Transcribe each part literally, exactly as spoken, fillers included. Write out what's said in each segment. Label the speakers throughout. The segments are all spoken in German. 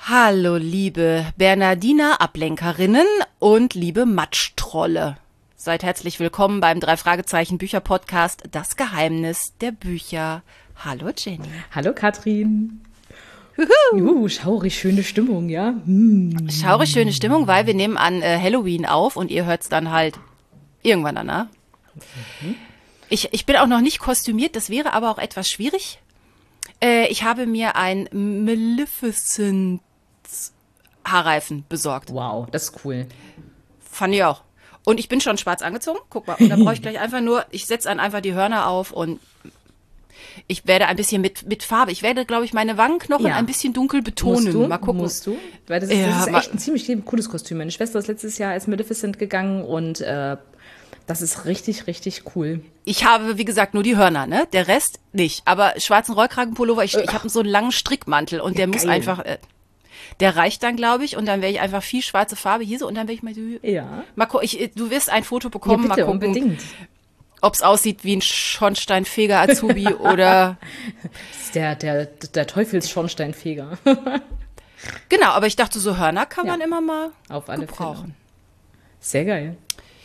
Speaker 1: Hallo, liebe Bernardiner Ablenkerinnen und liebe Matschtrolle. Seid herzlich willkommen beim Drei-Fragezeichen-Bücher-Podcast Das Geheimnis der Bücher. Hallo, Jenny.
Speaker 2: Hallo, Katrin. Juhu, schaurig schöne Stimmung, ja? Hm.
Speaker 1: Schaurig schöne Stimmung, weil wir nehmen an äh, Halloween auf und ihr hört es dann halt irgendwann danach. Mhm. Ich, ich bin auch noch nicht kostümiert, das wäre aber auch etwas schwierig. Äh, ich habe mir ein Maleficent Haarreifen besorgt.
Speaker 2: Wow, das ist cool.
Speaker 1: Fand ich auch. Und ich bin schon schwarz angezogen. Guck mal, und da brauche ich gleich einfach nur, ich setze dann einfach die Hörner auf und ich werde ein bisschen mit, mit Farbe. Ich werde, glaube ich, meine Wangenknochen ja. ein bisschen dunkel betonen.
Speaker 2: Musst du?
Speaker 1: Mal gucken.
Speaker 2: Musst du? Weil das ist,
Speaker 1: ja,
Speaker 2: das ist echt ein ziemlich cooles Kostüm. Meine Schwester ist letztes Jahr als Maleficent gegangen und äh, das ist richtig, richtig cool.
Speaker 1: Ich habe, wie gesagt, nur die Hörner, ne? Der Rest nicht. Aber schwarzen Rollkragenpullover, ich, ich habe so einen langen Strickmantel und ja, der geil. muss einfach... Äh, Der reicht dann, glaube ich, und dann werde ich einfach viel schwarze Farbe hier so und dann werde ich mal so,
Speaker 2: ja.
Speaker 1: mal gucken, ich, du wirst ein Foto bekommen,
Speaker 2: ja, bitte,
Speaker 1: mal gucken,
Speaker 2: unbedingt.
Speaker 1: Ob es aussieht wie ein Schornsteinfeger Azubi oder
Speaker 2: das ist der der der Teufelsschornsteinfeger.
Speaker 1: Genau, aber ich dachte, so Hörner kann
Speaker 2: ja.
Speaker 1: man immer mal
Speaker 2: auf alle
Speaker 1: gebrauchen.
Speaker 2: Fälle. Sehr geil.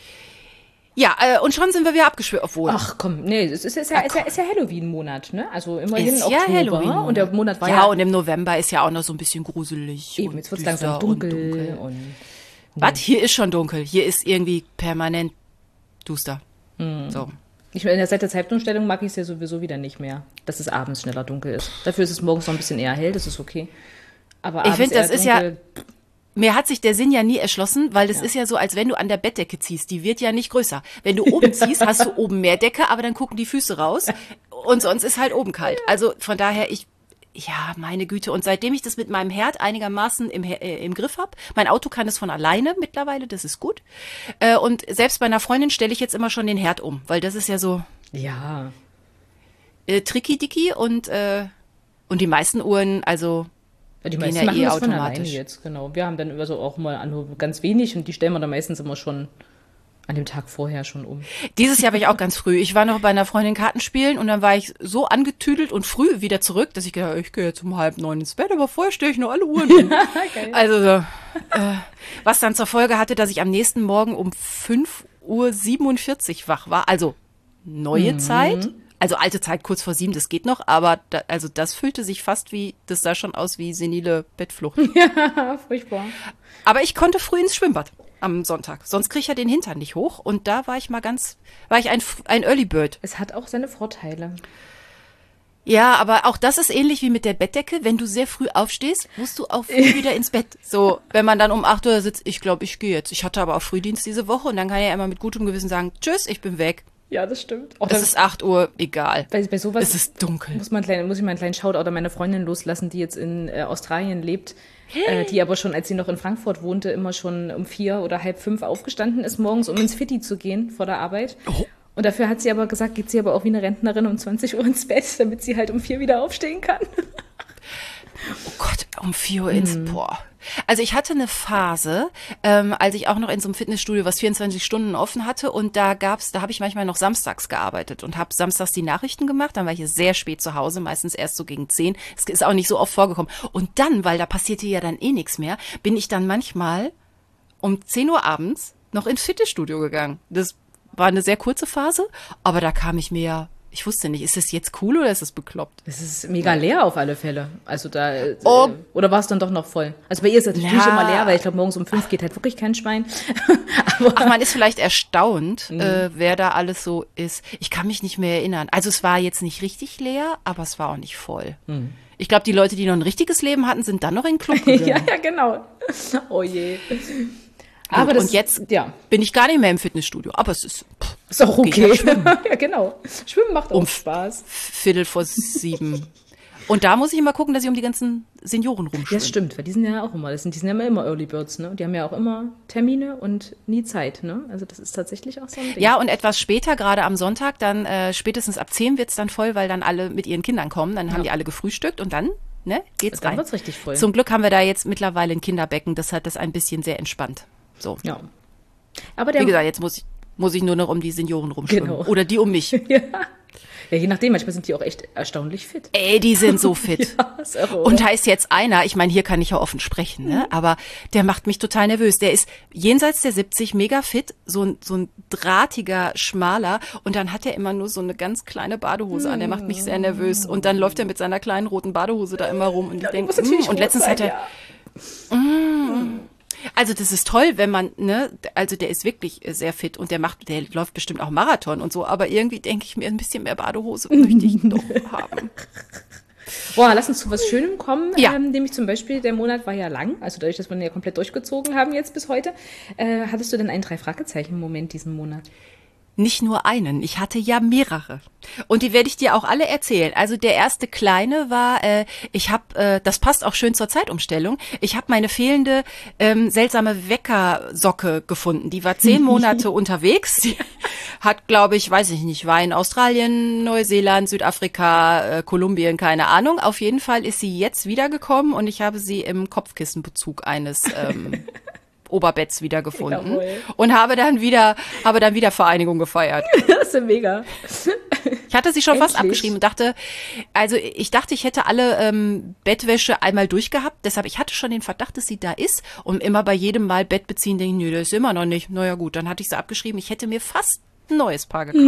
Speaker 1: Ja, äh, und schon sind wir wieder abgeschwört, obwohl.
Speaker 2: Ach komm, nee, es ist, ist, ja, ist, ja, ist ja Halloween-Monat, ne? Also immerhin
Speaker 1: ist
Speaker 2: Oktober.
Speaker 1: Ja Halloween
Speaker 2: und der Monat war ja...
Speaker 1: Ja, und im November ist ja auch noch so ein bisschen gruselig.
Speaker 2: Eben, jetzt wird es langsam dunkel. Und dunkel. Und,
Speaker 1: Was? Hier ist schon dunkel. Hier ist irgendwie permanent duster.
Speaker 2: Mhm.
Speaker 1: So.
Speaker 2: Ich meine, seit der Zeitumstellung mag ich es ja sowieso wieder nicht mehr, dass es abends schneller dunkel ist. Dafür ist es morgens noch ein bisschen eher hell, das ist okay. Aber
Speaker 1: ich finde, das
Speaker 2: dunkel,
Speaker 1: ist ja... Mir hat sich der Sinn ja nie erschlossen, weil das
Speaker 2: ja.
Speaker 1: ist ja so, als wenn du an der Bettdecke ziehst. Die wird ja nicht größer. Wenn du oben ziehst, hast du oben mehr Decke, aber dann gucken die Füße raus und sonst ist halt oben kalt. Also von daher, ich, ja, meine Güte. Und seitdem ich das mit meinem Herd einigermaßen im, äh, im Griff habe, mein Auto kann es von alleine mittlerweile, das ist gut. Äh, und selbst bei einer Freundin stelle ich jetzt immer schon den Herd um, weil das ist ja so
Speaker 2: ja.
Speaker 1: äh, tricky-dicky und, äh, und die meisten Uhren, also...
Speaker 2: Ja, die meisten
Speaker 1: ja
Speaker 2: machen
Speaker 1: eh
Speaker 2: das
Speaker 1: automatisch.
Speaker 2: Von alleine jetzt, genau. Wir haben dann immer so auch mal nur ganz wenig und die stellen wir dann meistens immer schon an dem Tag vorher schon um.
Speaker 1: Dieses Jahr war ich auch ganz früh. Ich war noch bei einer Freundin Karten spielen und dann war ich so angetüdelt und früh wieder zurück, dass ich gedacht habe, ich gehe jetzt um halb neun ins Bett, aber vorher stelle ich noch alle Uhren um. Also so, äh, was dann zur Folge hatte, dass ich am nächsten Morgen um fünf Uhr siebenundvierzig wach war. Also neue mhm. Zeit. Also alte Zeit, kurz vor sieben, das geht noch, aber da, also das fühlte sich fast wie, das sah schon aus wie senile Bettflucht.
Speaker 2: Ja, furchtbar.
Speaker 1: Aber ich konnte früh ins Schwimmbad am Sonntag, sonst kriege ich ja den Hintern nicht hoch und da war ich mal ganz, war ich ein, ein Early Bird.
Speaker 2: Es hat auch seine Vorteile.
Speaker 1: Ja, aber auch das ist ähnlich wie mit der Bettdecke. Wenn du sehr früh aufstehst, musst du auch früh wieder ins Bett. So, wenn man dann um acht Uhr sitzt, ich glaube, ich gehe jetzt. Ich hatte aber auch Frühdienst diese Woche und dann kann ich ja immer mit gutem Gewissen sagen, tschüss, ich bin weg.
Speaker 2: Ja, das stimmt.
Speaker 1: Auch es ist acht Uhr, egal.
Speaker 2: Bei, bei sowas
Speaker 1: es ist dunkel.
Speaker 2: Muss, man klein, muss ich mal einen kleinen Shoutout an meine Freundin loslassen, die jetzt in äh, Australien lebt, hey. äh, die aber schon, als sie noch in Frankfurt wohnte, immer schon um vier oder halb fünf aufgestanden ist morgens, um ins Fitti zu gehen vor der Arbeit. Oh. Und dafür hat sie aber gesagt, geht sie aber auch wie eine Rentnerin um zwanzig Uhr ins Bett, damit sie halt um vier wieder aufstehen kann.
Speaker 1: Oh Gott, um vier Uhr ins, hm. boah. Also ich hatte eine Phase, ähm, als ich auch noch in so einem Fitnessstudio, was vierundzwanzig Stunden offen hatte und da gab's, da habe ich manchmal noch samstags gearbeitet und habe samstags die Nachrichten gemacht, dann war ich sehr spät zu Hause, meistens erst so gegen zehn, es ist auch nicht so oft vorgekommen. Und dann, weil da passierte ja dann eh nichts mehr, bin ich dann manchmal um zehn Uhr abends noch ins Fitnessstudio gegangen. Das war eine sehr kurze Phase, aber da kam ich mir ja, ich wusste nicht, ist das jetzt cool oder ist das bekloppt?
Speaker 2: Es ist mega leer auf alle Fälle. Also da,
Speaker 1: oh.
Speaker 2: äh, oder war es dann doch noch voll? Also bei ihr ist es natürlich ja. immer leer, weil ich glaube, morgens um fünf geht halt wirklich kein Schwein.
Speaker 1: Aber ach, man ist vielleicht erstaunt, mhm. äh, wer da alles so ist. Ich kann mich nicht mehr erinnern. Also es war jetzt nicht richtig leer, aber es war auch nicht voll. Mhm. Ich glaube, die Leute, die noch ein richtiges Leben hatten, sind dann noch in den Club gegangen.
Speaker 2: Ja, ja, genau. Oh je.
Speaker 1: Gut, aber das, und jetzt ja. bin ich gar nicht mehr im Fitnessstudio. Aber es ist,
Speaker 2: pff, ist auch okay. Ja, genau. Schwimmen macht auch um Spaß.
Speaker 1: Viertel vor sieben. Und da muss ich immer gucken, dass ich um die ganzen Senioren rumschwimme.
Speaker 2: Ja, das stimmt, weil die sind ja auch immer, das sind, die sind ja immer, immer Early Birds, ne? Die haben ja auch immer Termine und nie Zeit, ne? Also das ist tatsächlich auch so ein Ding.
Speaker 1: Ja, und etwas später, gerade am Sonntag, dann äh, spätestens ab zehn wird's dann voll, weil dann alle mit ihren Kindern kommen. Dann ja. haben die alle gefrühstückt und dann ne, geht's
Speaker 2: dann
Speaker 1: rein.
Speaker 2: Dann wird's richtig voll.
Speaker 1: Zum Glück haben wir da jetzt mittlerweile ein Kinderbecken, das hat das ein bisschen sehr entspannt. So.
Speaker 2: Ja. Aber der,
Speaker 1: wie gesagt, jetzt muss ich, muss ich nur noch um die Senioren rumschwimmen.
Speaker 2: Genau.
Speaker 1: Oder die um mich.
Speaker 2: Ja. Ja, je nachdem, manchmal sind die auch echt erstaunlich fit.
Speaker 1: Ey, die sind so fit.
Speaker 2: Ja, ist irre, oder?
Speaker 1: Und da ist jetzt einer, ich meine, hier kann ich ja offen sprechen, ne? Aber der macht mich total nervös. Der ist jenseits der siebzig, mega fit, so ein, so ein drahtiger, schmaler. Und dann hat er immer nur so eine ganz kleine Badehose an. Der macht mich sehr nervös. Und dann läuft er mit seiner kleinen roten Badehose da immer rum. Und ich
Speaker 2: Ja, die
Speaker 1: denke,
Speaker 2: muss natürlich
Speaker 1: mm, und letztens
Speaker 2: rot
Speaker 1: hat
Speaker 2: sein,
Speaker 1: er...
Speaker 2: ja.
Speaker 1: Mm, also das ist toll, wenn man, ne, also der ist wirklich sehr fit und der macht, der läuft bestimmt auch Marathon und so, aber irgendwie denke ich mir, ein bisschen mehr Badehose möchte ich doch haben.
Speaker 2: Boah, lass uns zu was Schönem kommen,
Speaker 1: Ja.
Speaker 2: ähm, nämlich zum Beispiel, der Monat war ja lang, also dadurch, dass wir ihn ja komplett durchgezogen haben jetzt bis heute. Äh, hattest du denn einen Drei-Fragezeichen-Moment diesen Monat?
Speaker 1: Nicht nur einen, ich hatte ja mehrere. Und die werde ich dir auch alle erzählen. Also der erste kleine war, äh, ich habe, äh, das passt auch schön zur Zeitumstellung, ich habe meine fehlende ähm, seltsame Weckersocke gefunden. Die war zehn Monate unterwegs. Die hat, glaube ich, weiß ich nicht, war in Australien, Neuseeland, Südafrika, äh, Kolumbien, keine Ahnung. Auf jeden Fall ist sie jetzt wiedergekommen und ich habe sie im Kopfkissenbezug eines... Ähm, Oberbetts wiedergefunden
Speaker 2: Jawohl.
Speaker 1: und habe dann wieder, habe dann wieder Vereinigung gefeiert.
Speaker 2: Das ist ja mega.
Speaker 1: Ich hatte sie schon fast
Speaker 2: Endlich.
Speaker 1: abgeschrieben und dachte, also ich dachte, ich hätte alle ähm, Bettwäsche einmal durchgehabt. Deshalb, ich hatte schon den Verdacht, dass sie da ist. Und immer bei jedem Mal Bett beziehen, denke ich, nö, das ist immer noch nicht. Naja gut, dann hatte ich sie abgeschrieben. Ich hätte mir fast ein neues Paar gekauft.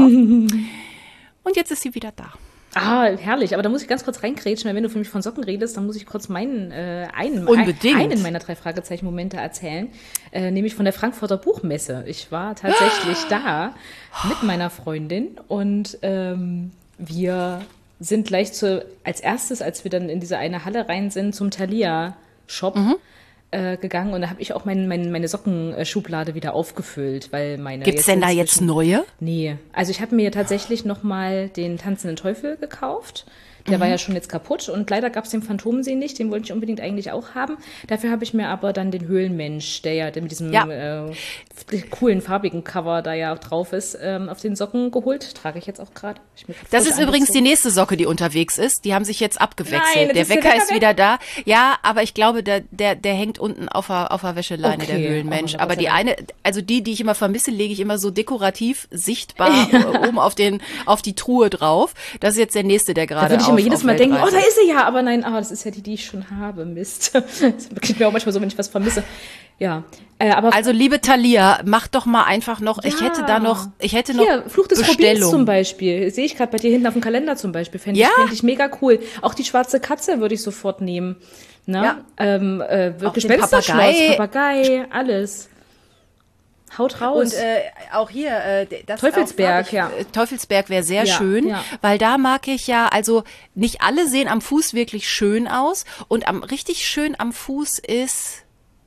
Speaker 1: Und jetzt ist sie wieder da.
Speaker 2: Ah, herrlich. Aber da muss ich ganz kurz reingrätschen, weil wenn du für mich von Socken redest, dann muss ich kurz meinen, äh, einen,
Speaker 1: Unbedingt.
Speaker 2: einen meiner drei Fragezeichen-Momente erzählen. Äh, nämlich von der Frankfurter Buchmesse. Ich war tatsächlich da mit meiner Freundin und ähm, wir sind gleich zu, als erstes, als wir dann in diese eine Halle rein sind, zum Thalia-Shop
Speaker 1: Mhm.
Speaker 2: äh, gegangen. Und da habe ich auch mein, mein, meine Sockenschublade wieder aufgefüllt, weil meine...
Speaker 1: Gibt's denn da jetzt
Speaker 2: inzwischen-
Speaker 1: neue?
Speaker 2: Nee, also ich habe mir tatsächlich nochmal den Tanzenden Teufel gekauft. Der war ja schon jetzt kaputt und leider gab es den Phantomsee nicht, den wollte ich unbedingt eigentlich auch haben. Dafür habe ich mir aber dann den Höhlenmensch, der ja mit diesem
Speaker 1: Ja.
Speaker 2: äh, coolen farbigen Cover da ja auch drauf ist, ähm, auf den Socken geholt. Trage ich jetzt auch gerade.
Speaker 1: Das ist übrigens die nächste Socke, die unterwegs ist. Die haben sich jetzt abgewechselt.
Speaker 2: Nein, das
Speaker 1: der
Speaker 2: ist der
Speaker 1: Wecker
Speaker 2: Wecker
Speaker 1: ist
Speaker 2: weg?
Speaker 1: wieder da. Ja, aber ich glaube, der, der, der hängt unten auf der, auf der Wäscheleine,
Speaker 2: Okay.
Speaker 1: der Höhlenmensch.
Speaker 2: Oh,
Speaker 1: aber
Speaker 2: Gott sei
Speaker 1: die
Speaker 2: Dank.
Speaker 1: eine, also die, die ich immer vermisse, lege ich immer so dekorativ sichtbar äh, oben auf den, auf die Truhe drauf. Das ist jetzt der nächste, der gerade
Speaker 2: Da würde ich
Speaker 1: auf,
Speaker 2: immer jedes
Speaker 1: auf
Speaker 2: Mal denken, oh,
Speaker 1: Weltreise
Speaker 2: da ist sie ja, aber nein, ah, das ist ja die, die ich schon habe, Mist. Das klingt mir auch manchmal so, wenn ich was vermisse. Ja, äh, aber
Speaker 1: Also liebe Thalia, mach doch mal einfach noch, ich
Speaker 2: Ja.
Speaker 1: hätte da noch, ich hätte noch
Speaker 2: hier, Fluch des Rubins
Speaker 1: Bestellung.
Speaker 2: zum Beispiel. Sehe ich gerade bei dir hinten auf dem Kalender zum Beispiel. Fände
Speaker 1: Ja.
Speaker 2: ich, fänd ich mega cool. Auch die schwarze Katze würde ich sofort nehmen. Ne?
Speaker 1: Ja.
Speaker 2: Ähm, äh,
Speaker 1: Auch den
Speaker 2: Gespensterschloss,
Speaker 1: Papagei.
Speaker 2: Papagei, alles. Haut raus.
Speaker 1: Und äh, auch hier, äh, das
Speaker 2: Teufelsberg,
Speaker 1: auch,
Speaker 2: ja.
Speaker 1: äh, Teufelsberg wäre sehr
Speaker 2: Ja,
Speaker 1: schön,
Speaker 2: ja.
Speaker 1: weil da mag ich ja, also nicht alle sehen am Fuß wirklich schön aus und am richtig schön am Fuß ist,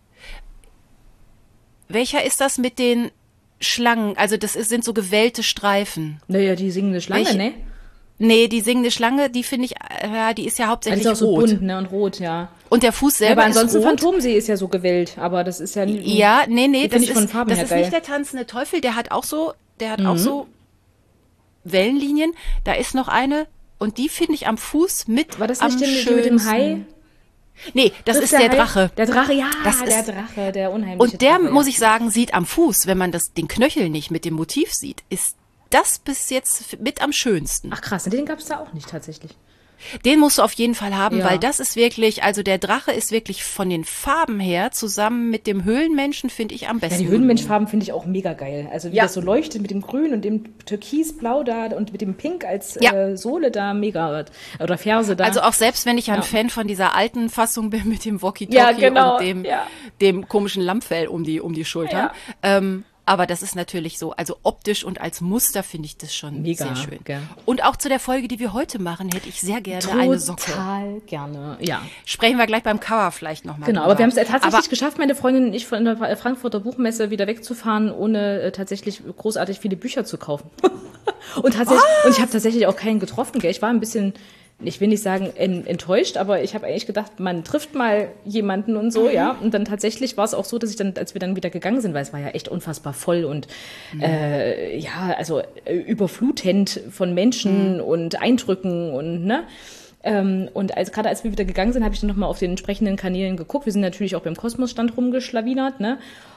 Speaker 1: welcher ist das mit den Schlangen? Also das ist, sind so gewellte Streifen.
Speaker 2: naja, die singende Schlange,
Speaker 1: Welche-
Speaker 2: ne?
Speaker 1: Nee, die singende Schlange, die finde ich, äh, die ist ja
Speaker 2: Die
Speaker 1: hauptsächlich
Speaker 2: ist auch so
Speaker 1: rot.
Speaker 2: bunt, ne? Und rot, ja.
Speaker 1: Und der Fuß
Speaker 2: Ja,
Speaker 1: selber
Speaker 2: aber ansonsten
Speaker 1: ist rot.
Speaker 2: Phantomsee ist ja so gewellt, aber das ist ja nie.
Speaker 1: Ja, nee, nee,
Speaker 2: Die
Speaker 1: das
Speaker 2: finde ich
Speaker 1: ist,
Speaker 2: von Farben
Speaker 1: das
Speaker 2: her
Speaker 1: ist
Speaker 2: geil.
Speaker 1: nicht der tanzende Teufel, der hat auch so, der hat auch
Speaker 2: Mhm.
Speaker 1: so Wellenlinien. Da ist noch eine und die finde ich am Fuß mit
Speaker 2: War das
Speaker 1: am
Speaker 2: nicht der
Speaker 1: schönsten.
Speaker 2: mit dem Hai?
Speaker 1: Nee, das, ist der,
Speaker 2: Hai?
Speaker 1: Drache.
Speaker 2: Der Drache, ja,
Speaker 1: Das
Speaker 2: der
Speaker 1: ist-
Speaker 2: Drache, der unheimliche
Speaker 1: Und der,
Speaker 2: Drache,
Speaker 1: muss
Speaker 2: ja.
Speaker 1: ich sagen, sieht am Fuß, wenn man das, den Knöchel nicht mit dem Motiv sieht, ist das bis jetzt mit am schönsten.
Speaker 2: Ach krass, den gab es da auch nicht tatsächlich.
Speaker 1: Den musst du auf jeden Fall haben,
Speaker 2: Ja.
Speaker 1: weil das ist wirklich, also der Drache ist wirklich von den Farben her zusammen mit dem Höhlenmenschen, finde ich am
Speaker 2: Ja,
Speaker 1: besten.
Speaker 2: die Höhlenmenschfarben finde ich auch mega geil. Also wie
Speaker 1: Ja.
Speaker 2: das so leuchtet mit dem Grün und dem Türkisblau da und mit dem Pink als
Speaker 1: Ja.
Speaker 2: äh, Sohle da, mega. Oder Ferse da.
Speaker 1: Also auch selbst wenn ich ein
Speaker 2: Ja.
Speaker 1: Fan von dieser alten Fassung bin mit dem Walkie-Talkie
Speaker 2: Ja, genau,
Speaker 1: und dem,
Speaker 2: ja.
Speaker 1: dem komischen Lammfell um die, um die Schultern. Ähm, aber das ist natürlich so, also optisch und als Muster finde ich das schon
Speaker 2: Mega,
Speaker 1: sehr schön.
Speaker 2: gell.
Speaker 1: Und auch zu der Folge, die wir heute machen, hätte ich sehr gerne eine Socke.
Speaker 2: Total gerne, ja.
Speaker 1: Sprechen wir gleich beim Cover vielleicht nochmal.
Speaker 2: Genau, aber wir haben es tatsächlich
Speaker 1: Aber
Speaker 2: geschafft, meine Freundin und ich von der Frankfurter Buchmesse wieder wegzufahren, ohne äh, tatsächlich großartig viele Bücher zu kaufen. und, tatsächlich, und ich habe tatsächlich auch keinen getroffen. Gell? Ich war ein bisschen, ich will nicht sagen en, enttäuscht, aber ich habe eigentlich gedacht, man trifft mal jemanden und so, ja. Und dann tatsächlich war es auch so, dass ich dann, als wir dann wieder gegangen sind, weil es war ja echt unfassbar voll und äh, ja, also äh, überflutend von Menschen und Eindrücken und ne. Ähm, und als, gerade als wir wieder gegangen sind, habe ich dann nochmal auf den entsprechenden Kanälen geguckt. Wir sind natürlich auch beim Kosmos-Stand rumgeschlawinert, ne?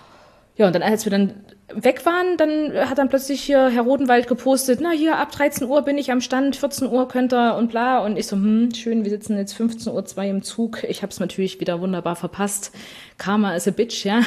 Speaker 2: Ja, und dann, als wir dann weg waren, dann hat dann plötzlich hier Herr Rodenwald gepostet, na hier, ab dreizehn Uhr bin ich am Stand, vierzehn Uhr könnt ihr und bla. Und ich so, hm, schön, wir sitzen jetzt fünfzehn Uhr zwei im Zug. Ich hab's natürlich wieder wunderbar verpasst. Karma is a bitch, ja.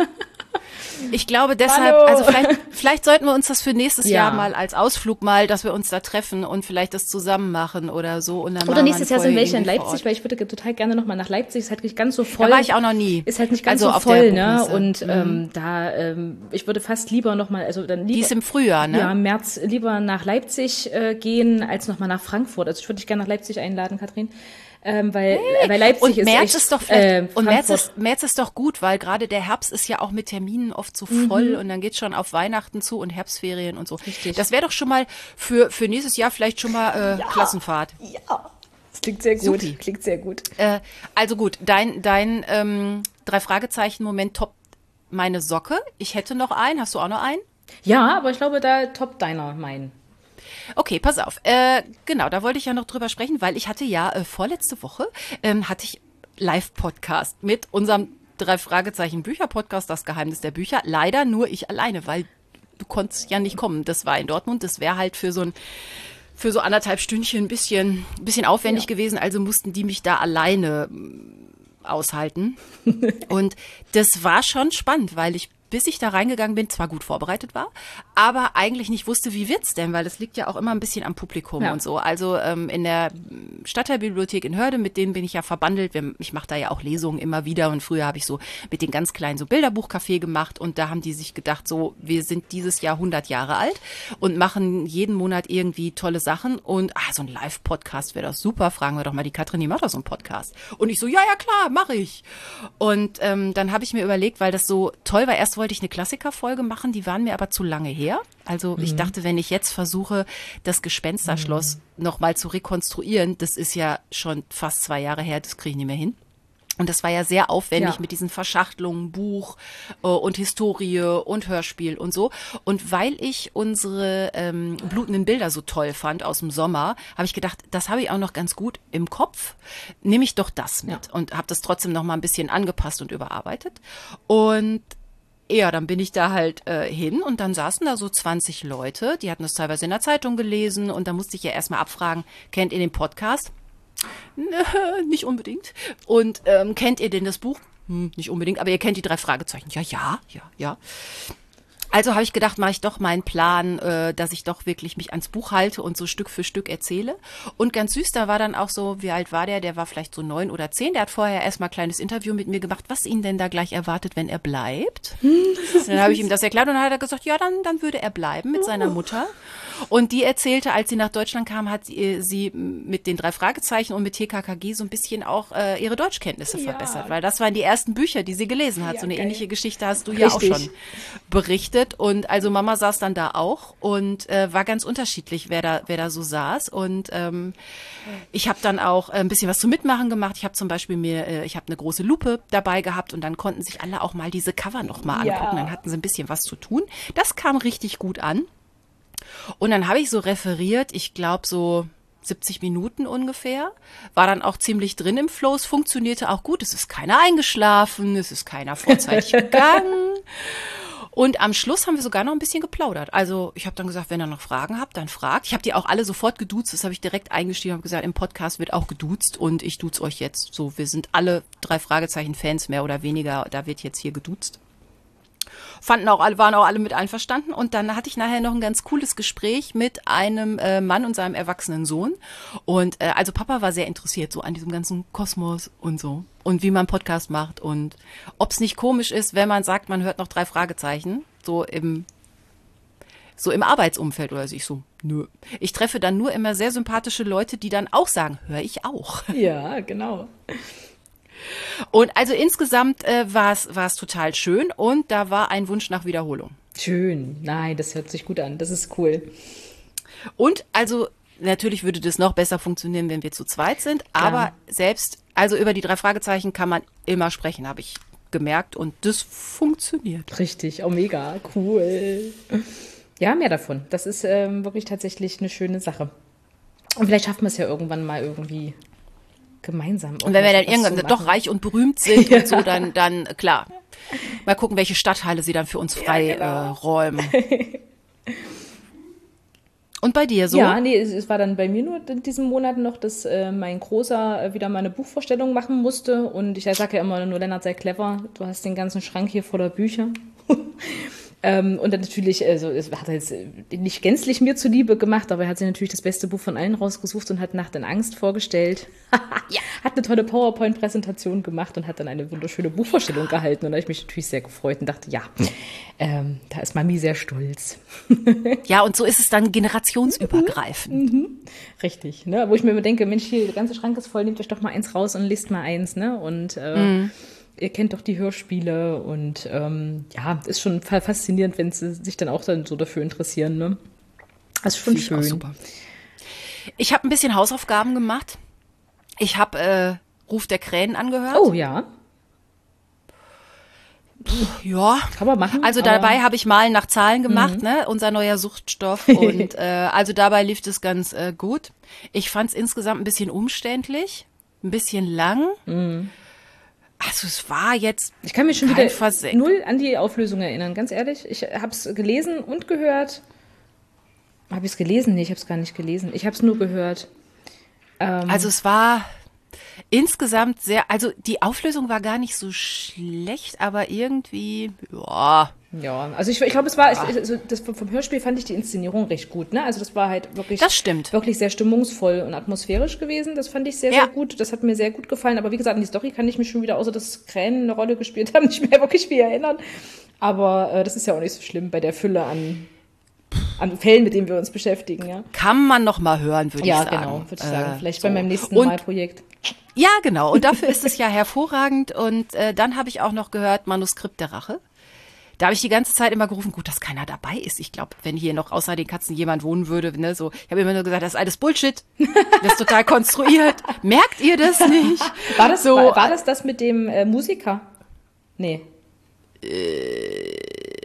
Speaker 1: Ich glaube deshalb,
Speaker 2: Hallo.
Speaker 1: also vielleicht, vielleicht sollten wir uns das für nächstes
Speaker 2: Ja.
Speaker 1: Jahr mal als Ausflug mal, dass wir uns da treffen und vielleicht das zusammen machen oder so. Und dann
Speaker 2: Oder
Speaker 1: machen wir
Speaker 2: nächstes
Speaker 1: eine
Speaker 2: Jahr sind
Speaker 1: Folge
Speaker 2: welche in
Speaker 1: irgendwie vor
Speaker 2: Leipzig,
Speaker 1: Ort.
Speaker 2: weil ich würde total gerne nochmal nach Leipzig. Ist halt nicht ganz so voll.
Speaker 1: Da war ich auch noch nie.
Speaker 2: Ist halt nicht ganz
Speaker 1: Also
Speaker 2: so
Speaker 1: auf der
Speaker 2: voll, ne?
Speaker 1: Buchmesse.
Speaker 2: Und ähm, da, ähm, ich würde fast lieber nochmal, also dann lieber.
Speaker 1: Die ist im Frühjahr, ne?
Speaker 2: Ja, im März lieber nach Leipzig äh, gehen, als nochmal nach Frankfurt. Also ich würde dich gerne nach Leipzig einladen, Katrin. Ähm, weil, hey. weil Leipzig
Speaker 1: und
Speaker 2: ist
Speaker 1: März
Speaker 2: echt,
Speaker 1: ist doch vielleicht,
Speaker 2: äh,
Speaker 1: und März
Speaker 2: Frankfurt.
Speaker 1: ist, März ist doch gut, weil gerade der Herbst ist ja auch mit Terminen oft so voll
Speaker 2: Mhm.
Speaker 1: und dann geht's schon auf Weihnachten zu und Herbstferien und so.
Speaker 2: Richtig.
Speaker 1: Das wäre doch schon mal für, für nächstes Jahr vielleicht schon mal äh,
Speaker 2: Ja.
Speaker 1: Klassenfahrt.
Speaker 2: Ja, das klingt sehr gut.
Speaker 1: Supi.
Speaker 2: Klingt sehr gut.
Speaker 1: Äh, also gut, dein, dein ähm, Drei-Fragezeichen-Moment top meine Socke. Ich hätte noch einen. Hast du auch noch einen?
Speaker 2: Ja, aber ich glaube, da top deiner mein.
Speaker 1: Okay, pass auf. Äh, genau, da wollte ich ja noch drüber sprechen, weil ich hatte ja äh, vorletzte Woche ähm, hatte ich Live-Podcast mit unserem Drei-Fragezeichen-Bücher-Podcast, das Geheimnis der Bücher. Leider nur ich alleine, weil du konntest ja nicht kommen. Das war in Dortmund. Das wäre halt für so ein für so anderthalb Stündchen ein bisschen, ein bisschen aufwendig
Speaker 2: Ja.
Speaker 1: gewesen. Also mussten die mich da alleine mm, aushalten. Und das war schon spannend, weil ich, bis ich da reingegangen bin, zwar gut vorbereitet war, aber eigentlich nicht wusste, wie wird's denn, weil es liegt ja auch immer ein bisschen am Publikum
Speaker 2: Ja.
Speaker 1: und so. Also ähm, in der Stadtteilbibliothek in Hörde, mit denen bin ich ja verbandelt. Wir, ich mache da ja auch Lesungen immer wieder und früher habe ich so mit den ganz Kleinen so Bilderbuchcafé gemacht und da haben die sich gedacht, so, wir sind dieses Jahr hundert Jahre alt und machen jeden Monat irgendwie tolle Sachen und ah, so ein Live-Podcast wäre doch super, fragen wir doch mal die Katrin, die macht doch so einen Podcast. Und ich so, ja, ja, klar, mache ich. Und ähm, dann habe ich mir überlegt, weil das so toll war, erst wollte ich eine Klassikerfolge machen, die waren mir aber zu lange her. Also ich dachte, wenn ich jetzt versuche, das Gespensterschloss mhm. nochmal zu rekonstruieren, das ist ja schon fast zwei Jahre her, das kriege ich nicht mehr hin. Und das war ja sehr aufwendig
Speaker 2: Ja.
Speaker 1: mit diesen Verschachtelungen, Buch äh, und Historie und Hörspiel und so. Und weil ich unsere ähm, blutenden Bilder so toll fand aus dem Sommer, habe ich gedacht, das habe ich auch noch ganz gut im Kopf. Nehme ich doch das mit
Speaker 2: Ja.
Speaker 1: und habe das trotzdem noch mal ein bisschen angepasst und überarbeitet. Und ja, dann bin ich da halt äh, hin und dann saßen da so zwanzig Leute, die hatten das teilweise in der Zeitung gelesen und da musste ich ja erstmal abfragen, kennt ihr den Podcast? Nö, nicht unbedingt. Und ähm, kennt ihr denn das Buch? Hm, nicht unbedingt, aber ihr kennt die drei Fragezeichen. Ja, ja, ja, ja. Also habe ich gedacht, mache ich doch meinen Plan, äh, dass ich doch wirklich mich ans Buch halte und so Stück für Stück erzähle. Und ganz süß, da war dann auch so, wie alt war der? Der war vielleicht so neun oder zehn. Der hat vorher erstmal ein kleines Interview mit mir gemacht, was ihn denn da gleich erwartet, wenn er bleibt. Dann habe ich ihm das erklärt und dann hat er gesagt, ja, dann, dann würde er bleiben mit seiner Mutter. Und die erzählte, als sie nach Deutschland kam, hat sie, sie mit den drei Fragezeichen und mit T K K G so ein bisschen auch äh, ihre Deutschkenntnisse
Speaker 2: Ja.
Speaker 1: verbessert, weil das waren die ersten Bücher, die sie gelesen hat.
Speaker 2: Ja,
Speaker 1: so eine
Speaker 2: geil.
Speaker 1: ähnliche Geschichte hast du ja auch
Speaker 2: Richtig.
Speaker 1: schon berichtet. Und also Mama saß dann da auch und äh, war ganz unterschiedlich, wer da, wer da so saß. Und ähm, ich habe dann auch ein bisschen was zum Mitmachen gemacht. Ich habe zum Beispiel mir, äh, ich habe eine große Lupe dabei gehabt und dann konnten sich alle auch mal diese Cover noch mal
Speaker 2: Ja.
Speaker 1: angucken. Dann hatten sie ein bisschen was zu tun. Das kam richtig gut an. Und dann habe ich so referiert, ich glaube so siebzig Minuten ungefähr, war dann auch ziemlich drin im Flow, es funktionierte auch gut, es ist keiner eingeschlafen, es ist keiner vorzeitig gegangen. Und am Schluss haben wir sogar noch ein bisschen geplaudert. Also ich habe dann gesagt, wenn ihr noch Fragen habt, dann fragt. Ich habe die auch alle sofort geduzt, das habe ich direkt eingeschrieben, habe gesagt, im Podcast wird auch geduzt und ich duze euch jetzt. So, wir sind alle drei Fragezeichen-Fans, mehr oder weniger, da wird jetzt hier geduzt. Fanden auch alle, waren auch alle mit einverstanden. Und dann hatte ich nachher noch ein ganz cooles Gespräch mit einem äh, Mann und seinem erwachsenen Sohn. Und äh, also Papa war sehr interessiert so an diesem ganzen Kosmos und so. Und wie man Podcast macht und ob es nicht komisch ist, wenn man sagt, man hört noch drei Fragezeichen, so im so im Arbeitsumfeld oder so. Ich so, nö. Ich treffe dann nur immer sehr sympathische Leute, die dann auch sagen, höre ich auch.
Speaker 2: Ja, genau.
Speaker 1: Und also insgesamt äh, war es war es total schön und da war ein Wunsch nach Wiederholung.
Speaker 2: Schön. Nein, das hört sich gut an. Das ist cool.
Speaker 1: Und also natürlich würde das noch besser funktionieren, wenn wir zu zweit sind, aber selbst, also über die drei Fragezeichen kann man immer sprechen, habe ich gemerkt und das funktioniert.
Speaker 2: Richtig. Oh, mega. Cool. Ja, mehr davon. Das ist ähm, wirklich tatsächlich eine schöne Sache. Und vielleicht schaffen wir es ja irgendwann mal irgendwie gemeinsam.
Speaker 1: Und wenn wir dann irgendwann doch reich und berühmt sind und so, dann, dann klar. Mal gucken, welche Stadtteile sie dann für uns frei ja, genau. äh, räumen. Und bei dir so?
Speaker 2: Ja, nee, es, es war dann bei mir nur in diesem Monat noch, dass äh, mein Großer äh, wieder mal eine Buchvorstellung machen musste. Und ich sage ja immer nur, Lennart, sei clever, du hast den ganzen Schrank hier voller Bücher. ähm, und dann natürlich, also es hat er jetzt nicht gänzlich mir zuliebe gemacht, aber er hat sich natürlich das beste Buch von allen rausgesucht und hat Nacht in Angst vorgestellt. Ja. Hat eine tolle PowerPoint-Präsentation gemacht und hat dann eine wunderschöne Buchvorstellung gehalten. Und da habe ich mich natürlich sehr gefreut und dachte, ja, ähm, da ist Mami sehr stolz.
Speaker 1: Ja, und so ist es dann generationsübergreifend.
Speaker 2: Mhm. Richtig, ne? Wo ich mir immer denke, Mensch, hier, der ganze Schrank ist voll, nehmt euch doch mal eins raus und lest mal eins, ne? Und äh, mhm. ihr kennt doch die Hörspiele und ähm, ja, ist schon faszinierend, wenn sie sich dann auch dann so dafür interessieren, ne? Das ist schon schön.
Speaker 1: Auch super. Ich habe ein bisschen Hausaufgaben gemacht. Ich habe äh, Ruf der Krähen angehört.
Speaker 2: Oh ja.
Speaker 1: Ja,
Speaker 2: kann man machen.
Speaker 1: Also dabei habe ich Malen nach Zahlen gemacht, mhm. ne, unser neuer Suchtstoff. Und äh, also dabei lief es ganz äh, gut. Ich fand es insgesamt ein bisschen umständlich, ein bisschen lang. Mhm. Also es war jetzt.
Speaker 2: Ich kann mich schon wieder Versenk. null an die Auflösung erinnern, ganz ehrlich. Ich habe es gelesen und gehört. Habe ich es gelesen? Nee, ich habe es gar nicht gelesen. Ich habe es nur gehört.
Speaker 1: Ähm, also es war insgesamt sehr, also die Auflösung war gar nicht so schlecht, aber irgendwie, ja.
Speaker 2: Ja, also ich, ich glaube, es war, ja. ich, also das vom Hörspiel fand ich die Inszenierung recht gut, ne? Also das war halt wirklich,
Speaker 1: das stimmt.
Speaker 2: wirklich sehr stimmungsvoll und atmosphärisch gewesen. Das fand ich sehr, ja. sehr gut. Das hat mir sehr gut gefallen. Aber wie gesagt, an die Story kann ich mich schon wieder, außer dass Krähen eine Rolle gespielt haben, nicht mehr wirklich viel erinnern. Aber äh, das ist ja auch nicht so schlimm bei der Fülle an an Fällen, mit denen wir uns beschäftigen, ja.
Speaker 1: Kann man noch mal hören, würde
Speaker 2: ja,
Speaker 1: ich sagen.
Speaker 2: Ja, genau, würde ich sagen.
Speaker 1: Äh,
Speaker 2: Vielleicht
Speaker 1: so.
Speaker 2: bei meinem nächsten
Speaker 1: und,
Speaker 2: Malprojekt.
Speaker 1: Ja, genau. Und dafür ist es ja hervorragend. Und äh, dann habe ich auch noch gehört, Manuskript der Rache. Da habe ich die ganze Zeit immer gerufen, gut, dass keiner dabei ist. Ich glaube, wenn hier noch außer den Katzen jemand wohnen würde, ne, so, ich habe immer nur gesagt, das ist alles Bullshit. Das ist total konstruiert. Merkt ihr das nicht?
Speaker 2: War das so? War, war das das mit dem äh, Musiker? Nee.
Speaker 1: Äh,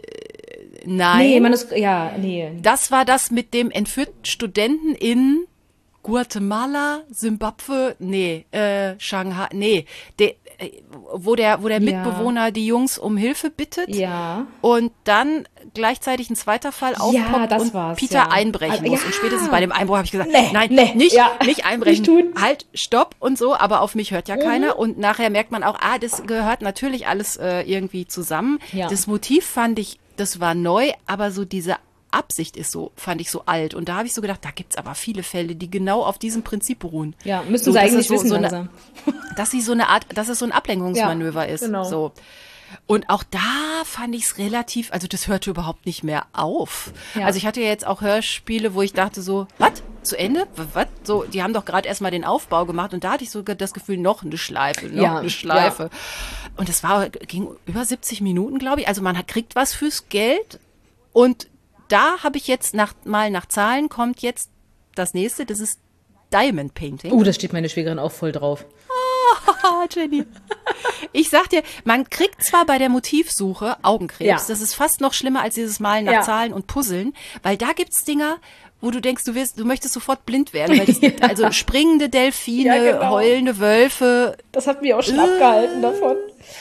Speaker 1: nein.
Speaker 2: Nee, Manus- ja, nee.
Speaker 1: Das war das mit dem entführten Studenten in Guatemala, Simbabwe, nee, äh, Shanghai, nee, de, äh, wo der, wo der ja. Mitbewohner die Jungs um Hilfe bittet.
Speaker 2: Ja.
Speaker 1: Und dann gleichzeitig ein zweiter Fall aufpoppt
Speaker 2: ja, das
Speaker 1: und
Speaker 2: war's,
Speaker 1: Peter
Speaker 2: ja.
Speaker 1: einbrechen
Speaker 2: ja.
Speaker 1: muss. Und spätestens bei dem Einbruch habe ich gesagt,
Speaker 2: nee,
Speaker 1: nein,
Speaker 2: nee,
Speaker 1: nicht,
Speaker 2: ja.
Speaker 1: nicht einbrechen,
Speaker 2: nicht tun.
Speaker 1: Halt, stopp und so, aber auf mich hört ja
Speaker 2: mhm.
Speaker 1: keiner. Und nachher merkt man auch, ah, das gehört natürlich alles äh, irgendwie zusammen.
Speaker 2: Ja.
Speaker 1: Das Motiv fand ich, das war neu, aber so diese Absicht ist so, fand ich so alt. Und da habe ich so gedacht, da gibt's aber viele Fälle, die genau auf diesem Prinzip beruhen.
Speaker 2: Ja, müssen
Speaker 1: so,
Speaker 2: sie eigentlich
Speaker 1: so,
Speaker 2: wissen,
Speaker 1: so
Speaker 2: langsam.
Speaker 1: eine, dass sie so eine Art, dass es so ein Ablenkungsmanöver
Speaker 2: ja,
Speaker 1: ist.
Speaker 2: Genau.
Speaker 1: So. Und auch da fand ich es relativ, also das hörte überhaupt nicht mehr auf. Ja. Also ich hatte ja jetzt auch Hörspiele, wo ich dachte so, was? Zu Ende? Was? So, die haben doch gerade erstmal den Aufbau gemacht und da hatte ich sogar das Gefühl, noch eine Schleife, noch
Speaker 2: ja,
Speaker 1: eine Schleife.
Speaker 2: Ja.
Speaker 1: Und es war, ging über siebzig Minuten, glaube ich. Also man hat, kriegt was fürs Geld und da habe ich jetzt nach, mal nach Zahlen kommt jetzt das nächste, das ist Diamond Painting.
Speaker 2: Oh, da steht meine Schwägerin auch voll drauf.
Speaker 1: Oh, Jenny. Ich sag dir, man kriegt zwar bei der Motivsuche Augenkrebs, ja. das ist fast noch schlimmer als dieses Malen nach ja. Zahlen und Puzzeln, weil da gibt's Dinger, wo du denkst, du wirst, du möchtest sofort blind werden, weil das gibt ja. also springende Delfine, ja, genau. heulende Wölfe.
Speaker 2: Das hat mich auch schon äh, abgehalten davon.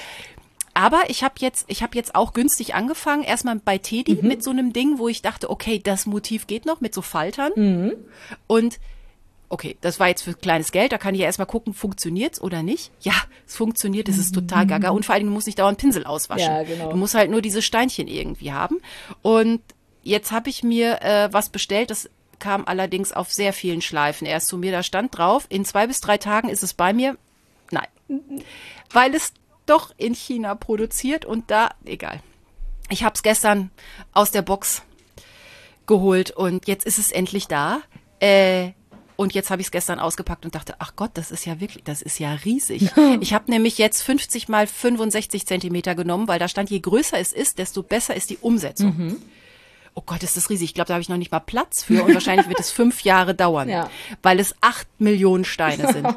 Speaker 1: Aber ich habe jetzt, ich habe jetzt auch günstig angefangen, erstmal bei Teddy mhm. mit so einem Ding, wo ich dachte, okay, das Motiv geht noch mit so Faltern. Mhm. Und okay, das war jetzt für kleines Geld, da kann ich ja erstmal gucken, funktioniert's oder nicht. Ja, es funktioniert, es ist total gaga. Und vor allem, du musst nicht dauernd Pinsel auswaschen.
Speaker 2: Ja, genau.
Speaker 1: Du musst halt nur diese Steinchen irgendwie haben. Und jetzt habe ich mir äh, was bestellt, das kam allerdings auf sehr vielen Schleifen erst zu mir. Da stand drauf, in zwei bis drei Tagen ist es bei mir. Nein, mhm. weil es doch in China produziert und da, egal. Ich habe es gestern aus der Box geholt und jetzt ist es endlich da. Äh, und jetzt habe ich es gestern ausgepackt und dachte, ach Gott, das ist ja wirklich, das ist ja riesig. Ich habe nämlich jetzt fünfzig mal fünfundsechzig Zentimeter genommen, weil da stand, je größer es ist, desto besser ist die Umsetzung. Mhm. Oh Gott, ist das riesig. Ich glaube, da habe ich noch nicht mal Platz für und wahrscheinlich wird es fünf Jahre dauern, ja. weil es acht Millionen Steine sind.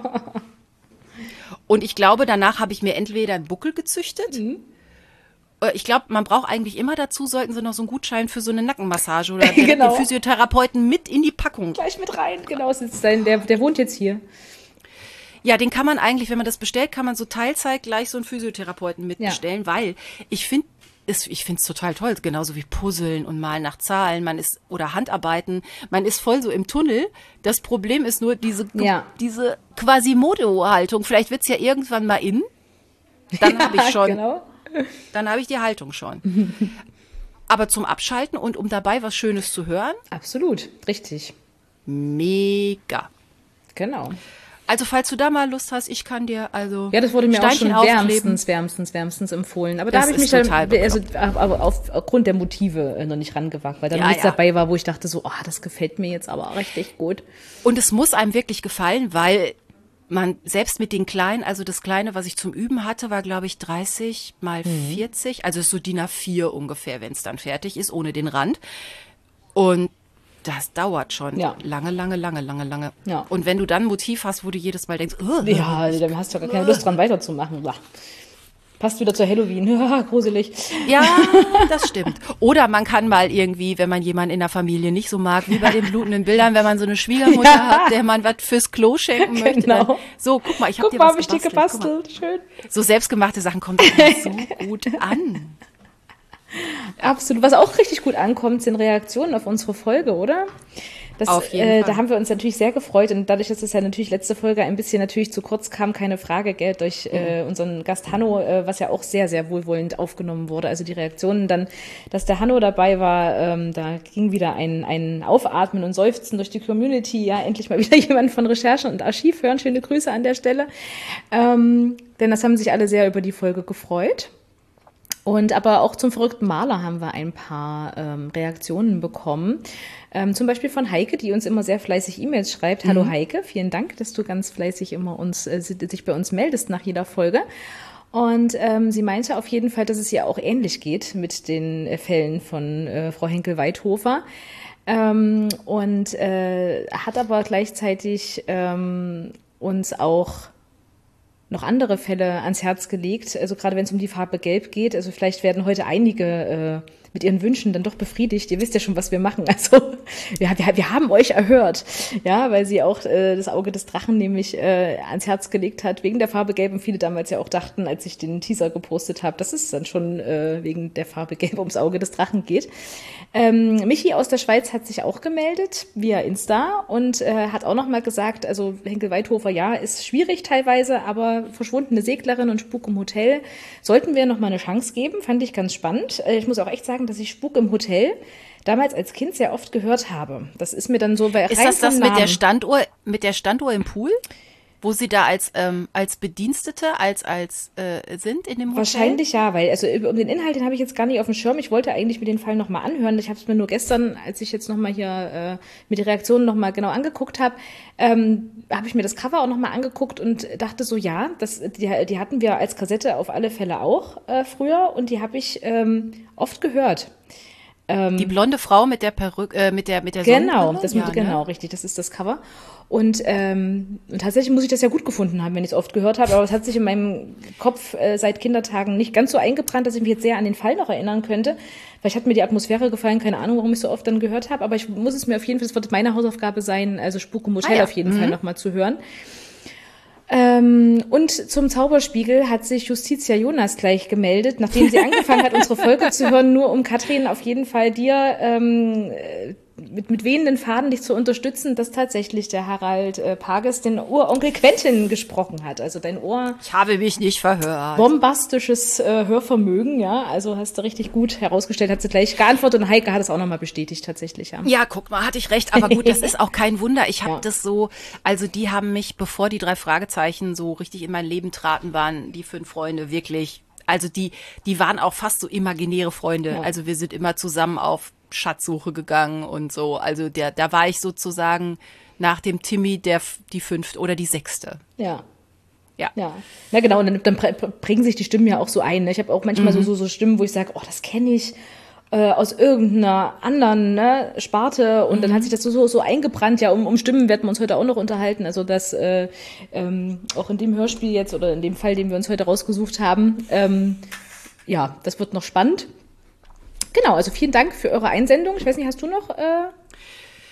Speaker 1: Und ich glaube, danach habe ich mir entweder einen Buckel gezüchtet. Mhm. Ich glaube, man braucht eigentlich immer dazu, sollten sie noch so einen Gutschein für so eine Nackenmassage oder
Speaker 2: genau.
Speaker 1: den Physiotherapeuten mit in die Packung.
Speaker 2: Gleich mit rein, genau. Ist dein, der, der wohnt jetzt hier.
Speaker 1: Ja, den kann man eigentlich, wenn man das bestellt, kann man so Teilzeit gleich so einen Physiotherapeuten mitbestellen, ja. weil ich finde, ich finde es total toll, genauso wie Puzzeln und Malen nach Zahlen, man ist, oder Handarbeiten, man ist voll so im Tunnel. Das Problem ist nur diese,
Speaker 2: ja.
Speaker 1: diese Quasimodo-Haltung. Vielleicht wird's ja irgendwann mal in. Dann habe ich schon,
Speaker 2: genau.
Speaker 1: dann habe ich die Haltung schon. Aber zum Abschalten und um dabei was Schönes zu hören.
Speaker 2: Absolut, richtig.
Speaker 1: Mega.
Speaker 2: Genau.
Speaker 1: Also falls du da mal Lust hast, ich kann dir also
Speaker 2: ja, das wurde mir
Speaker 1: Steinchen
Speaker 2: auch schon wärmstens, wärmstens, wärmstens empfohlen. Aber da habe ich mich dann also, aber aufgrund der Motive noch nicht rangewagt, weil da
Speaker 1: ja,
Speaker 2: nichts
Speaker 1: ja.
Speaker 2: dabei war, wo ich dachte so, oh, das gefällt mir jetzt aber richtig gut.
Speaker 1: Und es muss einem wirklich gefallen, weil man selbst mit den Kleinen, also das Kleine, was ich zum Üben hatte, war glaube ich dreißig mal
Speaker 2: Mhm.
Speaker 1: vierzig, also so D I N A vier ungefähr, wenn es dann fertig ist, ohne den Rand. Und das dauert schon
Speaker 2: ja.
Speaker 1: lange, lange, lange, lange, lange.
Speaker 2: Ja.
Speaker 1: Und wenn du dann ein Motiv hast, wo du jedes Mal denkst, oh,
Speaker 2: ja, dann hast du gar keine Lust dran weiterzumachen. Blah. Passt wieder zu Halloween. Gruselig.
Speaker 1: Ja, das stimmt. Oder man kann mal irgendwie, wenn man jemanden in der Familie nicht so mag, wie bei den blutenden Bildern, wenn man so eine Schwiegermutter ja. hat, der man was fürs Klo schenken möchte.
Speaker 2: Genau.
Speaker 1: Dann, so, guck mal, ich habe dir
Speaker 2: mal,
Speaker 1: was
Speaker 2: hab ich
Speaker 1: gebastelt.
Speaker 2: Dir gebastelt. Schön.
Speaker 1: So selbstgemachte Sachen kommen immer so gut an.
Speaker 2: Absolut. Was auch richtig gut ankommt, sind Reaktionen auf unsere Folge, oder? Das,
Speaker 1: auf jeden
Speaker 2: äh,
Speaker 1: Fall.
Speaker 2: Da haben wir uns natürlich sehr gefreut und dadurch, dass es ja natürlich letzte Folge ein bisschen natürlich zu kurz kam, keine Frage, gell, durch mhm. äh, unseren Gast Hanno, äh, was ja auch sehr, sehr wohlwollend aufgenommen wurde. Also die Reaktionen dann, dass der Hanno dabei war, ähm, da ging wieder ein, ein Aufatmen und Seufzen durch die Community. Ja, endlich mal wieder jemand von Recherche und Archiv hören. Schöne Grüße an der Stelle. Ähm, denn das haben sich alle sehr über die Folge gefreut. Und aber auch zum verrückten Maler haben wir ein paar ähm, Reaktionen bekommen. Ähm, zum Beispiel von Heike, die uns immer sehr fleißig E-Mails schreibt. Mhm. Hallo Heike, vielen Dank, dass du ganz fleißig immer uns äh, sich bei uns meldest nach jeder Folge. Und ähm, sie meinte auf jeden Fall, dass es ihr auch ähnlich geht mit den äh, Fällen von äh, Frau Henkel-Weithofer. Ähm, und äh, hat aber gleichzeitig ähm, uns auch noch andere Fälle ans Herz gelegt, also gerade wenn es um die Farbe Gelb geht. Also vielleicht werden heute einige äh, mit ihren Wünschen dann doch befriedigt. Ihr wisst ja schon, was wir machen. Also wir, wir, wir haben euch erhört, ja, weil sie auch äh, das Auge des Drachen nämlich äh, ans Herz gelegt hat, wegen der Farbe Gelb. Und viele damals ja auch dachten, als ich den Teaser gepostet habe, dass es dann schon äh, wegen der Farbe Gelb ums Auge des Drachen geht. Ähm, Michi aus der Schweiz hat sich auch gemeldet via Insta und äh, hat auch nochmal gesagt, also Henkel-Weithofer, ja, ist schwierig teilweise, aber verschwundene Seglerin und Spuk im Hotel sollten wir nochmal eine Chance geben, fand ich ganz spannend. Äh, ich muss auch echt sagen, dass ich Spuk im Hotel damals als Kind sehr oft gehört habe. Das ist mir dann so bei
Speaker 1: Ist das das mit der Standuhr, mit der Standuhr im Pool? Wo sie da als ähm, als Bedienstete, als als äh, sind in dem Hotel?
Speaker 2: Wahrscheinlich ja, weil also um den Inhalt, den habe ich jetzt gar nicht auf dem Schirm. Ich wollte eigentlich mir den Fall nochmal anhören. Ich habe es mir nur gestern, als ich jetzt nochmal hier äh, mit den Reaktionen nochmal genau angeguckt habe, ähm, habe ich mir das Cover auch nochmal angeguckt und dachte so, ja, das, die, die hatten wir als Kassette auf alle Fälle auch äh, früher und die habe ich ähm, oft gehört.
Speaker 1: Die blonde Frau mit der Perücke, äh, mit der mit der
Speaker 2: Genau, das mit,
Speaker 1: ja,
Speaker 2: genau,
Speaker 1: ne?
Speaker 2: richtig, das ist das Cover. Und, ähm, und tatsächlich muss ich das ja gut gefunden haben, wenn ich es oft gehört habe, aber es hat sich in meinem Kopf äh, seit Kindertagen nicht ganz so eingebrannt, dass ich mich jetzt sehr an den Fall noch erinnern könnte. Vielleicht hat mir die Atmosphäre gefallen, keine Ahnung, warum ich so oft dann gehört habe, aber ich muss es mir auf jeden Fall, es wird meine Hausaufgabe sein, also Spuk im Hotel ah, ja. auf jeden mhm. Fall nochmal zu hören. Ähm, und zum Zauberspiegel hat sich Justitia Jonas gleich gemeldet, nachdem sie angefangen hat, unsere Folge zu hören, nur um Katrin auf jeden Fall dir ähm, mit, mit wehenden Faden dich zu unterstützen, dass tatsächlich der Harald äh, Pages den Uronkel Quentin gesprochen hat. Also dein Ohr...
Speaker 1: Ich habe mich nicht verhört.
Speaker 2: Bombastisches äh, Hörvermögen, ja. Also hast du richtig gut herausgestellt, hat sie gleich geantwortet und Heike hat es auch nochmal bestätigt tatsächlich, ja.
Speaker 1: Ja, guck mal, hatte ich recht. Aber gut, das ist auch kein Wunder. Ich habe ja. das so, also die haben mich, bevor die drei Fragezeichen so richtig in mein Leben traten, waren die fünf Freunde wirklich, also die, die waren auch fast so imaginäre Freunde. Ja. Also wir sind immer zusammen auf Schatzsuche gegangen und so. Also der, da war ich sozusagen nach dem Timmy der die fünfte oder die sechste.
Speaker 2: Ja.
Speaker 1: Ja.
Speaker 2: Ja. Na genau, und dann, dann bringen sich die Stimmen ja auch so ein. Ne? Ich habe auch manchmal mhm. so, so, so Stimmen, wo ich sage, oh, das kenne ich äh, aus irgendeiner anderen ne, Sparte. Und mhm. dann hat sich das so, so, so eingebrannt. Ja, um, um Stimmen werden wir uns heute auch noch unterhalten. Also das äh, ähm, auch in dem Hörspiel jetzt oder in dem Fall, den wir uns heute rausgesucht haben. Ähm, ja, das wird noch spannend. Genau, also vielen Dank für eure Einsendung. Ich weiß nicht, hast du noch... Äh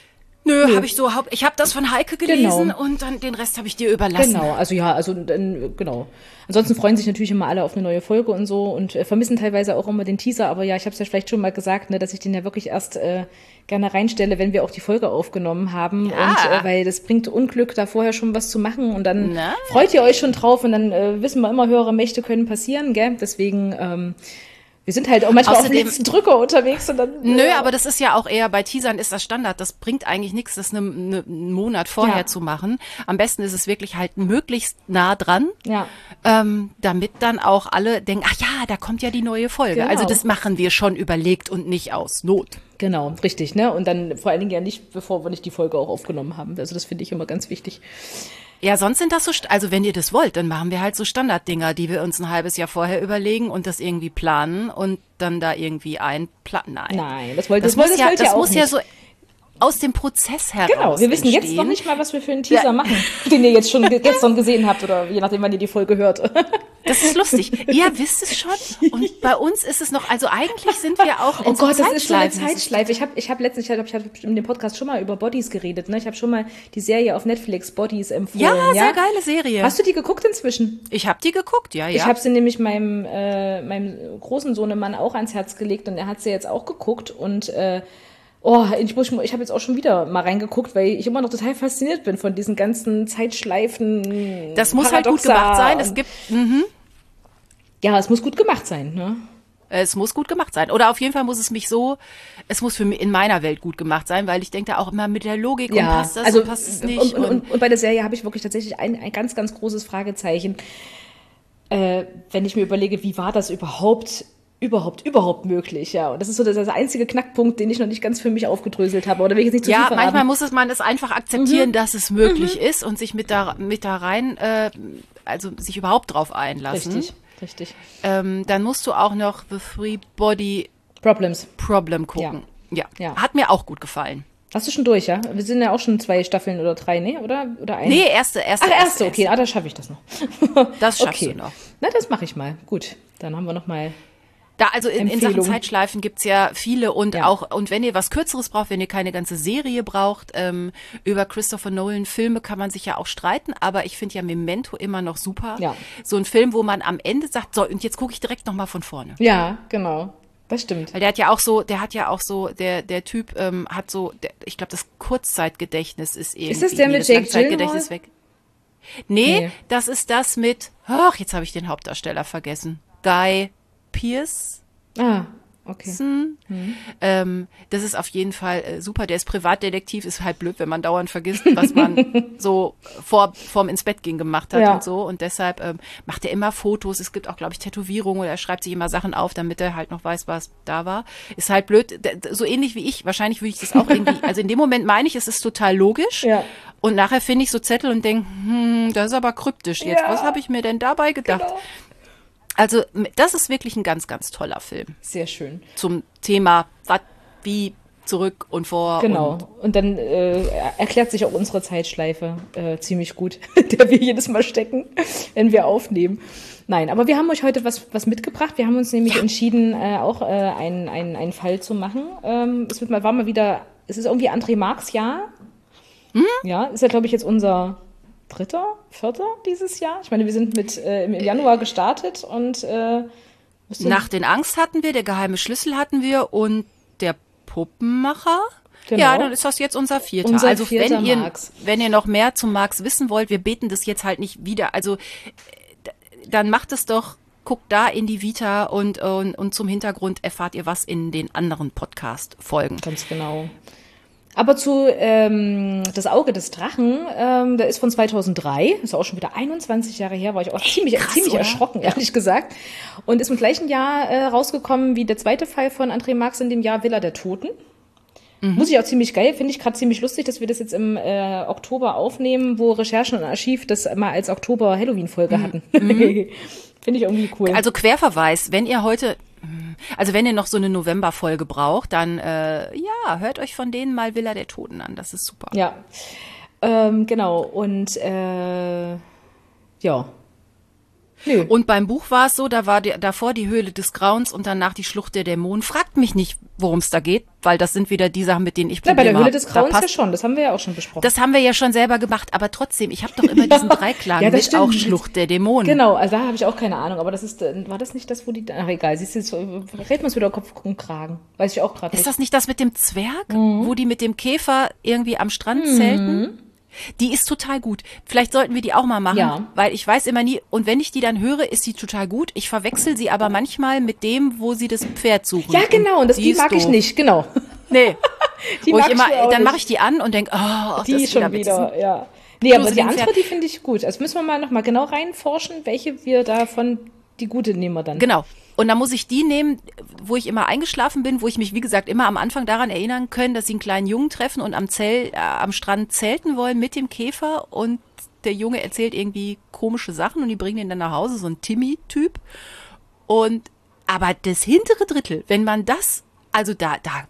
Speaker 1: Nö, Nö. habe ich so, ich habe das von Heike gelesen
Speaker 2: genau.
Speaker 1: und dann den Rest habe ich dir überlassen.
Speaker 2: Genau, also ja, also dann, genau. Ansonsten freuen sich natürlich immer alle auf eine neue Folge und so und äh, vermissen teilweise auch immer den Teaser, aber ja, ich habe es ja vielleicht schon mal gesagt, ne, dass ich den ja wirklich erst äh, gerne reinstelle, wenn wir auch die Folge aufgenommen haben
Speaker 1: Ja.
Speaker 2: und äh, weil das bringt Unglück, da vorher schon was zu machen und dann
Speaker 1: Na?
Speaker 2: freut ihr euch schon drauf und dann äh, wissen wir immer, höhere Mächte können passieren, gell? Deswegen ähm, wir sind halt auch manchmal
Speaker 1: Außerdem,
Speaker 2: auf den letzten Drücker unterwegs. Und dann,
Speaker 1: nö,
Speaker 2: ja.
Speaker 1: aber das ist ja auch eher, bei Teasern ist das Standard. Das bringt eigentlich nichts, das eine, eine, einen Monat vorher
Speaker 2: Ja.
Speaker 1: zu machen. Am besten ist es wirklich halt möglichst nah dran,
Speaker 2: Ja.
Speaker 1: ähm, damit dann auch alle denken, ach ja, da kommt ja die neue Folge.
Speaker 2: Genau.
Speaker 1: Also das machen wir schon überlegt und nicht aus Not.
Speaker 2: Genau, richtig, ne? Und dann vor allen Dingen ja nicht, bevor wir nicht die Folge auch aufgenommen haben. Also das finde ich immer ganz wichtig.
Speaker 1: Ja, sonst sind das so, also wenn ihr das wollt, dann machen wir halt so Standarddinger, die wir uns ein halbes Jahr vorher überlegen und das irgendwie planen und dann da irgendwie einplanen. Nein.
Speaker 2: Nein, das wollt,
Speaker 1: das,
Speaker 2: das
Speaker 1: muss
Speaker 2: wollt,
Speaker 1: ja,
Speaker 2: das
Speaker 1: das
Speaker 2: ja auch
Speaker 1: muss ja
Speaker 2: nicht.
Speaker 1: so aus dem Prozess heraus
Speaker 2: Genau, wir wissen
Speaker 1: entstehen.
Speaker 2: jetzt noch nicht mal, was wir für einen Teaser
Speaker 1: Ja.
Speaker 2: machen, den ihr jetzt schon ge- gestern gesehen habt oder je nachdem, wann ihr die Folge hört.
Speaker 1: Das ist lustig. Ihr wisst es schon und bei uns ist es noch, also eigentlich sind wir auch in
Speaker 2: Oh
Speaker 1: so
Speaker 2: Gott, das ist so eine
Speaker 1: Zeitschleifen.
Speaker 2: Zeitschleife. Ich habe ich hab letztens, ich habe ich hab in dem Podcast schon mal über Bodies geredet. Ne? Ich habe schon mal die Serie auf Netflix Bodies empfohlen.
Speaker 1: Ja,
Speaker 2: ja,
Speaker 1: sehr geile Serie.
Speaker 2: Hast du die geguckt inzwischen?
Speaker 1: Ich habe die geguckt, ja, ja.
Speaker 2: Ich habe sie nämlich meinem, äh, meinem großen Sohnemann auch ans Herz gelegt und er hat sie jetzt auch geguckt und äh, oh, ich, muss- ich habe jetzt auch schon wieder mal reingeguckt, weil ich immer noch total fasziniert bin von diesen ganzen Zeitschleifen.
Speaker 1: Das muss halt gut
Speaker 2: Paradoxa
Speaker 1: gemacht sein. Es
Speaker 2: und-
Speaker 1: gibt, mhm.
Speaker 2: Ja, es muss gut gemacht sein, ne?
Speaker 1: Es muss gut gemacht sein. Oder auf jeden Fall muss es mich so, es muss für mich in meiner Welt gut gemacht sein, weil ich denke da auch immer mit der Logik und passt das
Speaker 2: also
Speaker 1: und passt es nicht.
Speaker 2: Und, und, und, und bei der Serie habe ich wirklich tatsächlich ein, ein ganz, ganz großes Fragezeichen, äh, wenn ich mir überlege, wie war das überhaupt, überhaupt, überhaupt möglich, ja. Und das ist so der, der einzige Knackpunkt, den ich noch nicht ganz für mich aufgedröselt habe. Oder will ich jetzt nicht zu viel
Speaker 1: Ja,
Speaker 2: verraten?
Speaker 1: manchmal muss es man es einfach akzeptieren, dass es möglich ist und sich mit da mit da rein, äh, also sich überhaupt drauf einlassen.
Speaker 2: Richtig, richtig.
Speaker 1: Ähm, dann musst du auch noch The Three Body
Speaker 2: Problems.
Speaker 1: Problem gucken. Ja.
Speaker 2: Ja.
Speaker 1: Hat mir auch gut gefallen.
Speaker 2: Hast du schon durch, ja? Wir sind ja auch schon zwei Staffeln oder drei, ne? Oder, oder eine?
Speaker 1: Nee, erste, erste.
Speaker 2: Ach, erste, okay. Ah, da schaffe ich das noch.
Speaker 1: Das schaffst
Speaker 2: okay.
Speaker 1: du noch.
Speaker 2: Na, das mache ich mal. Gut, dann haben wir noch mal.
Speaker 1: Da, also in, in Sachen
Speaker 2: Empfehlung.
Speaker 1: Zeitschleifen gibt's ja viele und
Speaker 2: Ja.
Speaker 1: auch, und wenn ihr was Kürzeres braucht, wenn ihr keine ganze Serie braucht, ähm, über Christopher Nolan Filme kann man sich ja auch streiten, aber ich finde ja Memento immer noch super.
Speaker 2: Ja.
Speaker 1: So ein Film, wo man am Ende sagt, so, und jetzt gucke ich direkt nochmal von vorne.
Speaker 2: Ja, genau. Das stimmt.
Speaker 1: Weil der hat ja auch so, der hat ja auch so, der, der Typ ähm, hat so, der, ich glaube, das Kurzzeitgedächtnis ist irgendwie.
Speaker 2: das der
Speaker 1: nee,
Speaker 2: mit
Speaker 1: das
Speaker 2: Jake
Speaker 1: Langzeitgedächtnis weg. Nee,
Speaker 2: Nee.
Speaker 1: das ist das mit, ach, jetzt habe ich den Hauptdarsteller vergessen. Guy Pearce.
Speaker 2: Ah, okay.
Speaker 1: Ähm, das ist auf jeden Fall äh, super. Der ist Privatdetektiv, ist halt blöd, wenn man dauernd vergisst, was man so vor vorm ins Bett gehen gemacht hat
Speaker 2: Ja.
Speaker 1: und so. Und deshalb ähm, macht er immer Fotos. Es gibt auch, glaube ich, Tätowierungen oder er schreibt sich immer Sachen auf, damit er halt noch weiß, was da war. Ist halt blöd, D- d- so ähnlich wie ich. Wahrscheinlich würde ich das auch irgendwie, also in dem Moment meine ich, es ist total logisch.
Speaker 2: Ja.
Speaker 1: Und nachher finde ich so Zettel und denke, hm, das ist aber kryptisch jetzt.
Speaker 2: Ja.
Speaker 1: Was habe ich mir denn dabei gedacht?
Speaker 2: Genau.
Speaker 1: Also das ist wirklich ein ganz, ganz toller Film
Speaker 2: Sehr schön.
Speaker 1: zum Thema, was, wie, zurück und vor.
Speaker 2: Genau.
Speaker 1: Und
Speaker 2: Und dann äh, erklärt sich auch unsere Zeitschleife äh, ziemlich gut, in der wir jedes Mal stecken, wenn wir aufnehmen. Nein, aber wir haben euch heute was, was mitgebracht. Wir haben uns nämlich entschieden, äh, auch äh, einen, einen, einen Fall zu machen. Ähm, es wird mal, war mal wieder, es ist irgendwie André Marx Jahr.
Speaker 1: Hm?
Speaker 2: Ja, ist ja, glaube ich, jetzt unser dritter, vierter dieses Jahr. Ich meine, wir sind mit äh, im Januar gestartet und äh, müsste-
Speaker 1: Nacht in Angst hatten wir, der geheime Schlüssel hatten wir und der Puppenmacher.
Speaker 2: Genau.
Speaker 1: Ja, dann ist das jetzt unser vierter.
Speaker 2: Unser
Speaker 1: also
Speaker 2: vierter
Speaker 1: wenn ihr,
Speaker 2: Marx.
Speaker 1: wenn ihr noch mehr zum Marx wissen wollt, wir beten das jetzt halt nicht wieder. Also äh, d- dann macht es doch, guckt da in die Vita und, und, und zum Hintergrund erfahrt ihr was in den anderen Podcast-Folgen.
Speaker 2: Ganz genau. Aber zu ähm, Das Auge des Drachen, ähm, der ist von zweitausenddrei, ist auch schon wieder einundzwanzig Jahre her, war ich auch ziemlich,
Speaker 1: krass,
Speaker 2: ziemlich
Speaker 1: oder?
Speaker 2: erschrocken, ehrlich gesagt. Und ist im gleichen Jahr äh, rausgekommen wie der zweite Fall von André Marx in dem Jahr Villa der Toten. Muss ich auch ziemlich geil, finde ich gerade ziemlich lustig, dass wir das jetzt im äh, Oktober aufnehmen, wo Recherchen und Archiv das mal als Oktober-Halloween-Folge hatten. Finde ich irgendwie cool.
Speaker 1: Also Querverweis, wenn ihr heute, also wenn ihr noch so eine November-Folge braucht, dann äh, ja, hört euch von denen mal Villa der Toten an, das ist super.
Speaker 2: Ja, ähm, genau. Und äh, ja. Nö.
Speaker 1: Und beim Buch war es so, da war die, davor die Höhle des Grauens und danach die Schlucht der Dämonen. Fragt mich nicht, worum es da geht, weil das sind wieder die Sachen, mit denen ich
Speaker 2: Ja,
Speaker 1: Probleme habe.
Speaker 2: bei der Höhle des Grauens
Speaker 1: Da
Speaker 2: ja schon, das haben wir ja auch schon besprochen.
Speaker 1: Das haben wir ja schon selber gemacht, aber trotzdem, ich habe doch immer diesen Dreiklang
Speaker 2: Ja, das
Speaker 1: mit
Speaker 2: stimmt.
Speaker 1: auch Schlucht der Dämonen.
Speaker 2: Genau, also da habe ich auch keine Ahnung, aber das ist, äh, war das nicht das, wo die, ach egal, siehst du, jetzt reden wir uns wieder Kopf und Kragen, weiß ich auch gerade nicht.
Speaker 1: Ist das nicht das mit dem Zwerg,
Speaker 2: Mhm.
Speaker 1: wo die mit dem Käfer irgendwie am Strand zelten? Die ist total gut. Vielleicht sollten wir die auch mal machen,
Speaker 2: Ja.
Speaker 1: weil ich weiß immer nie, und wenn ich die dann höre, ist die total gut. Ich verwechsel sie aber manchmal mit dem, wo sie das Pferd suchen.
Speaker 2: Ja, genau, und das, die
Speaker 1: ist
Speaker 2: mag ich
Speaker 1: doof.
Speaker 2: nicht, genau.
Speaker 1: Nee.
Speaker 2: Die
Speaker 1: Wo
Speaker 2: mag
Speaker 1: ich immer,
Speaker 2: ich auch
Speaker 1: dann
Speaker 2: nicht.
Speaker 1: mache ich die an und denke, oh,
Speaker 2: Die
Speaker 1: das ist
Speaker 2: schon
Speaker 1: wieder,
Speaker 2: wieder,
Speaker 1: wieder.
Speaker 2: ja. Nee, aber die
Speaker 1: gruseligen
Speaker 2: andere,
Speaker 1: Pferd.
Speaker 2: die finde ich gut. Also müssen wir mal noch mal genau reinforschen, welche wir davon, die gute nehmen wir dann.
Speaker 1: Genau. Und dann muss ich die nehmen, wo ich immer eingeschlafen bin, wo ich mich, wie gesagt, immer am Anfang daran erinnern können, dass sie einen kleinen Jungen treffen und am, Zell, äh, am Strand zelten wollen mit dem Käfer und der Junge erzählt irgendwie komische Sachen und die bringen ihn dann nach Hause, so ein Timmy-Typ. Und, aber das hintere Drittel, wenn man das, also da, da,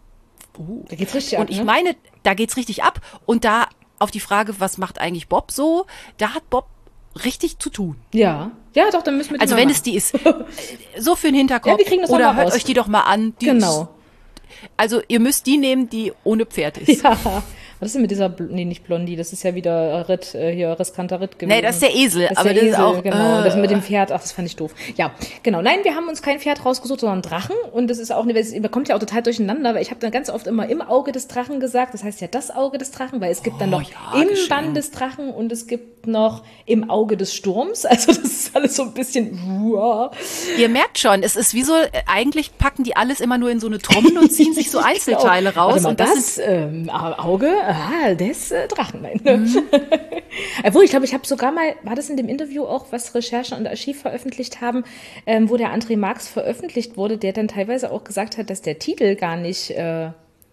Speaker 1: uh,
Speaker 2: Da geht's richtig
Speaker 1: und
Speaker 2: ab,
Speaker 1: ich
Speaker 2: ne?
Speaker 1: meine, da geht's richtig ab und da auf die Frage, was macht eigentlich Bob so, da hat Bob richtig zu tun.
Speaker 2: Ja. Ja, doch, dann müssen wir die
Speaker 1: Also
Speaker 2: mal
Speaker 1: wenn
Speaker 2: machen.
Speaker 1: es die ist, so für den Hinterkopf.
Speaker 2: Ja, wir kriegen das noch
Speaker 1: oder
Speaker 2: mal
Speaker 1: hört
Speaker 2: raus.
Speaker 1: euch die doch mal an. Die
Speaker 2: Genau.
Speaker 1: Ist, also ihr müsst die nehmen, die ohne Pferd ist.
Speaker 2: Ja. Was ist denn mit dieser, Bl- nee, nicht Blondie, das ist ja wieder Ritt, äh, hier, riskanter Ritt gewesen.
Speaker 1: Nee, das ist der Esel,
Speaker 2: Das ist
Speaker 1: aber
Speaker 2: der
Speaker 1: das ist
Speaker 2: Esel,
Speaker 1: auch,
Speaker 2: genau,
Speaker 1: äh.
Speaker 2: das mit dem Pferd, ach, das fand ich doof. Ja, genau, nein, wir haben uns kein Pferd rausgesucht, sondern einen Drachen und das ist auch, man kommt ja auch total durcheinander, weil ich habe dann ganz oft immer im Auge des Drachen gesagt, das heißt ja das Auge des Drachen, weil es gibt dann
Speaker 1: Oh,
Speaker 2: noch
Speaker 1: ja,
Speaker 2: im
Speaker 1: geschehen.
Speaker 2: Bann des Drachen und es gibt noch im Auge des Sturms, also das ist alles so ein bisschen, uah.
Speaker 1: Ihr merkt schon, es ist wie so, äh, eigentlich packen die alles immer nur in so eine Trommel und ziehen sich so Einzelteile
Speaker 2: Genau.
Speaker 1: raus.
Speaker 2: Warte mal,
Speaker 1: Und das,
Speaker 2: das,
Speaker 1: sind,
Speaker 2: ähm, Auge ah, des äh, Drachen. Nein.
Speaker 1: Mhm.
Speaker 2: Obwohl, ich glaube, ich habe sogar mal, war das in dem Interview auch, was Recherche und Archiv veröffentlicht haben, ähm, wo der André Marx veröffentlicht wurde, der dann teilweise auch gesagt hat, dass der Titel gar nicht, äh,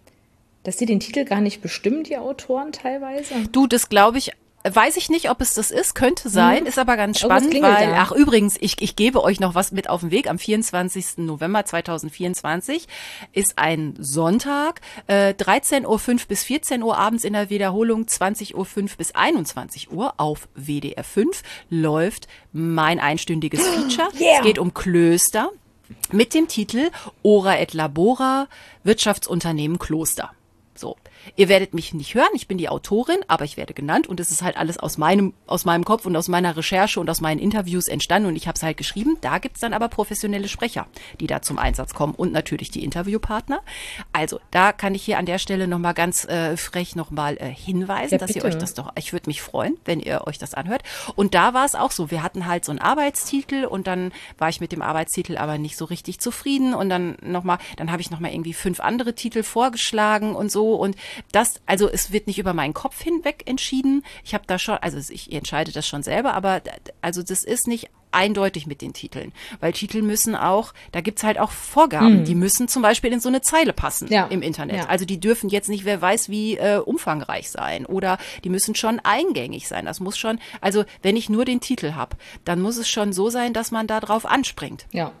Speaker 2: dass die den Titel gar nicht bestimmen, die Autoren teilweise.
Speaker 1: du, das glaube ich, weiß ich nicht, ob es das ist, könnte sein, ist aber ganz
Speaker 2: Irgendwas
Speaker 1: spannend,
Speaker 2: klingelt
Speaker 1: weil,
Speaker 2: da.
Speaker 1: ach übrigens, ich, ich gebe euch noch was mit auf den Weg. Am vierundzwanzigsten November zweitausendvierundzwanzig ist ein Sonntag, äh, dreizehn Uhr fünf bis vierzehn Uhr abends in der Wiederholung, zwanzig Uhr fünf bis einundzwanzig Uhr auf W D R fünf läuft mein einstündiges Feature.
Speaker 2: Yeah.
Speaker 1: Es geht um Klöster mit dem Titel Ora et Labora, Wirtschaftsunternehmen Kloster. So. Ihr werdet mich nicht hören, ich bin die Autorin, aber ich werde genannt und es ist halt alles aus meinem, aus meinem Kopf und aus meiner Recherche und aus meinen Interviews entstanden und ich habe es halt geschrieben. Da gibt's dann aber professionelle Sprecher, die da zum Einsatz kommen und natürlich die Interviewpartner. Also, da kann ich hier an der Stelle nochmal ganz äh, frech nochmal äh, hinweisen,
Speaker 2: Ja,
Speaker 1: dass ihr
Speaker 2: bitte.
Speaker 1: euch das doch, ich würde mich freuen, wenn ihr euch das anhört. Und da war es auch so, wir hatten halt so einen Arbeitstitel und dann war ich mit dem Arbeitstitel aber nicht so richtig zufrieden und dann nochmal, dann habe ich nochmal irgendwie fünf andere Titel vorgeschlagen und so und das, also es wird nicht über meinen Kopf hinweg entschieden. Ich habe da schon, also ich entscheide das schon selber, aber also das ist nicht eindeutig mit den Titeln, weil Titel müssen auch, da gibt's halt auch Vorgaben, die müssen zum Beispiel in so eine Zeile passen
Speaker 2: Ja.
Speaker 1: im Internet.
Speaker 2: Ja.
Speaker 1: Also die dürfen jetzt nicht, wer weiß wie, äh, umfangreich sein oder die müssen schon eingängig sein. Das muss schon, also wenn ich nur den Titel habe, dann muss es schon so sein, dass man da drauf anspringt.
Speaker 2: Ja.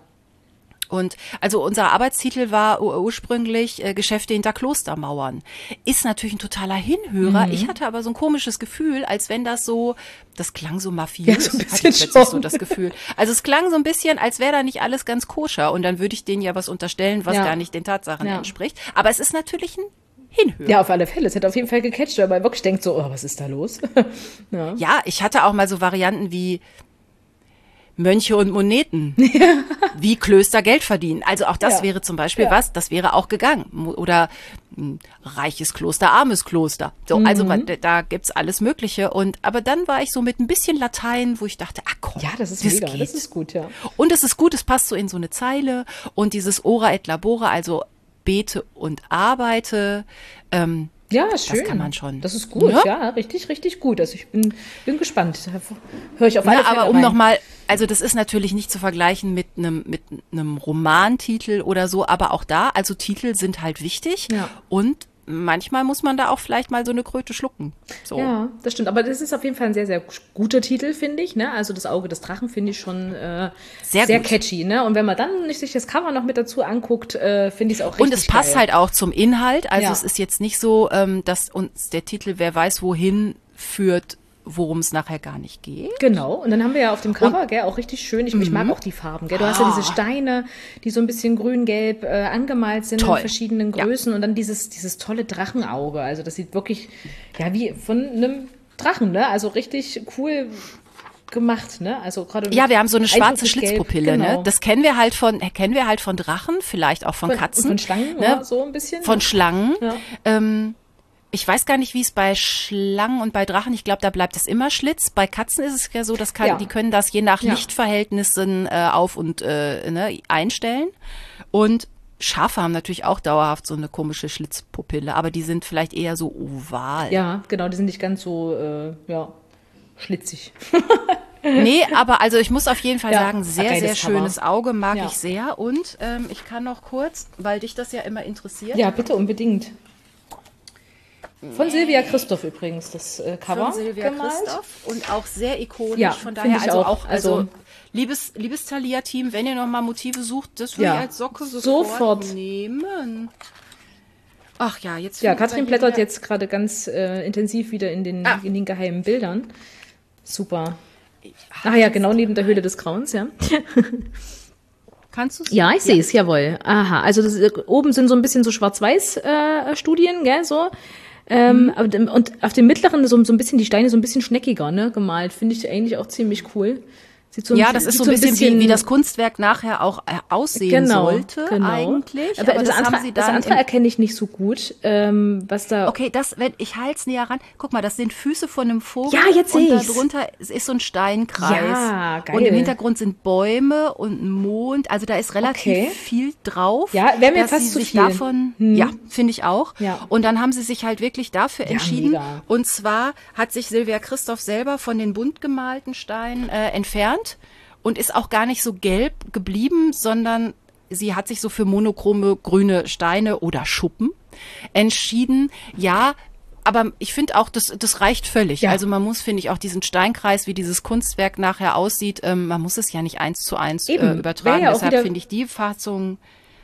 Speaker 1: Und also unser Arbeitstitel war ur ursprünglich äh, Geschäfte hinter Klostermauern. Ist natürlich ein totaler Hinhörer.
Speaker 2: Mhm.
Speaker 1: Ich hatte aber so ein komisches Gefühl, als wenn das so, das klang so mafiös.
Speaker 2: Ja, so ein
Speaker 1: hatte
Speaker 2: bisschen
Speaker 1: ich plötzlich so
Speaker 2: schon.
Speaker 1: das Gefühl. Also es klang so ein bisschen, als wäre da nicht alles ganz koscher. Und dann würde ich denen ja was unterstellen, was
Speaker 2: Ja.
Speaker 1: gar nicht den Tatsachen
Speaker 2: Ja.
Speaker 1: entspricht. Aber es ist natürlich ein Hinhörer.
Speaker 2: Ja, auf alle Fälle. Es hätte auf jeden Fall gecatcht, weil man wirklich denkt so, oh, was ist da los? ja.
Speaker 1: Ja, ich hatte auch mal so Varianten wie Mönche und Moneten, wie Klöster Geld verdienen. Also auch das
Speaker 2: Ja.
Speaker 1: wäre zum Beispiel
Speaker 2: Ja.
Speaker 1: was, das wäre auch gegangen. Mo- Oder mh, reiches Kloster, armes Kloster. So, also man, da- da gibt's alles Mögliche. Und aber dann war ich so mit ein bisschen Latein, wo ich dachte, ah komm,
Speaker 2: Ja, das ist mega.
Speaker 1: geht.
Speaker 2: Das ist gut, ja.
Speaker 1: Und es ist gut, es passt so in so eine Zeile. Und dieses Ora et Labora, also bete und arbeite, ähm,
Speaker 2: Ja, schön.
Speaker 1: kann man schon.
Speaker 2: Das ist gut,
Speaker 1: Ja?
Speaker 2: ja, richtig, richtig gut. Also ich bin, bin gespannt. Höre ich auf alle
Speaker 1: Na,
Speaker 2: Fälle
Speaker 1: aber um
Speaker 2: rein.
Speaker 1: nochmal, also das ist natürlich nicht zu vergleichen mit einem mit einem Romantitel oder so, aber auch da, also Titel sind halt wichtig
Speaker 2: Ja.
Speaker 1: und manchmal muss man da auch vielleicht mal so eine Kröte schlucken. So.
Speaker 2: Ja, das stimmt. Aber das ist auf jeden Fall ein sehr, sehr guter Titel, finde ich. Ne? Also das Auge des Drachen finde ich schon äh,
Speaker 1: Sehr
Speaker 2: sehr
Speaker 1: gut.
Speaker 2: catchy. Ne? Und wenn man dann nicht sich das Cover noch mit dazu anguckt, äh, finde ich es auch richtig
Speaker 1: Und es passt
Speaker 2: geil.
Speaker 1: halt auch zum Inhalt. Also
Speaker 2: Ja.
Speaker 1: es ist jetzt nicht so, ähm, dass uns der Titel Wer weiß wohin führt worum es nachher gar nicht geht.
Speaker 2: Genau, und dann haben wir ja auf dem Cover, und, gell, auch richtig schön, ich, ich mag auch die Farben, gell, du ah. hast ja diese Steine, die so ein bisschen grün-gelb äh, angemalt sind Toll. in verschiedenen Größen ja. und dann dieses, dieses tolle Drachenauge, also das sieht wirklich, ja, wie von einem Drachen, ne, also richtig cool gemacht, ne? Also gerade
Speaker 1: ja, wir haben so eine schwarze Schlitzpupille, genau. ne? Das kennen wir halt von kennen wir halt von Drachen, vielleicht auch von, von Katzen,
Speaker 2: von Schlangen,
Speaker 1: ne?
Speaker 2: ja, so ein bisschen.
Speaker 1: Von Schlangen.
Speaker 2: Ja.
Speaker 1: Ähm, ich weiß gar nicht, wie es bei Schlangen und bei Drachen, ich glaube, da bleibt es immer Schlitz. Bei Katzen ist es ja so, dass kann, ja. die können das je nach ja. Lichtverhältnissen äh, auf und äh, ne, einstellen. Und Schafe haben natürlich auch dauerhaft so eine komische Schlitzpupille, aber die sind vielleicht eher so oval.
Speaker 2: Ja, genau, die sind nicht ganz so, äh, ja, schlitzig.
Speaker 1: Nee, aber also ich muss auf jeden Fall ja, sagen, sehr, sehr schönes
Speaker 2: Cover.
Speaker 1: Auge, mag
Speaker 2: ja.
Speaker 1: ich sehr. Und ähm, ich kann noch kurz, weil dich das ja immer interessiert.
Speaker 2: Ja, bitte, unbedingt. Von Silvia Christoph übrigens, das äh, Cover
Speaker 1: Von Silvia
Speaker 2: gemalt.
Speaker 1: Christoph und auch sehr ikonisch.
Speaker 2: Ja,
Speaker 1: von daher
Speaker 2: ich
Speaker 1: also
Speaker 2: auch.
Speaker 1: auch, also,
Speaker 2: also
Speaker 1: liebes, liebes Thalia-Team, wenn ihr noch mal Motive sucht, das würde
Speaker 2: ja.
Speaker 1: ich als Socke sofort,
Speaker 2: sofort
Speaker 1: nehmen. Ach ja, jetzt.
Speaker 2: Ja, Katrin blättert jetzt gerade ganz äh, intensiv wieder in den, ah. in den geheimen Bildern. Super. Ach ja, genau neben der Höhle des Grauens, ja.
Speaker 1: Kannst du es?
Speaker 2: Ja, ich sehe es, ja. jawohl. Aha, also das, oben sind so ein bisschen so Schwarz-Weiß-Studien, äh, gell, so. Ähm, mhm. Und auf dem mittleren so, so ein bisschen die Steine so ein bisschen schneckiger, ne, gemalt. Finde ich eigentlich auch ziemlich cool. Sieht so ein,
Speaker 1: ja, das ist so ein bisschen, bisschen wie, wie das Kunstwerk nachher auch äh, aussehen
Speaker 2: genau,
Speaker 1: sollte
Speaker 2: genau.
Speaker 1: eigentlich.
Speaker 2: Aber,
Speaker 1: aber
Speaker 2: das,
Speaker 1: das,
Speaker 2: andere,
Speaker 1: haben sie
Speaker 2: das
Speaker 1: dann
Speaker 2: andere erkenne ich nicht so gut, ähm, was da...
Speaker 1: Okay, das, wenn ich halt's näher ran. Guck mal, das sind Füße von einem Vogel.
Speaker 2: Ja, jetzt sehe ich's.
Speaker 1: Und darunter ist so ein Steinkreis.
Speaker 2: Ja, geil.
Speaker 1: Und im Hintergrund sind Bäume und ein Mond. Also da ist relativ
Speaker 2: okay.
Speaker 1: viel drauf.
Speaker 2: Ja, wäre mir
Speaker 1: dass
Speaker 2: fast
Speaker 1: sie
Speaker 2: zu
Speaker 1: sich
Speaker 2: viel.
Speaker 1: davon,
Speaker 2: hm.
Speaker 1: Ja, finde ich auch.
Speaker 2: Ja.
Speaker 1: Und dann haben sie sich halt wirklich dafür
Speaker 2: ja,
Speaker 1: entschieden.
Speaker 2: Mega.
Speaker 1: Und zwar hat sich Silvia Christoph selber von den bunt gemalten Steinen äh, entfernt. Und ist auch gar nicht so gelb geblieben, sondern sie hat sich so für monochrome grüne Steine oder Schuppen entschieden. Ja, aber ich finde auch, das, das reicht völlig. Ja. Also man muss, finde ich, auch diesen Steinkreis, wie dieses Kunstwerk nachher aussieht, ähm, man muss es ja nicht eins zu eins äh, übertragen. Ja Deshalb finde ich die Fassung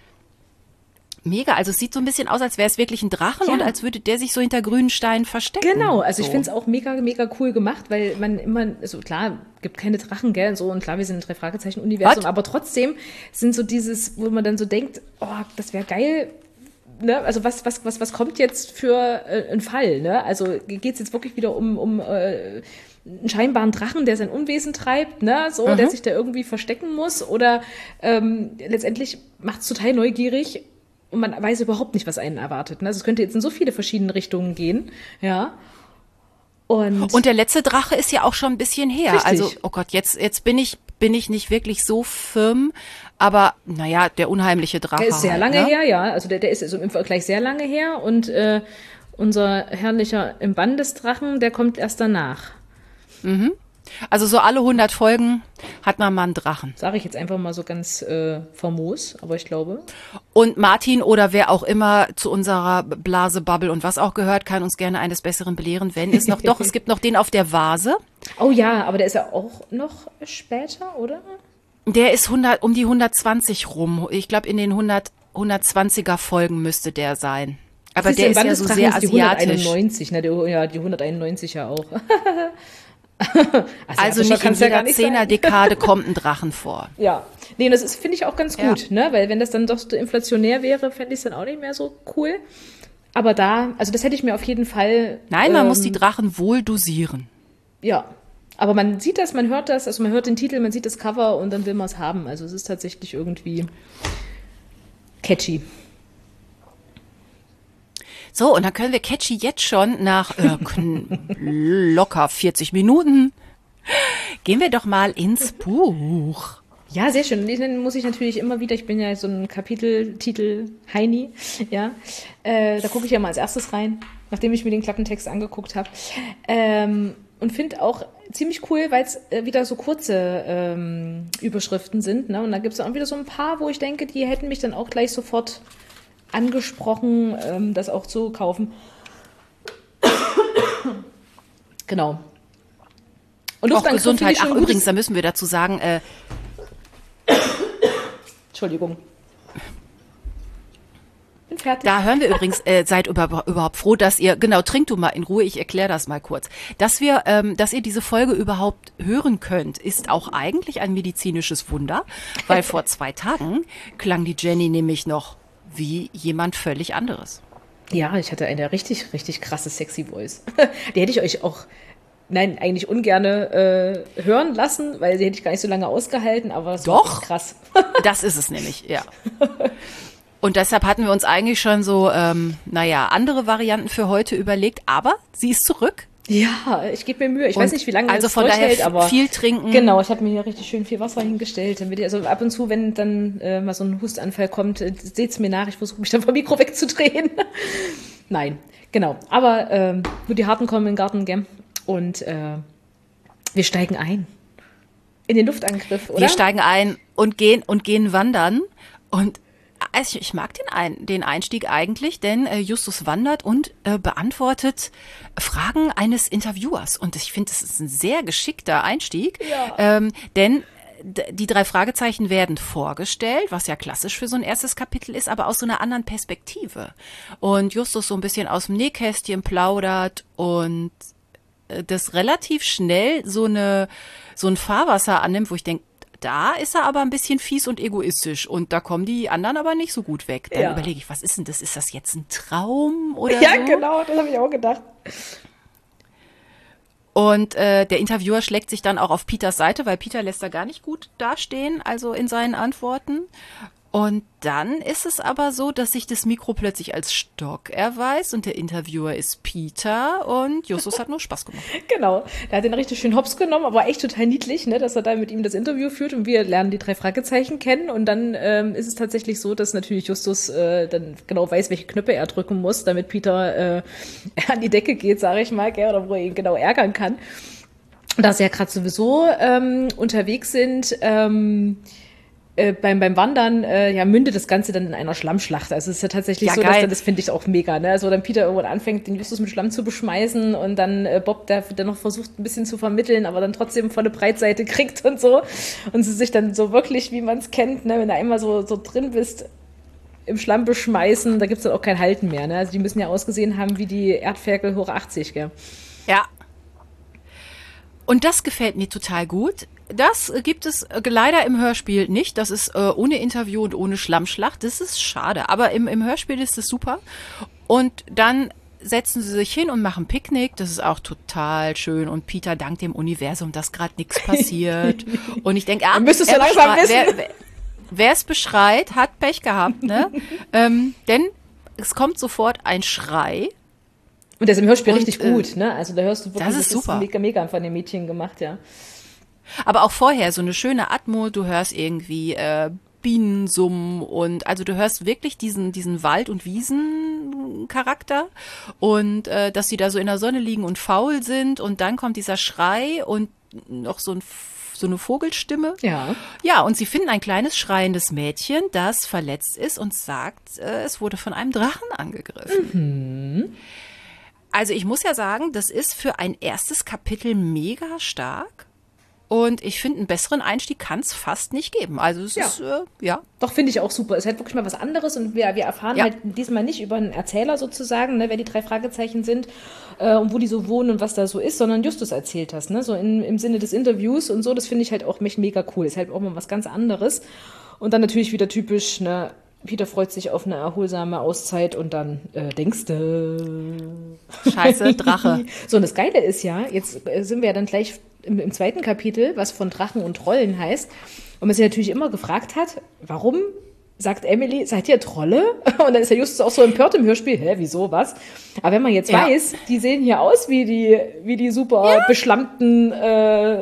Speaker 1: mega. Also es sieht so ein bisschen aus, als wäre es wirklich ein Drachen ja. und als würde der sich so hinter grünen Steinen verstecken.
Speaker 2: Genau, also
Speaker 1: so.
Speaker 2: Ich finde es auch mega, mega cool gemacht, weil man immer, also klar, gibt keine Drachen, gell, und so, und klar, wir sind ein Drei-Fragezeichen-Universum, aber trotzdem sind so dieses, wo man dann so denkt, oh, das wäre geil, ne, also was, was, was, was kommt jetzt für äh, ein Fall, ne, also geht es jetzt wirklich wieder um, um, äh, einen scheinbaren Drachen, der sein Unwesen treibt, ne, so, mhm. der sich da irgendwie verstecken muss, oder ähm, letztendlich macht es total neugierig. Und man weiß überhaupt nicht, was einen erwartet. Also es könnte jetzt in so viele verschiedene Richtungen gehen. Ja. Und,
Speaker 1: und der letzte Drache ist ja auch schon ein bisschen her.
Speaker 2: Richtig.
Speaker 1: Also, oh Gott, jetzt, jetzt bin ich, bin ich nicht wirklich so firm. Aber, naja, der unheimliche Drache.
Speaker 2: Der ist sehr
Speaker 1: halt,
Speaker 2: lange
Speaker 1: ne?
Speaker 2: her, ja. Also der, der ist also im Vergleich sehr lange her. Und äh, unser herrlicher im Bann des Drachen, der kommt erst danach.
Speaker 1: Mhm. Also so alle hundert Folgen hat man mal einen Drachen.
Speaker 2: Sage ich jetzt einfach mal so ganz äh, famos, aber ich glaube.
Speaker 1: Und Martin oder wer auch immer zu unserer Blase, Bubble und was auch gehört, kann uns gerne eines Besseren belehren, wenn es noch, doch, es gibt noch den auf der Vase.
Speaker 2: Oh ja, aber der ist ja auch noch später, oder?
Speaker 1: Der ist hundert, um die hundertzwanzig rum. Ich glaube, in den hundert, hundertzwanziger Folgen müsste der sein. Aber der ist ja so sehr asiatisch.
Speaker 2: Die hunderteinundneunzig, ne? Die, ja, die hunderteinundneunzig ja auch.
Speaker 1: Also nicht in jeder Zehner-Dekade kommt ein Drachen vor.
Speaker 2: Ja, nee, das finde ich auch ganz gut, ja. ne? Weil wenn das dann doch so inflationär wäre, fände ich es dann auch nicht mehr so cool. Aber da, also das hätte ich mir auf jeden Fall...
Speaker 1: Nein, man ähm, muss die Drachen wohl dosieren.
Speaker 2: Ja, aber man sieht das, man hört das, also man hört den Titel, man sieht das Cover und dann will man es haben. Also es ist tatsächlich irgendwie catchy.
Speaker 1: So, und dann können wir catchy jetzt schon nach äh, locker vierzig Minuten, gehen wir doch mal ins Buch.
Speaker 2: Ja, sehr schön. Den muss ich natürlich immer wieder, ich bin ja so ein Kapiteltitel-Heini, ja, äh, da gucke ich ja mal als erstes rein, nachdem ich mir den Klappentext angeguckt habe. Ähm, und finde auch ziemlich cool, weil es äh, wieder so kurze ähm, Überschriften sind, ne? Und da gibt es auch wieder so ein paar, wo ich denke, die hätten mich dann auch gleich sofort angesprochen, ähm, das auch zu kaufen. Genau.
Speaker 1: Und auch Gesundheit. Ach, übrigens, da müssen wir dazu sagen, äh,
Speaker 2: Entschuldigung. bin fertig.
Speaker 1: Da hören wir übrigens, äh, seid über, überhaupt froh, dass ihr, genau, trink du mal in Ruhe, ich erkläre das mal kurz. Dass wir, ähm, dass ihr diese Folge überhaupt hören könnt, ist auch eigentlich ein medizinisches Wunder, weil vor zwei Tagen klang die Jenny nämlich noch wie jemand völlig anderes.
Speaker 2: Ja, ich hatte eine richtig, richtig krasse sexy Voice. Die hätte ich euch auch, nein, eigentlich ungerne äh, hören lassen, weil die hätte ich gar nicht so lange ausgehalten, aber es war echt krass.
Speaker 1: Das ist es nämlich, ja. Und deshalb hatten wir uns eigentlich schon so, ähm, naja, andere Varianten für heute überlegt, aber sie ist zurück.
Speaker 2: Ja, ich gebe mir Mühe. Ich und weiß nicht, wie lange
Speaker 1: also
Speaker 2: das
Speaker 1: von daher
Speaker 2: hält, aber
Speaker 1: viel trinken.
Speaker 2: Genau, ich habe mir hier richtig schön viel Wasser hingestellt. Damit ich, also ab und zu, wenn dann äh, mal so ein Hustanfall kommt, äh, seht's mir nach. Ich versuche mich dann vom Mikro wegzudrehen. Nein, genau. Aber äh, nur die Harten kommen in den Garten, gell? Und äh, wir steigen ein in den Luftangriff, oder?
Speaker 1: Wir steigen ein und gehen und gehen wandern und also ich mag den, ein, den Einstieg eigentlich, denn äh, Justus wandert und äh, beantwortet Fragen eines Interviewers. Und ich finde, das ist ein sehr geschickter Einstieg,
Speaker 2: ja.
Speaker 1: ähm, denn d- die drei Fragezeichen werden vorgestellt, was ja klassisch für so ein erstes Kapitel ist, aber aus so einer anderen Perspektive. Und Justus so ein bisschen aus dem Nähkästchen plaudert und äh, das relativ schnell so, eine, so ein Fahrwasser annimmt, wo ich denke, da ist er aber ein bisschen fies und egoistisch und da kommen die anderen aber nicht so gut weg. Dann
Speaker 2: ja.
Speaker 1: überlege ich, was ist denn das? Ist das jetzt ein Traum oder
Speaker 2: ja,
Speaker 1: so?
Speaker 2: Ja, genau, das habe ich auch gedacht.
Speaker 1: Und äh, der Interviewer schlägt sich dann auch auf Peters Seite, weil Peter lässt da gar nicht gut dastehen, also in seinen Antworten. Und dann ist es aber so, dass sich das Mikro plötzlich als Stock erweist und der Interviewer ist Peter und Justus hat nur Spaß gemacht.
Speaker 2: Genau, der hat den richtig schön hops genommen, aber echt total niedlich, ne, dass er da mit ihm das Interview führt und wir lernen die drei Fragezeichen kennen und dann ähm, ist es tatsächlich so, dass natürlich Justus äh, dann genau weiß, welche Knöpfe er drücken muss, damit Peter äh, an die Decke geht, sage ich mal, gell, oder wo er ihn genau ärgern kann. Und da sie ja gerade sowieso ähm, unterwegs sind, ähm, Äh, beim, beim Wandern äh, ja, mündet das Ganze dann in einer Schlammschlacht. Also es ist ja tatsächlich
Speaker 1: ja,
Speaker 2: so,
Speaker 1: geil.
Speaker 2: dass dann, das finde ich auch mega, ne? Also dann Peter irgendwann anfängt, den Justus mit Schlamm zu beschmeißen und dann äh, Bob, der, der noch versucht, ein bisschen zu vermitteln, aber dann trotzdem volle Breitseite kriegt und so. Und sie sich dann so wirklich, wie man es kennt, ne, wenn du einmal so, so drin bist, im Schlamm beschmeißen, da gibt's dann auch kein Halten mehr. Ne? Also die müssen ja ausgesehen haben wie die Erdferkel hoch achtzig, gell?
Speaker 1: Ja. Und das gefällt mir total gut. Das gibt es leider im Hörspiel nicht. Das ist äh, ohne Interview und ohne Schlammschlacht. Das ist schade. Aber im, im Hörspiel ist es super. Und dann setzen sie sich hin und machen Picknick. Das ist auch total schön. Und Peter dankt dem Universum, dass gerade nichts passiert. Und ich denke, ah,
Speaker 2: müsstest du langsam wissen.
Speaker 1: Wer, wer, wer es beschreit, hat Pech gehabt. Ne? ähm, denn es kommt sofort ein Schrei.
Speaker 2: Und das ist im Hörspiel
Speaker 1: und,
Speaker 2: richtig gut. Ne? Also da hörst du wirklich,
Speaker 1: das ist,
Speaker 2: das
Speaker 1: super.
Speaker 2: ist mega, mega von den Mädchen gemacht, ja.
Speaker 1: Aber auch vorher so eine schöne Atmo, du hörst irgendwie äh, Bienensummen und also du hörst wirklich diesen diesen Wald- und Wiesen-Charakter und äh, dass sie da so in der Sonne liegen und faul sind und dann kommt dieser Schrei und noch so ein so eine Vogelstimme.
Speaker 2: Ja.
Speaker 1: Ja, und sie finden ein kleines schreiendes Mädchen, das verletzt ist und sagt, äh, es wurde von einem Drachen angegriffen.
Speaker 2: Mhm.
Speaker 1: Also ich muss ja sagen, das ist für ein erstes Kapitel mega stark. Und ich finde, einen besseren Einstieg kann es fast nicht geben. Also es
Speaker 2: ja.
Speaker 1: ist, äh, ja.
Speaker 2: Doch, finde ich auch super. Es ist halt wirklich mal was anderes und wir, wir erfahren
Speaker 1: ja.
Speaker 2: halt diesmal nicht über einen Erzähler sozusagen, ne, wer die drei Fragezeichen sind äh, und wo die so wohnen und was da so ist, sondern Justus erzählt das, ne, so in, im Sinne des Interviews und so. Das finde ich halt auch mega cool. Ist halt auch mal was ganz anderes. Und dann natürlich wieder typisch, ne, Peter freut sich auf eine erholsame Auszeit und dann äh, denkst du...
Speaker 1: Scheiße, Drache.
Speaker 2: So, und das Geile ist ja, jetzt sind wir ja dann gleich im, im zweiten Kapitel, was von Drachen und Trollen heißt. Und man sich natürlich immer gefragt hat, warum sagt Emily, seid ihr Trolle? Und dann ist der Justus auch so empört im Hörspiel, hä, wieso, was? Aber wenn man jetzt ja. weiß, die sehen hier aus wie die, wie die super ja. beschlammten äh,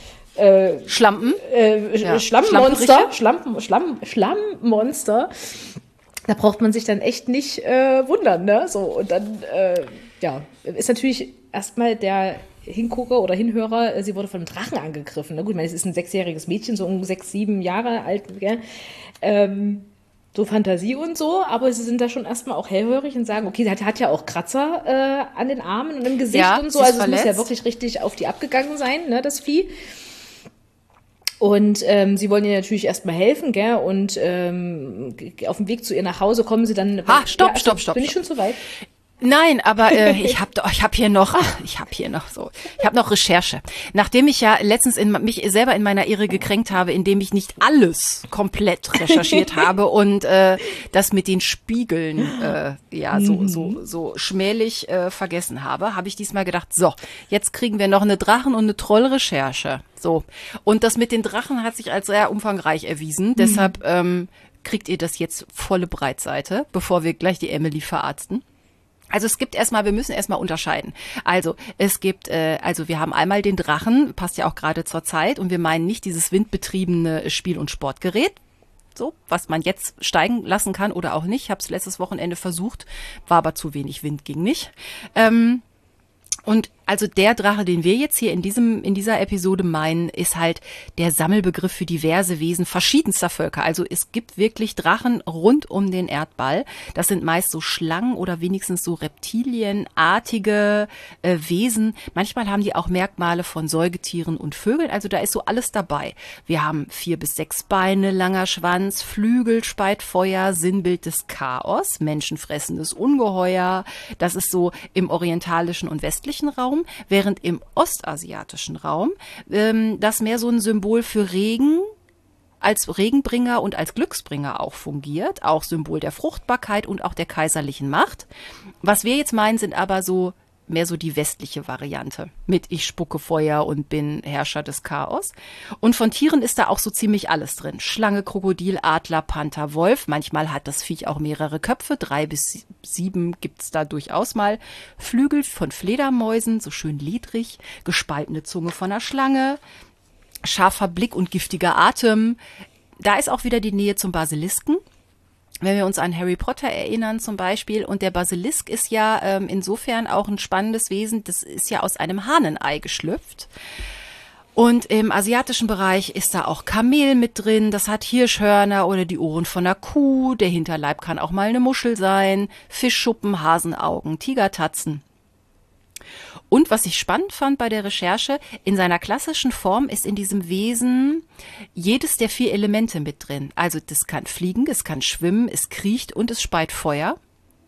Speaker 2: Äh,
Speaker 1: Schlampen?
Speaker 2: Äh, ja. Schlammmonster. Schlamm, Schlamm, Schlammmonster. Da braucht man sich dann echt nicht äh, wundern, ne? So, und dann, äh, ja, ist natürlich erstmal der Hingucker oder Hinhörer, sie wurde von einem Drachen angegriffen. Ne? Gut, ich meine, es ist ein sechsjähriges Mädchen, so um sechs, sieben Jahre alt, gell? Ähm, so Fantasie und so, aber sie sind da schon erstmal auch hellhörig und sagen, okay, sie hat, hat ja auch Kratzer äh, an den Armen und im Gesicht
Speaker 1: ja,
Speaker 2: und so, also
Speaker 1: verletzt.
Speaker 2: Es muss ja wirklich richtig auf die abgegangen sein, ne, das Vieh. Und ähm, sie wollen ihr natürlich erstmal helfen, gell? Und ähm, auf dem Weg zu ihr nach Hause kommen sie dann.
Speaker 1: Ah, stopp,
Speaker 2: ja,
Speaker 1: stopp, stopp.
Speaker 2: Bin ich schon zu weit?
Speaker 1: Nein, aber äh, ich habe ich hab hier noch, ich habe hier noch so, ich habe noch Recherche. Nachdem ich ja letztens in, mich selber in meiner Ehre gekränkt habe, indem ich nicht alles komplett recherchiert habe und äh, das mit den Spiegeln äh, ja so so so schmählich äh, vergessen habe, habe ich diesmal gedacht, so, jetzt kriegen wir noch eine Drachen- und eine Trollrecherche. So, und das mit den Drachen hat sich als sehr umfangreich erwiesen. Mhm. Deshalb ähm, kriegt ihr das jetzt volle Breitseite, bevor wir gleich die Emily verarzten. Also es gibt erstmal, wir müssen erstmal unterscheiden. Also es gibt, äh, also wir haben einmal den Drachen, passt ja auch gerade zur Zeit, und wir meinen nicht dieses windbetriebene Spiel- und Sportgerät, so, was man jetzt steigen lassen kann oder auch nicht. Ich habe es letztes Wochenende versucht, war aber zu wenig Wind, ging nicht. Ähm, und also der Drache, den wir jetzt hier in diesem in dieser Episode meinen, ist halt der Sammelbegriff für diverse Wesen verschiedenster Völker. Also es gibt wirklich Drachen rund um den Erdball. Das sind meist so Schlangen oder wenigstens so reptilienartige äh, Wesen. Manchmal haben die auch Merkmale von Säugetieren und Vögeln. Also da ist so alles dabei. Wir haben vier bis sechs Beine, langer Schwanz, Flügel, speit Feuer, Sinnbild des Chaos, menschenfressendes Ungeheuer. Das ist so im orientalischen und westlichen Raum. Während im ostasiatischen Raum ähm, das mehr so ein Symbol für Regen, als Regenbringer und als Glücksbringer auch fungiert, auch Symbol der Fruchtbarkeit und auch der kaiserlichen Macht. Was wir jetzt meinen, sind aber so mehr so die westliche Variante mit ich spucke Feuer und bin Herrscher des Chaos. Und von Tieren ist da auch so ziemlich alles drin. Schlange, Krokodil, Adler, Panther, Wolf. Manchmal hat das Viech auch mehrere Köpfe. Drei bis sieben gibt's da durchaus mal. Flügel von Fledermäusen, so schön ledrig. Gespaltene Zunge von einer Schlange. Scharfer Blick und giftiger Atem. Da ist auch wieder die Nähe zum Basilisken. Wenn wir uns an Harry Potter erinnern zum Beispiel, und der Basilisk ist ja ähm, insofern auch ein spannendes Wesen, das ist ja aus einem Hahnenei geschlüpft. Und im asiatischen Bereich ist da auch Kamel mit drin, das hat Hirschhörner oder die Ohren von einer Kuh, der Hinterleib kann auch mal eine Muschel sein, Fischschuppen, Hasenaugen, Tigertatzen. Und was ich spannend fand bei der Recherche, in seiner klassischen Form ist in diesem Wesen jedes der vier Elemente mit drin. Also das kann fliegen, es kann schwimmen, es kriecht und es speit Feuer.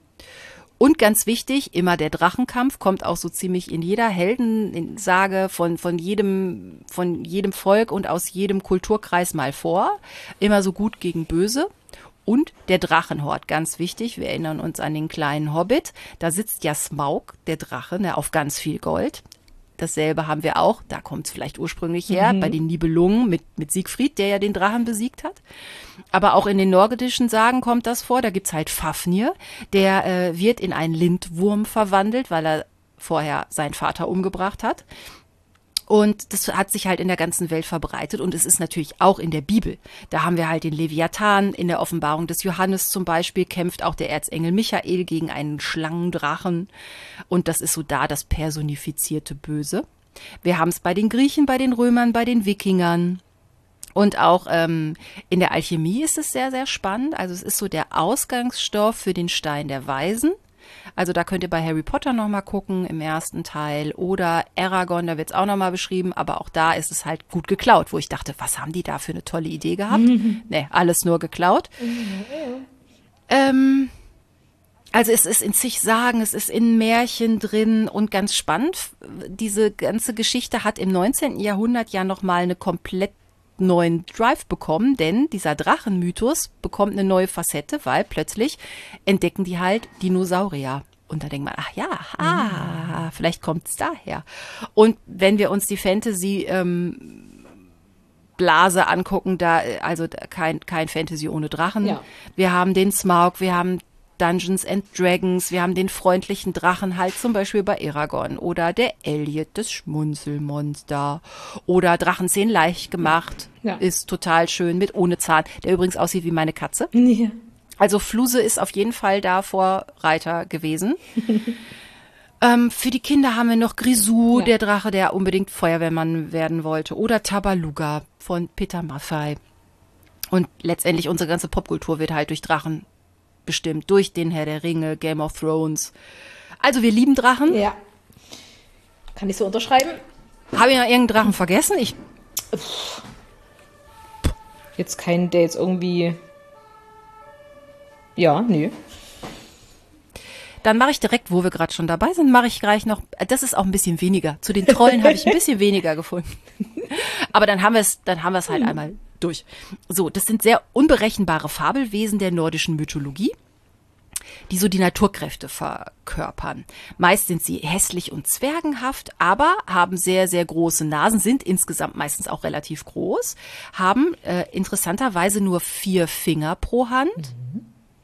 Speaker 1: Und ganz wichtig, immer der Drachenkampf kommt auch so ziemlich in jeder Heldensage von, von jedem, von jedem Volk und aus jedem Kulturkreis mal vor. Immer so gut gegen böse. Und der Drachenhort, ganz wichtig, wir erinnern uns an den kleinen Hobbit, da sitzt ja Smaug, der Drache, ne, auf ganz viel Gold. Dasselbe haben wir auch, da kommt es vielleicht ursprünglich her, mhm. bei den Nibelungen mit, mit Siegfried, der ja den Drachen besiegt hat. Aber auch in den nordischen Sagen kommt das vor, da gibt's halt Fafnir, der äh, wird in einen Lindwurm verwandelt, weil er vorher seinen Vater umgebracht hat. Und das hat sich halt in der ganzen Welt verbreitet und es ist natürlich auch in der Bibel. Da haben wir halt den Leviathan, in der Offenbarung des Johannes zum Beispiel kämpft auch der Erzengel Michael gegen einen Schlangendrachen und das ist so da das personifizierte Böse. Wir haben es bei den Griechen, bei den Römern, bei den Wikingern. Und auch ähm, in der Alchemie ist es sehr, sehr spannend. Also es ist so der Ausgangsstoff für den Stein der Weisen. Also da könnt ihr bei Harry Potter nochmal gucken im ersten Teil oder Eragon, da wird es auch nochmal beschrieben, aber auch da ist es halt gut geklaut, wo ich dachte, was haben die da für eine tolle Idee gehabt? Mhm. Ne, alles nur geklaut. Mhm, ja. ähm, also es ist in zig Sagen, es ist in Märchen drin und ganz spannend, diese ganze Geschichte hat im neunzehnten Jahrhundert ja nochmal eine komplett neuen Drive bekommen, denn dieser Drachenmythos bekommt eine neue Facette, weil plötzlich entdecken die halt Dinosaurier. Und da denkt man, ach ja, ah, vielleicht kommt es daher. Und wenn wir uns die Fantasy ähm, Blase angucken, da also kein kein Fantasy ohne Drachen. Ja. Wir haben den Smaug, wir haben Dungeons and Dragons, wir haben den freundlichen Drachen halt zum Beispiel bei Eragon oder der Elliot, das Schmunzelmonster oder Drachenzähnen leicht gemacht, ja. Ist total schön mit ohne Zahn, der übrigens aussieht wie meine Katze. Ja. Also Fluse ist auf jeden Fall da Vorreiter gewesen. ähm, für die Kinder haben wir noch Grisou, ja. Der Drache, der unbedingt Feuerwehrmann werden wollte, oder Tabaluga von Peter Maffay. Und letztendlich unsere ganze Popkultur wird halt durch Drachen bestimmt, durch den Herr der Ringe, Game of Thrones. Also wir lieben Drachen.
Speaker 2: Ja. Kann ich so unterschreiben?
Speaker 1: Habe ich noch irgendeinen Drachen vergessen? Ich
Speaker 2: jetzt keinen, der jetzt irgendwie... Ja, nee.
Speaker 1: Dann mache ich direkt, wo wir gerade schon dabei sind, mache ich gleich noch, das ist auch ein bisschen weniger. Zu den Trollen habe ich ein bisschen weniger gefunden. Aber dann haben wir es, dann haben wir es halt einmal durch. So, das sind sehr unberechenbare Fabelwesen der nordischen Mythologie, die so die Naturkräfte verkörpern. Meist sind sie hässlich und zwergenhaft, aber haben sehr, sehr große Nasen, sind insgesamt meistens auch relativ groß, haben äh, interessanterweise nur vier Finger pro Hand. Mhm.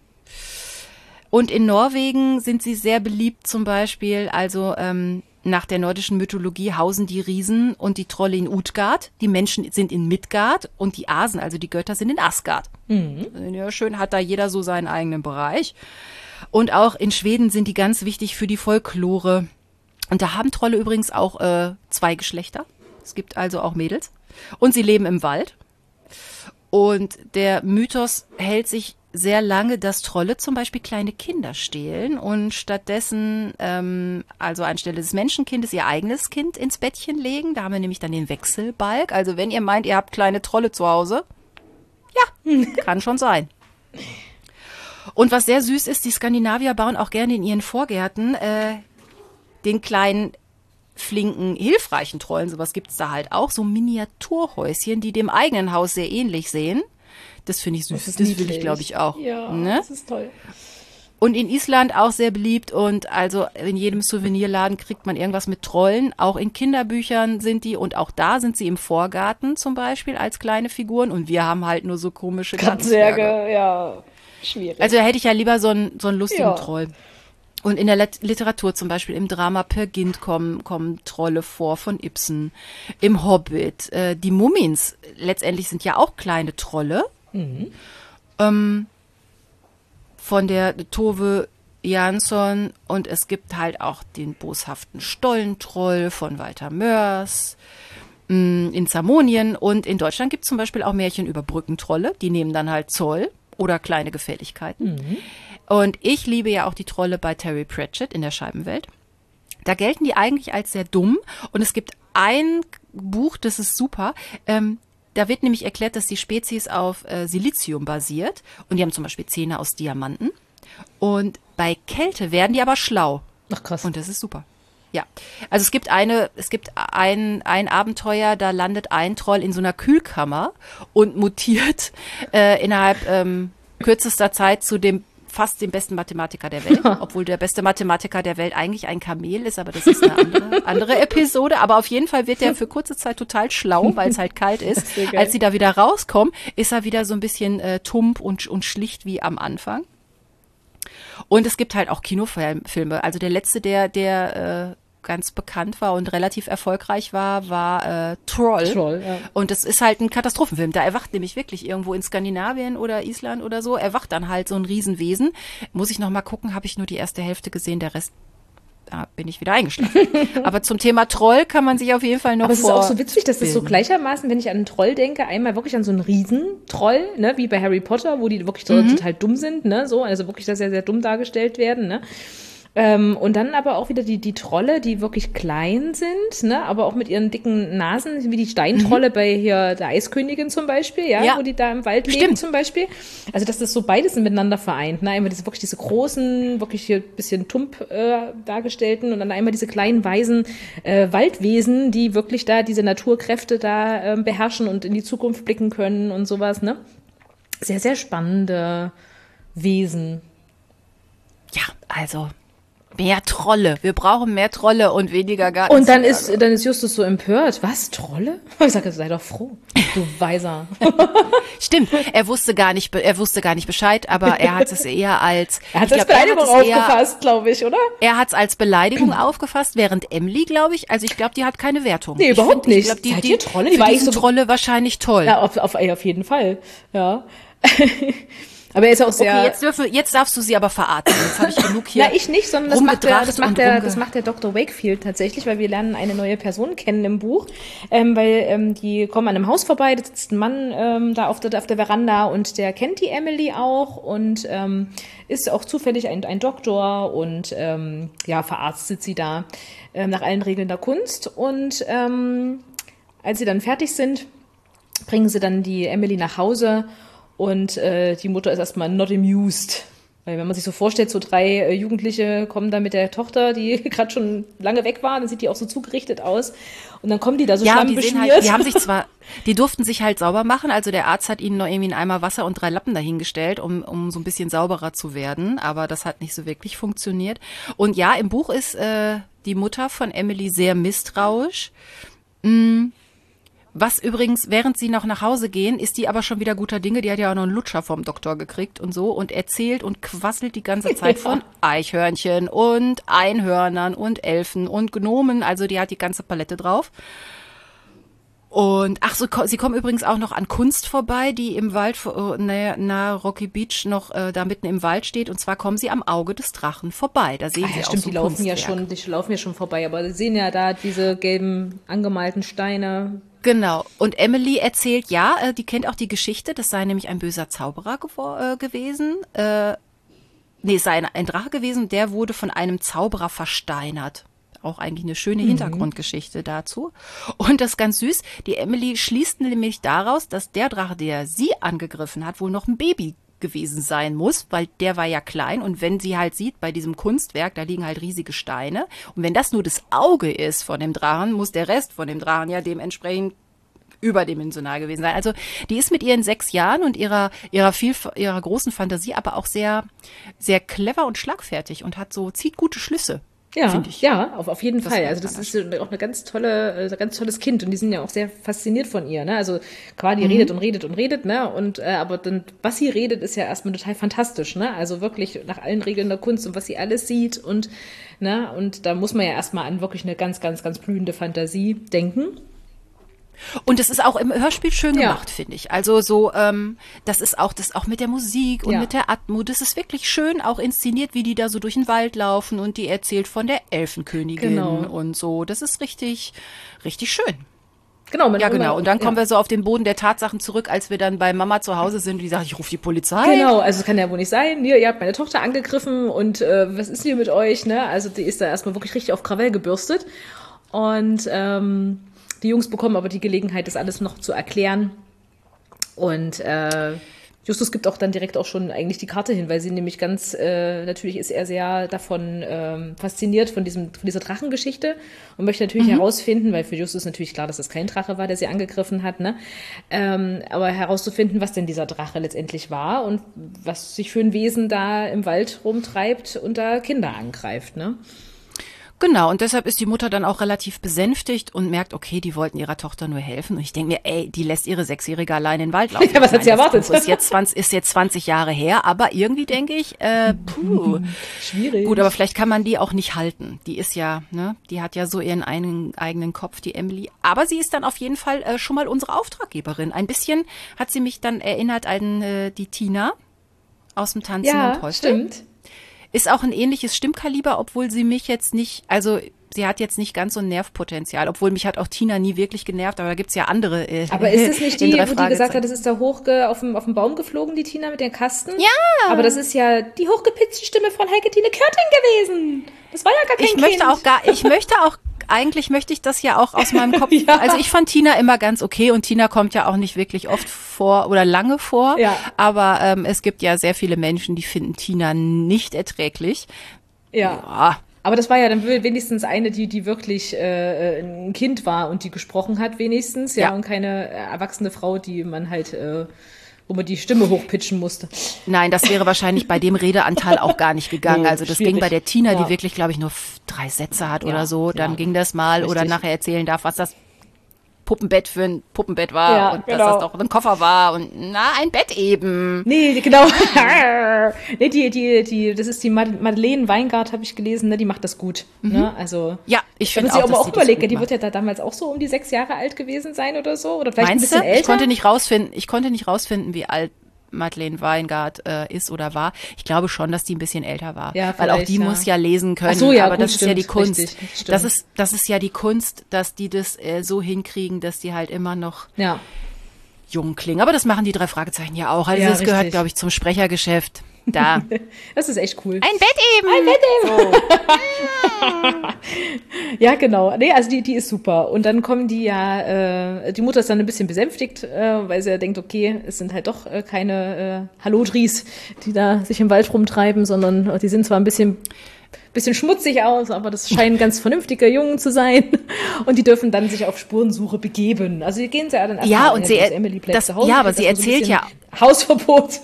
Speaker 1: Und in Norwegen sind sie sehr beliebt zum Beispiel, also ähm, nach der nordischen Mythologie hausen die Riesen und die Trolle in Utgard, die Menschen sind in Midgard und die Asen, also die Götter, sind in Asgard. Mhm. Ja, schön, hat da jeder so seinen eigenen Bereich. Und auch in Schweden sind die ganz wichtig für die Folklore. Und da haben Trolle übrigens auch äh, zwei Geschlechter. Es gibt also auch Mädels. Und sie leben im Wald. Und der Mythos hält sich sehr lange, dass Trolle zum Beispiel kleine Kinder stehlen und stattdessen, ähm, also anstelle des Menschenkindes, ihr eigenes Kind ins Bettchen legen. Da haben wir nämlich dann den Wechselbalg. Also wenn ihr meint, ihr habt kleine Trolle zu Hause, ja, kann schon sein. Und was sehr süß ist, die Skandinavier bauen auch gerne in ihren Vorgärten äh, den kleinen, flinken, hilfreichen Trollen, sowas gibt's da halt auch, so Miniaturhäuschen, die dem eigenen Haus sehr ähnlich sehen. Das finde ich süß. Das, das will ich, glaube ich, auch.
Speaker 2: Ja,
Speaker 1: ne?
Speaker 2: Das ist toll.
Speaker 1: Und in Island auch sehr beliebt und also in jedem Souvenirladen kriegt man irgendwas mit Trollen. Auch in Kinderbüchern sind die und auch da sind sie im Vorgarten zum Beispiel als kleine Figuren und wir haben halt nur so komische
Speaker 2: Gartenzwerge. Ja, schwierig.
Speaker 1: Also da hätte ich ja lieber so einen, so einen lustigen
Speaker 2: ja.
Speaker 1: Troll. Und in der Literatur zum Beispiel, im Drama Per Gynt kommen, kommen Trolle vor von Ibsen. Im Hobbit, äh, die Mummins letztendlich sind ja auch kleine Trolle. Mhm. Ähm, von der Tove Jansson und es gibt halt auch den boshaften Stollentroll von Walter Mörs mh, in Zamonien und in Deutschland gibt es zum Beispiel auch Märchen über Brückentrolle, die nehmen dann halt Zoll oder kleine Gefälligkeiten. Mhm. Und ich liebe ja auch die Trolle bei Terry Pratchett in der Scheibenwelt. Da gelten die eigentlich als sehr dumm und es gibt ein Buch, das ist super, ähm, da wird nämlich erklärt, dass die Spezies auf äh, Silizium basiert und die haben zum Beispiel Zähne aus Diamanten und bei Kälte werden die aber schlau.
Speaker 2: Ach krass.
Speaker 1: Und das ist super. Ja, also es gibt eine, es gibt ein, ein Abenteuer, da landet ein Troll in so einer Kühlkammer und mutiert äh, innerhalb ähm, kürzester Zeit zu dem fast dem besten Mathematiker der Welt, obwohl der beste Mathematiker der Welt eigentlich ein Kamel ist, aber das ist eine andere, andere Episode. Aber auf jeden Fall wird der für kurze Zeit total schlau, weil es halt kalt ist. ist Als sie da wieder rauskommen, ist er wieder so ein bisschen äh, tump und, und schlicht wie am Anfang. Und es gibt halt auch Kinofilme. Also der letzte, der, der äh, ganz bekannt war und relativ erfolgreich war, war äh, Troll. Troll ja. Und das ist halt ein Katastrophenfilm. Da erwacht nämlich wirklich irgendwo in Skandinavien oder Island oder so, erwacht dann halt so ein Riesenwesen. Muss ich noch mal gucken, habe ich nur die erste Hälfte gesehen, der Rest da bin ich wieder eingeschlafen. Aber zum Thema Troll kann man sich auf jeden Fall noch
Speaker 2: Aber es ist auch so witzig, dass das so gleichermaßen, wenn ich an einen Troll denke, einmal wirklich an so einen Riesentroll, ne, wie bei Harry Potter, wo die wirklich mhm. total dumm sind, ne, so, also wirklich, dass sie sehr, sehr dumm dargestellt werden, ne. Ähm, und dann aber auch wieder die, die Trolle, die wirklich klein sind, ne, aber auch mit ihren dicken Nasen, wie die Steintrolle mhm. bei hier der Eiskönigin zum Beispiel, ja, ja. wo die da im Wald leben Stimmt. zum Beispiel. Also, dass das so beides miteinander vereint, ne, einmal diese, wirklich diese großen, wirklich hier bisschen tump äh, dargestellten und dann einmal diese kleinen, weisen äh, Waldwesen, die wirklich da diese Naturkräfte da äh, beherrschen und in die Zukunft blicken können und sowas, ne. Sehr, sehr spannende Wesen.
Speaker 1: Ja, also mehr Trolle. Wir brauchen mehr Trolle und weniger Gartenzwerge.
Speaker 2: Und dann ist, dann ist Justus so empört. Was? Trolle? Ich sage, sei doch froh. Du Weiser.
Speaker 1: Stimmt. Er wusste gar nicht, er wusste gar nicht Bescheid, aber er hat es eher als,
Speaker 2: er hat es als Beleidigung aufgefasst, glaube ich, oder?
Speaker 1: Er hat es als Beleidigung aufgefasst, während Emily, glaube ich, also ich glaube, die hat keine Wertung.
Speaker 2: Nee,
Speaker 1: ich
Speaker 2: überhaupt
Speaker 1: find,
Speaker 2: nicht.
Speaker 1: Ich glaub, die,
Speaker 2: Seid
Speaker 1: die,
Speaker 2: ihr Trolle?
Speaker 1: Die war ich so Trolle wahrscheinlich toll.
Speaker 2: Ja, auf, auf, auf jeden Fall. Ja. Aber er ist auch sehr...
Speaker 1: Okay, jetzt, dürfen, jetzt darfst du sie aber verarten. Jetzt habe ich genug hier.
Speaker 2: Na, ich nicht, sondern das macht, der, das, macht der, das macht der Doktor Wakefield tatsächlich, weil wir lernen eine neue Person kennen im Buch. Ähm, weil ähm, die kommen an einem Haus vorbei, da sitzt ein Mann ähm, da auf der, auf der Veranda und der kennt die Emily auch und ähm, ist auch zufällig ein, ein Doktor und ähm, ja, verarztet sie da ähm, nach allen Regeln der Kunst. Und ähm, als sie dann fertig sind, bringen sie dann die Emily nach Hause und äh, die Mutter ist erstmal not amused. Weil wenn man sich so vorstellt, so drei äh, Jugendliche kommen da mit der Tochter, die gerade schon lange weg war, dann sieht die auch so zugerichtet aus. Und dann kommen die da so
Speaker 1: ja,
Speaker 2: schlammbeschmiert.
Speaker 1: Die, halt, die haben sich zwar, die durften sich halt sauber machen, also der Arzt hat ihnen noch irgendwie einen Eimer Wasser und drei Lappen dahingestellt, um, um so ein bisschen sauberer zu werden, aber das hat nicht so wirklich funktioniert. Und ja, im Buch ist äh, die Mutter von Emily sehr misstrauisch. Mm. Was übrigens, während sie noch nach Hause gehen, ist die aber schon wieder guter Dinge. Die hat ja auch noch einen Lutscher vom Doktor gekriegt und so und erzählt und quasselt die ganze Zeit von Eichhörnchen und Einhörnern und Elfen und Gnomen. Also die hat die ganze Palette drauf. Und ach so, sie kommen übrigens auch noch an Kunst vorbei, die im Wald, nahe, nahe Rocky Beach noch äh, da mitten im Wald steht. Und zwar kommen sie am Auge des Drachen vorbei. Da sehen
Speaker 2: ah,
Speaker 1: sie
Speaker 2: ja,
Speaker 1: auch
Speaker 2: stimmt,
Speaker 1: so
Speaker 2: die laufen ja schon, die laufen ja schon vorbei. Aber sie sehen ja da diese gelben angemalten Steine.
Speaker 1: Genau. Und Emily erzählt, ja, äh, die kennt auch die Geschichte, das sei nämlich ein böser Zauberer gewo- äh, gewesen. Äh, nee, es sei ein, ein Drache gewesen, der wurde von einem Zauberer versteinert. Auch eigentlich eine schöne Hintergrundgeschichte mhm. dazu. Und das ist ganz süß. Die Emily schließt nämlich daraus, dass der Drache, der sie angegriffen hat, wohl noch ein Baby gewesen sein muss, weil der war ja klein. Und wenn sie halt sieht, bei diesem Kunstwerk, da liegen halt riesige Steine. Und wenn das nur das Auge ist von dem Drachen, muss der Rest von dem Drachen ja dementsprechend überdimensional gewesen sein. Also die ist mit ihren sechs Jahren und ihrer ihrer viel ihrer großen Fantasie aber auch sehr sehr clever und schlagfertig und hat so zieht gute Schlüsse.
Speaker 2: Ja, ja, auf, auf jeden
Speaker 1: das
Speaker 2: Fall. Also das ist auch eine ganz tolle, ein ganz tolles Kind und die sind ja auch sehr fasziniert von ihr. Ne? Also klar, die mhm. redet und redet und redet, ne? Und äh, aber dann, was sie redet, ist ja erstmal total fantastisch, ne? Also wirklich nach allen Regeln der Kunst und was sie alles sieht und ne? Und da muss man ja erstmal an wirklich eine ganz, ganz, ganz blühende Fantasie denken.
Speaker 1: Und es ist auch im Hörspiel schön gemacht, ja. finde ich. Also so, ähm, das ist auch das auch mit der Musik und ja. mit der Atmo. Das ist wirklich schön auch inszeniert, wie die da so durch den Wald laufen und die erzählt von der Elfenkönigin genau. und so. Das ist richtig, richtig schön.
Speaker 2: Genau,
Speaker 1: ja, genau. Und dann kommen ja. wir so auf den Boden der Tatsachen zurück, als wir dann bei Mama zu Hause sind und die sagt, ich rufe die Polizei.
Speaker 2: Genau, also es kann ja wohl nicht sein. Ihr, ihr habt meine Tochter angegriffen und äh, was ist hier mit euch? Ne? Also die ist da erstmal wirklich richtig auf Krawall gebürstet. Und ähm, die Jungs bekommen aber die Gelegenheit, das alles noch zu erklären. Und äh, Justus gibt auch dann direkt auch schon eigentlich die Karte hin, weil sie nämlich ganz, äh, natürlich ist er sehr davon ähm, fasziniert von diesem von dieser Drachengeschichte und möchte natürlich mhm. herausfinden, weil für Justus natürlich klar, dass es kein Drache war, der sie angegriffen hat, ne? Ähm, aber herauszufinden, was denn dieser Drache letztendlich war und was sich für ein Wesen da im Wald rumtreibt und da Kinder angreift, ne?
Speaker 1: Genau, und deshalb ist die Mutter dann auch relativ besänftigt und merkt, okay, die wollten ihrer Tochter nur helfen. Und ich denke mir, ey, die lässt ihre Sechsjährige allein in den Wald laufen.
Speaker 2: Ja, was hat sie erwartet?
Speaker 1: Ist jetzt, zwanzig, ist jetzt zwanzig Jahre her, aber irgendwie denke ich, äh, puh.
Speaker 2: Schwierig.
Speaker 1: Gut, aber vielleicht kann man die auch nicht halten. Die ist ja, ne, die hat ja so ihren eigenen, eigenen Kopf, die Emily. Aber sie ist dann auf jeden Fall äh, schon mal unsere Auftraggeberin. Ein bisschen hat sie mich dann erinnert an äh, die Tina aus dem Tanzen
Speaker 2: ja,
Speaker 1: und Teufel.
Speaker 2: Stimmt.
Speaker 1: Ist auch ein ähnliches Stimmkaliber, obwohl sie mich jetzt nicht, also sie hat jetzt nicht ganz so ein Nervpotenzial, obwohl mich hat auch Tina nie wirklich genervt, aber da gibt's ja andere. Äh,
Speaker 2: aber ist es nicht die, wo die gesagt hat, das ist da hoch auf dem, auf dem Baum geflogen, die Tina mit den Kasten?
Speaker 1: Ja!
Speaker 2: Aber das ist ja die hochgepitzte Stimme von Heike-Tine Körting gewesen. Das war ja gar kein
Speaker 1: ich
Speaker 2: Kind.
Speaker 1: Möchte auch gar, ich möchte auch eigentlich möchte ich das ja auch aus meinem Kopf. ja. Also ich fand Tina immer ganz okay und Tina kommt ja auch nicht wirklich oft vor oder lange vor.
Speaker 2: Ja.
Speaker 1: Aber ähm, es gibt ja sehr viele Menschen, die finden Tina nicht erträglich.
Speaker 2: Ja. ja. Aber das war ja dann wenigstens eine, die die wirklich äh, ein Kind war und die gesprochen hat wenigstens. Ja, ja. Und keine erwachsene Frau, die man halt... Äh, wo man die Stimme hochpitchen musste.
Speaker 1: Nein, das wäre wahrscheinlich bei dem Redeanteil auch gar nicht gegangen. Nee, also das schwierig. Ging bei der Tina, ja. die wirklich, glaube ich, nur drei Sätze hat ja, oder so. Dann ja. ging das mal. Richtig. Oder nachher erzählen darf, was das Puppenbett für ein Puppenbett war
Speaker 2: ja,
Speaker 1: und
Speaker 2: genau.
Speaker 1: dass das doch ein Koffer war und na, ein Bett eben.
Speaker 2: Nee, genau. nee, die, die, die, das ist die Madeleine Weingart, habe ich gelesen, ne, die macht das gut. Mhm. Ne? Also,
Speaker 1: ja, ich finde auch,
Speaker 2: dass auch
Speaker 1: sie
Speaker 2: überlegt,
Speaker 1: das
Speaker 2: die wird ja da damals auch so um die sechs Jahre alt gewesen sein oder so. Oder vielleicht
Speaker 1: Meinst
Speaker 2: ein bisschen
Speaker 1: du?
Speaker 2: älter.
Speaker 1: Ich konnte nicht rausfinden, ich konnte nicht rausfinden, wie alt Madeleine Weingart äh, ist oder war. Ich glaube schon, dass die ein bisschen älter war.
Speaker 2: Ja,
Speaker 1: weil auch die
Speaker 2: ja.
Speaker 1: muss ja lesen können.
Speaker 2: Ach so, ja,
Speaker 1: aber
Speaker 2: gut,
Speaker 1: das
Speaker 2: stimmt,
Speaker 1: ist ja die Kunst.
Speaker 2: Richtig,
Speaker 1: das ist, das ist ja die Kunst, dass die das äh, so hinkriegen, dass die halt immer noch
Speaker 2: ja.
Speaker 1: jung klingen. Aber das machen die drei Fragezeichen ja auch. Also
Speaker 2: ja,
Speaker 1: das
Speaker 2: richtig.
Speaker 1: gehört, glaube ich, zum Sprechergeschäft. Da.
Speaker 2: Das ist echt cool.
Speaker 1: Ein Bett eben.
Speaker 2: Ein Bett eben. So. Ja, genau. Nee, also die, die ist super. Und dann kommen die ja, äh, die Mutter ist dann ein bisschen besänftigt, äh, weil sie ja denkt, okay, es sind halt doch äh, keine äh, Hallodris, die da sich im Wald rumtreiben, sondern äh, die sind zwar ein bisschen bisschen schmutzig aus, aber das scheinen ganz vernünftige Jungen zu sein. Und die dürfen dann sich auf Spurensuche begeben. Also die gehen sie ja dann erstmal
Speaker 1: ja, und sie,
Speaker 2: Emily bleibt
Speaker 1: das,
Speaker 2: zu Hause.
Speaker 1: ja, aber sie erzählt
Speaker 2: so
Speaker 1: ja,
Speaker 2: Hausverbot.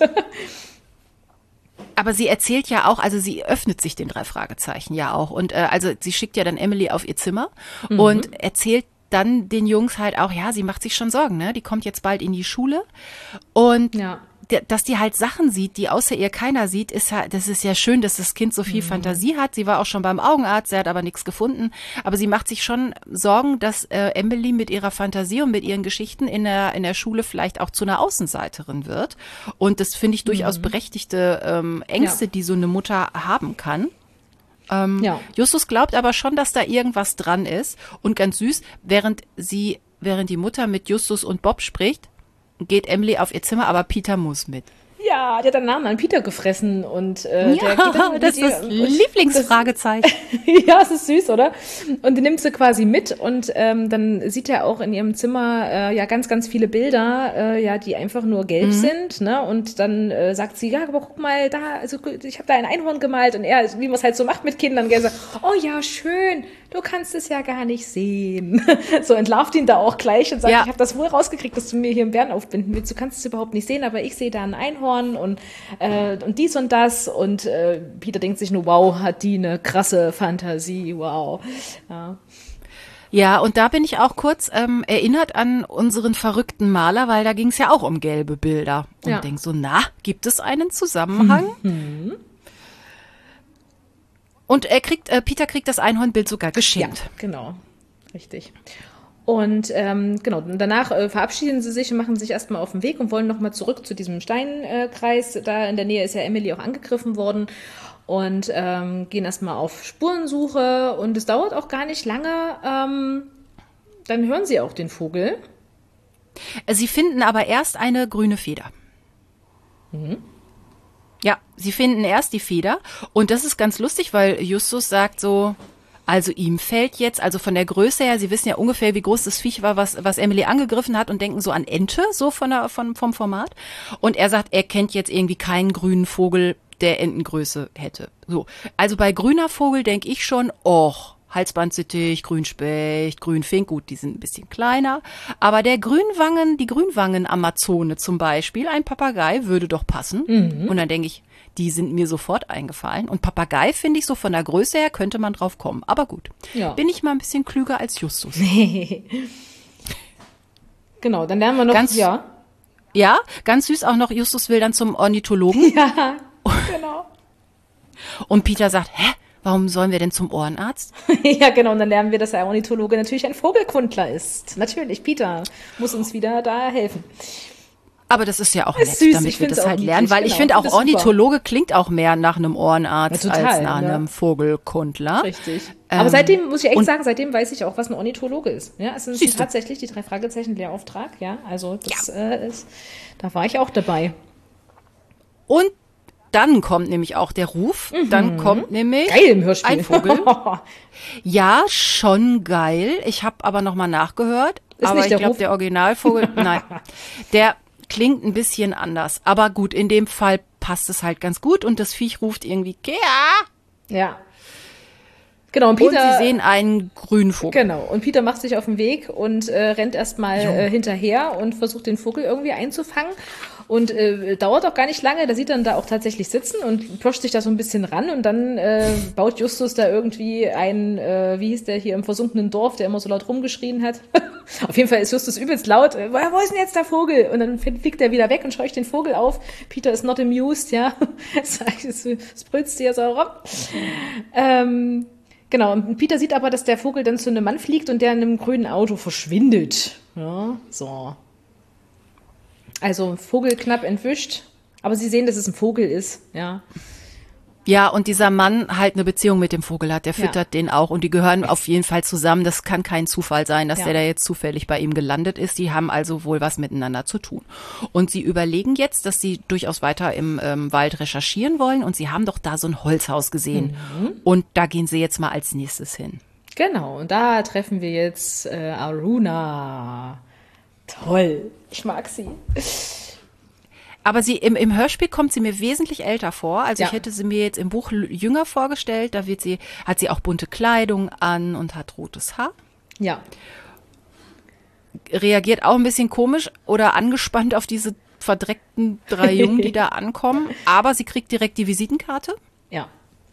Speaker 1: aber sie erzählt ja auch, also sie öffnet sich den drei Fragezeichen ja auch. Und äh, also sie schickt ja dann Emily auf ihr Zimmer mhm. und erzählt dann den Jungs halt auch, ja, sie macht sich schon Sorgen, ne? Die kommt jetzt bald in die Schule. Und
Speaker 2: ja.
Speaker 1: dass die halt Sachen sieht, die außer ihr keiner sieht, ist ja, das ist ja schön, dass das Kind so viel mhm. Fantasie hat. Sie war auch schon beim Augenarzt, er hat aber nichts gefunden. Aber sie macht sich schon Sorgen, dass äh, Emily mit ihrer Fantasie und mit ihren Geschichten in der, in der Schule vielleicht auch zu einer Außenseiterin wird. Und das finde ich durchaus mhm. berechtigte ähm, Ängste, ja. die so eine Mutter haben kann. Ähm, ja. Justus glaubt aber schon, dass da irgendwas dran ist. Und ganz süß, während sie, während die Mutter mit Justus und Bob spricht, geht Emily auf ihr Zimmer, aber Peter muss mit.
Speaker 2: Ja, der hat einen Namen an Peter gefressen und äh,
Speaker 1: ja,
Speaker 2: der geht dann
Speaker 1: das ist das Lieblingsfragezeichen.
Speaker 2: Ja, es ist süß, oder? Und die nimmt sie quasi mit und ähm, dann sieht er auch in ihrem Zimmer äh, ja ganz, ganz viele Bilder, äh, ja, die einfach nur gelb mhm. sind, ne? Und dann äh, sagt sie, ja, aber guck mal, da, also ich habe da ein Einhorn gemalt und er, wie man es halt so macht mit Kindern, gell, sagt, oh ja, schön, du kannst es ja gar nicht sehen. So entlarvt ihn da auch gleich und sagt, ja. ich habe das wohl rausgekriegt, dass du mir hier einen Bären aufbinden willst. Du kannst es überhaupt nicht sehen, aber ich sehe da ein Einhorn und, äh, und dies und das. Und äh, Peter denkt sich nur, wow, hat die eine krasse Fantasie, wow. Ja.
Speaker 1: Ja, und da bin ich auch kurz ähm, erinnert an unseren verrückten Maler, weil da ging es ja auch um gelbe Bilder. Und ja. denk so, na, gibt es einen Zusammenhang? Mhm. Und er kriegt, äh, Peter kriegt das Einhornbild sogar geschenkt.
Speaker 2: Ja, genau, richtig. Und ähm, genau, danach äh, verabschieden sie sich und machen sich erstmal auf den Weg und wollen nochmal zurück zu diesem Steinkreis. Äh, da in der Nähe ist ja Emily auch angegriffen worden und ähm, gehen erstmal auf Spurensuche. Und es dauert auch gar nicht lange. Ähm, dann hören sie auch den Vogel.
Speaker 1: Sie finden aber erst eine grüne Feder. Mhm. Ja, sie finden erst die Feder und das ist ganz lustig, weil Justus sagt so, also ihm fällt jetzt, also von der Größe her, Sie wissen ja ungefähr, wie groß das Viech war, was, was Emily angegriffen hat und denken so an Ente, so von der, von, vom Format. Und er sagt, er kennt jetzt irgendwie keinen grünen Vogel, der Entengröße hätte. So, also bei grüner Vogel denke ich schon, och, Halsbandsittich, Grünspecht, Grünfink, gut, die sind ein bisschen kleiner. Aber der Grünwangen, die Grünwangen-Amazone zum Beispiel, ein Papagei, würde doch passen. Mhm. Und dann denke ich, die sind mir sofort eingefallen. Und Papagei, finde ich, so von der Größe her, könnte man drauf kommen. Aber gut, ja. Bin ich mal ein bisschen klüger als Justus.
Speaker 2: Genau, dann lernen wir noch,
Speaker 1: ganz,
Speaker 2: ja.
Speaker 1: Ja, ganz süß auch noch, Justus will dann zum Ornithologen.
Speaker 2: Ja, genau.
Speaker 1: Und Peter sagt, hä? Warum sollen wir denn zum Ohrenarzt?
Speaker 2: Ja, genau. Und dann lernen wir, dass der Ornithologe natürlich ein Vogelkundler ist. Natürlich, Peter muss uns wieder da helfen.
Speaker 1: Aber das ist ja auch
Speaker 2: ist
Speaker 1: nett,
Speaker 2: süß.
Speaker 1: damit
Speaker 2: ich
Speaker 1: wir das halt
Speaker 2: niedlich,
Speaker 1: lernen. Weil
Speaker 2: genau.
Speaker 1: ich finde auch, Ornithologe
Speaker 2: super.
Speaker 1: Klingt auch mehr nach einem Ohrenarzt
Speaker 2: ja, total,
Speaker 1: als nach
Speaker 2: ne?
Speaker 1: einem Vogelkundler.
Speaker 2: Richtig. Aber ähm, seitdem, muss ich echt
Speaker 1: und,
Speaker 2: sagen, seitdem weiß ich auch, was ein Ornithologe ist. Ja, es sind tatsächlich die drei Fragezeichen Lehrauftrag. Ja, also das ja. Äh, ist, da war ich auch dabei.
Speaker 1: Und dann kommt nämlich auch der Ruf. Mhm. Dann kommt nämlich
Speaker 2: geil im Hörspiel.
Speaker 1: Ein Vogel. Ja, schon geil. Ich habe aber nochmal nachgehört.
Speaker 2: Ist
Speaker 1: aber
Speaker 2: nicht
Speaker 1: ich glaube, der Originalvogel, nein, der klingt ein bisschen anders. Aber gut, in dem Fall passt es halt ganz gut. Und das Viech ruft irgendwie, Kea.
Speaker 2: Ja. Genau, und Peter.
Speaker 1: Und sie sehen einen grünen Vogel.
Speaker 2: Genau, und Peter macht sich auf den Weg und äh, rennt erstmal äh, hinterher und versucht den Vogel irgendwie einzufangen. Und äh, dauert auch gar nicht lange, da sieht er dann da auch tatsächlich sitzen und pirscht sich da so ein bisschen ran und dann äh, baut Justus da irgendwie ein, äh, wie hieß der hier im versunkenen Dorf, der immer so laut rumgeschrien hat. Auf jeden Fall ist Justus übelst laut, äh, wo ist denn jetzt der Vogel? Und dann fliegt er wieder weg und scheucht den Vogel auf. Peter ist not amused, ja. Es brüllt dir so rum. Ähm, genau, und Peter sieht aber, dass der Vogel dann zu einem Mann fliegt und der in einem grünen Auto verschwindet. Ja, so. Also Vogel knapp entwischt, aber sie sehen, dass es ein Vogel ist, ja.
Speaker 1: Ja, und dieser Mann halt eine Beziehung mit dem Vogel hat, der füttert ja. den auch und die gehören auf jeden Fall zusammen. Das kann kein Zufall sein, dass ja. der da jetzt zufällig bei ihm gelandet ist. Die haben also wohl was miteinander zu tun. Und sie überlegen jetzt, dass sie durchaus weiter im ähm, Wald recherchieren wollen und sie haben doch da so ein Holzhaus gesehen. Mhm. Und da gehen sie jetzt mal als nächstes hin.
Speaker 2: Genau, und da treffen wir jetzt äh, Aruna. Toll, ich mag sie.
Speaker 1: Aber sie im, im Hörspiel kommt sie mir wesentlich älter vor. Also ja. ich hätte sie mir jetzt im Buch jünger vorgestellt. Da wird sie, hat sie auch bunte Kleidung an und hat rotes Haar.
Speaker 2: Ja.
Speaker 1: Reagiert auch ein bisschen komisch oder angespannt auf diese verdreckten drei Jungen, die da ankommen. Aber sie kriegt direkt die Visitenkarte.
Speaker 2: Ja.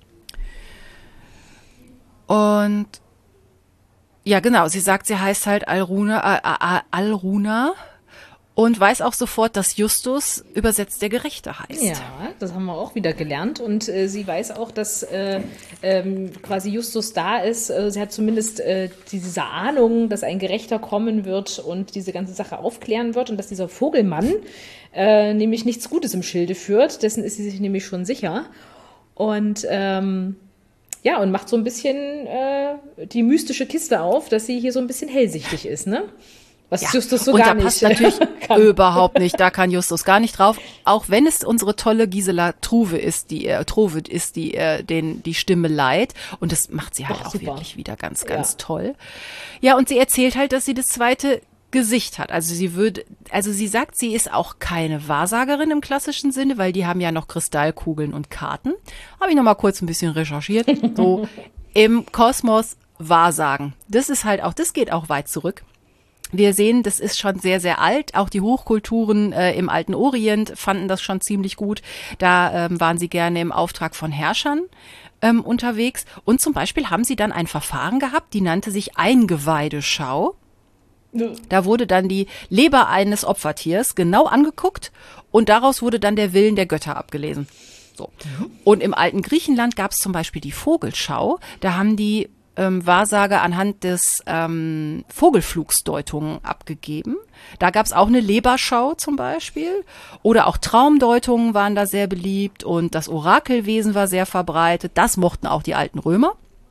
Speaker 1: Und ja, genau. Sie sagt, sie heißt halt Alruna, äh, Alruna. Und weiß auch sofort, dass Justus übersetzt der Gerechte heißt.
Speaker 2: Ja, das haben wir auch wieder gelernt. Und äh, sie weiß auch, dass äh, ähm, quasi Justus da ist. Äh, sie hat zumindest äh, diese Ahnung, dass ein Gerechter kommen wird und diese ganze Sache aufklären wird. Und dass dieser Vogelmann äh, nämlich nichts Gutes im Schilde führt. Dessen ist sie sich nämlich schon sicher. Und ähm, ja, und macht so ein bisschen äh, die mystische Kiste auf, dass sie hier so ein bisschen hellsichtig ist, ne? Was ja. Justus so
Speaker 1: und
Speaker 2: gar
Speaker 1: da
Speaker 2: nicht
Speaker 1: passt natürlich überhaupt nicht. Da kann Justus gar nicht drauf. Auch wenn es unsere tolle Gisela Truve ist, die äh, Trove ist, die äh, den die Stimme leiht. Und das macht sie halt Ach, auch super. wirklich wieder ganz, ganz ja. toll. Ja, und sie erzählt halt, dass sie das zweite Gesicht hat. Also sie würde, also sie sagt, sie ist auch keine Wahrsagerin im klassischen Sinne, weil die haben ja noch Kristallkugeln und Karten. Habe ich noch mal kurz ein bisschen recherchiert. So im Kosmos Wahrsagen. Das ist halt auch, das geht auch weit zurück. Wir sehen, das ist schon sehr, sehr alt. Auch die Hochkulturen äh, im alten Orient fanden das schon ziemlich gut. Da ähm, waren sie gerne im Auftrag von Herrschern ähm, unterwegs. Und zum Beispiel haben sie dann ein Verfahren gehabt, die nannte sich Eingeweideschau. Ja. Da wurde dann die Leber eines Opfertiers genau angeguckt und daraus wurde dann der Willen der Götter abgelesen. So. Mhm. Und im alten Griechenland gab es zum Beispiel die Vogelschau. Da haben die Ähm, Wahrsager anhand des ähm, Vogelflugsdeutungen abgegeben. Da gab es auch eine Leberschau zum Beispiel. Oder auch Traumdeutungen waren da sehr beliebt und das Orakelwesen war sehr verbreitet. Das mochten auch die alten Römer.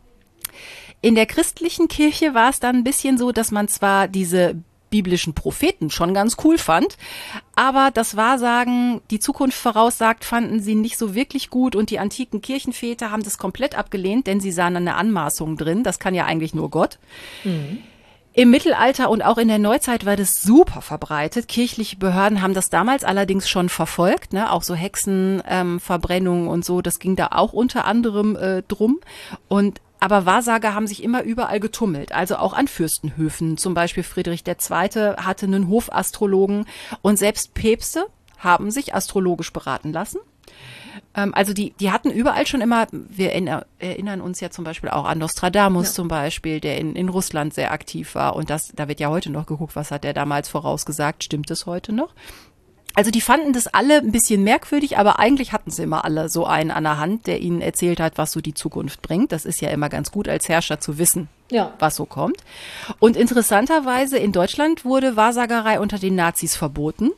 Speaker 1: In der christlichen Kirche war es dann ein bisschen so, dass man zwar diese biblischen Propheten schon ganz cool fand, aber das Wahrsagen, die Zukunft voraussagt, fanden sie nicht so wirklich gut und die antiken Kirchenväter haben das komplett abgelehnt, denn sie sahen eine Anmaßung drin, das kann ja eigentlich nur Gott. Mhm. Im Mittelalter und auch in der Neuzeit war das super verbreitet. Kirchliche Behörden haben das damals allerdings schon verfolgt, ne? Auch so Hexenverbrennungen ähm, und so, das ging da auch unter anderem äh, drum. Und aber Wahrsager haben sich immer überall getummelt, also auch an Fürstenhöfen. Zum Beispiel Friedrich der Zweite hatte einen Hofastrologen und selbst Päpste haben sich astrologisch beraten lassen. Ähm, also die, die hatten überall schon immer, wir erinnern uns ja zum Beispiel auch an Nostradamus ja. zum Beispiel, der in, in Russland sehr aktiv war. Und das, da wird ja heute noch geguckt, was hat der damals vorausgesagt, stimmt es heute noch? Also die fanden das alle ein bisschen merkwürdig, aber eigentlich hatten sie immer alle so einen an der Hand, der ihnen erzählt hat, was so die Zukunft bringt. Das ist ja immer ganz gut als Herrscher zu wissen, ja. was so kommt. Und interessanterweise in Deutschland wurde Wahrsagerei unter den Nazis verboten.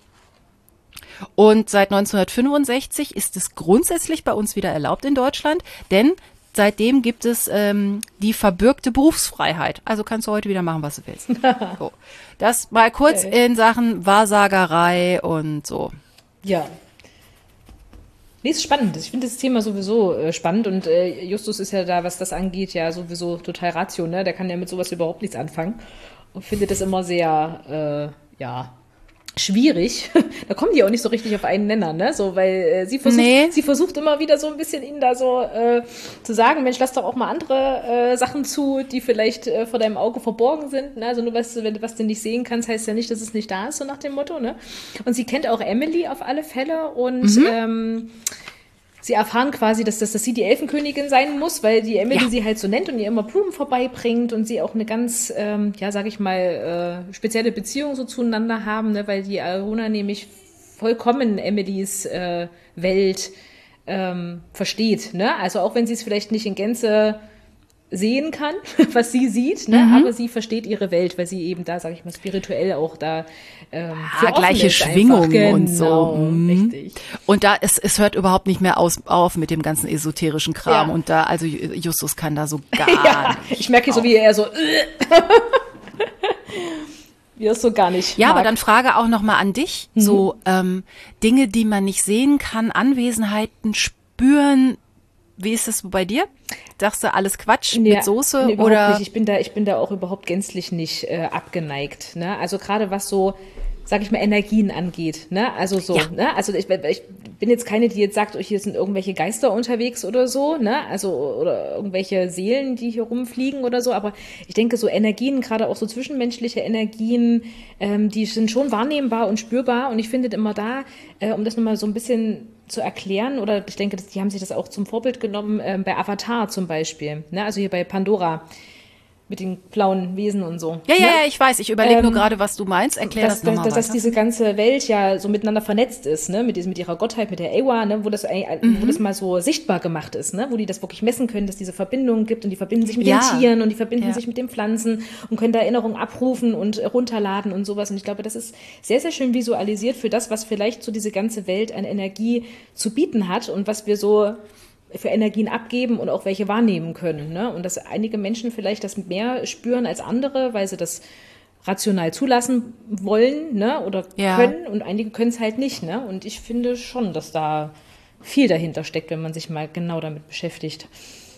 Speaker 1: Und seit neunzehnhundertfünfundsechzig ist es grundsätzlich bei uns wieder erlaubt in Deutschland, denn seitdem gibt es ähm, die verbürgte Berufsfreiheit. Also kannst du heute wieder machen, was du willst. So. Das mal kurz okay. in Sachen Wahrsagerei und so.
Speaker 2: Ja. Nee, ist spannend. Ich finde das Thema sowieso äh, spannend und äh, Justus ist ja da, was das angeht, ja sowieso total ratio, ne? Der kann ja mit sowas überhaupt nichts anfangen und findet das immer sehr, äh, ja, schwierig. Da kommen die auch nicht so richtig auf einen Nenner, ne? So, weil äh, sie versucht, nee. sie versucht immer wieder so ein bisschen ihnen da so äh, zu sagen, Mensch, lass doch auch mal andere äh, Sachen zu, die vielleicht äh, vor deinem Auge verborgen sind. Ne? Also nur was, wenn du was du nicht sehen kannst, heißt ja nicht, dass es nicht da ist, so nach dem Motto, ne? Und sie kennt auch Emily auf alle Fälle und mhm. ähm, sie erfahren quasi, dass, das, dass sie die Elfenkönigin sein muss, weil die Emily ja. sie halt so nennt und ihr immer Blumen vorbeibringt und sie auch eine ganz, ähm, ja, sag ich mal, äh, spezielle Beziehung so zueinander haben, ne, weil die Aruna nämlich vollkommen Emilys äh, Welt ähm, versteht. Ne? Also auch wenn sie es vielleicht nicht in Gänze sehen kann, was sie sieht, ne? Mhm. Aber sie versteht ihre Welt, weil sie eben da, sage ich mal, spirituell auch da ähm,
Speaker 1: ah, gleiche Schwingungen
Speaker 2: genau,
Speaker 1: und so. Mhm.
Speaker 2: Richtig.
Speaker 1: Und da es, es hört überhaupt nicht mehr aus, auf mit dem ganzen esoterischen Kram.
Speaker 2: Ja.
Speaker 1: Und da, also Justus kann da so gar
Speaker 2: ja,
Speaker 1: nicht.
Speaker 2: Ich merke so, wie er so wie er es so gar nicht
Speaker 1: Ja,
Speaker 2: mag.
Speaker 1: aber dann Frage auch noch mal an dich.
Speaker 2: Mhm.
Speaker 1: So ähm, Dinge, die man nicht sehen kann, Anwesenheiten spüren. Wie ist das bei dir? Sagst du alles Quatsch
Speaker 2: ja,
Speaker 1: mit Soße
Speaker 2: nee, überhaupt
Speaker 1: oder?
Speaker 2: Nicht. Ich bin da, ich bin da auch überhaupt gänzlich nicht äh, abgeneigt. Ne? Also gerade was so, sag ich mal, Energien angeht. Ne? Also so.
Speaker 1: Ja.
Speaker 2: Ne? Also ich, ich bin jetzt keine, die jetzt sagt, oh, hier sind irgendwelche Geister unterwegs oder so. Ne? Also oder irgendwelche Seelen, die hier rumfliegen oder so. Aber ich denke, so Energien, gerade auch so zwischenmenschliche Energien, ähm, die sind schon wahrnehmbar und spürbar. Und ich finde immer da, äh, um das nochmal so ein bisschen zu erklären, oder ich denke, die haben sich das auch zum Vorbild genommen, äh, bei Avatar zum Beispiel, ne? Also hier bei Pandora mit den blauen Wesen und so.
Speaker 1: Ja,
Speaker 2: ne?
Speaker 1: ja, ja, ich weiß, ich überlege
Speaker 2: Ähm,
Speaker 1: nur gerade, was du meinst, erklär das,
Speaker 2: dass,
Speaker 1: das nochmal
Speaker 2: dass, dass
Speaker 1: weiter.
Speaker 2: diese ganze Welt ja so miteinander vernetzt ist, ne? Mit, diesem, mit ihrer Gottheit, mit der Ewa, ne? Wo das, mhm. wo das mal so sichtbar gemacht ist, ne? Wo die das wirklich messen können, dass diese Verbindungen gibt und die verbinden sich mit
Speaker 1: Ja.
Speaker 2: den Tieren und die verbinden
Speaker 1: Ja.
Speaker 2: sich mit den Pflanzen und können da Erinnerungen abrufen und runterladen und sowas. Und ich glaube, das ist sehr, sehr schön visualisiert für das, was vielleicht so diese ganze Welt an Energie zu bieten hat und was wir so für Energien abgeben und auch welche wahrnehmen können. Ne? Und dass einige Menschen vielleicht das mehr spüren als andere, weil sie das rational zulassen wollen, ne? Oder
Speaker 1: Ja.
Speaker 2: können, und einige können es halt nicht. Ne? Und ich finde schon, dass da viel dahinter steckt, wenn man sich mal genau damit beschäftigt.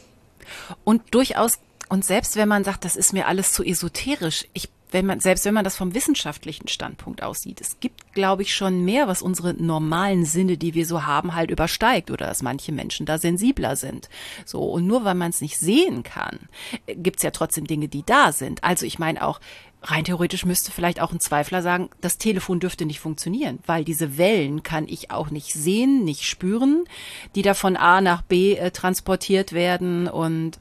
Speaker 1: Und durchaus, und selbst wenn man sagt, das ist mir alles zu esoterisch, ich wenn man, selbst wenn man das vom wissenschaftlichen Standpunkt aussieht, es gibt, glaube ich, schon mehr, was unsere normalen Sinne, die wir so haben, halt übersteigt oder dass manche Menschen da sensibler sind. So, und nur weil man es nicht sehen kann, gibt's ja trotzdem Dinge, die da sind. Also ich meine auch, rein theoretisch müsste vielleicht auch ein Zweifler sagen, das Telefon dürfte nicht funktionieren, weil diese Wellen kann ich auch nicht sehen, nicht spüren, die da von A nach B äh, transportiert werden und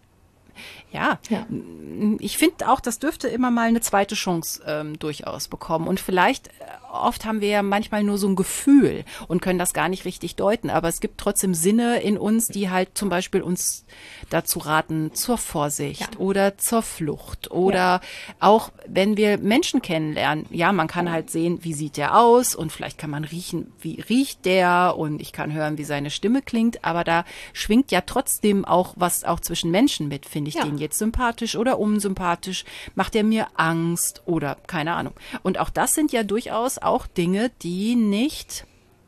Speaker 1: Ja,
Speaker 2: Ja.
Speaker 1: ich finde auch, das dürfte immer mal eine zweite Chance ähm, durchaus bekommen. Und vielleicht, äh, oft haben wir ja manchmal nur so ein Gefühl und können das gar nicht richtig deuten. Aber es gibt trotzdem Sinne in uns, die halt zum Beispiel uns dazu raten, zur Vorsicht
Speaker 2: Ja.
Speaker 1: oder zur Flucht. Oder auch, wenn wir Menschen kennenlernen, ja, man kann halt sehen, wie sieht der aus und vielleicht kann man riechen, wie riecht der und ich kann hören, wie seine Stimme klingt. Aber da schwingt ja trotzdem auch was auch zwischen Menschen mit, finde ich
Speaker 2: Ja.
Speaker 1: den jetzt sympathisch oder unsympathisch, macht er mir Angst oder keine Ahnung. Und auch das sind ja durchaus auch Dinge, die nicht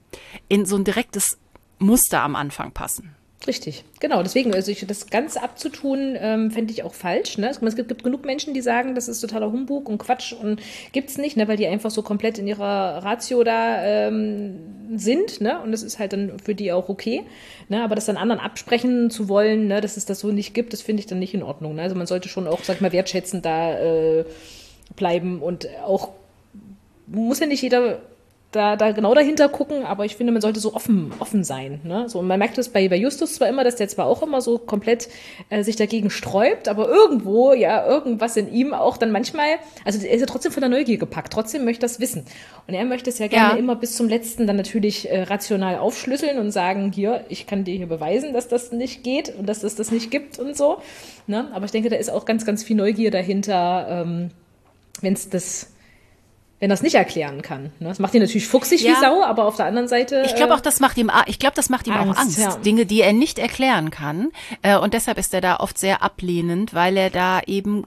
Speaker 1: in so ein direktes Muster am Anfang passen.
Speaker 2: Richtig, genau. Deswegen, also ich, das ganz abzutun, ähm, fände ich auch falsch. Ne? Es gibt, gibt genug Menschen, die sagen, das ist totaler Humbug und Quatsch und gibt's nicht, ne? Weil die einfach so komplett in ihrer Ratio da ähm, sind. Ne? Und das ist halt dann für die auch okay. Ne? Aber das dann anderen absprechen zu wollen, ne? Dass es das so nicht gibt, das finde ich dann nicht in Ordnung. Ne? Also man sollte schon auch, sag ich mal, wertschätzend da äh, bleiben und auch, muss ja nicht jeder Da, da genau dahinter gucken, aber ich finde, man sollte so offen, offen sein. Ne? So, und man merkt es bei, bei Justus zwar immer, dass der zwar auch immer so komplett äh, sich dagegen sträubt, aber irgendwo, ja, irgendwas in ihm auch dann manchmal, also er ist ja trotzdem von der Neugier gepackt, trotzdem möchte das wissen. Und er möchte es ja gerne
Speaker 1: Ja.
Speaker 2: immer bis zum Letzten dann natürlich äh, rational aufschlüsseln und sagen, hier, ich kann dir hier beweisen, dass das nicht geht und dass es das nicht gibt und so. Ne? Aber ich denke, da ist auch ganz, ganz viel Neugier dahinter, ähm, wenn es das wenn er es nicht erklären kann. Ne? Das macht ihn natürlich fuchsig
Speaker 1: Ja.
Speaker 2: wie Sau, aber auf der anderen Seite...
Speaker 1: Ich glaube
Speaker 2: äh,
Speaker 1: auch, das macht ihm, A- ich glaube, das macht ihm
Speaker 2: Angst,
Speaker 1: auch Angst.
Speaker 2: ja.
Speaker 1: Dinge, die er nicht erklären kann. Äh, und deshalb ist er da oft sehr ablehnend, weil er da eben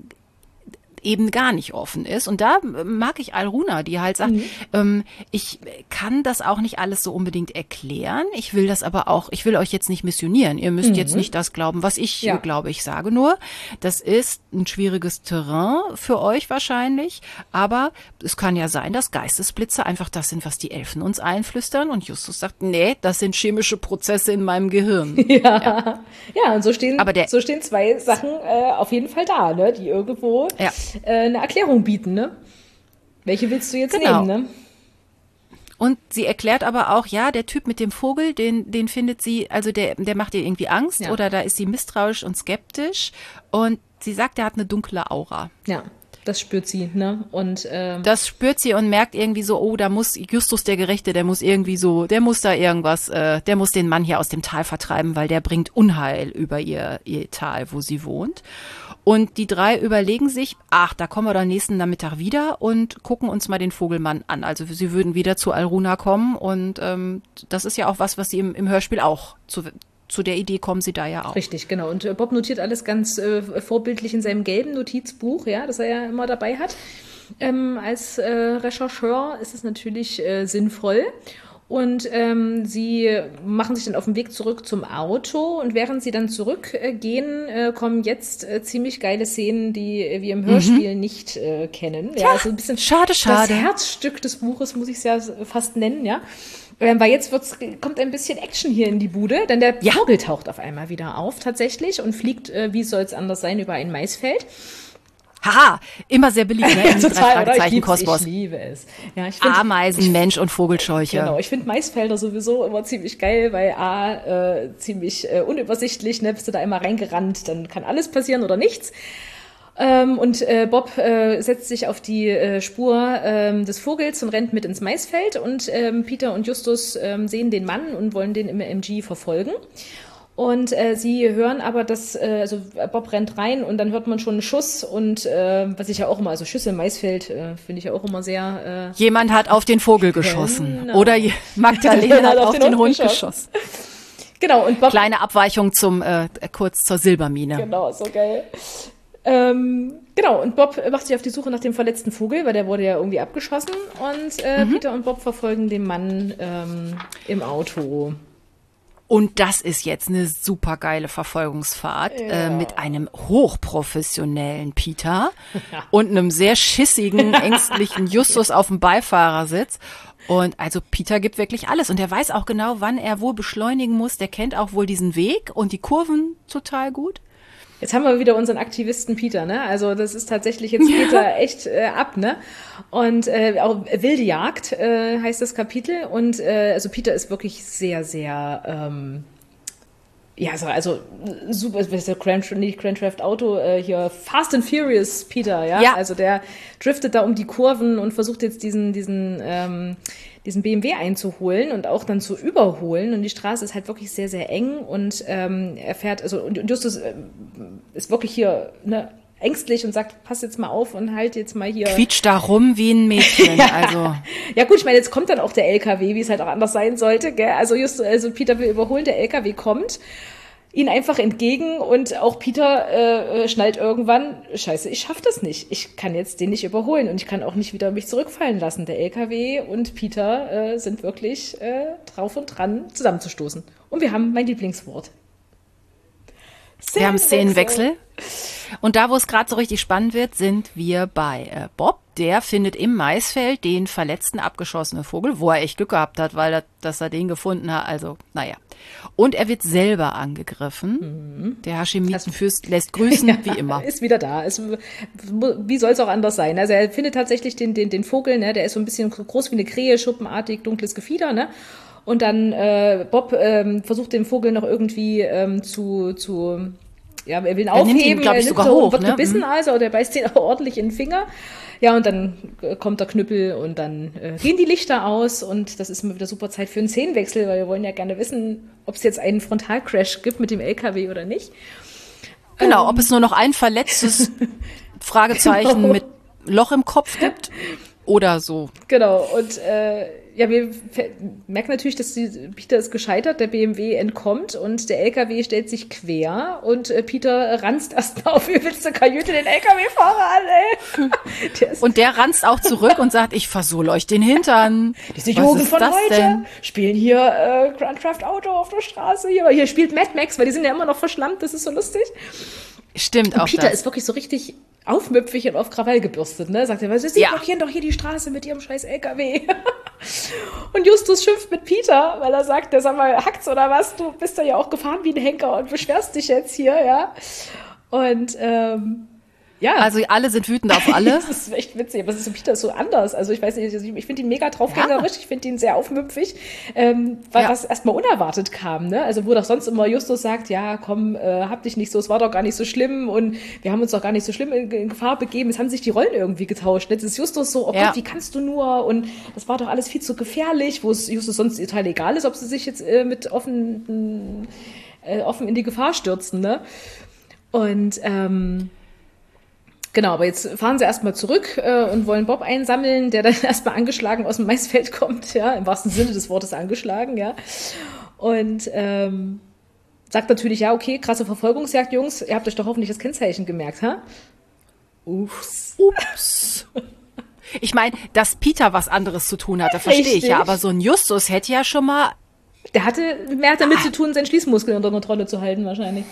Speaker 1: eben gar nicht offen ist. Und da mag ich Alruna, die halt sagt,
Speaker 2: Mhm.
Speaker 1: ähm, ich kann das auch nicht alles so unbedingt erklären. Ich will das aber auch, ich will euch jetzt nicht missionieren. Ihr müsst
Speaker 2: Mhm.
Speaker 1: jetzt nicht das glauben, was ich
Speaker 2: Ja.
Speaker 1: äh, glaube. Ich sage nur, das ist ein schwieriges Terrain für euch wahrscheinlich. Aber es kann ja sein, dass Geistesblitze einfach das sind, was die Elfen uns einflüstern. Und Justus sagt, nee, das sind chemische Prozesse in meinem Gehirn.
Speaker 2: ja. ja, und so stehen,
Speaker 1: Aber der-
Speaker 2: so stehen zwei Sachen äh, auf jeden Fall da, ne? Die irgendwo
Speaker 1: Ja.
Speaker 2: äh, eine Erklärung bieten. Ne? Welche willst du jetzt
Speaker 1: Genau.
Speaker 2: nehmen? Ne?
Speaker 1: Und sie erklärt aber auch, ja, der Typ mit dem Vogel, den, den findet sie, also der, der macht ihr irgendwie Angst
Speaker 2: Ja.
Speaker 1: oder da ist sie misstrauisch und skeptisch. Und sie sagt, er hat eine dunkle Aura.
Speaker 2: Ja. Das spürt sie, ne? Und ähm,
Speaker 1: das spürt sie und merkt irgendwie so, oh, da muss Justus der Gerechte, der muss irgendwie so, der muss da irgendwas, äh, der muss den Mann hier aus dem Tal vertreiben, weil der bringt Unheil über ihr, ihr Tal, wo sie wohnt. Und die drei überlegen sich, ach, da kommen wir dann nächsten Nachmittag wieder und gucken uns mal den Vogelmann an. Also sie würden wieder zu Alruna kommen und ähm, das ist ja auch was, was sie im, im Hörspiel auch zu Zu der Idee kommen sie da ja auch.
Speaker 2: Richtig, genau. Und äh, Bob notiert alles ganz äh, vorbildlich in seinem gelben Notizbuch, ja, das er ja immer dabei hat. Ähm, als äh, Rechercheur ist es natürlich äh, sinnvoll. Und ähm, sie machen sich dann auf den Weg zurück zum Auto. Und während sie dann zurückgehen, äh, kommen jetzt äh, ziemlich geile Szenen, die wir im Hörspiel mhm. nicht äh, kennen. Ja, also ein bisschen
Speaker 1: schade, schade.
Speaker 2: Das Herzstück des Buches, muss ich es ja fast nennen, ja. Ähm, weil jetzt wird's, kommt ein bisschen Action hier in die Bude, denn der ja. Vogel taucht auf einmal wieder auf tatsächlich und fliegt, äh, wie soll es anders sein, über ein Maisfeld.
Speaker 1: Haha, immer sehr beliebt, ne?
Speaker 2: Total, oder? Ich, lieb's, ich liebe es. Ja, ich find,
Speaker 1: Ameisen, ich, Mensch und Vogelscheuche.
Speaker 2: Genau, ich finde Maisfelder sowieso immer ziemlich geil, weil A, äh, ziemlich äh, unübersichtlich, ne? Bist du da immer reingerannt, dann kann alles passieren oder nichts. Ähm, und äh, Bob äh, setzt sich auf die äh, Spur ähm, des Vogels und rennt mit ins Maisfeld und ähm, Peter und Justus ähm, sehen den Mann und wollen den im M G verfolgen. Und äh, sie hören aber, dass äh, also Bob rennt rein und dann hört man schon einen Schuss und äh, was ich ja auch immer, also Schüsse im Maisfeld äh, finde ich ja auch immer sehr... Äh,
Speaker 1: Jemand hat auf den Vogel geschossen. Genau. Oder Magdalena hat auf, auf den, den Hund geschossen. geschossen.
Speaker 2: Genau, und Bob...
Speaker 1: Kleine Abweichung zum äh, kurz zur Silbermine.
Speaker 2: Genau, so geil. Ähm, genau, und Bob macht sich auf die Suche nach dem verletzten Vogel, weil der wurde ja irgendwie abgeschossen. Und äh, mhm. Peter und Bob verfolgen den Mann ähm, im Auto.
Speaker 1: Und das ist jetzt eine super geile Verfolgungsfahrt ja. äh, mit einem hochprofessionellen Peter ja. und einem sehr schissigen, ängstlichen Justus auf dem Beifahrersitz. Und also Peter gibt wirklich alles. Und er weiß auch genau, wann er wo beschleunigen muss. Der kennt auch wohl diesen Weg und die Kurven total gut.
Speaker 2: Jetzt haben wir wieder unseren Aktivisten Peter, ne? Also das ist tatsächlich jetzt Peter ja. echt äh, ab, ne? Und äh, auch wilde Jagd äh, heißt das Kapitel. Und äh, also Peter ist wirklich sehr, sehr ähm, ja, also, also super, ist der Grand, nicht Grand Theft Auto, äh, hier Fast and Furious Peter, ja? ja? Also der driftet da um die Kurven und versucht jetzt diesen, diesen, ähm, diesen B M W einzuholen und auch dann zu überholen. Und die Straße ist halt wirklich sehr, sehr eng und ähm, er fährt, also und Justus äh, ist wirklich hier, ne, ängstlich und sagt, pass jetzt mal auf und halt jetzt mal hier.
Speaker 1: Quietscht da rum wie ein Mädchen,
Speaker 2: ja.
Speaker 1: also.
Speaker 2: Ja gut, ich meine, jetzt kommt dann auch der L K W, wie es halt auch anders sein sollte, gell? Also just, also Peter will überholen, der L K W kommt ihn einfach entgegen und auch Peter äh, schnallt irgendwann, scheiße, ich schaff das nicht. Ich kann jetzt den nicht überholen und ich kann auch nicht wieder mich zurückfallen lassen. Der L K W und Peter äh, sind wirklich äh, drauf und dran, zusammenzustoßen. Und wir haben mein Lieblingswort.
Speaker 1: Wir haben Szenenwechsel. Und da, wo es gerade so richtig spannend wird, sind wir bei äh, Bob. Der findet im Maisfeld den verletzten, abgeschossenen Vogel, wo er echt Glück gehabt hat, weil er, dass er den gefunden hat. Also, naja. Und er wird selber angegriffen. Mhm. Der Haschemitenfürst lässt grüßen, ja, wie immer.
Speaker 2: Ist wieder da. Ist, wie soll es auch anders sein? Also er findet tatsächlich den, den, den Vogel, ne? Der ist so ein bisschen groß wie eine Krähe, schuppenartig, dunkles Gefieder, ne? Und dann äh, Bob ähm, versucht den Vogel noch irgendwie ähm, zu, zu ja, er will ihn
Speaker 1: er
Speaker 2: aufheben,
Speaker 1: nimmt ihn, glaub ich,
Speaker 2: er
Speaker 1: sogar
Speaker 2: so,
Speaker 1: hoch,
Speaker 2: wird
Speaker 1: ne?
Speaker 2: gebissen
Speaker 1: mhm.
Speaker 2: also, oder er beißt ihn auch ordentlich in den Finger. Ja, und dann äh, kommt der Knüppel und dann äh, gehen die Lichter aus und das ist immer wieder super Zeit für einen Szenenwechsel, weil wir wollen ja gerne wissen, ob es jetzt einen Frontalcrash gibt mit dem L K W oder nicht.
Speaker 1: Genau,
Speaker 2: ähm,
Speaker 1: ob es nur noch ein verletztes Fragezeichen genau. mit Loch im Kopf gibt oder so.
Speaker 2: Genau, und äh, ja, wir merken natürlich, dass die, Peter ist gescheitert, der B M W entkommt und der L K W stellt sich quer und äh, Peter ranzt erstmal auf übelste Kajüte den L K W-Fahrer an, ey. Der
Speaker 1: und der ranzt auch zurück und sagt, ich versohle euch den Hintern.
Speaker 2: Diese Jugend von heute denn? Spielen hier äh, Grand Theft Auto auf der Straße. Hier, hier spielt Mad Max, weil die sind ja immer noch verschlammt, das ist so lustig.
Speaker 1: Stimmt
Speaker 2: und
Speaker 1: auch
Speaker 2: Peter
Speaker 1: das.
Speaker 2: ist wirklich so richtig aufmüpfig und auf Krawall gebürstet, ne? Sagt er, was ist, Sie
Speaker 1: ja.
Speaker 2: blockieren doch hier die Straße mit ihrem scheiß L K W. Und Justus schimpft mit Peter, weil er sagt, der sag mal, hackt's oder was? Du bist da ja auch gefahren wie ein Henker und beschwerst dich jetzt hier, ja. Und ähm, Ja.
Speaker 1: Also alle sind wütend auf alle.
Speaker 2: Das ist echt witzig, aber es ist Peter so anders. Also ich weiß nicht, ich finde ihn mega draufgängerisch, ja. Ich finde ihn sehr aufmüpfig, ähm, weil ja. was erstmal unerwartet kam, ne? Also wo doch sonst immer Justus sagt, ja komm, äh, hab dich nicht so, es war doch gar nicht so schlimm und wir haben uns doch gar nicht so schlimm in, in Gefahr begeben, es haben sich die Rollen irgendwie getauscht. Jetzt ist Justus so, oh ja. Gott, wie kannst du nur und das war doch alles viel zu gefährlich, wo es Justus sonst total egal ist, ob sie sich jetzt äh, mit offen, äh, offen in die Gefahr stürzen, ne? Und ähm, genau, aber jetzt fahren sie erstmal zurück äh, und wollen Bob einsammeln, der dann erstmal angeschlagen aus dem Maisfeld kommt, ja, im wahrsten Sinne des Wortes angeschlagen, ja. Und ähm, sagt natürlich, ja, okay, krasse Verfolgungsjagd, Jungs, ihr habt euch doch hoffentlich das Kennzeichen gemerkt, ha?
Speaker 1: Ups. Ups. Ich meine, dass Peter was anderes zu tun hatte, verstehe ich ja, aber so ein Justus hätte ja schon mal...
Speaker 2: Der hatte mehr damit zu tun, seinen Schließmuskel unter Kontrolle zu halten, wahrscheinlich.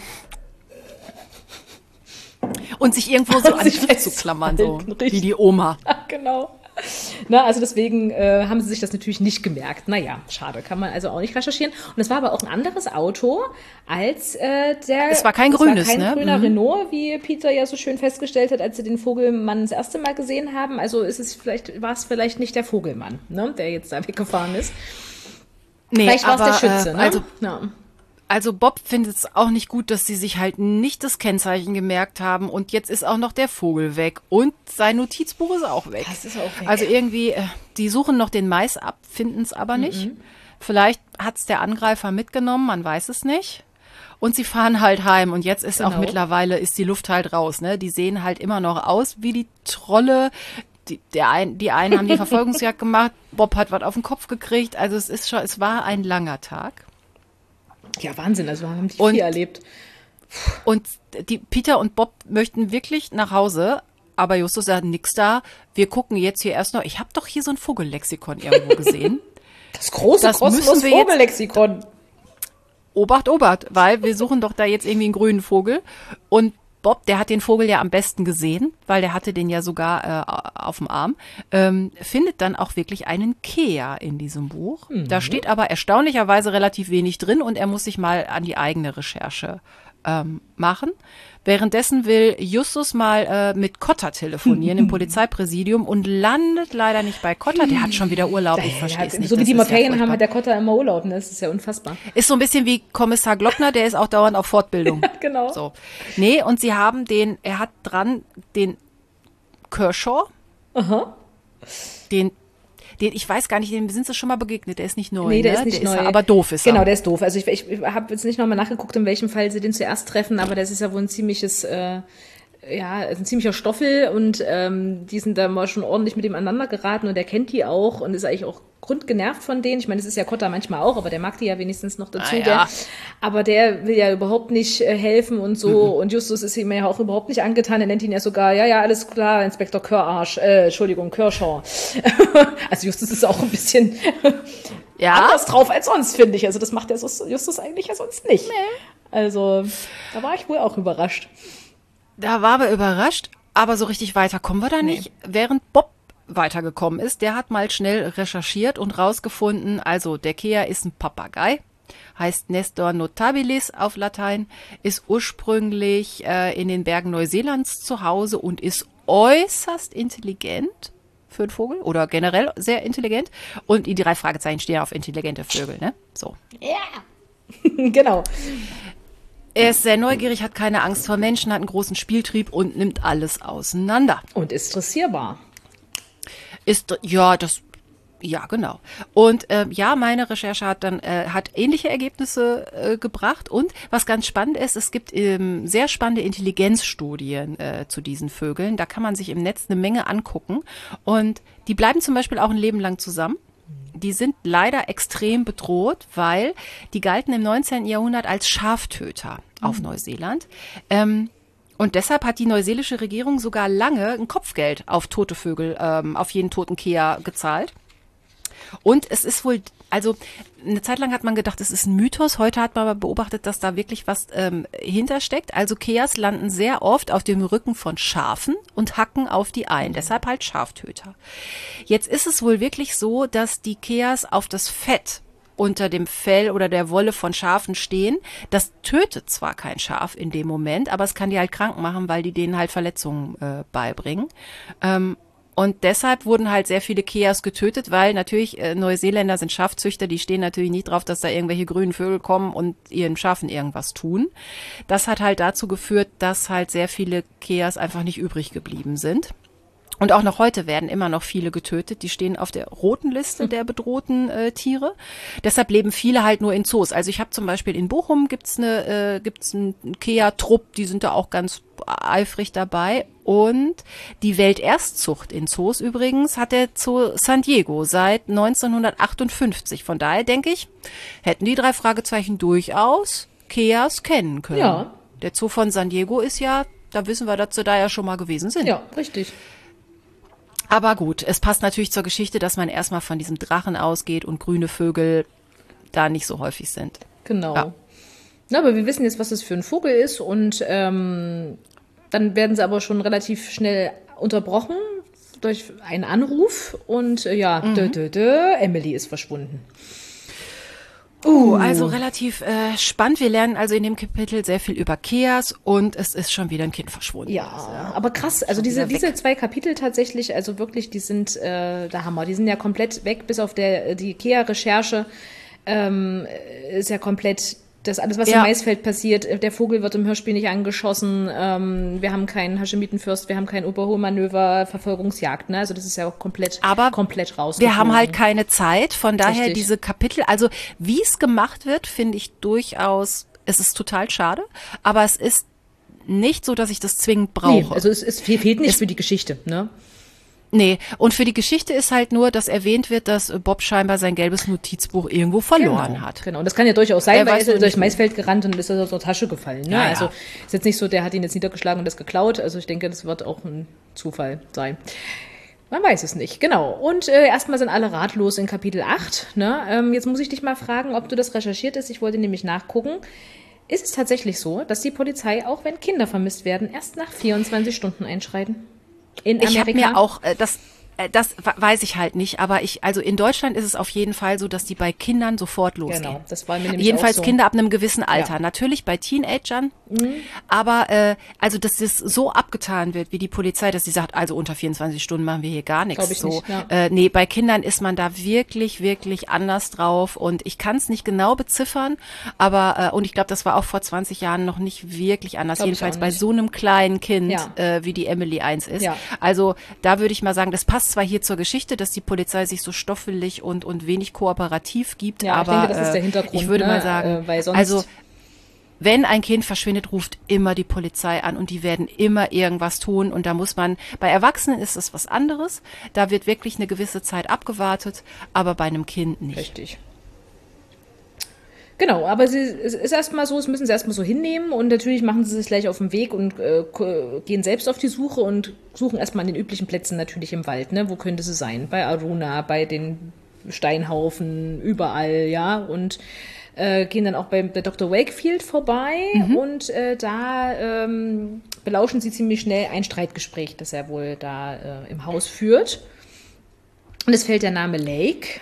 Speaker 1: Und sich irgendwo so an den Griff zu klammern, so wie die Oma.
Speaker 2: Genau. Na, also deswegen äh, haben sie sich das natürlich nicht gemerkt. Naja, schade, kann man also auch nicht recherchieren. Und es war aber auch ein anderes Auto als äh, der...
Speaker 1: Es war kein grünes,
Speaker 2: war kein
Speaker 1: ne?
Speaker 2: grüner
Speaker 1: mhm.
Speaker 2: Renault, wie Peter ja so schön festgestellt hat, als sie den Vogelmann das erste Mal gesehen haben. Also ist es vielleicht, war es vielleicht nicht der Vogelmann, ne, der jetzt da weggefahren ist.
Speaker 1: Nee,
Speaker 2: vielleicht war es der Schütze,
Speaker 1: äh,
Speaker 2: ne?
Speaker 1: Also,
Speaker 2: ja.
Speaker 1: Also Bob findet es auch nicht gut, dass sie sich halt nicht das Kennzeichen gemerkt haben und jetzt ist auch noch der Vogel weg und sein Notizbuch ist auch weg.
Speaker 2: Das ist auch weg.
Speaker 1: Also irgendwie, die suchen noch den Mais ab, finden es aber nicht. Mhm. Vielleicht hat es der Angreifer mitgenommen, man weiß es nicht. Und sie fahren halt heim und jetzt ist genau. auch mittlerweile ist die Luft halt raus. Ne? Die sehen halt immer noch aus wie die Trolle. Die, der ein, die einen haben die Verfolgungsjagd gemacht, Bob hat was auf den Kopf gekriegt. Also es ist schon, es war ein langer Tag.
Speaker 2: Ja, Wahnsinn, also wir haben die
Speaker 1: und,
Speaker 2: viel erlebt.
Speaker 1: Und die Peter und Bob möchten wirklich nach Hause, aber Justus sagt, nix da. Wir gucken jetzt hier erst noch. Ich habe doch hier so ein Vogellexikon irgendwo gesehen.
Speaker 2: Das große,
Speaker 1: das
Speaker 2: kostenlose Vogellexikon.
Speaker 1: Obacht, Obacht, weil wir suchen doch da jetzt irgendwie einen grünen Vogel. Und Bob, der hat den Vogel ja am besten gesehen, weil der hatte den ja sogar äh, auf dem Arm, ähm, findet dann auch wirklich einen Kea in diesem Buch. Mhm. Da steht aber erstaunlicherweise relativ wenig drin und er muss sich mal an die eigene Recherche ähm, machen. Währenddessen will Justus mal äh, mit Kotter telefonieren im Polizeipräsidium und landet leider nicht bei Kotter. Der hat schon wieder Urlaub, ich verstehe es nicht.
Speaker 2: So wie die mal Ferien haben, hat der Kotter immer Urlaub, ne? Das ist ja unfassbar.
Speaker 1: Ist so ein bisschen wie Kommissar Glockner, der ist auch dauernd auf Fortbildung.
Speaker 2: Ja, genau.
Speaker 1: So. Nee, und sie haben den, er hat dran den Kershaw,
Speaker 2: Aha.
Speaker 1: den Den, ich weiß gar nicht, dem sind sie schon mal begegnet. Der ist nicht neu.
Speaker 2: Nee, der
Speaker 1: ne?
Speaker 2: ist nicht
Speaker 1: der
Speaker 2: neu.
Speaker 1: Ist, aber doof ist er.
Speaker 2: Genau, der ist doof. Also ich, ich, ich habe jetzt nicht nochmal nachgeguckt, in welchem Fall sie den zuerst treffen, aber das ist ja wohl ein ziemliches, äh, ja, ein ziemlicher Stoffel und ähm, die sind da mal schon ordentlich mit ihm aneinander geraten und er kennt die auch und ist eigentlich auch grundgenervt von denen. Ich meine, das ist ja Kotter manchmal auch, aber der mag die ja wenigstens noch dazu.
Speaker 1: Ah, ja.
Speaker 2: der, aber der will ja überhaupt nicht äh, helfen und so. Mhm. Und Justus ist ihm ja auch überhaupt nicht angetan. Er nennt ihn ja sogar, ja, ja, alles klar, Inspektor Körarsch, äh, Entschuldigung, Kershaw. Also Justus ist auch ein bisschen ja. anders drauf als sonst, finde ich. Also das macht der Justus eigentlich ja sonst nicht. Nee. Also da war ich wohl auch überrascht.
Speaker 1: Da waren wir überrascht, aber so richtig weiter kommen wir da nicht. Nee. Während Bob weitergekommen ist, der hat mal schnell recherchiert und rausgefunden, also der Kea ist ein Papagei, heißt Nestor notabilis auf Latein, ist ursprünglich äh, in den Bergen Neuseelands zu Hause und ist äußerst intelligent für einen Vogel oder generell sehr intelligent. Und die drei Fragezeichen stehen auf intelligente Vögel, ne? So.
Speaker 2: Ja, genau.
Speaker 1: Er ist sehr neugierig, hat keine Angst vor Menschen, hat einen großen Spieltrieb und nimmt alles auseinander.
Speaker 2: Und ist dressierbar.
Speaker 1: Ist, ja, das, ja, genau. Und äh, ja, meine Recherche hat dann, äh, hat ähnliche Ergebnisse äh, gebracht. Und was ganz spannend ist, es gibt ähm, sehr spannende Intelligenzstudien äh, zu diesen Vögeln. Da kann man sich im Netz eine Menge angucken. Und die bleiben zum Beispiel auch ein Leben lang zusammen. Die sind leider extrem bedroht, weil die galten im neunzehnten Jahrhundert als Schaftöter auf mhm. Neuseeland. Ähm, und deshalb hat die neuseelische Regierung sogar lange ein Kopfgeld auf tote Vögel, ähm, auf jeden toten Kea gezahlt. Und es ist wohl, also eine Zeit lang hat man gedacht, es ist ein Mythos. Heute hat man aber beobachtet, dass da wirklich was ähm, hintersteckt. Also Keas landen sehr oft auf dem Rücken von Schafen und hacken auf die ein. Deshalb halt Schaftöter. Jetzt ist es wohl wirklich so, dass die Keas auf das Fett unter dem Fell oder der Wolle von Schafen stehen. Das tötet zwar kein Schaf in dem Moment, aber es kann die halt krank machen, weil die denen halt Verletzungen äh, beibringen. Ähm, Und deshalb wurden halt sehr viele Keas getötet, weil natürlich äh, Neuseeländer sind Schafzüchter, die stehen natürlich nicht drauf, dass da irgendwelche grünen Vögel kommen und ihren Schafen irgendwas tun. Das hat halt dazu geführt, dass halt sehr viele Keas einfach nicht übrig geblieben sind. Und auch noch heute werden immer noch viele getötet. Die stehen auf der roten Liste der bedrohten äh, Tiere. Deshalb leben viele halt nur in Zoos. Also ich habe zum Beispiel in Bochum gibt's eine, äh, gibt's einen Kea-Trupp, die sind da auch ganz eifrig dabei. Und die Welterstzucht in Zoos übrigens hat der Zoo San Diego seit neunzehnhundertachtundfünfzig. Von daher denke ich, hätten die drei Fragezeichen durchaus Keas kennen können.
Speaker 2: Ja.
Speaker 1: Der Zoo von San Diego ist ja, da wissen wir, dass sie da ja schon mal gewesen sind.
Speaker 2: Ja, richtig.
Speaker 1: Aber gut, es passt natürlich zur Geschichte, dass man erstmal von diesem Drachen ausgeht und grüne Vögel da nicht so häufig sind.
Speaker 2: Genau.
Speaker 1: Ja.
Speaker 2: Na, aber wir wissen jetzt, was das für ein Vogel ist und ähm, dann werden sie aber schon relativ schnell unterbrochen durch einen Anruf und äh, ja,
Speaker 1: Mhm.
Speaker 2: dö, dö, dö, Emily ist verschwunden.
Speaker 1: Uh, also relativ äh, spannend. Wir lernen also in dem Kapitel sehr viel über Keas und es ist schon wieder ein Kind verschwunden.
Speaker 2: Ja, aber krass, also diese, diese zwei Kapitel tatsächlich, also wirklich, die sind äh, der Hammer. Die sind ja komplett weg, bis auf der die Ikea-Recherche ähm, ist ja komplett das alles, was
Speaker 1: Ja.
Speaker 2: im Maisfeld passiert. Der Vogel wird im Hörspiel nicht angeschossen. Ähm, wir haben keinen Haschemitenfürst, wir haben kein Oberholmanöver, Verfolgungsjagd. Ne? Also das ist ja auch komplett,
Speaker 1: Aber
Speaker 2: komplett raus.
Speaker 1: Wir haben halt keine Zeit, von daher
Speaker 2: Richtig.
Speaker 1: diese Kapitel, also wie es gemacht wird, finde ich durchaus, es ist total schade, aber es ist nicht so, dass ich das zwingend brauche.
Speaker 2: Nee, also es, es fehlt nicht
Speaker 1: Es-
Speaker 2: für die Geschichte. Ne?
Speaker 1: Nee, und für die Geschichte ist halt nur, dass erwähnt wird, dass Bob scheinbar sein gelbes Notizbuch irgendwo verloren
Speaker 2: Genau,
Speaker 1: hat.
Speaker 2: genau. Und das kann ja durchaus sein,
Speaker 1: Er
Speaker 2: weil er
Speaker 1: weiß
Speaker 2: ist ja
Speaker 1: nur
Speaker 2: durchs
Speaker 1: nicht, wo.
Speaker 2: Maisfeld gerannt und ist aus der Tasche gefallen. Ne?
Speaker 1: Ja, ja.
Speaker 2: Also ist jetzt nicht so, der hat ihn jetzt niedergeschlagen und das geklaut. Also ich denke, das wird auch ein Zufall sein. Man weiß es nicht, genau. Und äh, erstmal sind alle ratlos in Kapitel acht. Ne? Ähm, jetzt muss ich dich mal fragen, ob du das recherchiert hast. Ich wollte nämlich nachgucken. Ist es tatsächlich so, dass die Polizei, auch wenn Kinder vermisst werden, erst nach vierundzwanzig Stunden einschreiten? In
Speaker 1: Ich
Speaker 2: Amerika?
Speaker 1: habe mir auch äh, das äh, das wa- weiß ich halt nicht, aber ich also in Deutschland ist es auf jeden Fall so, dass die bei Kindern sofort losgehen.
Speaker 2: Genau, das war mir nämlich
Speaker 1: Jedenfalls
Speaker 2: auch so.
Speaker 1: Kinder ab einem gewissen Alter.
Speaker 2: Ja.
Speaker 1: Natürlich bei Teenagern, aber äh, also dass das so abgetan wird, wie die Polizei, dass sie sagt, also unter vierundzwanzig Stunden machen wir hier gar nichts.
Speaker 2: Glaub ich
Speaker 1: so.
Speaker 2: nicht, ja.
Speaker 1: äh, nee, bei Kindern ist man da wirklich, wirklich anders drauf und ich kann es nicht genau beziffern, aber äh, und ich glaube, das war auch vor zwanzig Jahren noch nicht wirklich anders.
Speaker 2: Glaub ich
Speaker 1: Jedenfalls
Speaker 2: auch
Speaker 1: bei
Speaker 2: nicht.
Speaker 1: so einem kleinen Kind,
Speaker 2: Ja.
Speaker 1: äh, wie die Emily eins ist.
Speaker 2: Ja.
Speaker 1: Also da würde ich mal sagen, das passt zwar hier zur Geschichte, dass die Polizei sich so stoffelig und, und wenig kooperativ gibt,
Speaker 2: Ja, ich
Speaker 1: aber
Speaker 2: denke, das ist der
Speaker 1: äh,
Speaker 2: Hintergrund,
Speaker 1: ich würde
Speaker 2: ne?
Speaker 1: mal sagen,
Speaker 2: Äh, weil sonst-
Speaker 1: also wenn ein Kind verschwindet, ruft immer die Polizei an und die werden immer irgendwas tun und da muss man, bei Erwachsenen ist es was anderes, da wird wirklich eine gewisse Zeit abgewartet, aber bei einem Kind nicht.
Speaker 2: Richtig. Genau, aber sie, es ist erstmal so, es müssen sie erstmal so hinnehmen und natürlich machen sie sich gleich auf den Weg und äh, k- gehen selbst auf die Suche und suchen erstmal an den üblichen Plätzen natürlich im Wald, ne? Wo könnte sie sein? Bei Aruna, bei den Steinhaufen, überall, ja, und äh, gehen dann auch bei der Doktor Wakefield vorbei und äh, da ähm, belauschen sie ziemlich schnell ein Streitgespräch, das er wohl da äh, im Haus führt. Und es fällt der Name Lake.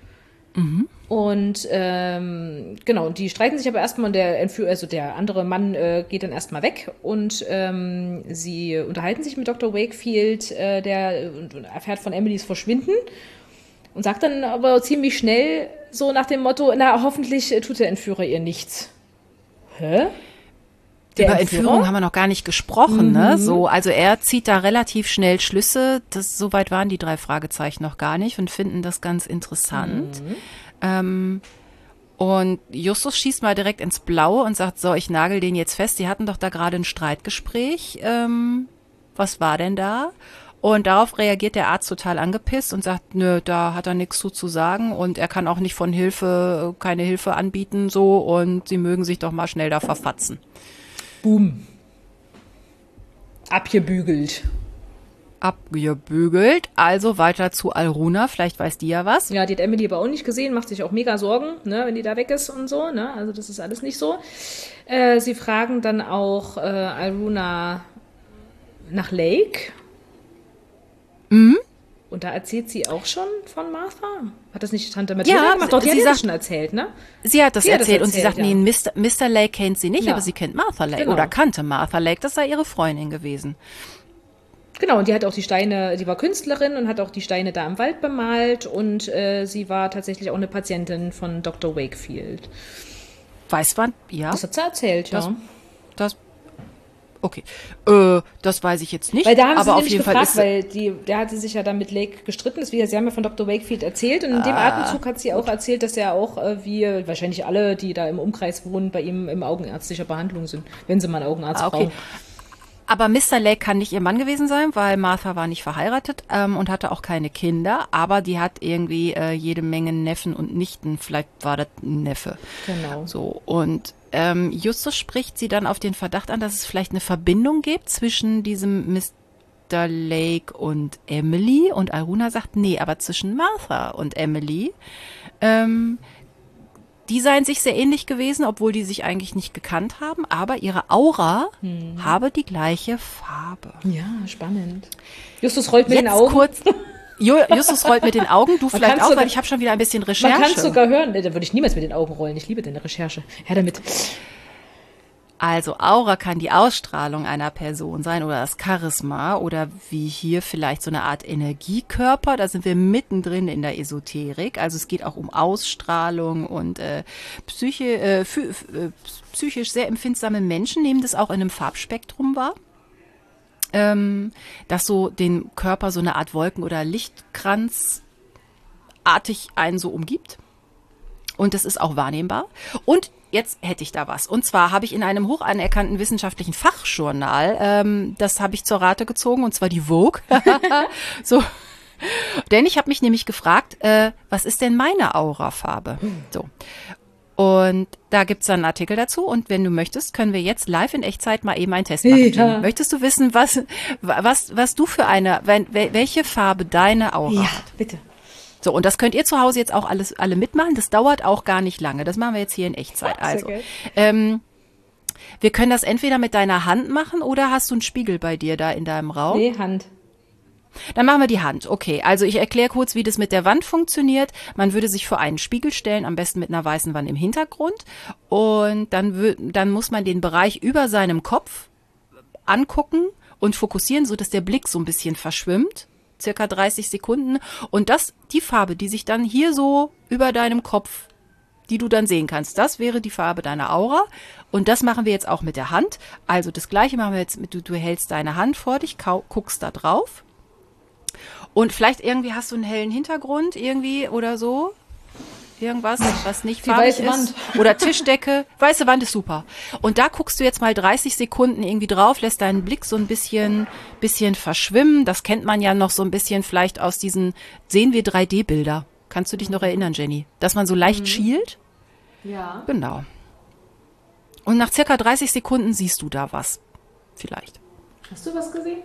Speaker 2: Und ähm, genau, die streiten sich aber erstmal und der Entführer, also der andere Mann äh, geht dann erstmal weg und ähm, sie unterhalten sich mit Doktor Wakefield, äh, der und, und erfährt von Emilys Verschwinden und sagt dann aber ziemlich schnell so nach dem Motto, na hoffentlich äh, tut der Entführer ihr nichts. Hä? Der
Speaker 1: Über
Speaker 2: Entführer?
Speaker 1: Entführung haben wir noch gar nicht gesprochen, ne? So, also er zieht da relativ schnell Schlüsse. Das, so weit waren die drei Fragezeichen noch gar nicht und finden das ganz interessant. Ähm, und Justus schießt mal direkt ins Blaue und sagt, so, ich nagel den jetzt fest. Die hatten doch da gerade ein Streitgespräch. Ähm, was war denn da? Und darauf reagiert der Arzt total angepisst und sagt, nö, da hat er nichts zu, zu sagen und er kann auch nicht von Hilfe, keine Hilfe anbieten, so, und sie mögen sich doch mal schnell da verfatzen.
Speaker 2: Boom. Abgebügelt.
Speaker 1: Abgebügelt, also weiter zu Alruna, vielleicht weiß die ja was.
Speaker 2: Ja, die hat Emily aber auch nicht gesehen, macht sich auch mega Sorgen, ne, wenn die da weg ist und so, ne, also das ist alles nicht so. Äh, sie fragen dann auch äh, Alruna nach Lake. Und da erzählt sie auch schon von Martha? Hat das nicht Tante Mathilda
Speaker 1: Ja,
Speaker 2: gemacht? Doch, die
Speaker 1: sie
Speaker 2: hat
Speaker 1: sagt-
Speaker 2: das schon erzählt, ne?
Speaker 1: Sie hat das
Speaker 2: Sie hat das
Speaker 1: erzählt und sie
Speaker 2: erzählt,
Speaker 1: sagt, nee,
Speaker 2: ja.
Speaker 1: Mister Mister Lake kennt sie nicht,
Speaker 2: Ja.
Speaker 1: aber sie kennt Martha Lake
Speaker 2: Genau.
Speaker 1: oder kannte Martha Lake. Das sei ihre Freundin gewesen.
Speaker 2: Genau, und die hat auch die Steine, die war Künstlerin und hat auch die Steine da im Wald bemalt und äh, sie war tatsächlich auch eine Patientin von Doktor Wakefield.
Speaker 1: Weiß man, ja,
Speaker 2: Das hat sie erzählt,
Speaker 1: Das-
Speaker 2: ja.
Speaker 1: das, okay, äh, das weiß ich jetzt nicht,
Speaker 2: Weil da haben
Speaker 1: aber
Speaker 2: sie
Speaker 1: auf
Speaker 2: nämlich
Speaker 1: jeden Fall
Speaker 2: gefragt,
Speaker 1: ist,
Speaker 2: weil die, der hatte sich ja dann mit Lake gestritten. Das, wie, sie haben ja von Doktor Wakefield erzählt und in dem
Speaker 1: Ah.
Speaker 2: Atemzug hat sie auch erzählt, dass er auch, äh, wie wahrscheinlich alle, die da im Umkreis wohnen, bei ihm im augenärztlicher Behandlung sind, wenn sie mal einen Augenarzt
Speaker 1: Ah, okay.
Speaker 2: brauchen.
Speaker 1: aber Mister Lake kann nicht ihr Mann gewesen sein, weil Martha war nicht verheiratet ähm, und hatte auch keine Kinder, aber die hat irgendwie äh, jede Menge Neffen und Nichten, vielleicht war das ein Neffe.
Speaker 2: Genau.
Speaker 1: So, und ähm, Justus spricht sie dann auf den Verdacht an, dass es vielleicht eine Verbindung gibt zwischen diesem Mister Lake und Emily. Und Aruna sagt, nee, aber zwischen Martha und Emily. Ähm, die seien sich sehr ähnlich gewesen, obwohl die sich eigentlich nicht gekannt haben. Aber ihre Aura habe die gleiche Farbe.
Speaker 2: Ja, spannend. Justus rollt mit
Speaker 1: Jetzt
Speaker 2: den Augen.
Speaker 1: kurz... Ju- Justus rollt mit den Augen, du vielleicht
Speaker 2: kann's
Speaker 1: auch,
Speaker 2: sogar-
Speaker 1: weil ich habe schon wieder ein bisschen Recherche.
Speaker 2: Man kann es sogar hören. Da würde ich niemals mit den Augen rollen. Ich liebe deine Recherche. Her damit.
Speaker 1: Also Aura kann die Ausstrahlung einer Person sein oder das Charisma oder wie hier vielleicht so eine Art Energiekörper. Da sind wir mittendrin in der Esoterik. Also es geht auch um Ausstrahlung und äh, Psyche, äh, phy- äh, psychisch sehr empfindsame Menschen nehmen das auch in einem Farbspektrum wahr. Ähm, das so den Körper so eine Art Wolken- oder Lichtkranzartig einen so umgibt. Und das ist auch wahrnehmbar. Und jetzt hätte ich da was. Und zwar habe ich in einem hoch anerkannten wissenschaftlichen Fachjournal, ähm, das habe ich zur Rate gezogen, und zwar die Vogue. So. Denn ich habe mich nämlich gefragt, äh, was ist denn meine Aurafarbe? So. Und da gibt's dann einen Artikel dazu. Und wenn du möchtest, können wir jetzt live in Echtzeit mal eben einen Test machen.
Speaker 2: Ja.
Speaker 1: Jenny. Möchtest du wissen, was, was, was du für eine, wenn, welche Farbe deine Aura
Speaker 2: Ja,
Speaker 1: hat?
Speaker 2: bitte.
Speaker 1: So, und das könnt ihr zu Hause jetzt auch alles alle mitmachen. Das dauert auch gar nicht lange. Das machen wir jetzt hier in Echtzeit.
Speaker 2: Sehr
Speaker 1: Also,
Speaker 2: geil.
Speaker 1: ähm, wir können das entweder mit deiner Hand machen oder hast du einen Spiegel bei dir da in deinem Raum?
Speaker 2: Nee, Hand.
Speaker 1: Dann machen wir die Hand. Okay, also ich erkläre kurz, wie das mit der Wand funktioniert. Man würde sich vor einen Spiegel stellen, am besten mit einer weißen Wand im Hintergrund. Und dann, wö- dann muss man den Bereich über seinem Kopf angucken und fokussieren, so dass der Blick so ein bisschen verschwimmt. Circa dreißig Sekunden. Und das, die Farbe, die sich dann hier so über deinem Kopf, die du dann sehen kannst, das wäre die Farbe deiner Aura. Und das machen wir jetzt auch mit der Hand. Also das Gleiche machen wir jetzt mit, du, du hältst deine Hand vor dich, kau- guckst da drauf. Und vielleicht irgendwie hast du einen hellen Hintergrund irgendwie oder so. Irgendwas, was nicht
Speaker 2: Die
Speaker 1: farbig
Speaker 2: weiße
Speaker 1: ist.
Speaker 2: Wand.
Speaker 1: Oder Tischdecke. Weiße Wand ist super. Und da guckst du jetzt mal dreißig Sekunden irgendwie drauf, lässt deinen Blick so ein bisschen, bisschen verschwimmen. Das kennt man ja noch so ein bisschen vielleicht aus diesen, sehen wir drei D-Bilder. Kannst du dich noch erinnern, Jenny? Dass man so leicht schielt?
Speaker 2: Ja.
Speaker 1: Genau. Und nach circa dreißig Sekunden siehst du da was. Vielleicht.
Speaker 2: Hast du was gesehen?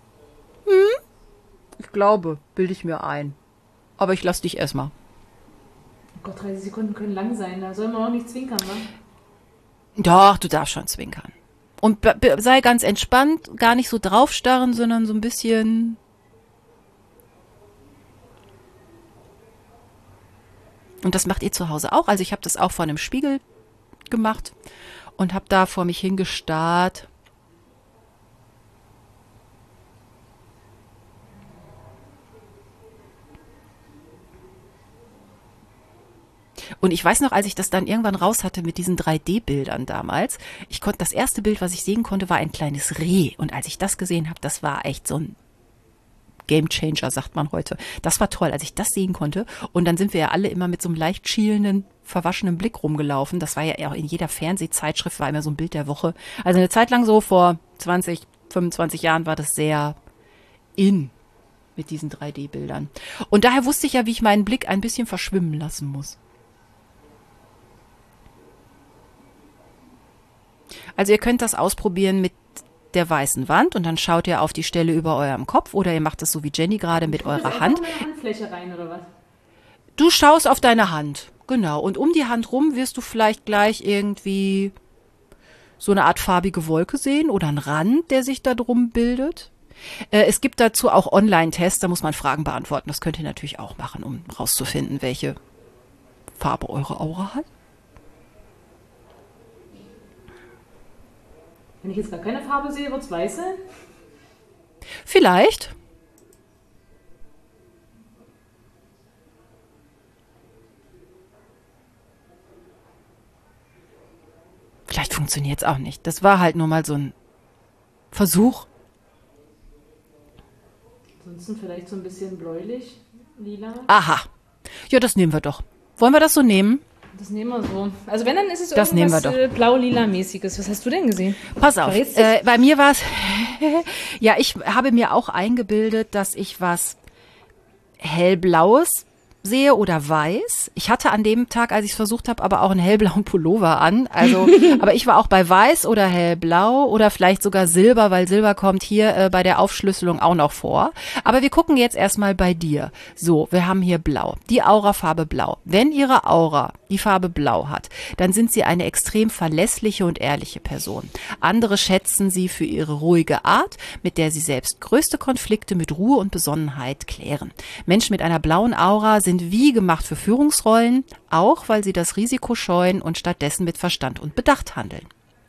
Speaker 1: Ich glaube, bilde ich mir ein. Aber ich lass dich erstmal.
Speaker 2: Oh Gott, dreißig Sekunden können lang sein. Da soll man auch nicht zwinkern, ne?
Speaker 1: Doch, du darfst schon zwinkern. Und be- be- sei ganz entspannt, gar nicht so draufstarren, sondern so ein bisschen. Und das macht ihr zu Hause auch. Also ich habe das auch vor einem Spiegel gemacht und habe da vor mich hingestarrt. Und ich weiß noch, als ich das dann irgendwann raus hatte mit diesen drei D-Bildern damals, ich konnte, das erste Bild, was ich sehen konnte, war ein kleines Reh. Und als ich das gesehen habe, das war echt so ein Gamechanger, sagt man heute. Das war toll, als ich das sehen konnte. Und dann sind wir ja alle immer mit so einem leicht schielenden, verwaschenen Blick rumgelaufen. Das war ja auch in jeder Fernsehzeitschrift, war immer so ein Bild der Woche. Also eine Zeit lang so, vor zwanzig, fünfundzwanzig Jahren war das sehr in mit diesen drei D-Bildern. Und daher wusste ich ja, wie ich meinen Blick ein bisschen verschwimmen lassen muss. Also ihr könnt das ausprobieren mit der weißen Wand und dann schaut ihr auf die Stelle über eurem Kopf oder ihr macht es so wie Jenny gerade mit eurer Hand.
Speaker 2: Meine Handfläche rein, oder was?
Speaker 1: Du schaust auf deine Hand, genau. Und um die Hand rum wirst du vielleicht gleich irgendwie so eine Art farbige Wolke sehen oder einen Rand, der sich da drum bildet. Äh, es gibt dazu auch Online-Tests, da muss man Fragen beantworten. Das könnt ihr natürlich auch machen, um rauszufinden, welche Farbe eure Aura hat.
Speaker 2: Wenn ich jetzt gar keine Farbe sehe, wird es weiß sein?
Speaker 1: Vielleicht. Vielleicht funktioniert es auch nicht. Das war halt nur mal so ein Versuch.
Speaker 2: Ansonsten vielleicht so ein bisschen bläulich, lila.
Speaker 1: Aha. Ja, das nehmen wir doch. Wollen wir das so nehmen?
Speaker 2: Das nehmen wir so. Also wenn, dann ist es
Speaker 1: Das nehmen wir
Speaker 2: irgendwas
Speaker 1: doch.
Speaker 2: äh, blau-lila-mäßiges. Was hast du denn gesehen?
Speaker 1: Pass auf,
Speaker 2: Verrätst du's?
Speaker 1: äh, bei mir war es, ja, ich habe mir auch eingebildet, dass ich was hellblaues sehe oder weiß. Ich hatte an dem Tag, als ich es versucht habe, aber auch einen hellblauen Pullover an. Also, aber ich war auch bei weiß oder hellblau oder vielleicht sogar Silber, weil Silber kommt hier äh, bei der Aufschlüsselung auch noch vor. Aber wir gucken jetzt erstmal bei dir. So, wir haben hier blau. Die Aurafarbe blau. Wenn Ihre Aura die Farbe blau hat, dann sind Sie eine extrem verlässliche und ehrliche Person. Andere schätzen Sie für Ihre ruhige Art, mit der Sie selbst größte Konflikte mit Ruhe und Besonnenheit klären. Menschen mit einer blauen Aura sind wie gemacht für Führungsrollen, auch weil sie das Risiko scheuen und stattdessen mit Verstand und Bedacht handeln.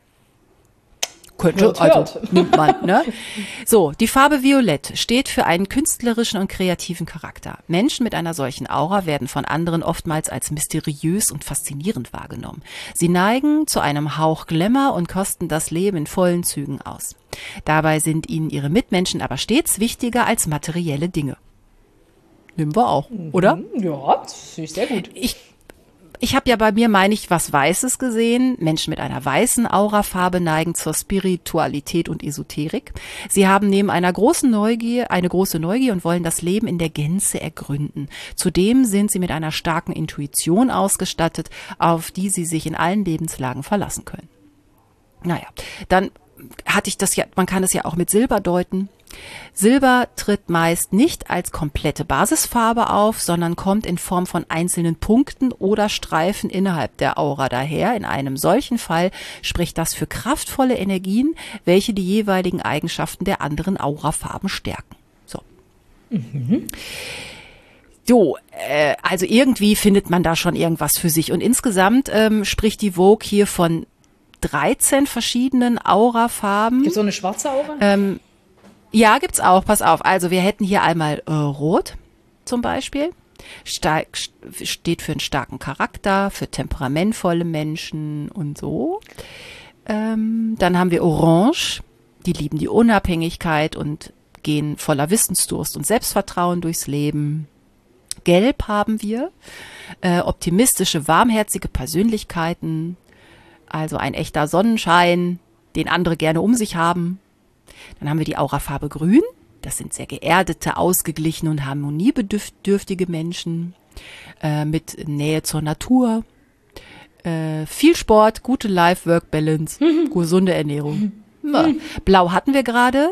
Speaker 1: Könnte,
Speaker 2: Hört,
Speaker 1: also
Speaker 2: hört.
Speaker 1: nimmt man, ne? So, die Farbe Violett steht für einen künstlerischen und kreativen Charakter. Menschen mit einer solchen Aura werden von anderen oftmals als mysteriös und faszinierend wahrgenommen. Sie neigen zu einem Hauch Glamour und kosten das Leben in vollen Zügen aus. Dabei sind ihnen ihre Mitmenschen aber stets wichtiger als materielle Dinge. Nehmen wir auch, oder?
Speaker 2: Ja, das finde ich sehr gut.
Speaker 1: Ich, ich habe ja bei mir, meine ich, was Weißes gesehen. Menschen mit einer weißen Aurafarbe neigen zur Spiritualität und Esoterik. Sie haben neben einer großen Neugier, eine große Neugier und wollen das Leben in der Gänze ergründen. Zudem sind sie mit einer starken Intuition ausgestattet, auf die sie sich in allen Lebenslagen verlassen können. Naja, dann hatte ich das ja, man kann es ja auch mit Silber deuten. Silber tritt meist nicht als komplette Basisfarbe auf, sondern kommt in Form von einzelnen Punkten oder Streifen innerhalb der Aura daher. In einem solchen Fall spricht das für kraftvolle Energien, welche die jeweiligen Eigenschaften der anderen Aurafarben stärken. So. Mhm. So, äh, also irgendwie findet man da schon irgendwas für sich. Und insgesamt ähm, spricht die Vogue hier von dreizehn verschiedenen Aurafarben.
Speaker 2: Gibt es so eine schwarze Aura?
Speaker 1: Ähm, Ja, gibt's auch. Pass auf. Also wir hätten hier einmal äh, Rot zum Beispiel. Stark, steht für einen starken Charakter, für temperamentvolle Menschen und so. Ähm, dann haben wir Orange. Die lieben die Unabhängigkeit und gehen voller Wissensdurst und Selbstvertrauen durchs Leben. Gelb haben wir. Äh, optimistische, warmherzige Persönlichkeiten. Also ein echter Sonnenschein, den andere gerne um sich haben. Dann haben wir die Aurafarbe Grün. Das sind sehr geerdete, ausgeglichene und harmoniebedürftige Menschen äh, mit Nähe zur Natur. Äh, viel Sport, gute Life-Work-Balance, gesunde Ernährung. Ja. Blau hatten wir gerade,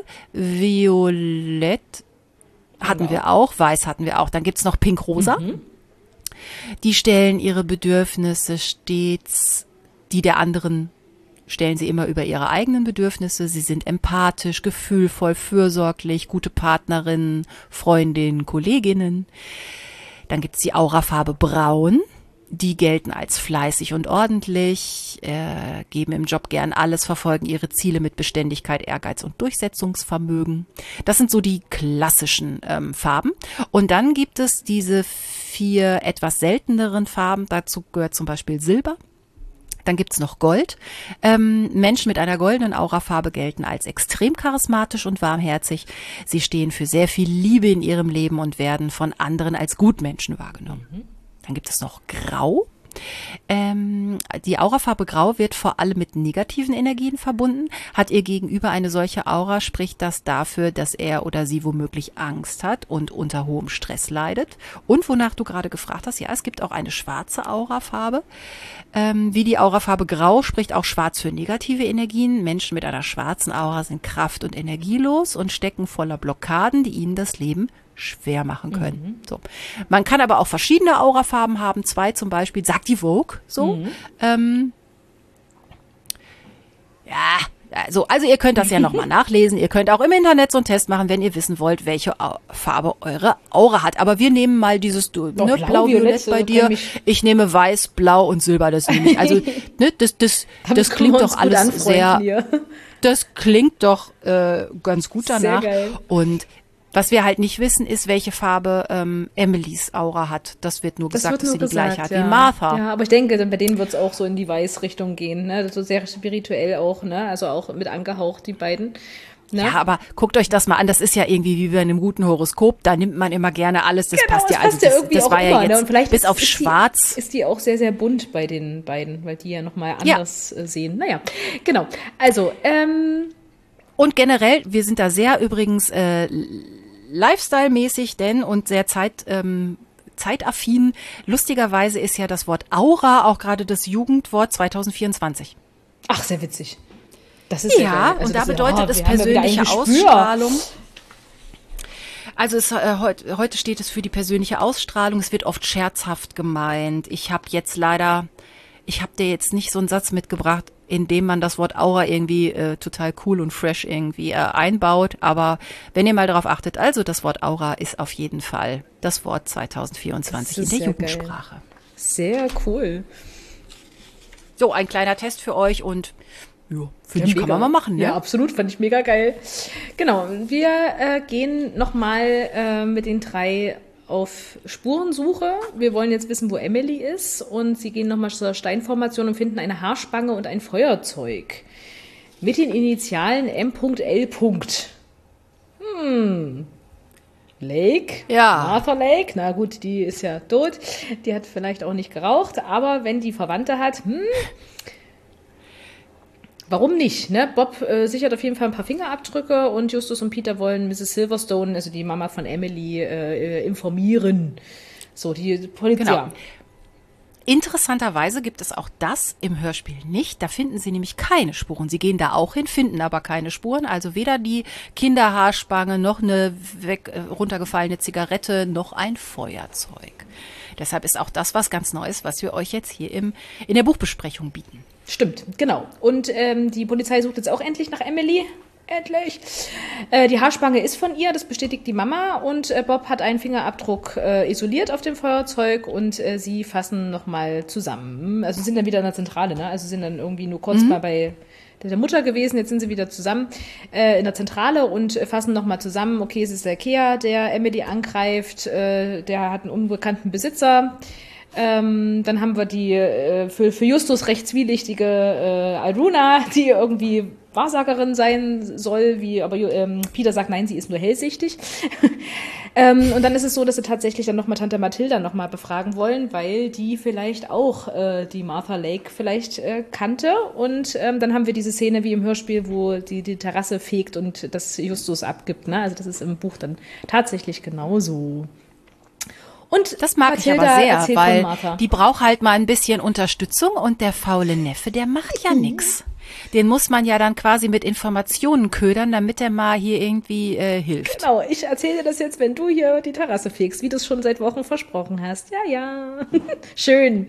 Speaker 1: Violett hatten
Speaker 2: Genau.
Speaker 1: wir auch, Weiß hatten wir auch. Dann gibt's noch Pink-Rosa.
Speaker 2: Mhm.
Speaker 1: Die stellen ihre Bedürfnisse stets die der anderen stellen sie immer über ihre eigenen Bedürfnisse. Sie sind empathisch, gefühlvoll, fürsorglich, gute Partnerinnen, Freundinnen, Kolleginnen. Dann gibt's die Aurafarbe Braun. Die gelten als fleißig und ordentlich, äh, geben im Job gern alles, verfolgen ihre Ziele mit Beständigkeit, Ehrgeiz und Durchsetzungsvermögen. Das sind so die klassischen ähm, Farben. Und dann gibt es diese vier etwas selteneren Farben. Dazu gehört zum Beispiel Silber. Dann gibt's noch Gold. Ähm, Menschen mit einer goldenen Aurafarbe gelten als extrem charismatisch und warmherzig. Sie stehen für sehr viel Liebe in ihrem Leben und werden von anderen als Gutmenschen wahrgenommen. Mhm. Dann gibt es noch Grau. Ähm, die Aurafarbe Grau wird vor allem mit negativen Energien verbunden. Hat ihr Gegenüber eine solche Aura, spricht das dafür, dass er oder sie womöglich Angst hat und unter hohem Stress leidet. Und wonach du gerade gefragt hast, ja, es gibt auch eine schwarze Aurafarbe. Ähm, wie die Aurafarbe Grau spricht auch Schwarz für negative Energien. Menschen mit einer schwarzen Aura sind kraft- und energielos und stecken voller Blockaden, die ihnen das Leben schwer machen können. Mhm. So. Man kann aber auch verschiedene Aurafarben haben, zwei zum Beispiel, sagt die Vogue so. Mhm. Ähm, ja, So, also ihr könnt das ja nochmal nachlesen. Ihr könnt auch im Internet so einen Test machen, wenn ihr wissen wollt, welche Au- Farbe eure Aura hat. Aber wir nehmen mal dieses du-
Speaker 2: Doch,
Speaker 1: ne,
Speaker 2: blau,
Speaker 1: blau-violett
Speaker 2: violett,
Speaker 1: bei
Speaker 2: äh,
Speaker 1: dir.
Speaker 2: kann mich-
Speaker 1: Ich nehme weiß, blau und silber. Das nehme ich. Also ne, das, das,
Speaker 2: Damit
Speaker 1: das
Speaker 2: können
Speaker 1: klingt
Speaker 2: wir
Speaker 1: doch
Speaker 2: uns gut
Speaker 1: alles
Speaker 2: anfreunden
Speaker 1: sehr.
Speaker 2: hier.
Speaker 1: Das klingt doch äh, ganz gut
Speaker 2: Sehr
Speaker 1: danach.
Speaker 2: geil.
Speaker 1: Und was wir halt nicht wissen, ist, welche Farbe ähm, Emilys Aura hat. Das wird nur
Speaker 2: Das
Speaker 1: gesagt,
Speaker 2: wird
Speaker 1: dass
Speaker 2: nur
Speaker 1: sie die
Speaker 2: gesagt,
Speaker 1: gleiche hat
Speaker 2: ja.
Speaker 1: wie Martha.
Speaker 2: Ja, aber ich denke, bei denen wird es auch so in die Weiß-Richtung gehen, ne? So sehr spirituell auch, ne? Also auch mit angehaucht, die beiden. Ne?
Speaker 1: Ja, aber guckt euch das mal an. Das ist ja irgendwie wie bei einem guten Horoskop. Da nimmt man immer gerne alles. Das
Speaker 2: Genau,
Speaker 1: passt ja.
Speaker 2: das
Speaker 1: Also
Speaker 2: passt ja
Speaker 1: das,
Speaker 2: irgendwie
Speaker 1: das
Speaker 2: auch
Speaker 1: war
Speaker 2: immer,
Speaker 1: ja
Speaker 2: ne?
Speaker 1: jetzt
Speaker 2: Und vielleicht
Speaker 1: bis
Speaker 2: ist,
Speaker 1: auf
Speaker 2: ist
Speaker 1: Schwarz.
Speaker 2: Die, ist die auch sehr, sehr bunt bei den beiden, weil die ja nochmal
Speaker 1: Ja.
Speaker 2: anders äh, sehen. Naja, genau. Also, ähm,
Speaker 1: Und generell, wir sind da sehr übrigens äh, Lifestyle-mäßig, denn und sehr zeit, ähm, zeitaffin. Lustigerweise ist ja das Wort Aura auch gerade das Jugendwort zwanzig vierundzwanzig.
Speaker 2: ach, sehr witzig. Das ist
Speaker 1: Ja,
Speaker 2: geil. Also
Speaker 1: und da
Speaker 2: das ist-
Speaker 1: bedeutet
Speaker 2: oh,
Speaker 1: es
Speaker 2: wir haben ja wieder ein
Speaker 1: persönliche
Speaker 2: Gespür.
Speaker 1: Ausstrahlung. Also es, äh, heut, heute steht es für die persönliche Ausstrahlung. Es wird oft scherzhaft gemeint. Ich habe jetzt leider, ich habe dir jetzt nicht so einen Satz mitgebracht, in dem man das Wort Aura irgendwie äh, total cool und fresh irgendwie äh, einbaut. Aber wenn ihr mal darauf achtet, also das Wort Aura ist auf jeden Fall das Wort zwanzig vierundzwanzig
Speaker 2: Das
Speaker 1: in
Speaker 2: ist
Speaker 1: der
Speaker 2: sehr
Speaker 1: Jugendsprache.
Speaker 2: Sehr cool.
Speaker 1: So, ein kleiner Test für euch und ja, finde
Speaker 2: Ja,
Speaker 1: ich, kann
Speaker 2: mega.
Speaker 1: man mal machen. Ne?
Speaker 2: Ja, absolut, fand ich mega geil. Genau, wir äh, gehen nochmal äh, mit den drei auf Spurensuche. Wir wollen jetzt wissen, wo Emily ist und sie gehen nochmal zur Steinformation und finden eine Haarspange und ein Feuerzeug mit den Initialen M L Hm. Lake?
Speaker 1: Ja.
Speaker 2: Martha Lake? Na gut, die ist ja tot. Die hat vielleicht auch nicht geraucht, aber wenn die Verwandte hat, hm, warum nicht? Ne? Bob äh, sichert auf jeden Fall ein paar Fingerabdrücke und Justus und Peter wollen Misses Silverstone, also die Mama von Emily, äh, informieren. So, die Polizei.
Speaker 1: Genau. Interessanterweise gibt es auch das im Hörspiel nicht. Da finden sie nämlich keine Spuren. Sie gehen da auch hin, finden aber keine Spuren. Also weder die Kinderhaarspange noch eine weg, äh, runtergefallene Zigarette noch ein Feuerzeug. Deshalb ist auch das was ganz Neues, was wir euch jetzt hier im, in der Buchbesprechung bieten.
Speaker 2: Stimmt, genau. Und ähm, die Polizei sucht jetzt auch endlich nach Emily. Endlich. Äh, die Haarspange ist von ihr, das bestätigt die Mama. Und äh, Bob hat einen Fingerabdruck äh, isoliert auf dem Feuerzeug und äh, sie fassen nochmal zusammen. Also sind dann wieder in der Zentrale, ne? Also sind dann irgendwie nur kurz mhm. mal bei der Mutter gewesen. Jetzt sind sie wieder zusammen äh, in der Zentrale und äh, fassen nochmal zusammen. Okay, es ist der Kea, der Emily angreift. Äh, der hat einen unbekannten Besitzer. Ähm, dann haben wir die äh, für, für Justus recht zwielichtige äh, Alruna, die irgendwie Wahrsagerin sein soll, wie aber ähm, Peter sagt, nein, sie ist nur hellsichtig. ähm, und dann ist es so, dass sie tatsächlich dann nochmal Tante Mathilda nochmal befragen wollen, weil die vielleicht auch äh, die Martha Lake vielleicht äh, kannte. Und ähm, dann haben wir diese Szene wie im Hörspiel, wo die die Terrasse fegt und das Justus abgibt. Ne? Also das ist im Buch dann tatsächlich genauso. Und
Speaker 1: das mag
Speaker 2: Mathilda
Speaker 1: ich aber sehr,
Speaker 2: erzählt
Speaker 1: weil
Speaker 2: von Martha.
Speaker 1: die braucht halt mal ein bisschen Unterstützung und der faule Neffe, der macht ja nix. Den muss man ja dann quasi mit Informationen ködern, damit er mal hier irgendwie äh, hilft.
Speaker 2: Genau, ich erzähle dir das jetzt, wenn du hier die Terrasse fegst, wie du es schon seit Wochen versprochen hast. Ja, ja, schön.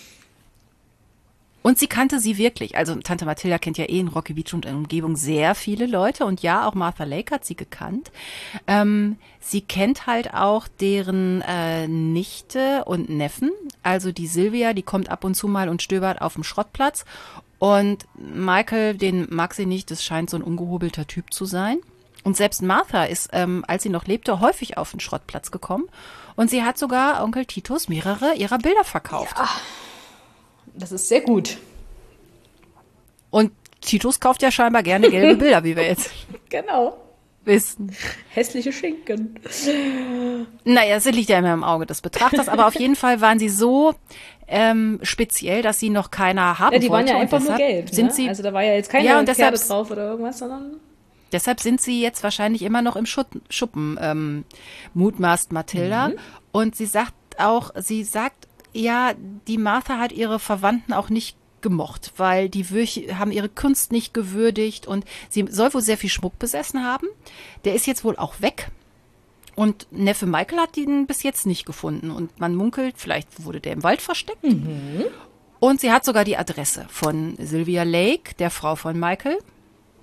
Speaker 1: Und sie kannte sie wirklich. Also Tante Mathilda kennt ja eh in Rocky Beach und in der Umgebung sehr viele Leute. Und ja, auch Martha Lake hat sie gekannt. Ähm, sie kennt halt auch deren äh, Nichte und Neffen. Also die Sylvia, die kommt ab und zu mal und stöbert auf dem Schrottplatz. Und Michael, den mag sie nicht. Das scheint so ein ungehobelter Typ zu sein. Und selbst Martha ist, ähm, als sie noch lebte, häufig auf den Schrottplatz gekommen. Und sie hat sogar Onkel Titus mehrere ihrer Bilder verkauft.
Speaker 2: Ja. Das ist sehr gut.
Speaker 1: Und Titus kauft ja scheinbar gerne gelbe Bilder, wie wir jetzt
Speaker 2: Genau.
Speaker 1: wissen.
Speaker 2: Hässliche Schinken.
Speaker 1: Naja, das liegt ja immer im Auge des Betrachters. Aber auf jeden Fall waren sie so ähm, speziell, dass sie noch keiner haben
Speaker 2: Ja, die waren
Speaker 1: wollte.
Speaker 2: ja einfach
Speaker 1: und
Speaker 2: nur
Speaker 1: deshalb
Speaker 2: gelb.
Speaker 1: Sind
Speaker 2: Ne?
Speaker 1: sie,
Speaker 2: also da war ja jetzt keine
Speaker 1: ja, und
Speaker 2: Pferde
Speaker 1: deshalb,
Speaker 2: drauf oder irgendwas, sondern...
Speaker 1: Deshalb sind sie jetzt wahrscheinlich immer noch im Schutt, Schuppen, ähm, mutmaßt Mathilda. Mhm. Und sie sagt auch, sie sagt, ja, die Martha hat ihre Verwandten auch nicht gemocht, weil die Würch haben ihre Kunst nicht gewürdigt und sie soll wohl sehr viel Schmuck besessen haben. Der ist jetzt wohl auch weg. Und Neffe Michael hat ihn bis jetzt nicht gefunden. Und man munkelt, vielleicht wurde der im Wald versteckt. Mhm. Und sie hat sogar die Adresse von Sylvia Lake, der Frau von Michael.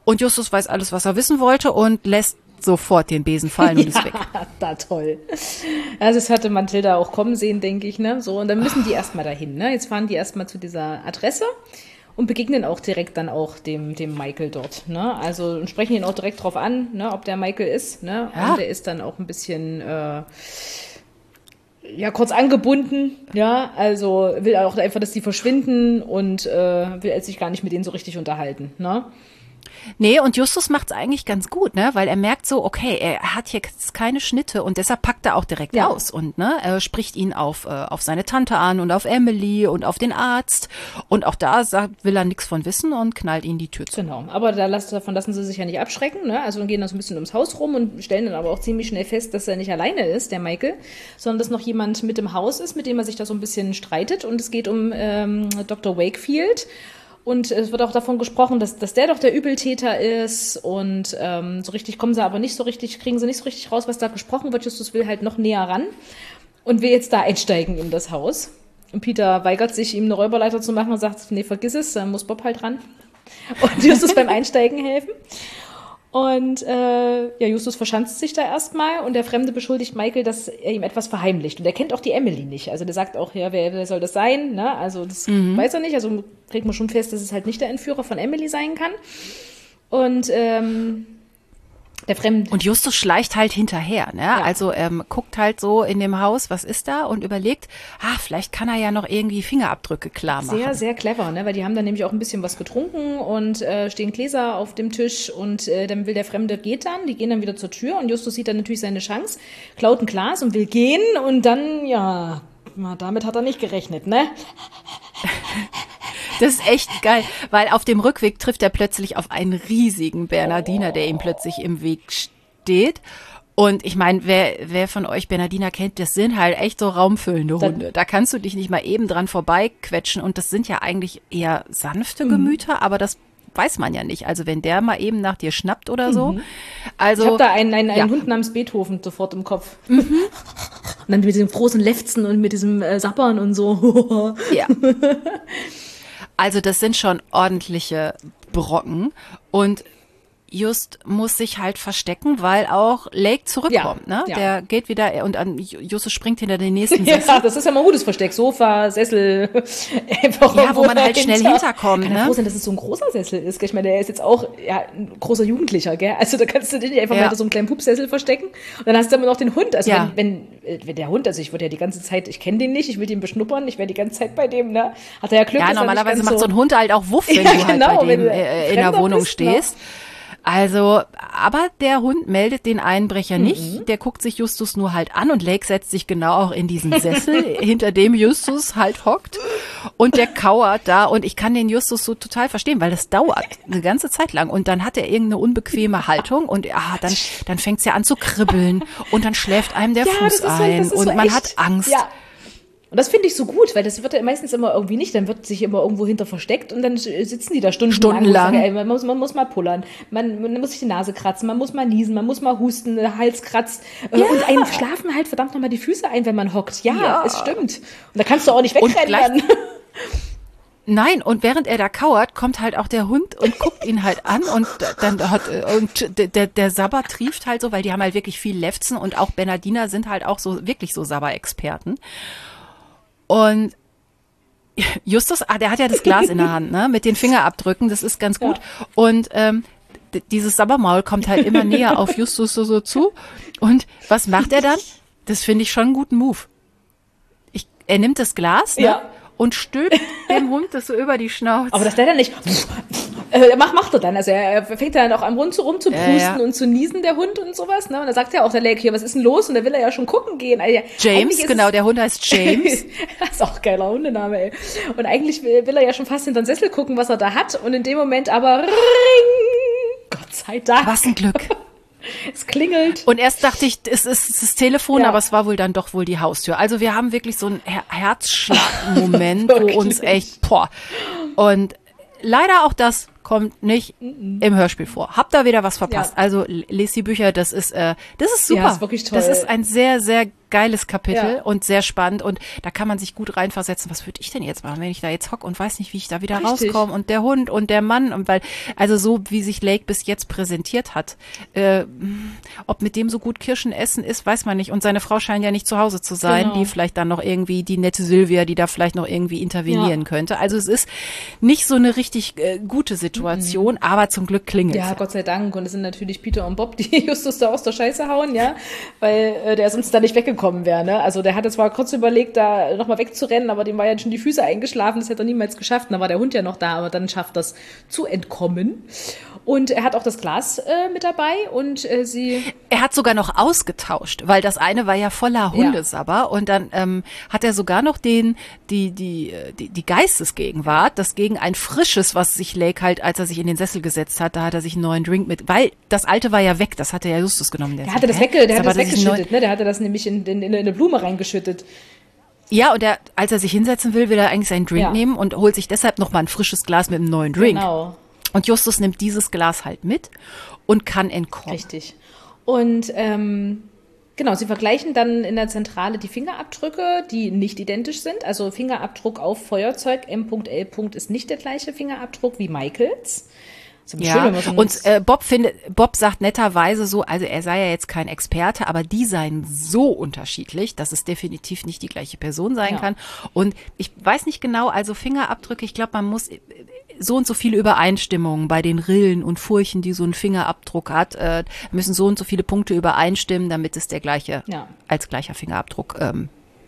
Speaker 1: Und Justus weiß alles, was er wissen wollte und lässt sofort den Besen fallen und
Speaker 2: ja,
Speaker 1: ist weg.
Speaker 2: Da toll. Also das hatte Mathilda auch kommen sehen, denke ich, ne? So, und dann müssen die erstmal dahin, ne? Jetzt fahren die erstmal zu dieser Adresse und begegnen auch direkt dann auch dem, dem Michael dort, ne? Also und sprechen ihn auch direkt drauf an, ne, ob der Michael ist, ne?
Speaker 1: Ja.
Speaker 2: Und der ist dann auch ein bisschen äh, ja, kurz angebunden, ja, also will auch einfach, dass die verschwinden und äh, will sich gar nicht mit denen so richtig unterhalten, ne?
Speaker 1: Nee, und Justus macht's eigentlich ganz gut, ne, weil er merkt so, okay, er hat jetzt keine Schnitte und deshalb packt er auch direkt
Speaker 2: Ja.
Speaker 1: aus und ne, er spricht ihn auf äh, auf seine Tante an und auf Emily und auf den Arzt und auch da sagt, will er nichts von wissen und knallt ihn die Tür zu.
Speaker 2: Genau, aber da lassen, davon lassen sie sich ja nicht abschrecken, ne? Also gehen dann so ein bisschen ums Haus rum und stellen dann aber auch ziemlich schnell fest, dass er nicht alleine ist, der Michael, sondern dass noch jemand mit im Haus ist, mit dem er sich da so ein bisschen streitet und es geht um ähm, Doktor Wakefield. Und es wird auch davon gesprochen, dass, dass der doch der Übeltäter ist und ähm, so richtig kommen sie aber nicht so richtig, kriegen sie nicht so richtig raus, was da gesprochen wird. Justus will halt noch näher ran und will jetzt da einsteigen in das Haus. Und Peter weigert sich, ihm eine Räuberleiter zu machen und sagt, nee, vergiss es, da muss Bob halt ran. Und Justus beim Einsteigen helfen. Und äh, ja, Justus verschanzt sich da erstmal und der Fremde beschuldigt Michael, dass er ihm etwas verheimlicht. Und er kennt auch die Emily nicht. Also der sagt auch, ja, wer, wer soll das sein? Ne? Also das mhm. weiß er nicht. Also kriegt man schon fest, dass es halt nicht der Entführer von Emily sein kann. Und ähm, der Fremde.
Speaker 1: Und Justus schleicht halt hinterher, ne?
Speaker 2: Ja.
Speaker 1: Also ähm, guckt halt so in dem Haus, was ist da und überlegt, ah, vielleicht kann er ja noch irgendwie Fingerabdrücke klar machen.
Speaker 2: Sehr, sehr clever, ne? Weil die haben dann nämlich auch ein bisschen was getrunken und äh, stehen Gläser auf dem Tisch und äh, dann will der Fremde, geht dann, die gehen dann wieder zur Tür und Justus sieht dann natürlich seine Chance, klaut ein Glas und will gehen und dann, ja, na, damit hat er nicht gerechnet, ne?
Speaker 1: Das ist echt geil, weil auf dem Rückweg trifft er plötzlich auf einen riesigen Bernardiner, der ihm plötzlich im Weg steht. Und ich meine, wer, wer von euch Bernardiner kennt, das sind halt echt so raumfüllende Hunde. Da kannst du dich nicht mal eben dran vorbeiquetschen. Und das sind ja eigentlich eher sanfte Gemüter, mhm. aber das weiß man ja nicht. Also wenn der mal eben nach dir schnappt oder so.
Speaker 2: Mhm.
Speaker 1: Also,
Speaker 2: ich habe da einen, einen, einen
Speaker 1: ja.
Speaker 2: Hund namens Beethoven sofort im Kopf. Mhm. Und dann mit diesem großen Lefzen und mit diesem äh, Sappern und so.
Speaker 1: Ja. Also das sind schon ordentliche Brocken und Just muss sich halt verstecken, weil auch Lake zurückkommt,
Speaker 2: ja,
Speaker 1: ne?
Speaker 2: Ja.
Speaker 1: Der geht wieder und an Justus springt hinter den nächsten Sessel.
Speaker 2: Ja, das ist ja mal ein gutes Versteck. Sofa, Sessel, einfach
Speaker 1: ja, wo man halt schnell hinterkommt,
Speaker 2: kann
Speaker 1: ne?
Speaker 2: Froh sein, dass es so ein großer Sessel ist. Ich meine, der ist jetzt auch ja, ein großer Jugendlicher, gell? Also da kannst du dich nicht einfach ja. mal hinter so einem kleinen Pupsessel verstecken. Und dann hast du immer noch den Hund. Also
Speaker 1: ja.
Speaker 2: wenn, wenn, wenn der Hund, also ich würde ja die ganze Zeit, ich kenne den nicht, ich will den beschnuppern, ich wäre die ganze Zeit bei dem, ne? Hat er ja Glück.
Speaker 1: Ja, normalerweise macht so ein Hund halt auch Wuff, wenn
Speaker 2: ja,
Speaker 1: du halt
Speaker 2: genau,
Speaker 1: bei dem
Speaker 2: wenn
Speaker 1: äh, in der Wohnung
Speaker 2: bist,
Speaker 1: stehst.
Speaker 2: Ne?
Speaker 1: Also, aber der Hund meldet den Einbrecher
Speaker 2: mhm.
Speaker 1: nicht. Der guckt sich Justus nur halt an und Lake setzt sich genau auch in diesen Sessel, hinter dem Justus halt hockt. Und der kauert da und ich kann den Justus so total verstehen, weil das dauert eine ganze Zeit lang. Und dann hat er irgendeine unbequeme Haltung und ah, dann, dann fängt es ja an zu kribbeln und dann schläft einem der
Speaker 2: ja,
Speaker 1: Fuß
Speaker 2: das ist
Speaker 1: ein
Speaker 2: das ist
Speaker 1: und
Speaker 2: so
Speaker 1: man
Speaker 2: echt.
Speaker 1: hat Angst.
Speaker 2: Ja. Und das finde ich so gut, weil das wird ja meistens immer irgendwie nicht, dann wird sich immer irgendwo hinter versteckt und dann sitzen die da stundenlang.
Speaker 1: Stundenlang.
Speaker 2: Ey, man, muss, man muss mal pullern, man, man muss sich die Nase kratzen, man muss mal niesen, man muss mal husten, der Hals kratzt.
Speaker 1: Ja.
Speaker 2: Und einem schlafen halt verdammt nochmal die Füße ein, wenn man hockt. Ja,
Speaker 1: Ja.
Speaker 2: es stimmt. Und da kannst du auch nicht wegrennen dann.
Speaker 1: Nein, und während er da kauert, kommt halt auch der Hund und guckt ihn halt an und dann hat und der der Sabber trieft halt so, weil die haben halt wirklich viel Lefzen und auch Bernardiner sind halt auch so wirklich so Sabber-Experten. Und Justus, ah, der hat ja das Glas in der Hand, ne, mit den Fingerabdrücken, das ist ganz gut. Ja. Und ähm, d- dieses Sabbermaul kommt halt immer näher auf Justus so, so zu. Und was macht er dann? Das finde ich schon einen guten Move. Ich, er nimmt das Glas, ne,
Speaker 2: ja.
Speaker 1: und stülpt dem Hund das so über die Schnauze.
Speaker 2: Aber das der dann nicht. Äh, macht, macht er dann. Also er fängt dann auch an rundherum zu pusten ja, ja. und zu niesen, der Hund und sowas. Ne? Und da sagt ja auch der Lake, hier, was ist denn los? Und da will er ja schon gucken gehen. Also,
Speaker 1: James, genau, der Hund heißt James.
Speaker 2: Das ist auch ein geiler Hundename, ey. Und eigentlich will, will er ja schon fast hinter den Sessel gucken, was er da hat. Und in dem Moment aber ring, Gott sei Dank.
Speaker 1: Was ein Glück.
Speaker 2: Es klingelt.
Speaker 1: Und erst dachte ich, es ist das Telefon,
Speaker 2: ja.
Speaker 1: aber es war wohl dann doch wohl die Haustür. Also wir haben wirklich so einen Her- Herzschlag-Moment, wo uns echt, boah. Und leider auch das kommt nicht im Hörspiel vor. Habt da wieder was verpasst.
Speaker 2: Ja.
Speaker 1: Also lest die Bücher, das ist, äh, das ist super.
Speaker 2: Ja, ist wirklich toll.
Speaker 1: Das ist ein sehr, sehr geiles Kapitel
Speaker 2: Ja.
Speaker 1: und sehr spannend und da kann man sich gut reinversetzen. Was würde ich denn jetzt machen, wenn ich da jetzt hock und weiß nicht, wie ich da wieder
Speaker 2: Richtig.
Speaker 1: rauskomme und der Hund und der Mann und weil, also so wie sich Lake bis jetzt präsentiert hat, äh, ob mit dem so gut Kirschen essen ist, weiß man nicht und seine Frau scheint ja nicht zu Hause zu sein,
Speaker 2: Genau.
Speaker 1: die vielleicht dann noch irgendwie, die nette Sylvia, die da vielleicht noch irgendwie intervenieren
Speaker 2: Ja.
Speaker 1: könnte. Also es ist nicht so eine richtig äh, gute Situation, mhm. aber zum Glück klingelt
Speaker 2: Ja, Gott sei Dank. Und es sind natürlich Peter und Bob, die Justus da aus der Scheiße hauen, ja, weil äh, der sonst da nicht weggekommen wäre, ne? Also der hatte zwar kurz überlegt, da nochmal wegzurennen, aber dem war ja schon die Füße eingeschlafen, das hätte er niemals geschafft. Dann war der Hund ja noch da, aber dann schafft das zu entkommen. Und er hat auch das Glas äh, mit dabei und äh, sie...
Speaker 1: Er hat sogar noch ausgetauscht, weil das eine war ja voller Hundesabber ja. und dann ähm, hat er sogar noch den, die, die, die, die Geistesgegenwart, das gegen ein frisches, was sich Lake halt, als er sich in den Sessel gesetzt hat, da hat er sich einen neuen Drink mit, weil das alte war ja weg, das hatte ja Justus genommen. Der,
Speaker 2: der hatte das, wegge der hat das weggeschüttet,
Speaker 1: neu-
Speaker 2: ne? Der hatte das nämlich in, in, in eine Blume reingeschüttet.
Speaker 1: Ja, und er, als er sich hinsetzen will, will er eigentlich seinen Drink
Speaker 2: Ja.
Speaker 1: nehmen und holt sich deshalb nochmal ein frisches Glas mit einem neuen Drink.
Speaker 2: Genau.
Speaker 1: Und Justus nimmt dieses Glas halt mit und kann entkommen.
Speaker 2: Richtig. Und ähm, genau, sie vergleichen dann in der Zentrale die Fingerabdrücke, die nicht identisch sind. Also Fingerabdruck auf Feuerzeug M L ist nicht der gleiche Fingerabdruck wie Michaels.
Speaker 1: Ja, schön, so und äh, Bob findet, Bob sagt netterweise so, also er sei ja jetzt kein Experte, aber die seien so unterschiedlich, dass es definitiv nicht die gleiche Person sein
Speaker 2: ja.
Speaker 1: kann. Und ich weiß nicht genau, also Fingerabdrücke, ich glaube, man muss so und so viele Übereinstimmungen bei den Rillen und Furchen, die so ein Fingerabdruck hat, äh, müssen so und so viele Punkte übereinstimmen, damit es der gleiche,
Speaker 2: ja.
Speaker 1: als gleicher Fingerabdruck ähm,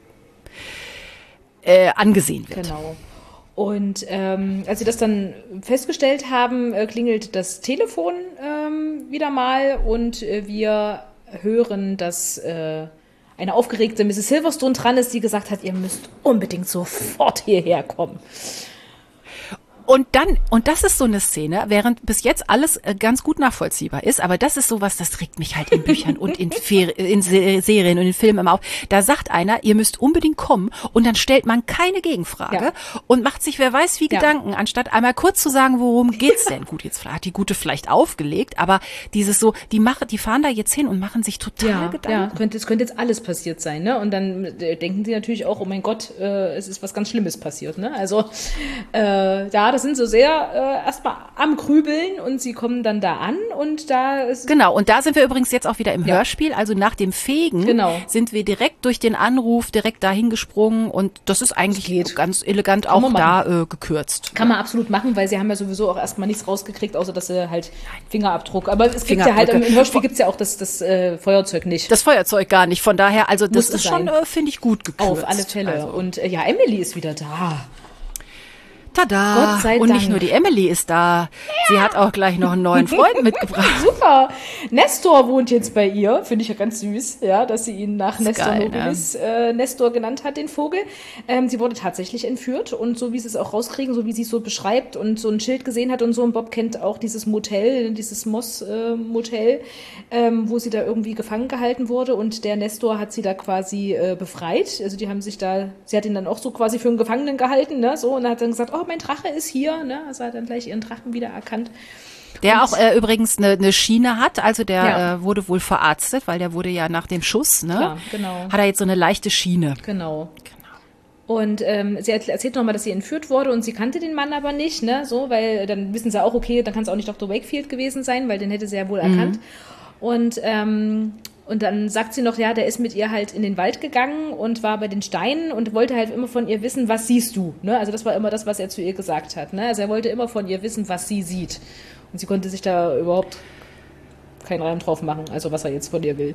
Speaker 1: äh, angesehen wird.
Speaker 2: Genau. Und ähm, als sie das dann festgestellt haben, äh, klingelt das Telefon ähm, wieder mal und äh, wir hören, dass äh, eine aufgeregte Misses Silverstone dran ist, die gesagt hat, ihr müsst unbedingt sofort hierher kommen.
Speaker 1: Und dann, und das ist so eine Szene, während bis jetzt alles äh, ganz gut nachvollziehbar ist, aber das ist sowas, das regt mich halt in Büchern und in, Fer- in Se- Serien und in Filmen immer auf. Da sagt einer, ihr müsst unbedingt kommen und dann stellt man keine Gegenfrage
Speaker 2: Ja.
Speaker 1: und macht sich wer weiß wie
Speaker 2: Ja.
Speaker 1: Gedanken, anstatt einmal kurz zu sagen, worum geht's denn? Gut, jetzt hat die Gute vielleicht aufgelegt, aber dieses so, die machen, die fahren da jetzt hin und machen sich total
Speaker 2: Ja,
Speaker 1: Gedanken.
Speaker 2: ja, könnte, es könnte jetzt alles passiert sein, ne? Und dann äh, denken sie natürlich auch, oh mein Gott, äh, es ist was ganz Schlimmes passiert, ne? Also, äh, ja, das sind so sehr äh, erstmal am Grübeln und sie kommen dann da an und da ist...
Speaker 1: Genau, und da sind wir übrigens jetzt auch wieder im
Speaker 2: Ja.
Speaker 1: Hörspiel. Also nach dem Fegen
Speaker 2: Genau.
Speaker 1: sind wir direkt durch den Anruf direkt dahin gesprungen und das ist eigentlich
Speaker 2: geht.
Speaker 1: ganz elegant
Speaker 2: Kann
Speaker 1: auch
Speaker 2: man
Speaker 1: da äh, gekürzt.
Speaker 2: Kann man absolut machen, weil sie haben ja sowieso auch erstmal nichts rausgekriegt, außer dass sie halt Fingerabdruck. Aber es gibt ja halt, im, im Hörspiel gibt es ja auch das, das äh, Feuerzeug nicht.
Speaker 1: Das Feuerzeug gar nicht. Von daher, also das
Speaker 2: Musste
Speaker 1: ist schon,
Speaker 2: sein.
Speaker 1: äh, finde ich, gut gekürzt.
Speaker 2: Auf alle Fälle.
Speaker 1: Also.
Speaker 2: Und äh, ja, Emily ist wieder da.
Speaker 1: Tada!
Speaker 2: Gott sei
Speaker 1: und nicht
Speaker 2: Dank.
Speaker 1: nur die Emily ist da. Sie hat auch gleich noch einen neuen Freund mitgebracht.
Speaker 2: Super. Nestor wohnt jetzt bei ihr. Finde ich ja ganz süß, ja, dass sie ihn nach Nestor
Speaker 1: geil,
Speaker 2: Nobilis äh, Nestor genannt hat, den Vogel. Ähm, sie wurde tatsächlich entführt und so wie sie es auch rauskriegen, so wie sie es so beschreibt und so ein Schild gesehen hat und so. Und Bob kennt auch dieses Motel, dieses Moss-Motel, äh, ähm, wo sie da irgendwie gefangen gehalten wurde und der Nestor hat sie da quasi äh, befreit. Also die haben sich da, sie hat ihn dann auch so quasi für einen Gefangenen gehalten, ne, so und hat dann gesagt, oh, mein Drache ist hier, ne, also hat dann gleich ihren Drachen wieder erkannt.
Speaker 1: Der auch äh, übrigens eine, eine Schiene hat, also der
Speaker 2: Ja.
Speaker 1: äh, wurde wohl verarztet, weil der wurde ja nach dem Schuss, ne?
Speaker 2: Klar, genau.
Speaker 1: Hat er jetzt so eine leichte Schiene.
Speaker 2: Genau. Und ähm, sie erzählt nochmal, dass sie entführt wurde und sie kannte den Mann aber nicht, ne, so, weil dann wissen sie auch, okay, dann kann es auch nicht Doktor Wakefield gewesen sein, weil den hätte sie ja wohl erkannt. Und ähm, und dann sagt sie noch, ja, der ist mit ihr halt in den Wald gegangen und war bei den Steinen und wollte halt immer von ihr wissen, was siehst du, ne? Also das war immer das, was er zu ihr gesagt hat, ne? Also er wollte immer von ihr wissen, was sie sieht. Und sie konnte sich da überhaupt keinen Reim drauf machen, also was er jetzt von ihr will.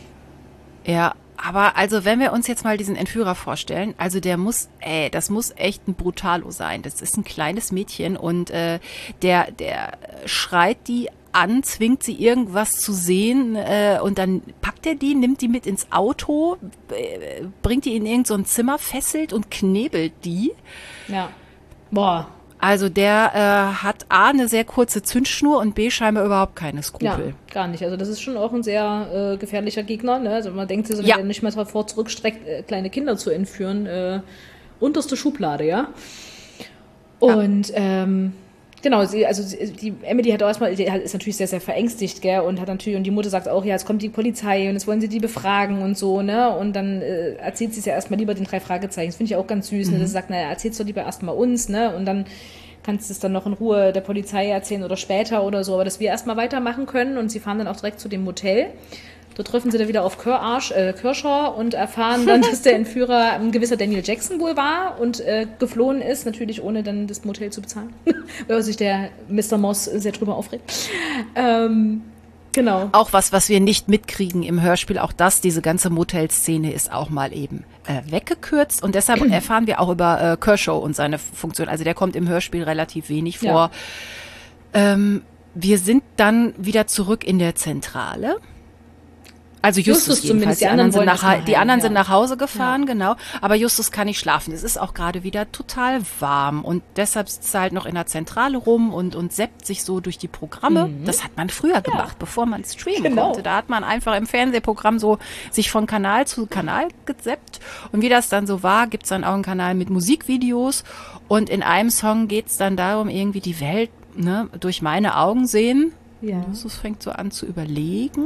Speaker 1: Ja, aber also wenn wir uns jetzt mal diesen Entführer vorstellen, also der muss, ey, das muss echt ein Brutalo sein. Das ist ein kleines Mädchen und äh, der, der schreit die an, zwingt sie irgendwas zu sehen äh, und dann packt er die, nimmt die mit ins Auto, äh, bringt die in irgend so ein Zimmer, fesselt und knebelt die.
Speaker 2: Ja. Boah.
Speaker 1: Also der äh, hat A, eine sehr kurze Zündschnur und B, scheinbar überhaupt keine
Speaker 2: Ja,
Speaker 1: Skrupel.
Speaker 2: gar nicht. Also das ist schon auch ein sehr äh, gefährlicher Gegner. Ne? Also man denkt sich so, wenn
Speaker 1: Ja.
Speaker 2: der nicht mal vor zurückstreckt, äh, kleine Kinder zu entführen. Äh, unterste Schublade, ja. Und ja. Ähm, Genau, sie, also sie, die Emily hat auch erstmal, die ist natürlich sehr, sehr verängstigt, gell, und hat natürlich, und die Mutter sagt auch, ja, jetzt kommt die Polizei und jetzt wollen sie die befragen und so, ne, und dann äh, erzählt sie es ja erstmal lieber den drei Fragezeichen, das finde ich auch ganz süß, mhm. ne, dass sie sagt, naja, erzähl's doch lieber erstmal uns, ne, und dann kannst du es dann noch in Ruhe der Polizei erzählen oder später oder so, aber dass wir erstmal weitermachen können und sie fahren dann auch direkt zu dem Motel. Dort treffen sie dann wieder auf Kirsch, äh, Kershaw und erfahren dann, dass der Entführer ein gewisser Daniel Jackson wohl war und äh, geflohen ist, natürlich ohne dann das Motel zu bezahlen, weil sich der Mister Moss sehr drüber aufregt. Ähm, genau.
Speaker 1: Auch was, was wir nicht mitkriegen im Hörspiel, auch das, diese ganze Motelszene ist auch mal eben äh, weggekürzt und deshalb erfahren wir auch über äh, Kershaw und seine Funktion. Also der kommt im Hörspiel relativ wenig vor. Ja. Ähm, wir sind dann wieder zurück in der Zentrale. Also Justus, Justus jedenfalls, die anderen, sind nach, heim, die anderen ja. sind nach Hause gefahren, ja. genau. Aber Justus kann nicht schlafen. Es ist auch gerade wieder total warm und deshalb sitzt er halt noch in der Zentrale rum und, und zappt sich so durch die Programme. Mhm. Das hat man früher gemacht, ja. bevor man streamen genau. konnte. Da hat man einfach im Fernsehprogramm so sich von Kanal zu Kanal gezappt. Und wie das dann so war, gibt's dann auch einen Kanal mit Musikvideos und in einem Song geht's dann darum, irgendwie die Welt ne, durch meine Augen sehen.
Speaker 2: Ja.
Speaker 1: Justus fängt so an zu überlegen.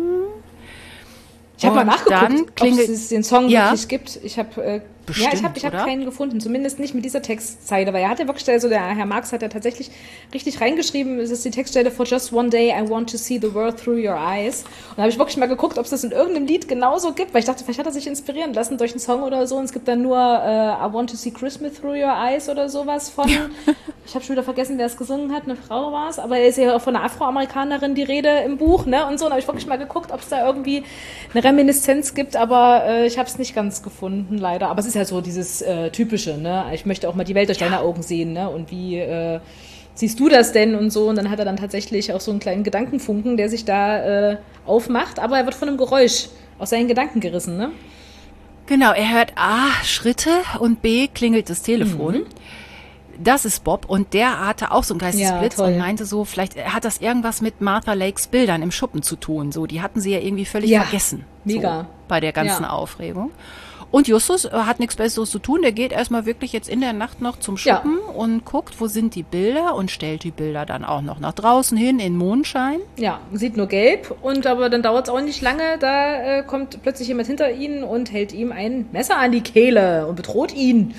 Speaker 2: Ich habe mal nachgeguckt, ob es den Song
Speaker 1: ja.
Speaker 2: wirklich gibt. Ich habe äh, ja, ich habe ich hab keinen gefunden, zumindest nicht mit dieser Textzeile, weil er hat ja wirklich, also der Herr Marx hat ja tatsächlich richtig reingeschrieben, es ist die Textstelle For just one day I want to see the world through your eyes. Und da habe ich wirklich mal geguckt, ob es das in irgendeinem Lied genauso gibt, weil ich dachte, vielleicht hat er sich inspirieren lassen durch einen Song oder so und es gibt dann nur äh, I want to see Christmas through your eyes oder sowas von, ich habe schon wieder vergessen, wer es gesungen hat, eine Frau war es, aber er ist ja auch von einer Afroamerikanerin die Rede im Buch, ne, und so, und da habe ich wirklich mal geguckt, ob es da irgendwie eine Reminiszenz gibt, aber äh, ich habe es nicht ganz gefunden, leider, aber es ist ja so dieses äh, Typische, ne? Ich möchte auch mal die Welt durch deine Augen sehen, ne? Und wie äh, siehst du das denn und so? Und dann hat er dann tatsächlich auch so einen kleinen Gedankenfunken, der sich da äh, aufmacht, aber er wird von einem Geräusch aus seinen Gedanken gerissen, ne?
Speaker 1: Genau, er hört A, Schritte und B, klingelt das Telefon. Mhm. Das ist Bob und der hatte auch so einen Geistesblitz ja, und meinte so, vielleicht hat das irgendwas mit Martha Lakes Bildern im Schuppen zu tun. So, die hatten sie ja irgendwie völlig ja, vergessen.
Speaker 2: Mega.
Speaker 1: So, bei der ganzen
Speaker 2: ja.
Speaker 1: Aufregung. Und Justus hat nichts Besseres zu tun. Der geht erstmal wirklich jetzt in der Nacht noch zum Schuppen ja. und guckt, wo sind die Bilder und stellt die Bilder dann auch noch nach draußen hin in Mondschein.
Speaker 2: Ja, sieht nur gelb und aber dann dauert es auch nicht lange. Da äh, kommt plötzlich jemand hinter ihn und hält ihm ein Messer an die Kehle und bedroht ihn.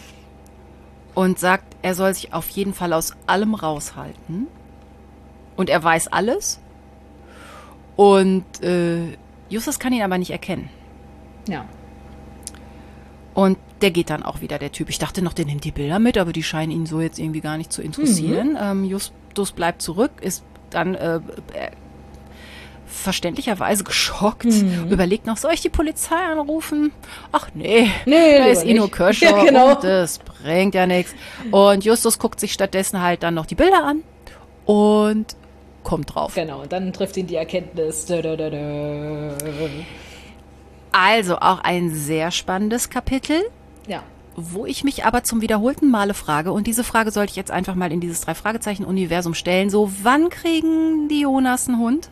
Speaker 1: Und sagt, er soll sich auf jeden Fall aus allem raushalten. Und er weiß alles. Und äh, Justus kann ihn aber nicht erkennen.
Speaker 2: Ja.
Speaker 1: Und der geht dann auch wieder, der Typ. Ich dachte noch, der nimmt die Bilder mit, aber die scheinen ihn so jetzt irgendwie gar nicht zu interessieren. Mhm. Ähm, Justus bleibt zurück, ist dann äh, äh, verständlicherweise geschockt, mhm. überlegt noch, soll ich die Polizei anrufen? Ach nee,
Speaker 2: nee
Speaker 1: da ist eh nur Kershaw
Speaker 2: ja, genau.
Speaker 1: und das bringt ja nichts. Und Justus guckt sich stattdessen halt dann noch die Bilder an und kommt drauf.
Speaker 2: Genau, und dann trifft ihn die Erkenntnis. Da, da, da, da.
Speaker 1: Also auch ein sehr spannendes Kapitel,
Speaker 2: ja.
Speaker 1: wo ich mich aber zum wiederholten Male frage, und diese Frage sollte ich jetzt einfach mal in dieses Drei-Fragezeichen-Universum stellen, so, wann kriegen die Jonas einen Hund?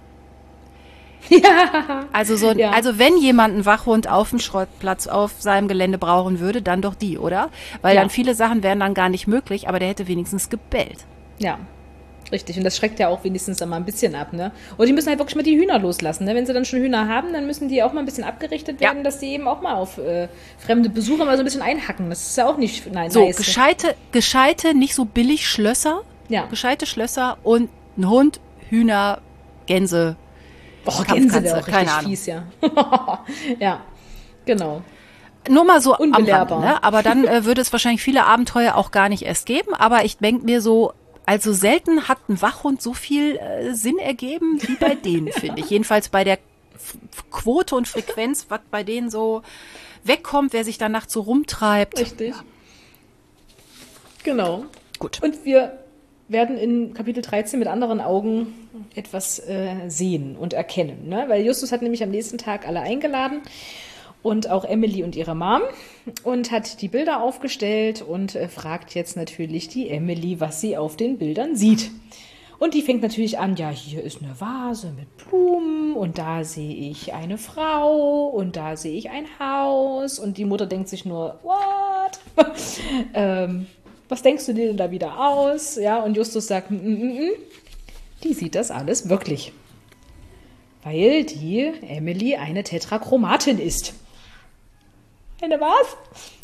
Speaker 2: Ja.
Speaker 1: Also, so, ja. also wenn jemand einen Wachhund auf dem Schrottplatz auf seinem Gelände brauchen würde, dann doch die, oder? Weil ja. dann viele Sachen wären dann gar nicht möglich, aber der hätte wenigstens gebellt.
Speaker 2: Ja. Richtig, und das schreckt ja auch wenigstens dann mal ein bisschen ab, ne? Und die müssen halt wirklich mal die Hühner loslassen, ne? Wenn sie dann schon Hühner haben, dann müssen die auch mal ein bisschen abgerichtet werden, ja. dass die eben auch mal auf äh, fremde Besucher mal so ein bisschen einhacken. Das ist ja auch nicht nein,
Speaker 1: so,
Speaker 2: nice.
Speaker 1: gescheite, gescheite, nicht so billig Schlösser,
Speaker 2: ja.
Speaker 1: gescheite Schlösser und ein Hund, Hühner, Gänse,
Speaker 2: Boah, Gänse wäre auch richtig fies, ja. Ja, genau.
Speaker 1: Nur mal so am Rande, ne? Aber dann äh, würde es wahrscheinlich viele Abenteuer auch gar nicht erst geben, aber ich denke mir so, also selten hat ein Wachhund so viel äh, Sinn ergeben wie bei denen, finde ich. Jedenfalls bei der F- Quote und Frequenz, was bei denen so wegkommt, wer sich da nachts so rumtreibt.
Speaker 2: Richtig. Ja. Genau.
Speaker 1: Gut.
Speaker 2: Und wir werden in Kapitel dreizehn mit anderen Augen etwas äh, sehen und erkennen, ne? Weil Justus hat nämlich am nächsten Tag alle eingeladen. Und auch Emily und ihre Mom und hat die Bilder aufgestellt und äh, fragt jetzt natürlich die Emily, was sie auf den Bildern sieht. Und die fängt natürlich an, ja, hier ist eine Vase mit Blumen und da sehe ich eine Frau und da sehe ich ein Haus. Und die Mutter denkt sich nur, what? ähm, was denkst du dir denn da wieder aus? Ja, und Justus sagt, mm, mm, mm, die sieht das alles wirklich. Weil die Emily eine Tetrachromatin ist. Eine was?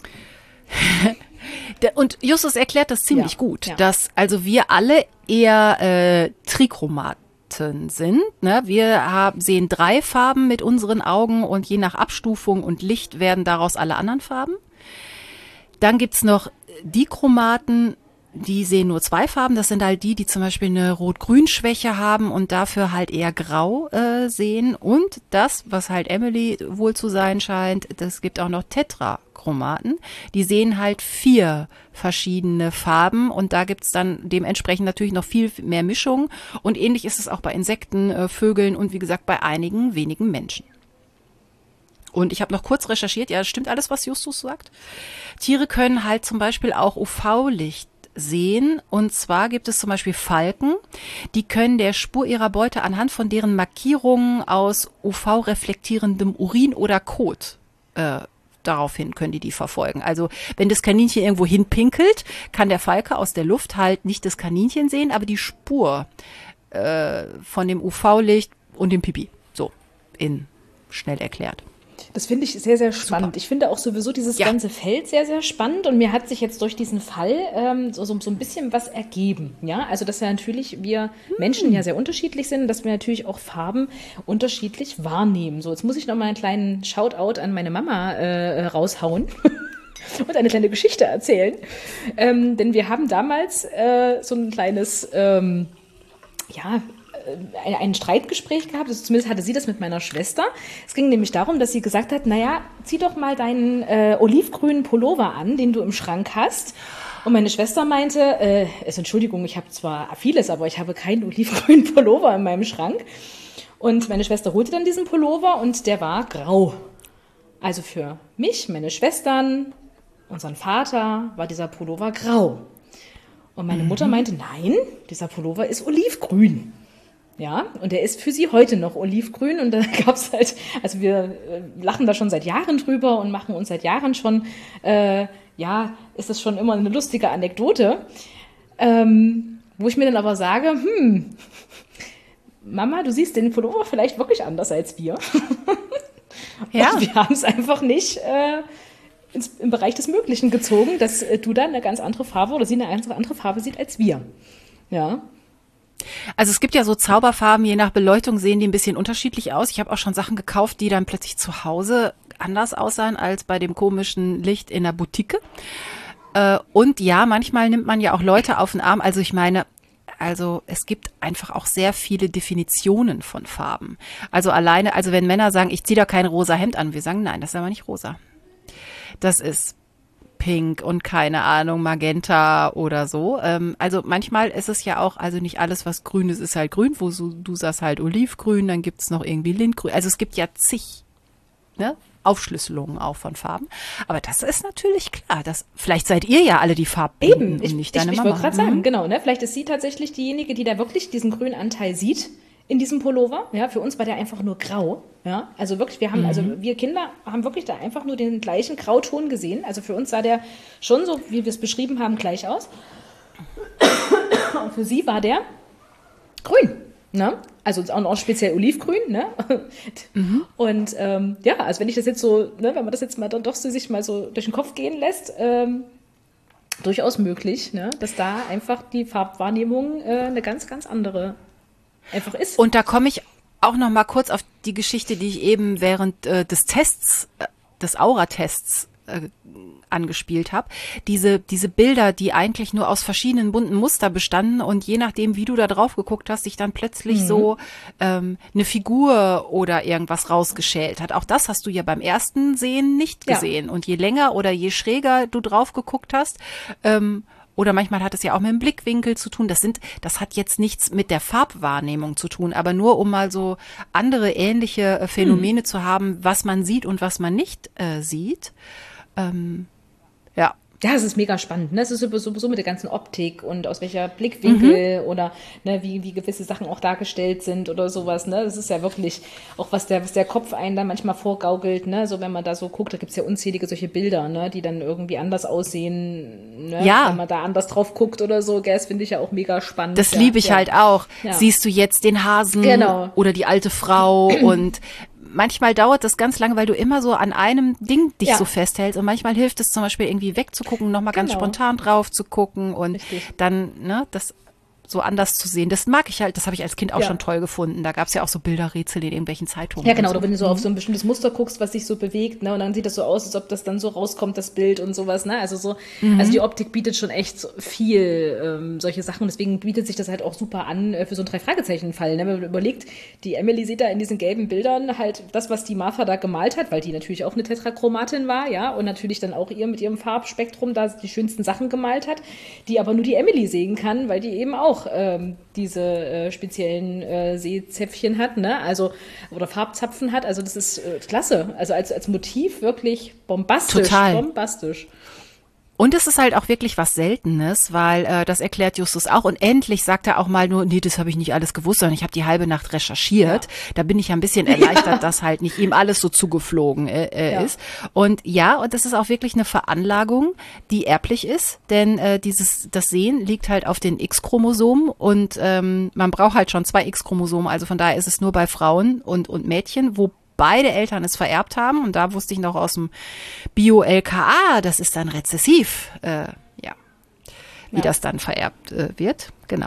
Speaker 1: Und Justus erklärt das ziemlich
Speaker 2: Ja,
Speaker 1: gut,
Speaker 2: ja.
Speaker 1: dass also wir alle eher äh, Trichromaten sind. Ne? Wir haben, sehen drei Farben mit unseren Augen und je nach Abstufung und Licht werden daraus alle anderen Farben. Dann gibt's noch Dichromaten, die sehen nur zwei Farben. Das sind halt die, die zum Beispiel eine Rot-Grün-Schwäche haben und dafür halt eher grau äh, sehen. Und das, was halt Emily wohl zu sein scheint, das gibt auch noch Tetrachromaten. Die sehen halt vier verschiedene Farben und da gibt's dann dementsprechend natürlich noch viel mehr Mischung. Und ähnlich ist es auch bei Insekten, äh, Vögeln und wie gesagt bei einigen wenigen Menschen. Und ich habe noch kurz recherchiert, ja, das stimmt alles, was Justus sagt. Tiere können halt zum Beispiel auch U V-Licht sehen. Und zwar gibt es zum Beispiel Falken, die können der Spur ihrer Beute anhand von deren Markierungen aus U V-reflektierendem Urin oder Kot äh, daraufhin können die die verfolgen. Also wenn das Kaninchen irgendwo hinpinkelt, kann der Falke aus der Luft halt nicht das Kaninchen sehen, aber die Spur äh, von dem U V-Licht und dem Pipi. So, in schnell erklärt.
Speaker 2: Das finde ich sehr, sehr spannend.
Speaker 1: Super.
Speaker 2: Ich finde auch sowieso dieses
Speaker 1: Ja.
Speaker 2: ganze Feld sehr, sehr spannend. Und mir hat sich jetzt durch diesen Fall ähm, so, so, so ein bisschen was ergeben. Ja, also dass ja natürlich wir hm. Menschen ja sehr unterschiedlich sind, dass wir natürlich auch Farben unterschiedlich wahrnehmen. So, jetzt muss ich noch mal einen kleinen Shoutout an meine Mama äh, raushauen und eine kleine Geschichte erzählen. Ähm, denn wir haben damals äh, so ein kleines, ähm, ja, ein, ein Streitgespräch gehabt, also zumindest hatte sie das mit meiner Schwester. Es ging nämlich darum, dass sie gesagt hat, naja, zieh doch mal deinen äh, olivgrünen Pullover an, den du im Schrank hast. Und meine Schwester meinte, äh, also Entschuldigung, ich habe zwar vieles, aber ich habe keinen olivgrünen Pullover in meinem Schrank. Und meine Schwester holte dann diesen Pullover und der war grau. Also für mich, meine Schwestern, unseren Vater war dieser Pullover grau. Und meine Mutter meinte, nein, dieser Pullover ist olivgrün. Ja, und der ist für sie heute noch olivgrün und da gab's halt, also wir äh, lachen da schon seit Jahren drüber und machen uns seit Jahren schon, äh, ja, ist das schon immer eine lustige Anekdote, ähm, wo ich mir dann aber sage, hm, Mama, du siehst den Pullover vielleicht wirklich anders als wir.
Speaker 1: Ja.
Speaker 2: Und wir haben es einfach nicht äh, ins, im Bereich des Möglichen gezogen, dass äh, du da eine ganz andere Farbe oder sie eine ganz andere Farbe sieht als wir. Ja.
Speaker 1: Also es gibt ja so Zauberfarben, je nach Beleuchtung sehen die ein bisschen unterschiedlich aus. Ich habe auch schon Sachen gekauft, die dann plötzlich zu Hause anders aussahen als bei dem komischen Licht in der Boutique. Äh, und ja, manchmal nimmt man ja auch Leute auf den Arm. Also ich meine, also es gibt einfach auch sehr viele Definitionen von Farben. Also alleine, also wenn Männer sagen, ich ziehe da kein rosa Hemd an, wir sagen, nein, das ist aber nicht rosa. Das ist Pink und keine Ahnung, Magenta oder so. Ähm, also manchmal ist es ja auch, also nicht alles, was grün ist, ist halt grün, wo so, du sagst halt Olivgrün, dann gibt's noch irgendwie Lindgrün. Also es gibt ja zig, ne, Aufschlüsselungen auch von Farben. Aber das ist natürlich klar. Das, vielleicht seid ihr ja alle die Farbbeben
Speaker 2: Eben, ich,
Speaker 1: und nicht
Speaker 2: ich,
Speaker 1: deine
Speaker 2: ich
Speaker 1: Mama.
Speaker 2: wollte gerade
Speaker 1: Mhm.
Speaker 2: sagen, genau, ne? Vielleicht ist sie tatsächlich diejenige, die da wirklich diesen grünen Anteil sieht in diesem Pullover. Ja, für uns war der einfach nur grau. Ja, also wirklich, wir haben, also wir Kinder haben wirklich da einfach nur den gleichen Grauton gesehen. Also für uns sah der schon so, wie wir es beschrieben haben, gleich aus. Und für sie war der grün. Ne? Also auch noch speziell olivgrün. Ne? Mhm. Und ähm, ja, also wenn ich das jetzt so, ne, wenn man das jetzt mal dann doch so sich mal so durch den Kopf gehen lässt, ähm, durchaus möglich, ne, dass da einfach die Farbwahrnehmung äh, eine ganz, ganz andere einfach ist.
Speaker 1: Und da komme ich auch noch mal kurz auf die Geschichte, die ich eben während äh, des Tests, äh, des Aura-Tests äh, angespielt habe. Diese diese Bilder, die eigentlich nur aus verschiedenen bunten Muster bestanden und je nachdem, wie du da drauf geguckt hast, sich dann plötzlich mhm. so ähm, eine Figur oder irgendwas rausgeschält hat. Auch das hast du ja beim ersten Sehen nicht gesehen. Ja. Und je länger oder je schräger du drauf geguckt hast, ähm, oder manchmal hat es ja auch mit dem Blickwinkel zu tun. Das sind, das hat jetzt nichts mit der Farbwahrnehmung zu tun, aber nur um mal so andere ähnliche äh, Phänomene hm. zu haben, was man sieht und was man nicht äh, sieht. Ähm, ja,
Speaker 2: Ja, es ist mega spannend. Ne? Es ist sowieso mit der ganzen Optik und aus welcher Blickwinkel mhm. oder ne, wie, wie gewisse Sachen auch dargestellt sind oder sowas. Ne? Das ist ja wirklich auch, was der, was der Kopf einen dann manchmal vorgaukelt. Ne? So, wenn man da so guckt, da gibt's ja unzählige solche Bilder, ne? Die dann irgendwie anders aussehen, ne?
Speaker 1: Ja.
Speaker 2: Wenn man da anders drauf guckt oder so. Gell? Das finde ich ja auch mega spannend.
Speaker 1: Das
Speaker 2: ja.
Speaker 1: liebe ich
Speaker 2: ja.
Speaker 1: halt auch.
Speaker 2: Ja.
Speaker 1: Siehst du jetzt den Hasen
Speaker 2: genau.
Speaker 1: oder die alte Frau und manchmal dauert das ganz lange, weil du immer so an einem Ding dich
Speaker 2: ja.
Speaker 1: so festhältst und manchmal hilft es zum Beispiel irgendwie wegzugucken, nochmal genau. ganz spontan drauf zu gucken und Richtig. dann, ne, das so anders zu sehen. Das mag ich halt, das habe ich als Kind auch ja. schon toll gefunden. Da gab es ja auch so Bilderrätsel in irgendwelchen Zeitungen.
Speaker 2: Ja, genau,
Speaker 1: so.
Speaker 2: oder wenn du so mhm. auf so ein bestimmtes Muster guckst, was sich so bewegt, ne, und dann sieht das so aus, als ob das dann so rauskommt, das Bild und sowas, ne, also so, mhm. also die Optik bietet schon echt so viel, ähm, solche Sachen, deswegen bietet sich das halt auch super an äh, für so einen Drei-Fragezeichen-Fall, ne, wenn man überlegt, die Emily sieht da in diesen gelben Bildern halt das, was die Martha da gemalt hat, weil die natürlich auch eine Tetrachromatin war, ja, und natürlich dann auch ihr mit ihrem Farbspektrum da die schönsten Sachen gemalt hat, die aber nur die Emily sehen kann, weil die eben auch, ähm, diese äh, speziellen äh, Sehzäpfchen hat, ne? Also oder Farbzapfen hat, also das ist äh, klasse. Also als als Motiv wirklich bombastisch,
Speaker 1: Total.
Speaker 2: bombastisch.
Speaker 1: Und es ist halt auch wirklich was Seltenes, weil äh, das erklärt Justus auch. Und endlich sagt er auch mal nur, nee, das habe ich nicht alles gewusst, sondern ich habe die halbe Nacht recherchiert. Ja. Da bin ich ja ein bisschen erleichtert, ja. dass halt nicht ihm alles so zugeflogen äh, äh, ja. ist. Und ja, und das ist auch wirklich eine Veranlagung, die erblich ist, denn äh, dieses das Sehen liegt halt auf den X-Chromosomen und ähm, man braucht halt schon zwei X-Chromosomen. Also von daher ist es nur bei Frauen und und Mädchen, wo beide Eltern es vererbt haben. Und da wusste ich noch aus dem Bio-L K A, das ist dann rezessiv, äh, ja, wie ja. das dann vererbt äh, wird. Genau.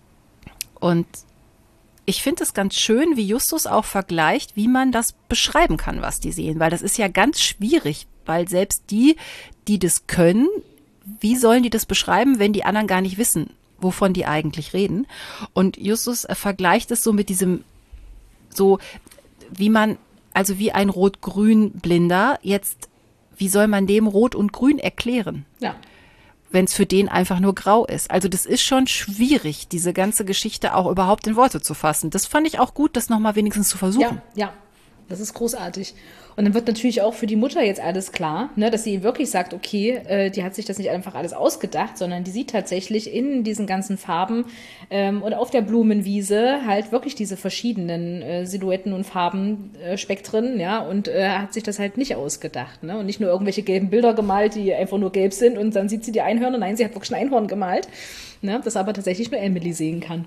Speaker 1: Und ich finde es ganz schön, wie Justus auch vergleicht, wie man das beschreiben kann, was die sehen. Weil das ist ja ganz schwierig, weil selbst die, die das können, wie sollen die das beschreiben, wenn die anderen gar nicht wissen, wovon die eigentlich reden? Und Justus äh, vergleicht es so mit diesem, so wie man Also wie ein Rot-Grün-Blinder, jetzt, wie soll man dem Rot und Grün erklären?
Speaker 2: Ja.
Speaker 1: Wenn es für den einfach nur grau ist. Also das ist schon schwierig, diese ganze Geschichte auch überhaupt in Worte zu fassen. Das fand ich auch gut, das nochmal wenigstens zu versuchen.
Speaker 2: Ja, ja, das ist großartig. Und dann wird natürlich auch für die Mutter jetzt alles klar, ne, dass sie wirklich sagt, okay, äh, die hat sich das nicht einfach alles ausgedacht, sondern die sieht tatsächlich in diesen ganzen Farben ähm, und auf der Blumenwiese halt wirklich diese verschiedenen äh, Silhouetten und Farbenspektren, äh, ja, und äh, hat sich das halt nicht ausgedacht, ne, und nicht nur irgendwelche gelben Bilder gemalt, die einfach nur gelb sind und dann sieht sie die Einhörner, nein, sie hat wirklich ein Einhorn gemalt, ne, das aber tatsächlich nur Emily sehen kann.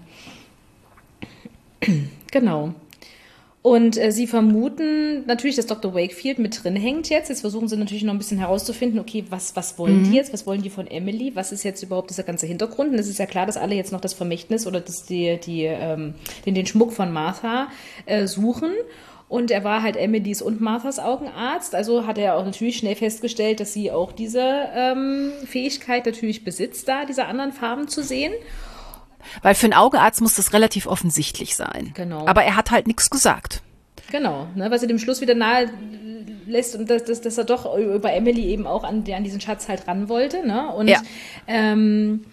Speaker 2: Genau. Und äh, sie vermuten natürlich, dass Doktor Wakefield mit drin hängt jetzt. Jetzt versuchen sie natürlich noch ein bisschen herauszufinden, okay, was, was wollen mhm. die jetzt? Was wollen die von Emily? Was ist jetzt überhaupt dieser ganze Hintergrund? Und es ist ja klar, dass alle jetzt noch das Vermächtnis oder das, die, die, ähm, den, den Schmuck von Martha äh, suchen. Und er war halt Emilys und Marthas Augenarzt. Also hat er auch natürlich schnell festgestellt, dass sie auch diese ähm, Fähigkeit natürlich besitzt, da diese anderen Farben zu sehen.
Speaker 1: Weil für einen Augenarzt muss das relativ offensichtlich sein.
Speaker 2: Genau.
Speaker 1: Aber er hat halt nichts gesagt.
Speaker 2: Genau, ne, was er dem Schluss wieder nahe lässt und dass, dass, dass er doch über Emily eben auch an, an diesen Schatz halt ran wollte. Ne? Und
Speaker 1: ja.
Speaker 2: ähm,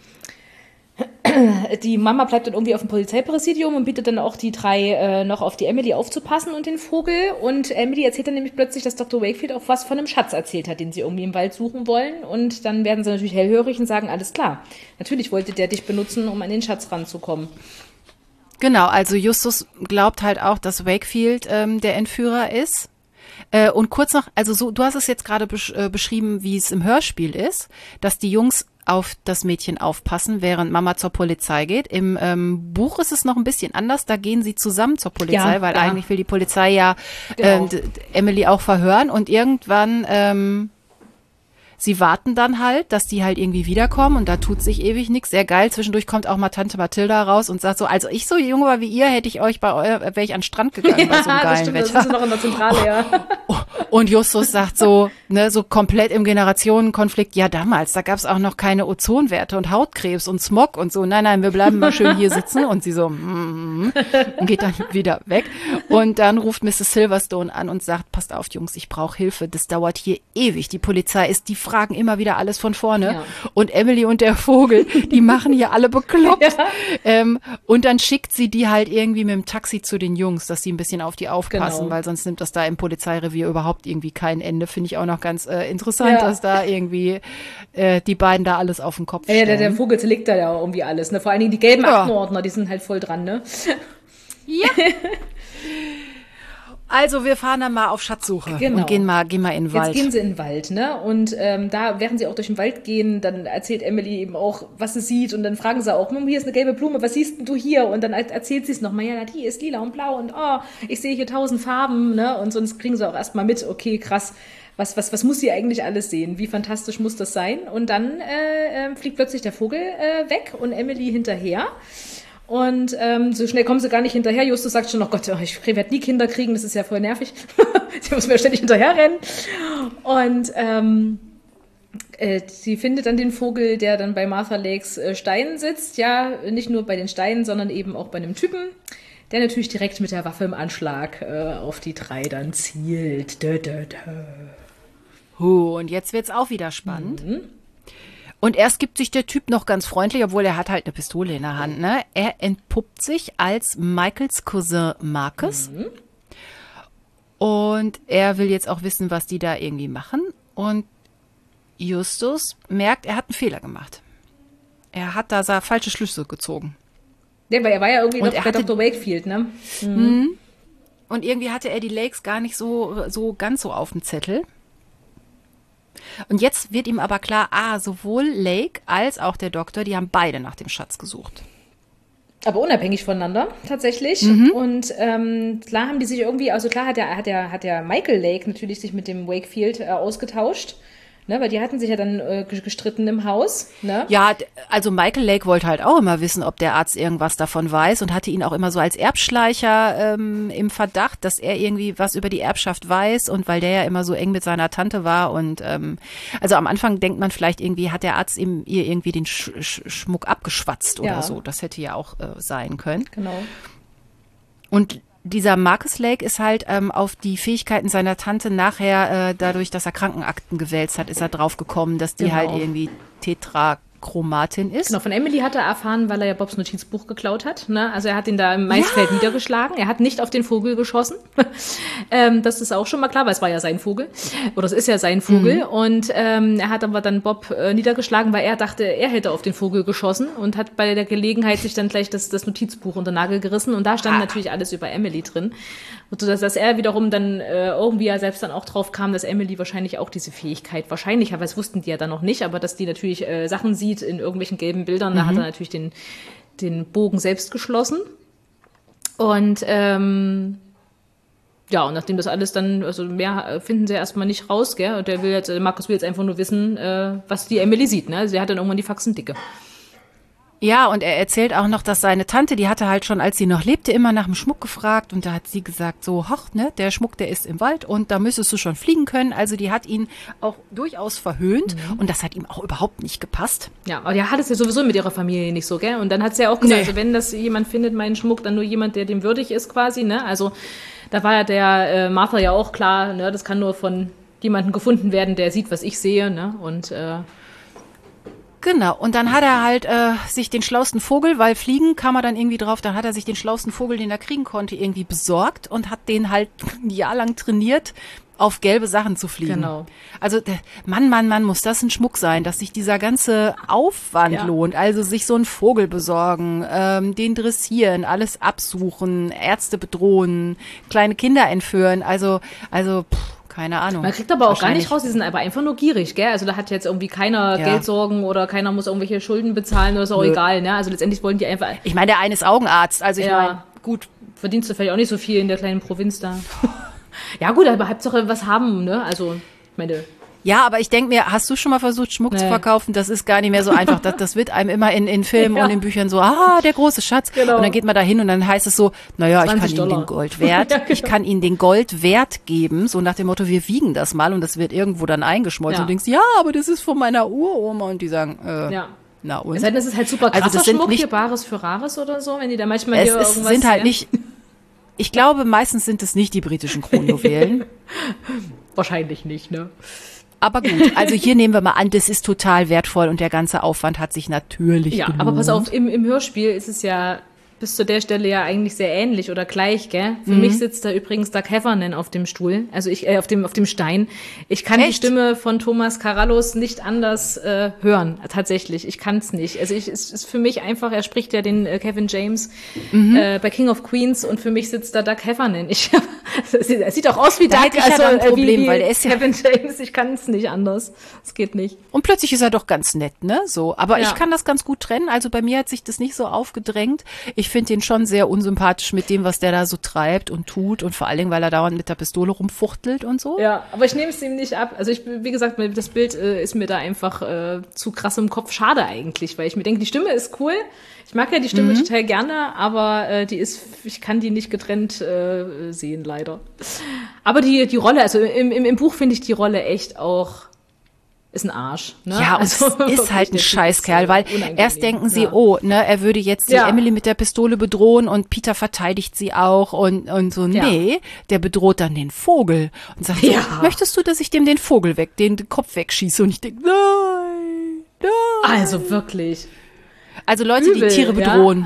Speaker 2: die Mama bleibt dann irgendwie auf dem Polizeipräsidium und bittet dann auch die drei äh, noch auf die Emily aufzupassen und den Vogel. Und Emily erzählt dann nämlich plötzlich, dass Doktor Wakefield auch was von einem Schatz erzählt hat, den sie irgendwie im Wald suchen wollen. Und dann werden sie natürlich hellhörig und sagen, alles klar, natürlich wollte der dich benutzen, um an den Schatz ranzukommen.
Speaker 1: Genau, also Justus glaubt halt auch, dass Wakefield ähm, der Entführer ist. Äh, und kurz noch, also so, du hast es jetzt gerade besch- äh, beschrieben, wie es im Hörspiel ist, dass die Jungs auf das Mädchen aufpassen, während Mama zur Polizei geht. Im ähm, Buch ist es noch ein bisschen anders, da gehen sie zusammen zur Polizei, ja, weil ja. eigentlich will die Polizei ja genau. äh, Emily auch verhören und irgendwann ähm, sie warten dann halt, dass die halt irgendwie wiederkommen und da tut sich ewig nichts. Sehr geil. Zwischendurch kommt auch mal Tante Mathilda raus und sagt so, also ich so jung war wie ihr, hätte ich euch bei euer, wäre ich an den Strand gegangen ja, bei so einem geilen das stimmt, Wetter.
Speaker 2: Das ist noch in der Zentrale, ja.
Speaker 1: Und Justus sagt so, ne, so komplett im Generationenkonflikt, ja damals, da gab es auch noch keine Ozonwerte und Hautkrebs und Smog und so. Nein, nein, wir bleiben mal schön hier sitzen. Und sie so, mm, und geht dann wieder weg. Und dann ruft Misses Silverstone an und sagt, passt auf, Jungs, ich brauche Hilfe. Das dauert hier ewig. Die Polizei ist die fragen immer wieder alles von vorne. Ja. Und Emily und der Vogel, die machen hier alle bekloppt. Ja. Ähm, und dann schickt sie die halt irgendwie mit dem Taxi zu den Jungs, dass sie ein bisschen auf die aufpassen, genau. weil sonst nimmt das da im Polizeirevier überhaupt überhaupt irgendwie kein Ende. Finde ich auch noch ganz äh, interessant,
Speaker 2: Ja.
Speaker 1: dass da irgendwie äh, die beiden da alles auf den Kopf
Speaker 2: Ja,
Speaker 1: stellen.
Speaker 2: der, der Vogel zerlegt da ja irgendwie alles. Ne? Vor allen Dingen die gelben
Speaker 1: Ja.
Speaker 2: Aktenordner, die sind halt voll dran. Ne?
Speaker 1: Ja. Also wir fahren dann mal auf Schatzsuche
Speaker 2: Genau.
Speaker 1: und gehen mal, gehen mal in den
Speaker 2: Jetzt
Speaker 1: Wald.
Speaker 2: gehen sie in den Wald, ne? Und ähm, da, während sie auch durch den Wald gehen, dann erzählt Emily eben auch, was sie sieht. Und dann fragen sie auch, Mom, hier ist eine gelbe Blume, was siehst denn du hier? Und dann erzählt sie es nochmal, ja, die ist lila und blau und oh, ich sehe hier tausend Farben, ne? Und sonst kriegen sie auch erstmal mit, okay, krass, was, was, was muss sie eigentlich alles sehen? Wie fantastisch muss das sein? Und dann äh, äh, fliegt plötzlich der Vogel äh, weg und Emily hinterher. Und ähm, so schnell kommen sie gar nicht hinterher. Justus sagt schon, oh Gott, oh, ich werde nie Kinder kriegen, das ist ja voll nervig. Sie muss mir ständig hinterherrennen. Und ähm, äh, sie findet dann den Vogel, der dann bei Martha Lakes äh, Steinen sitzt. Ja, nicht nur bei den Steinen, sondern eben auch bei einem Typen, der natürlich direkt mit der Waffe im Anschlag äh, auf die drei dann zielt. Dö, dö, dö.
Speaker 1: Huh, und jetzt wird's auch wieder spannend. Mhm. Und erst gibt sich der Typ noch ganz freundlich, obwohl er hat halt eine Pistole in der Hand. Ne? Er entpuppt sich als Michaels Cousin Marcus. Mhm. Und er will jetzt auch wissen, was die da irgendwie machen. Und Justus merkt, er hat einen Fehler gemacht. Er hat da so falsche Schlüsse gezogen.
Speaker 2: Ja, weil er war ja irgendwie
Speaker 1: und
Speaker 2: noch bei
Speaker 1: hatte,
Speaker 2: Doktor Wakefield, ne?
Speaker 1: Mhm. Und irgendwie hatte er die Lakes gar nicht so, so ganz so auf dem Zettel. Und jetzt wird ihm aber klar, ah, sowohl Lake als auch der Doktor, die haben beide nach dem Schatz gesucht.
Speaker 2: Aber unabhängig voneinander, tatsächlich. Mhm. Und ähm, klar haben die sich irgendwie, also klar hat der, hat der, hat der Michael Lake natürlich sich mit dem Wakefield äh, ausgetauscht. Ne, weil die hatten sich ja dann äh, gestritten im Haus. Ne?
Speaker 1: Ja, also Michael Lake wollte halt auch immer wissen, ob der Arzt irgendwas davon weiß und hatte ihn auch immer so als Erbschleicher ähm, im Verdacht, dass er irgendwie was über die Erbschaft weiß und weil der ja immer so eng mit seiner Tante war und ähm, also am Anfang denkt man vielleicht irgendwie, hat der Arzt ihm ihr irgendwie den Sch Sch Schmuck abgeschwatzt oder
Speaker 2: ja.
Speaker 1: so. Das hätte ja auch äh, sein können.
Speaker 2: Genau.
Speaker 1: Und dieser Marcus Lake ist halt ähm, auf die Fähigkeiten seiner Tante nachher, äh, dadurch, dass er Krankenakten gewälzt hat, ist er drauf gekommen, dass die
Speaker 2: genau.
Speaker 1: halt irgendwie Tetrachromatin ist.
Speaker 2: Genau, von Emily hat er erfahren, weil er ja Bobs Notizbuch geklaut hat. Ne? Also er hat ihn da im Maisfeld ja. niedergeschlagen. Er hat nicht auf den Vogel geschossen. ähm, das ist auch schon mal klar, weil es war ja sein Vogel. Oder es ist ja sein Vogel. Mhm. Und ähm, er hat aber dann Bob äh, niedergeschlagen, weil er dachte, er hätte auf den Vogel geschossen und hat bei der Gelegenheit sich dann gleich das, das Notizbuch unter den Nagel gerissen. Und da stand ah. natürlich alles über Emily drin. Und dass, dass er wiederum dann äh, irgendwie ja selbst dann auch drauf kam, dass Emily wahrscheinlich auch diese Fähigkeit, wahrscheinlich, aber das wussten die ja dann noch nicht, aber dass die natürlich äh, Sachen sieht in irgendwelchen gelben Bildern, mhm. da hat er natürlich den, den Bogen selbst geschlossen. Und ähm, ja, und nachdem das alles dann, also mehr finden sie erstmal nicht raus, gell? Und der will jetzt, Markus will jetzt einfach nur wissen, äh, was die Emily sieht, ne? Also er hat dann irgendwann die Faxen dicke.
Speaker 1: Ja, und er erzählt auch noch, dass seine Tante, die hatte halt schon, als sie noch lebte, immer nach dem Schmuck gefragt und da hat sie gesagt, so, hoch, ne, der Schmuck, der ist im Wald und da müsstest du schon fliegen können. Also die hat ihn auch durchaus verhöhnt mhm. und das hat ihm auch überhaupt nicht gepasst.
Speaker 2: Ja, aber der hat es ja sowieso mit ihrer Familie nicht so, gell? Und dann hat sie ja auch gesagt,
Speaker 1: nee.
Speaker 2: also wenn das jemand findet, meinen Schmuck, dann nur jemand, der dem würdig ist quasi, ne? Also da war ja der äh, Martha ja auch klar, ne, das kann nur von jemandem gefunden werden, der sieht, was ich sehe, ne? Und äh,
Speaker 1: Genau, und dann hat er halt äh, sich den schlausten Vogel, weil fliegen kam er dann irgendwie drauf, dann hat er sich den schlausten Vogel, den er kriegen konnte, irgendwie besorgt und hat den halt ein Jahr lang trainiert, auf gelbe Sachen zu fliegen.
Speaker 2: Genau.
Speaker 1: Also Mann, Mann, Mann, muss das ein Schmuck sein, dass sich dieser ganze Aufwand
Speaker 2: ja.
Speaker 1: lohnt. Also sich so einen Vogel besorgen, ähm, den dressieren, alles absuchen, Ärzte bedrohen, kleine Kinder entführen. Also, also pff. Keine Ahnung.
Speaker 2: Man kriegt aber auch gar nicht raus, die sind aber einfach nur gierig, gell? Also da hat jetzt irgendwie keiner ja. Geldsorgen oder keiner muss irgendwelche Schulden bezahlen oder ist auch Nö. egal, ne? Also letztendlich wollen die einfach...
Speaker 1: Ich meine, der eine ist Augenarzt, also ich
Speaker 2: ja,
Speaker 1: meine, gut.
Speaker 2: Verdienst du vielleicht auch nicht so viel in der kleinen Provinz da. Ja gut, aber Hauptsache was haben, ne? Also, ich meine...
Speaker 1: Ja, aber ich denke mir, hast du schon mal versucht, Schmuck nee. zu verkaufen? Das ist gar nicht mehr so einfach. Das, das wird einem immer in, in Filmen ja. und in Büchern so, ah, der große Schatz. Genau. Und dann geht man da hin und dann heißt es so, naja, ich kann Ihnen den Gold wert, ja, genau. ich kann Ihnen den Gold wert geben. So nach dem Motto, wir wiegen das mal und das wird irgendwo dann eingeschmolzen. Ja. Und du denkst, ja, aber das ist von meiner Uroma. Und die sagen, äh, ja. na und?
Speaker 2: Es heißt, das ist halt super krasser
Speaker 1: also das sind
Speaker 2: Schmuck,
Speaker 1: nicht,
Speaker 2: hier Bares für Rares oder so, wenn die da manchmal
Speaker 1: es
Speaker 2: hier
Speaker 1: ist,
Speaker 2: irgendwas...
Speaker 1: sind halt
Speaker 2: ja.
Speaker 1: nicht, ich glaube, meistens sind es nicht die britischen Kronjuwelen.
Speaker 2: Wahrscheinlich nicht, ne?
Speaker 1: Aber gut, also hier nehmen wir mal an, das ist total wertvoll und der ganze Aufwand hat sich natürlich
Speaker 2: Ja,
Speaker 1: gelohnt.
Speaker 2: aber pass auf, im, im Hörspiel ist es ja bis zu der Stelle ja eigentlich sehr ähnlich oder gleich, gell? Für
Speaker 1: Mhm.
Speaker 2: mich sitzt da übrigens Doug Heffernan auf dem Stuhl, also ich, äh, auf dem, auf dem Stein. Ich kann die
Speaker 1: Echt?
Speaker 2: Stimme von Thomas Carallos nicht anders äh, hören, tatsächlich. Ich kann es nicht. Also ich, es ist für mich einfach, er spricht ja den äh, Kevin James
Speaker 1: Mhm.
Speaker 2: äh, bei King of Queens und für mich sitzt da Doug Heffernan. Ich, er sieht auch aus wie
Speaker 1: Da
Speaker 2: Doug,
Speaker 1: hätte ich ja dann ein
Speaker 2: äh, wie-
Speaker 1: Problem,
Speaker 2: wie
Speaker 1: weil der ist ja-
Speaker 2: Kevin James, ich kann es nicht anders. Es geht nicht.
Speaker 1: Und plötzlich ist er doch ganz nett, ne? So. Aber
Speaker 2: Ja.
Speaker 1: ich kann das ganz gut trennen. Also bei mir hat sich das nicht so aufgedrängt. Ich finde ihn schon sehr unsympathisch mit dem, was der da so treibt und tut. Und vor allen Dingen, weil er dauernd mit der Pistole rumfuchtelt und so.
Speaker 2: Ja, aber ich nehme es ihm nicht ab. Also ich, wie gesagt, das Bild äh, ist mir da einfach äh, zu krass im Kopf. Schade eigentlich, weil ich mir denke, die Stimme ist cool. Ich mag ja die Stimme
Speaker 1: Mhm.
Speaker 2: total gerne, aber äh, die ist, ich kann die nicht getrennt äh, sehen, leider. Aber die, die Rolle, also im, im, im Buch finde ich die Rolle echt auch, ist ein Arsch. Ne?
Speaker 1: Ja, und
Speaker 2: also,
Speaker 1: es ist halt ein
Speaker 2: der Typ ist,
Speaker 1: Scheißkerl,
Speaker 2: äh,
Speaker 1: weil
Speaker 2: unangenehm.
Speaker 1: erst denken sie,
Speaker 2: Ja.
Speaker 1: oh, ne, er würde jetzt die
Speaker 2: Ja.
Speaker 1: Emily mit der Pistole bedrohen und Peter verteidigt sie auch und, und so,
Speaker 2: Ja.
Speaker 1: nee, der bedroht dann den Vogel und sagt
Speaker 2: Ja.
Speaker 1: so, möchtest du, dass ich dem den Vogel weg, den, den Kopf wegschieße? Und ich denke, nein, nein.
Speaker 2: Also wirklich.
Speaker 1: Also Leute,
Speaker 2: Übel,
Speaker 1: die Tiere
Speaker 2: ja.
Speaker 1: bedrohen.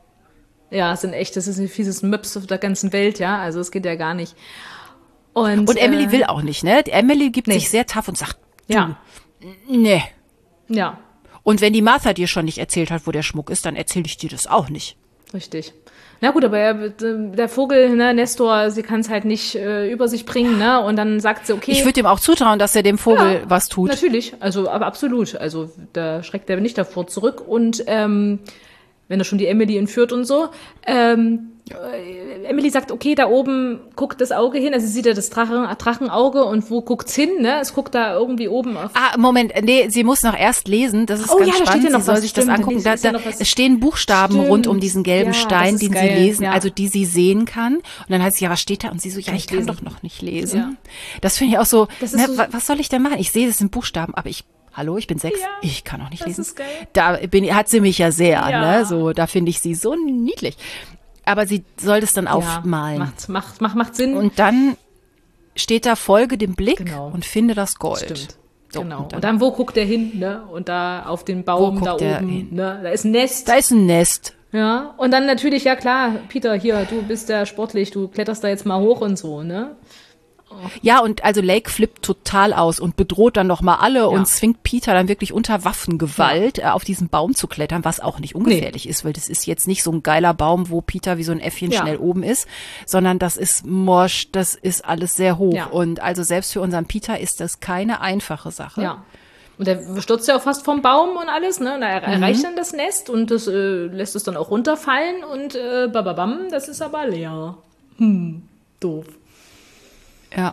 Speaker 2: Ja, es sind echt, das ist ein fieses Möps auf der ganzen Welt, ja. Also es geht ja gar nicht. Und,
Speaker 1: Und Emily
Speaker 2: äh,
Speaker 1: will auch nicht, ne? Die Emily gibt
Speaker 2: nee.
Speaker 1: sich sehr tough und sagt, du,
Speaker 2: Ja.
Speaker 1: nee.
Speaker 2: Ja,
Speaker 1: Und wenn die Martha dir schon nicht erzählt hat, wo der Schmuck ist, dann erzähle ich dir das auch nicht.
Speaker 2: richtig. Na gut, aber er, der Vogel, ne, Nestor, sie kann es halt nicht äh, über sich bringen, ne? Und dann sagt sie, okay.
Speaker 1: Ich würde ihm auch zutrauen, dass er dem Vogel
Speaker 2: ja,
Speaker 1: was tut.
Speaker 2: Natürlich, also aber absolut. Also da schreckt er nicht davor zurück. Und ähm, wenn er schon die Emily entführt und so, ähm, äh, Emily sagt, okay, da oben guckt das Auge hin, also sie sieht ja das Drachen, Drachenauge und wo guckt's hin, ne? Es guckt da irgendwie oben auf.
Speaker 1: Ah, Moment, nee, sie muss noch erst lesen, das ist
Speaker 2: Oh
Speaker 1: ganz
Speaker 2: ja, da steht
Speaker 1: spannend,
Speaker 2: ja noch
Speaker 1: sie soll
Speaker 2: was,
Speaker 1: sich das
Speaker 2: stimmt,
Speaker 1: angucken.
Speaker 2: da
Speaker 1: Da,
Speaker 2: ist ja
Speaker 1: da,
Speaker 2: noch was.
Speaker 1: es stehen Buchstaben
Speaker 2: Stimmt.
Speaker 1: rund um diesen gelben
Speaker 2: Ja,
Speaker 1: Stein,
Speaker 2: das ist
Speaker 1: den
Speaker 2: geil,
Speaker 1: sie lesen,
Speaker 2: ja.
Speaker 1: also die sie sehen kann. Und dann heißt sie, ja, was steht da? Und sie so, ja,
Speaker 2: Kann
Speaker 1: ich
Speaker 2: ich
Speaker 1: kann
Speaker 2: lesen.
Speaker 1: doch noch nicht lesen.
Speaker 2: Ja.
Speaker 1: Das finde ich auch so,
Speaker 2: Das ist
Speaker 1: ne,
Speaker 2: so-
Speaker 1: wa- was soll ich denn machen? Ich sehe, das sind Buchstaben, aber ich, hallo, ich bin sechs,
Speaker 2: Ja,
Speaker 1: ich kann auch nicht
Speaker 2: das
Speaker 1: lesen.
Speaker 2: ist geil.
Speaker 1: Da bin, hat sie mich ja sehr,
Speaker 2: Ja.
Speaker 1: ne, so, da finde ich sie so niedlich. Aber sie soll das dann aufmalen.
Speaker 2: Ja, macht, macht, macht, macht Sinn.
Speaker 1: Und dann steht da, folge dem Blick
Speaker 2: Genau.
Speaker 1: und finde das Gold.
Speaker 2: Stimmt.
Speaker 1: So,
Speaker 2: Genau.
Speaker 1: und
Speaker 2: Und
Speaker 1: dann-
Speaker 2: dann, wo guckt der hin, ne? Und da auf den Baum
Speaker 1: Wo
Speaker 2: da
Speaker 1: guckt der
Speaker 2: oben,
Speaker 1: hin?
Speaker 2: ne? Da ist ein Nest.
Speaker 1: Da ist ein Nest.
Speaker 2: Ja. Und dann natürlich, ja klar, Peter, hier, du bist ja sportlich, du kletterst da jetzt mal hoch und so, ne?
Speaker 1: Ja, und also Lake flippt total aus und bedroht dann noch mal alle und zwingt Peter dann wirklich unter Waffengewalt äh, auf diesen Baum zu klettern, was auch nicht ungefährlich ist, weil das ist jetzt nicht so ein geiler Baum, wo Peter wie so ein Äffchen
Speaker 2: Ja.
Speaker 1: schnell oben ist, sondern das ist morsch, das ist alles sehr hoch.
Speaker 2: Ja.
Speaker 1: Und also selbst für unseren Peter ist das keine einfache Sache.
Speaker 2: Ja. Und der stürzt ja auch fast vom Baum und alles, ne? Und er erreicht dann das Nest und das äh, lässt es dann auch runterfallen und äh, bababam, das ist aber leer. Hm, doof.
Speaker 1: Ja.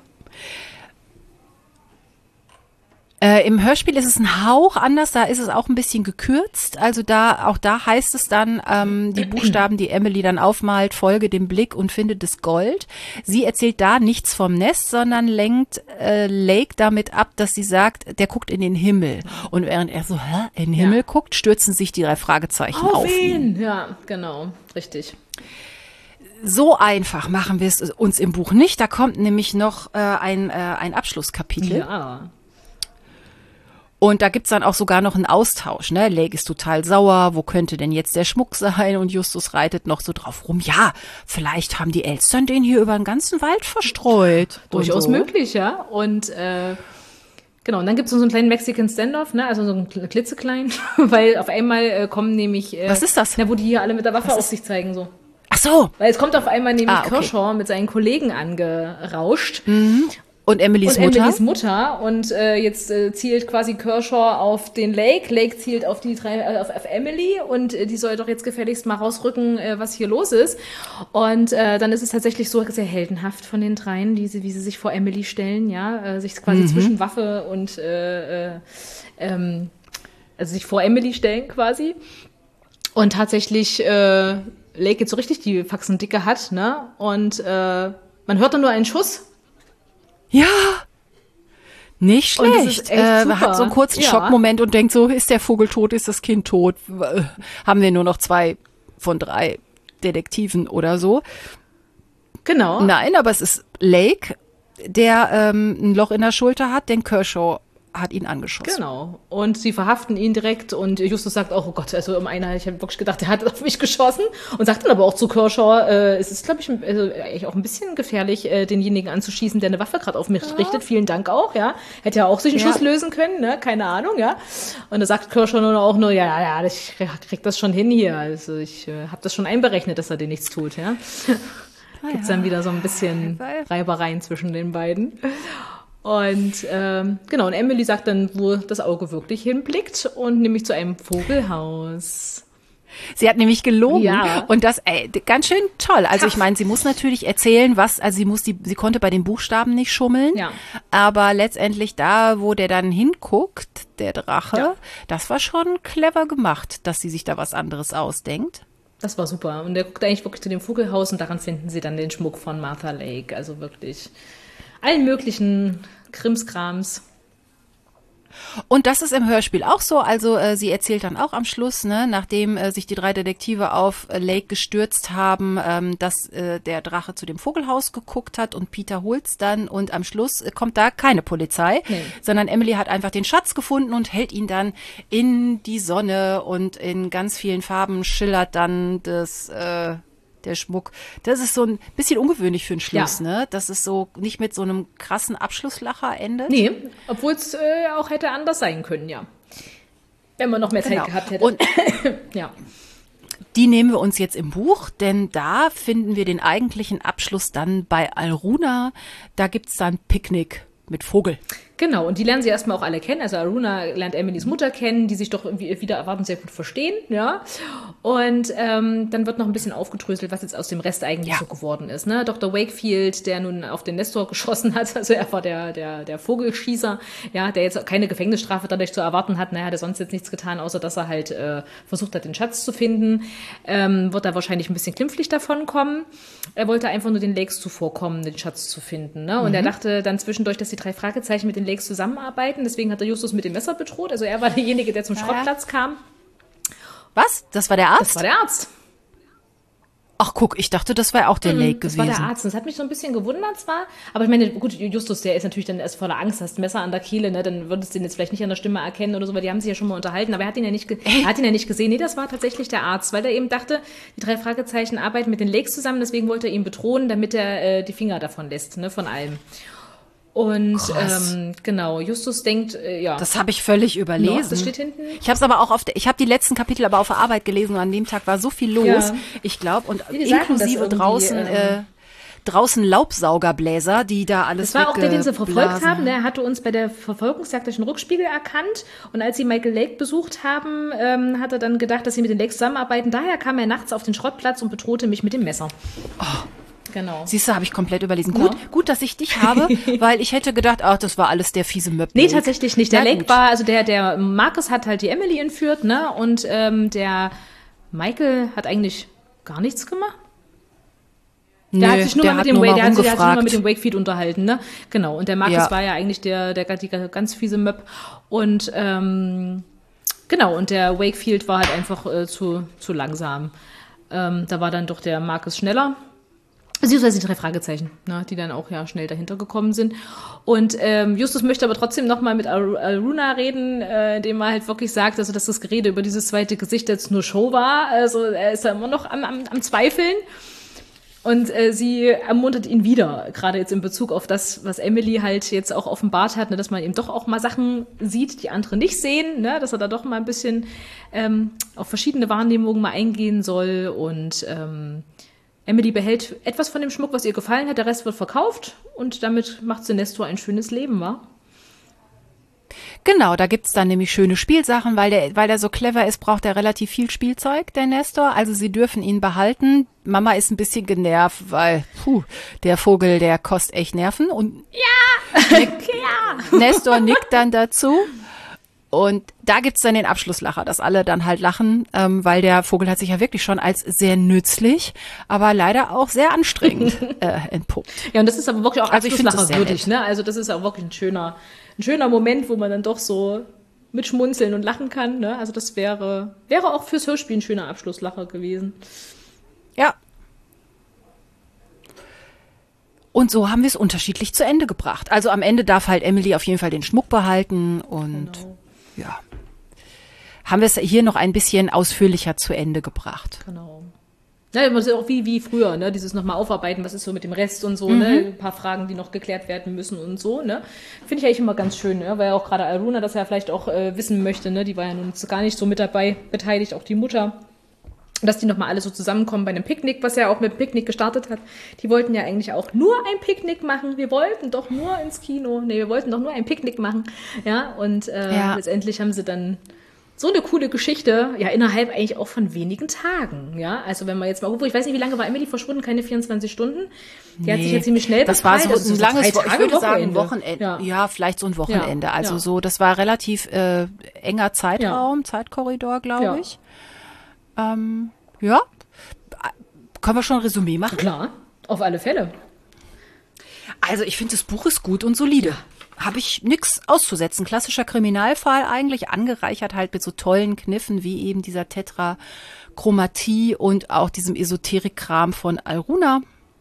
Speaker 1: Äh, Im Hörspiel ist es ein Hauch anders, da ist es auch ein bisschen gekürzt. Also da, auch da heißt es dann, ähm, die Buchstaben, die Emily dann aufmalt, folge dem Blick und finde das Gold. Sie erzählt da nichts vom Nest, sondern lenkt äh, Lake damit ab, dass sie sagt, der guckt in den Himmel. Und während er so, hä, in den Himmel
Speaker 2: Ja.
Speaker 1: guckt, stürzen sich die drei Fragezeichen auf, ihn.
Speaker 2: Ja, genau, richtig.
Speaker 1: So einfach machen wir es uns im Buch nicht. Da kommt nämlich noch äh, ein, äh, ein Abschlusskapitel.
Speaker 2: Ja.
Speaker 1: Und da gibt's dann auch sogar noch einen Austausch. Ne? Lake ist total sauer. Wo könnte denn jetzt der Schmuck sein? Und Justus reitet noch so drauf rum. Ja, vielleicht haben die Elstern den hier über den ganzen Wald verstreut.
Speaker 2: Durchaus
Speaker 1: Und so.
Speaker 2: möglich, ja. Und äh, genau, und dann gibt es so einen kleinen Mexican Standoff, ne? Also so einen kle- klitzekleinen, weil auf einmal äh, kommen nämlich äh,
Speaker 1: Was ist das?
Speaker 2: Na, wo die hier alle mit der Waffe auf sich zeigen, so.
Speaker 1: Ach so.
Speaker 2: Weil es kommt auf einmal nämlich
Speaker 1: Ah, okay.
Speaker 2: Kershaw mit seinen Kollegen angerauscht.
Speaker 1: Und Emilys
Speaker 2: Und
Speaker 1: Mutter.
Speaker 2: Emilys Mutter und äh, jetzt äh, zielt quasi Kershaw auf den Lake, Lake zielt auf die drei, äh, auf, auf Emily und äh, die soll doch jetzt gefälligst mal rausrücken, äh, was hier los ist. Und äh, dann ist es tatsächlich so sehr heldenhaft von den dreien, die sie, wie sie sich vor Emily stellen, ja, äh, sich quasi zwischen Waffe und äh, äh, ähm, also sich vor Emily stellen quasi. Und tatsächlich äh, Lake jetzt so richtig die Faxendicke hat, ne? Und äh, man hört dann nur einen Schuss.
Speaker 1: Ja. Nicht
Speaker 2: Und das
Speaker 1: schlecht.
Speaker 2: ist echt
Speaker 1: äh,
Speaker 2: super.
Speaker 1: hat so einen kurzen
Speaker 2: Ja.
Speaker 1: Schockmoment und denkt so, ist der Vogel tot, ist das Kind tot? Äh, Haben wir nur noch zwei von drei Detektiven oder so?
Speaker 2: Genau.
Speaker 1: Nein, aber es ist Lake, der ähm, ein Loch in der Schulter hat, den Kershaw hat ihn angeschossen.
Speaker 2: Genau. Und sie verhaften ihn direkt und Justus sagt auch, oh Gott, also um einen, ich habe wirklich gedacht, der hat auf mich geschossen und sagt dann aber auch zu Kershaw, äh, es ist, glaube ich, also eigentlich auch ein bisschen gefährlich, äh, denjenigen anzuschießen, der eine Waffe gerade auf mich ja. richtet. Vielen Dank auch, ja. Hätte ja auch sich einen ja. Schuss lösen können, ne? Keine Ahnung, ja. Und da sagt Kershaw nur auch nur, ja, ja, ja, ich krieg das schon hin hier. Also ich äh, habe das schon einberechnet, dass er dir nichts tut, ja. Ah, Gibt's ja. dann wieder so ein bisschen Reibereien zwischen den beiden. Und ähm, genau, und Emily sagt dann, wo das Auge wirklich hinblickt und nämlich zu einem Vogelhaus.
Speaker 1: Sie hat nämlich gelogen
Speaker 2: ja.
Speaker 1: und das ey, ganz schön toll. Also ich meine, sie muss natürlich erzählen, was, also sie muss die, sie konnte bei den Buchstaben nicht schummeln,
Speaker 2: ja.
Speaker 1: aber letztendlich da, wo der dann hinguckt, der Drache, ja. das war schon clever gemacht, dass sie sich da was anderes ausdenkt.
Speaker 2: Das war super. Und der guckt eigentlich wirklich zu dem Vogelhaus und daran finden sie dann den Schmuck von Martha Lake. Also wirklich allen möglichen Krimskrams.
Speaker 1: Und das ist im Hörspiel auch so. Also äh, sie erzählt dann auch am Schluss, ne, nachdem äh, sich die drei Detektive auf äh, Lake gestürzt haben, ähm, dass äh, der Drache zu dem Vogelhaus geguckt hat und Peter holt's dann. Und am Schluss äh, kommt da keine Polizei, nee. sondern Emily hat einfach den Schatz gefunden und hält ihn dann in die Sonne und in ganz vielen Farben schillert dann das äh, der Schmuck. Das ist so ein bisschen ungewöhnlich für einen Schluss, ja. ne? Dass es so nicht mit so einem krassen Abschlusslacher endet.
Speaker 2: Nee, obwohl es äh, auch hätte anders sein können, ja. Wenn man noch mehr Zeit
Speaker 1: genau.
Speaker 2: gehabt hätte.
Speaker 1: Und
Speaker 2: ja.
Speaker 1: Die nehmen wir uns jetzt im Buch, denn da finden wir den eigentlichen Abschluss dann bei Alruna. Da gibt's dann Picknick mit Vogel.
Speaker 2: Genau, und die lernen sie erstmal auch alle kennen. Also Aruna lernt Emilys Mutter kennen, die sich doch wieder erwarten sehr gut verstehen, ja. Und ähm, dann wird noch ein bisschen aufgedröselt, was jetzt aus dem Rest eigentlich ja. so geworden ist. Ne? Doktor Wakefield, der nun auf den Nestor geschossen hat, also er war der der der Vogelschießer, ja, der jetzt keine Gefängnisstrafe dadurch zu erwarten hat. Naja, hat er sonst jetzt nichts getan, außer dass er halt äh, versucht hat, den Schatz zu finden. Ähm, wird er wahrscheinlich ein bisschen glimpflich davon kommen. Er wollte einfach nur den Lakes zuvorkommen, den Schatz zu finden. Ne? Und mhm. er dachte dann zwischendurch, dass die drei Fragezeichen mit den Lakes zusammenarbeiten. Deswegen hat er Justus mit dem Messer bedroht. Also er war derjenige, der zum Schrottplatz kam.
Speaker 1: Was? Das war der Arzt?
Speaker 2: Das war der Arzt.
Speaker 1: Ach guck, ich dachte, das wäre auch der Lake
Speaker 2: das
Speaker 1: gewesen.
Speaker 2: Das war der Arzt. Das hat mich so ein bisschen gewundert zwar. Aber ich meine, gut, Justus, der ist natürlich dann erst voller Angst, hast Messer an der Kehle, ne? Dann würdest du ihn jetzt vielleicht nicht an der Stimme erkennen oder so, weil die haben sich ja schon mal unterhalten. Aber er hat ihn ja nicht, ge- er hat ihn ja nicht gesehen. Nee, das war tatsächlich der Arzt, weil er eben dachte, die drei Fragezeichen arbeiten mit den Lakes zusammen. Deswegen wollte er ihn bedrohen, damit er äh, die Finger davon lässt, ne? Von allem. Und ähm, genau, Justus denkt, äh, ja.
Speaker 1: Das habe ich völlig überlesen.
Speaker 2: No, das steht hinten.
Speaker 1: Ich habe es aber auch auf, der, ich habe die letzten Kapitel aber auf der Arbeit gelesen und an dem Tag war so viel los, ja. ich glaube, und
Speaker 2: die
Speaker 1: inklusive draußen ähm, äh, draußen Laubsaugerbläser, die da alles
Speaker 2: Das war auch der, den sie verfolgt haben. Der hatte uns bei der Verfolgungsjagd durch den Rückspiegel erkannt. Und als sie Michael Lake besucht haben, ähm, hat er dann gedacht, dass sie mit den Lakes zusammenarbeiten. Daher kam er nachts auf den Schrottplatz und bedrohte mich mit dem Messer.
Speaker 1: Oh.
Speaker 2: Genau.
Speaker 1: Siehst du, habe ich komplett überlesen. Gut, ja. gut, dass ich dich habe, weil ich hätte gedacht, ach, das war alles der fiese Möb.
Speaker 2: Nee, tatsächlich nicht. Der Na, Lake gut. war, also der, der Marcus hat halt die Emily entführt, ne? Und ähm, der Michael hat eigentlich gar nichts gemacht. Der
Speaker 1: Nö,
Speaker 2: hat sich nur
Speaker 1: der
Speaker 2: mal mit
Speaker 1: hat
Speaker 2: dem,
Speaker 1: nur
Speaker 2: der hat sich
Speaker 1: rumgefragt.
Speaker 2: nur mal mit dem Wakefield unterhalten, ne? Genau. Und der Marcus
Speaker 1: Ja.
Speaker 2: war ja eigentlich der, der, der ganz fiese Möb. Und ähm, genau, und der Wakefield war halt einfach äh, zu, zu langsam. Ähm, da war dann doch der Marcus schneller. Beziehungsweise die drei Fragezeichen, ne, die dann auch ja schnell dahinter gekommen sind. Und ähm, Justus möchte aber trotzdem nochmal mit Ar- Aruna reden, äh, indem er halt wirklich sagt, also dass das Gerede über dieses zweite Gesicht jetzt nur Show war. Also er ist da immer noch am, am, am Zweifeln. Und äh, sie ermuntert ihn wieder, gerade jetzt in Bezug auf das, was Emily halt jetzt auch offenbart hat, ne, dass man eben doch auch mal Sachen sieht, die andere nicht sehen, ne, dass er da doch mal ein bisschen ähm, auf verschiedene Wahrnehmungen mal eingehen soll. Und ähm, Emily behält etwas von dem Schmuck, was ihr gefallen hat, der Rest wird verkauft und damit macht sie Nestor ein schönes Leben, wa?
Speaker 1: Genau, da gibt's dann nämlich schöne Spielsachen, weil der, weil der so clever ist, braucht er relativ viel Spielzeug, der Nestor. Also sie dürfen ihn behalten. Mama ist ein bisschen genervt, weil puh, der Vogel, der kostet echt Nerven. Und
Speaker 2: ja,
Speaker 1: Nick, ja. Nestor nickt dann dazu. Und da gibt's dann den Abschlusslacher, dass alle dann halt lachen, ähm, weil der Vogel hat sich ja wirklich schon als sehr nützlich, aber leider auch sehr anstrengend äh, entpuppt.
Speaker 2: Ja, und das ist aber wirklich auch
Speaker 1: also
Speaker 2: abschlusslacherwürdig, ne? Also das ist auch wirklich ein schöner, ein schöner Moment, wo man dann doch so mitschmunzeln und lachen kann, ne? Also das wäre, wäre auch fürs Hörspiel ein schöner Abschlusslacher gewesen.
Speaker 1: Ja. Und so haben wir es unterschiedlich zu Ende gebracht. Also am Ende darf halt Emily auf jeden Fall den Schmuck behalten und
Speaker 2: Genau.
Speaker 1: ja, haben wir es hier noch ein bisschen ausführlicher zu Ende gebracht.
Speaker 2: Genau. Ja, man sieht auch wie, wie früher, ne? Dieses nochmal aufarbeiten, was ist so mit dem Rest und so,
Speaker 1: Mhm.
Speaker 2: ne? Ein paar Fragen, die noch geklärt werden müssen und so, ne? Finde ich eigentlich immer ganz schön, ne? Weil auch gerade Aruna das ja vielleicht auch äh, wissen möchte, ne? Die war ja nun gar nicht so mit dabei beteiligt, auch die Mutter. Dass die nochmal alle so zusammenkommen bei einem Picknick, was ja auch mit dem Picknick gestartet hat. Die wollten ja eigentlich auch nur ein Picknick machen. Wir wollten doch nur ins Kino. Nee, wir wollten doch nur ein Picknick machen. Ja, und äh,
Speaker 1: Ja.
Speaker 2: letztendlich haben sie dann so eine coole Geschichte, ja, innerhalb eigentlich auch von wenigen Tagen, ja. Also wenn man jetzt mal guckt, ich weiß nicht, wie lange war Emily verschwunden, keine vierundzwanzig Stunden. Die hat sich
Speaker 1: Nee,
Speaker 2: ja ziemlich schnell
Speaker 1: das war so
Speaker 2: befreit. Also
Speaker 1: ein langes,
Speaker 2: drei
Speaker 1: Wo- ich
Speaker 2: Tage
Speaker 1: würde sagen, ein
Speaker 2: Wochenende.
Speaker 1: Wochenende.
Speaker 2: Ja.
Speaker 1: Ja. vielleicht so ein Wochenende.
Speaker 2: Ja,
Speaker 1: Also
Speaker 2: ja.
Speaker 1: so, das war relativ äh, enger Zeitraum, Zeitkorridor, glaube
Speaker 2: Ja.
Speaker 1: ich. Ähm, ja, können wir schon ein Resümee machen?
Speaker 2: Klar, auf alle Fälle.
Speaker 1: Also ich finde, das Buch ist gut und solide. Habe ich nichts auszusetzen. Klassischer Kriminalfall eigentlich, angereichert halt mit so tollen Kniffen wie eben dieser Tetrachromatie und auch diesem Esoterik-Kram von Alruna.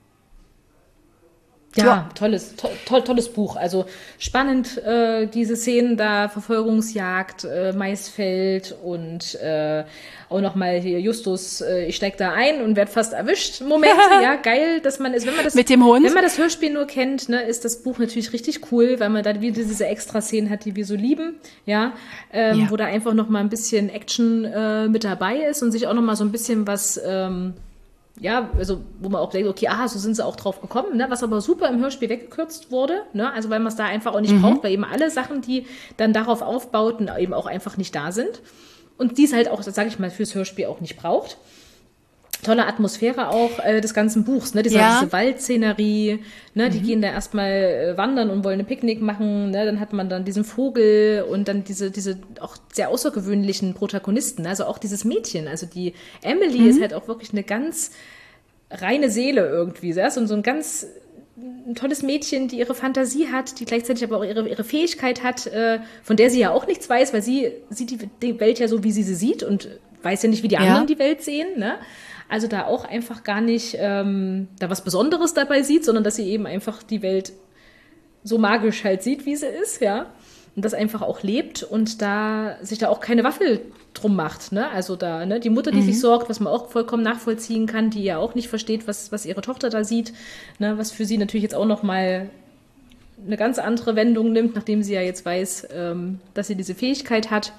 Speaker 2: Ja,
Speaker 1: Ja.
Speaker 2: tolles, to toll, tolles Buch. Also spannend, äh, diese Szenen da, Verfolgungsjagd, äh, Maisfeld und äh, auch nochmal hier Justus, äh, ich steig da ein und werd fast erwischt. Momente, ja, geil, dass man ist, wenn man das
Speaker 1: Mit dem Hund?
Speaker 2: Wenn man das Hörspiel nur kennt, ne, ist das Buch natürlich richtig cool, weil man da wieder diese Extra-Szenen hat, die wir so lieben, ja, ähm,
Speaker 1: Ja.
Speaker 2: wo da einfach nochmal ein bisschen Action äh, mit dabei ist und sich auch nochmal so ein bisschen was ähm, ja, also wo man auch denkt, okay, aha, so sind sie auch drauf gekommen, ne? Was aber super im Hörspiel weggekürzt wurde, ne? Also weil man es da einfach auch nicht braucht, weil eben alle Sachen, die dann darauf aufbauten, eben auch einfach nicht da sind. Und die es halt auch, das sage ich mal, fürs Hörspiel auch nicht braucht. Tolle Atmosphäre auch äh, des ganzen Buchs, ne? Diese,
Speaker 1: Ja.
Speaker 2: diese Waldszenerie, ne? Die gehen da erstmal äh, wandern und wollen ein Picknick machen, ne? Dann hat man dann diesen Vogel und dann diese, diese auch sehr außergewöhnlichen Protagonisten, also auch dieses Mädchen, also die Emily ist halt auch wirklich eine ganz reine Seele irgendwie, ja? So, so ein ganz ein tolles Mädchen, die ihre Fantasie hat, die gleichzeitig aber auch ihre, ihre Fähigkeit hat, äh, von der sie ja auch nichts weiß, weil sie sieht die, die Welt ja so, wie sie sie sieht und weiß ja nicht, wie die
Speaker 1: Ja.
Speaker 2: anderen die Welt sehen, ne? Also da auch einfach gar nicht ähm, da was Besonderes dabei sieht, sondern dass sie eben einfach die Welt so magisch halt sieht, wie sie ist, ja. Und das einfach auch lebt und da sich da auch keine Waffel drum macht, ne? Also da, ne, die Mutter, die sich sorgt, was man auch vollkommen nachvollziehen kann, die ja auch nicht versteht, was, was ihre Tochter da sieht, ne, was für sie natürlich jetzt auch nochmal eine ganz andere Wendung nimmt, nachdem sie ja jetzt weiß, ähm, dass sie diese Fähigkeit hat.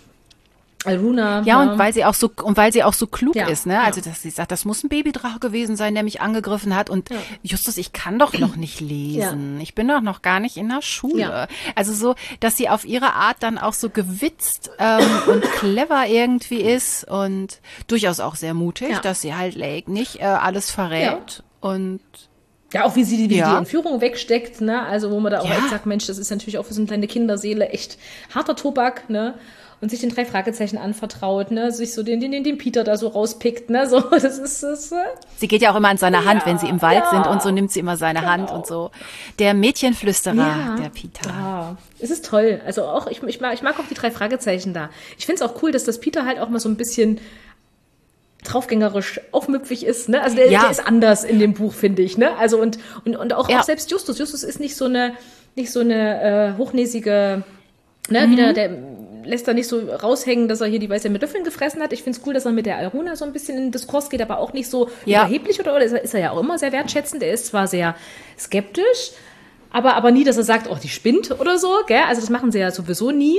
Speaker 2: Alruna.
Speaker 1: Ja, und weil sie auch so und weil sie auch so klug
Speaker 2: Ja,
Speaker 1: ist, ne?
Speaker 2: ja.
Speaker 1: Also dass sie sagt, das muss ein Babydrache gewesen sein, der mich angegriffen hat. Und
Speaker 2: Ja.
Speaker 1: Justus, ich kann doch noch nicht lesen. Ich bin doch noch gar nicht in der Schule.
Speaker 2: Ja.
Speaker 1: Also so, dass sie auf ihre Art dann auch so gewitzt ähm, und clever irgendwie ist und durchaus auch sehr mutig,
Speaker 2: Ja.
Speaker 1: dass sie halt Lake nicht äh, alles verrät. Und
Speaker 2: Ja, auch wie sie, wie
Speaker 1: Ja.
Speaker 2: sie die Entführung wegsteckt, ne? Also wo man da auch
Speaker 1: Ja.
Speaker 2: echt sagt, Mensch, das ist natürlich auch für so eine kleine Kinderseele echt harter Tobak, ne? Und sich den drei Fragezeichen anvertraut, ne? Sich so den, den, den Peter da so rauspickt, ne? So, das ist das. äh,
Speaker 1: sie geht ja auch immer an seine Hand, wenn sie im Wald
Speaker 2: ja.
Speaker 1: sind und so nimmt sie immer seine Hand und so. Der Mädchenflüsterer,
Speaker 2: Ja.
Speaker 1: der Peter.
Speaker 2: Ja, es ist toll. Also auch, ich, ich, mag, ich mag auch die drei Fragezeichen da. Ich finde es auch cool, dass das Peter halt auch mal so ein bisschen draufgängerisch aufmüpfig ist, ne? Also der,
Speaker 1: Ja.
Speaker 2: der ist anders in dem Buch, finde ich, ne? Also und, und, und auch,
Speaker 1: Ja.
Speaker 2: auch selbst Justus. Justus ist nicht so eine, nicht so eine äh, hochnäsige, ne, wieder, der lässt da nicht so raushängen, dass er hier die Weiße mit Löffeln gefressen hat. Ich finde es cool, dass er mit der Alruna so ein bisschen in den Diskurs geht, aber auch nicht so
Speaker 1: Ja.
Speaker 2: überheblich oder, oder ist, er, ist er ja auch immer sehr wertschätzend. Er ist zwar sehr skeptisch, aber, aber nie, dass er sagt, oh, die spinnt oder so, gell? Also das machen sie ja sowieso nie.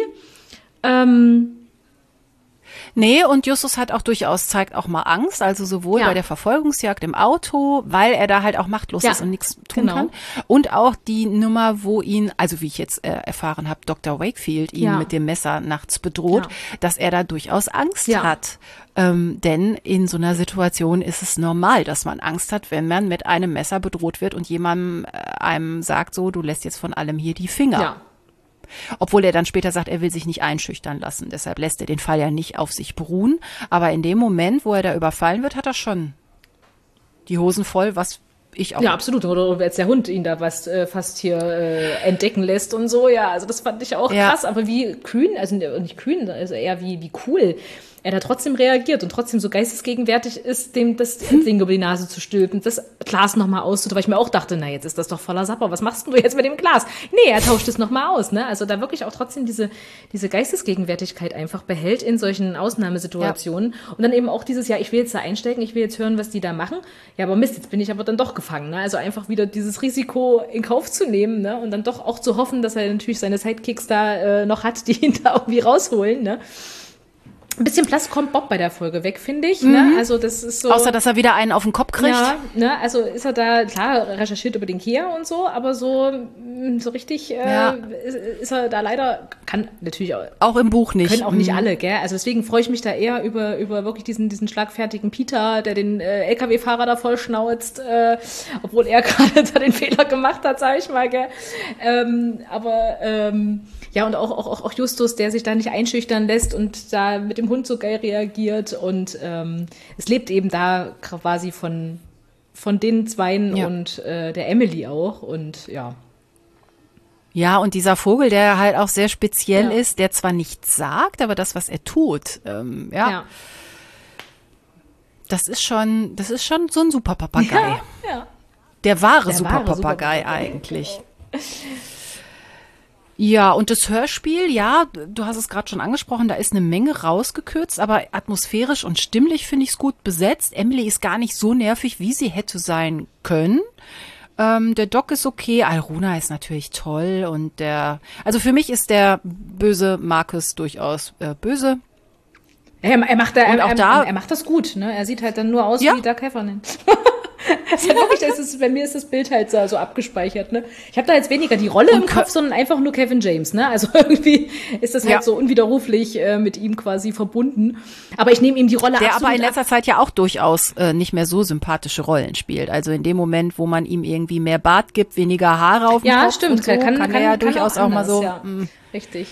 Speaker 2: Ähm,
Speaker 1: Nee, und Justus hat auch durchaus, zeigt auch mal Angst, also sowohl
Speaker 2: Ja.
Speaker 1: bei der Verfolgungsjagd im Auto, weil er da halt auch machtlos
Speaker 2: Ja,
Speaker 1: ist und nichts tun
Speaker 2: genau.
Speaker 1: kann. Und auch die Nummer, wo ihn, also wie ich jetzt äh, erfahren habe, Doktor Wakefield ihn
Speaker 2: Ja.
Speaker 1: mit dem Messer nachts bedroht,
Speaker 2: Ja.
Speaker 1: dass er da durchaus Angst
Speaker 2: Ja.
Speaker 1: hat. Ähm, denn in so einer Situation ist es normal, dass man Angst hat, wenn man mit einem Messer bedroht wird und jemandem äh, einem sagt, so, du lässt jetzt von allem hier die Finger.
Speaker 2: ja.
Speaker 1: Obwohl er dann später sagt, er will sich nicht einschüchtern lassen. Deshalb lässt er den Fall ja nicht auf sich beruhen. Aber in dem Moment, wo er da überfallen wird, hat er schon die Hosen voll, was ich auch.
Speaker 2: Ja, absolut. Oder als der Hund ihn da was äh, fast hier äh, entdecken lässt und so. Ja, also das fand ich auch
Speaker 1: Ja.
Speaker 2: krass. Aber wie kühn, also nicht kühn, also eher wie, wie cool er da trotzdem reagiert und trotzdem so geistesgegenwärtig ist, dem das Ding über die Nase zu stülpen, das Glas nochmal auszutauschen, weil ich mir auch dachte, na, jetzt ist das doch voller Sapper, was machst du jetzt mit dem Glas? Nee, er tauscht es nochmal aus, ne? Also da wirklich auch trotzdem diese, diese Geistesgegenwärtigkeit einfach behält in solchen Ausnahmesituationen ja. und dann eben auch dieses, ja, ich will jetzt da einsteigen, ich will jetzt hören, was die da machen, ja, aber Mist, jetzt bin ich aber dann doch gefangen, ne? Also einfach wieder dieses Risiko in Kauf zu nehmen, ne? Und dann doch auch zu hoffen, dass er natürlich seine Sidekicks da äh, noch hat, die ihn da irgendwie rausholen, ne? Ein bisschen Platz kommt Bob bei der Folge weg, finde ich. Mhm. Ne? Also das ist so.
Speaker 1: Außer, dass er wieder einen auf den Kopf kriegt.
Speaker 2: Ja, ne? Also ist er da, klar, recherchiert über den Kia und so, aber so, so richtig äh, ja. ist, ist er da leider, kann natürlich auch.
Speaker 1: Auch im Buch nicht.
Speaker 2: Können auch nicht
Speaker 1: mhm.
Speaker 2: alle, gell? Also deswegen freue ich mich da eher über, über wirklich diesen, diesen schlagfertigen Peter, der den äh, L K W-Fahrer da voll schnauzt, äh, obwohl er gerade da den Fehler gemacht hat, sag ich mal, gell? Ähm, aber, ähm, ja, und auch, auch, auch Justus, der sich da nicht einschüchtern lässt und da mit dem Hund so geil reagiert. Und ähm, es lebt eben da quasi von, von den Zweien ja. und äh, der Emily auch. Und ja.
Speaker 1: Ja, und dieser Vogel, der halt auch sehr speziell ja. ist, der zwar nichts sagt, aber das, was er tut, ähm, ja. ja. Das ist schon, das ist schon so ein Superpapagei.
Speaker 2: Ja, ja.
Speaker 1: Der wahre Superpapagei Super eigentlich. Ja, und das Hörspiel, ja, du hast es gerade schon angesprochen, da ist eine Menge rausgekürzt, aber atmosphärisch und stimmlich finde ich es gut besetzt. Emily ist gar nicht so nervig, wie sie hätte sein können. Ähm, der Doc ist okay, Alruna ist natürlich toll und der, also für mich ist der böse Marcus durchaus äh, böse.
Speaker 2: Er, er, macht, er,
Speaker 1: er,
Speaker 2: da, er macht das gut, ne? Er sieht halt dann nur aus ja. wie Doug Heffernan. Das halt wirklich, das ist, bei mir ist das Bild halt so, so abgespeichert, ne? Ich habe da jetzt weniger die Rolle und im Kopf, sondern einfach nur Kevin James, ne? Also irgendwie ist das halt ja. so unwiderruflich äh, mit ihm quasi verbunden. Aber ich nehme ihm die Rolle
Speaker 1: Der
Speaker 2: absolut
Speaker 1: aber in letzter
Speaker 2: ab.
Speaker 1: Zeit ja auch durchaus äh, nicht mehr so sympathische Rollen spielt. Also in dem Moment, wo man ihm irgendwie mehr Bart gibt, weniger Haare auf dem
Speaker 2: ja,
Speaker 1: Kopf
Speaker 2: stimmt.
Speaker 1: und so,
Speaker 2: kann,
Speaker 1: kann,
Speaker 2: kann
Speaker 1: er ja
Speaker 2: kann
Speaker 1: durchaus auch, auch mal so.
Speaker 2: Ja. Richtig.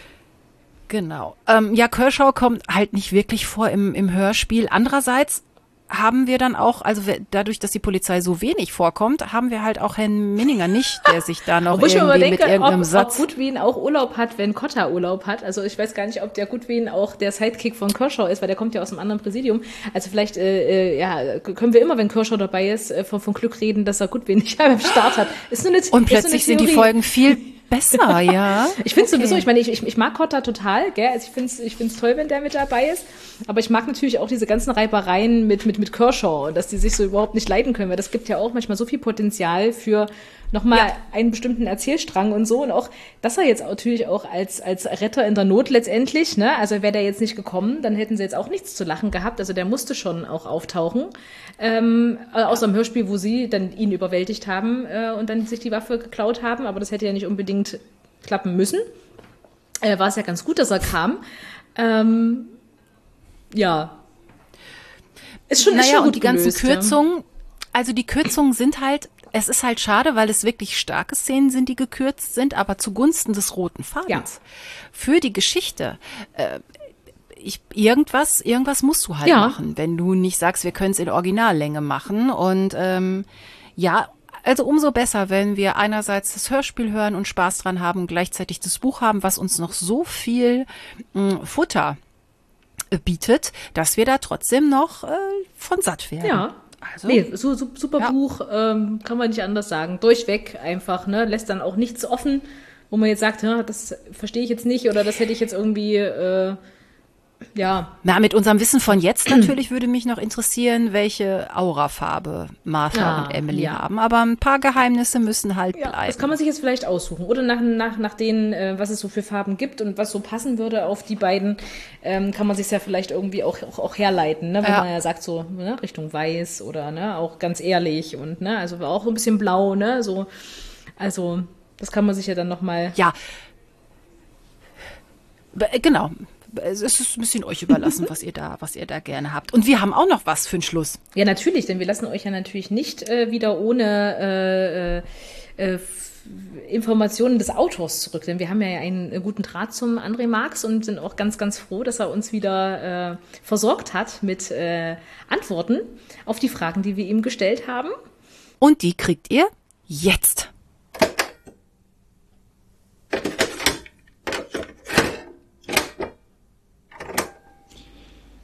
Speaker 1: Genau. Ähm, ja, Kershaw kommt halt nicht wirklich vor im, im Hörspiel. Andererseits haben wir dann auch, also wir, dadurch, dass die Polizei so wenig vorkommt, haben wir halt auch Herrn Minninger nicht, der sich da noch irgendwie
Speaker 2: überdenke,
Speaker 1: mit irgendeinem
Speaker 2: ob,
Speaker 1: Satz...
Speaker 2: Ob Goodwin auch Urlaub hat, wenn Cotta Urlaub hat. Also ich weiß gar nicht, ob der Goodwin auch der Sidekick von Kershaw ist, weil der kommt ja aus einem anderen Präsidium. Also vielleicht äh, ja, können wir immer, wenn Kershaw dabei ist, äh, von, von Glück reden, dass er Goodwin nicht am Start hat. Ist nur eine,
Speaker 1: Und plötzlich sind die Folgen viel besser, ja.
Speaker 2: Ich finde okay. sowieso, ich meine, ich, ich, ich mag Cotta total, gell? Also ich finde es ich find's toll, wenn der mit dabei ist. Aber ich mag natürlich auch diese ganzen Reibereien mit, mit, mit Kershaw und dass die sich so überhaupt nicht leiden können, weil das gibt ja auch manchmal so viel Potenzial für nochmal ja. einen bestimmten Erzählstrang und so. Und auch, dass er jetzt natürlich auch als, als Retter in der Not letztendlich, ne, also wäre der jetzt nicht gekommen, dann hätten sie jetzt auch nichts zu lachen gehabt. Also der musste schon auch auftauchen. Ähm, ja. Außer im Hörspiel, wo sie dann ihn überwältigt haben äh, und dann sich die Waffe geklaut haben. Aber das hätte ja nicht unbedingt klappen müssen. Äh, war es ja ganz gut, dass er kam. Ähm, ja. Ist schon,
Speaker 1: naja,
Speaker 2: ist schon gut
Speaker 1: und die ganzen
Speaker 2: gelöst,
Speaker 1: Kürzungen,
Speaker 2: ja.
Speaker 1: also die Kürzungen sind halt, es ist halt schade, weil es wirklich starke Szenen sind, die gekürzt sind, aber zugunsten des roten Fadens.
Speaker 2: Ja.
Speaker 1: Für die Geschichte, äh, ich, irgendwas, irgendwas musst du halt
Speaker 2: ja.
Speaker 1: machen, wenn du nicht sagst, wir können es in Originallänge machen. Und ähm, ja, also umso besser, wenn wir einerseits das Hörspiel hören und Spaß dran haben und gleichzeitig das Buch haben, was uns noch so viel mh, Futter bietet, dass wir da trotzdem noch äh, von satt werden.
Speaker 2: Ja. Also, nee, so, so, super ja. Buch, ähm, kann man nicht anders sagen. Durchweg einfach, ne, lässt dann auch nichts offen, wo man jetzt sagt, ja, das verstehe ich jetzt nicht oder das hätte ich jetzt irgendwie, äh, ja.
Speaker 1: Na, mit unserem Wissen von jetzt natürlich würde mich noch interessieren, welche Aurafarbe Martha
Speaker 2: ja,
Speaker 1: und Emily
Speaker 2: ja.
Speaker 1: haben. Aber ein paar Geheimnisse müssen halt
Speaker 2: ja,
Speaker 1: bleiben.
Speaker 2: Das kann man sich jetzt vielleicht aussuchen. Oder nach, nach, nach denen, äh, was es so für Farben gibt und was so passen würde auf die beiden, ähm, kann man sich ja vielleicht irgendwie auch, auch, auch herleiten, ne? Wenn ja. man ja sagt, so ne? Richtung weiß oder ne, auch ganz ehrlich und ne, also auch ein bisschen blau, ne? So, also das kann man sich ja dann nochmal.
Speaker 1: Ja. Genau. Es ist ein bisschen euch überlassen, was ihr da, was ihr da gerne habt. Und wir haben auch noch was für den Schluss.
Speaker 2: Ja, natürlich, denn wir lassen euch ja natürlich nicht äh, wieder ohne äh, äh, Informationen des Autors zurück, denn wir haben ja einen guten Draht zum André Marx und sind auch ganz, ganz froh, dass er uns wieder äh, versorgt hat mit äh, Antworten auf die Fragen, die wir ihm gestellt haben.
Speaker 1: Und die kriegt ihr jetzt.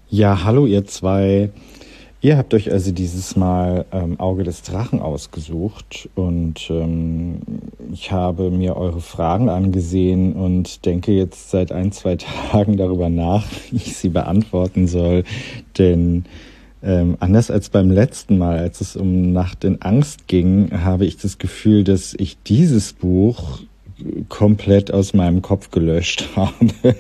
Speaker 3: Ja, hallo ihr zwei. Ihr habt euch also dieses Mal ähm, Auge des Drachen ausgesucht und ähm, ich habe mir eure Fragen angesehen und denke jetzt seit ein, zwei Tagen darüber nach, wie ich sie beantworten soll. Denn ähm, anders als beim letzten Mal, als es um Nacht in Angst ging, habe ich das Gefühl, dass ich dieses Buch komplett aus meinem Kopf gelöscht habe.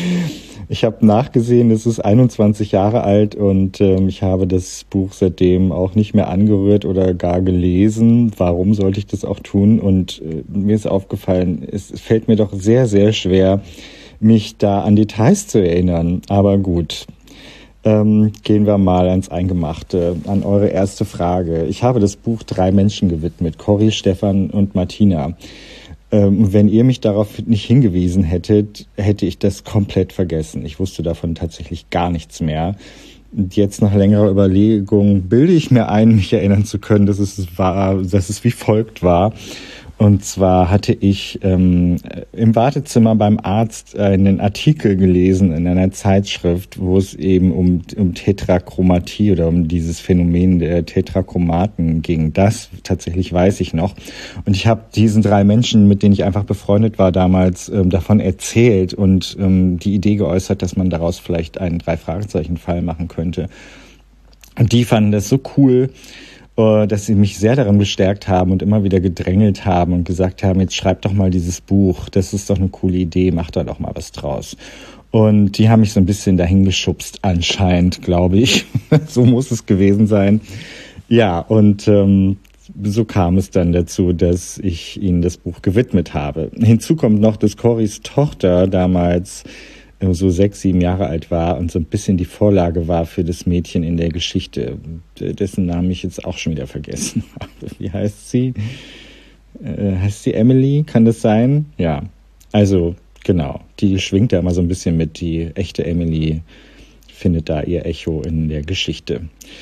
Speaker 3: Ich habe nachgesehen, es ist einundzwanzig Jahre alt und ähm, ich habe das Buch seitdem auch nicht mehr angerührt oder gar gelesen. Warum sollte ich das auch tun? Und äh, mir ist aufgefallen, es fällt mir doch sehr, sehr schwer, mich da an Details zu erinnern. Aber gut, ähm, gehen wir mal ans Eingemachte, an eure erste Frage. Ich habe das Buch drei Menschen gewidmet, Cory, Stefan und Martina. Wenn ihr mich darauf nicht hingewiesen hättet, hätte ich das komplett vergessen. Ich wusste davon tatsächlich gar nichts mehr. Und jetzt nach längerer Überlegung bilde ich mir ein, mich erinnern zu können, dass es war, dass es wie folgt war. Und zwar hatte ich ähm, im Wartezimmer beim Arzt einen Artikel gelesen in einer Zeitschrift, wo es eben um, um Tetrachromatie oder um dieses Phänomen der Tetrachromaten ging. Das tatsächlich weiß ich noch. Und ich habe diesen drei Menschen, mit denen ich einfach befreundet war damals, ähm, davon erzählt und ähm, die Idee geäußert, dass man daraus vielleicht einen Drei-Fragezeichen-Fall machen könnte. Und die fanden das so cool, dass sie mich sehr daran bestärkt haben und immer wieder gedrängelt haben und gesagt haben, jetzt schreib doch mal dieses Buch, das ist doch eine coole Idee, mach da doch mal was draus. Und die haben mich so ein bisschen dahin geschubst, anscheinend, glaube ich. So muss es gewesen sein. Ja, und ähm, so kam es dann dazu, dass ich ihnen das Buch gewidmet habe. Hinzu kommt noch, dass Corys Tochter damals so sechs, sieben Jahre alt war und so ein bisschen die Vorlage war für das Mädchen in der Geschichte, dessen Namen ich jetzt auch schon wieder vergessen habe. Wie heißt sie? Äh, heißt sie Emily? Kann das sein? Ja, also genau, die schwingt da immer so ein bisschen mit. Die echte Emily findet da ihr Echo in der Geschichte.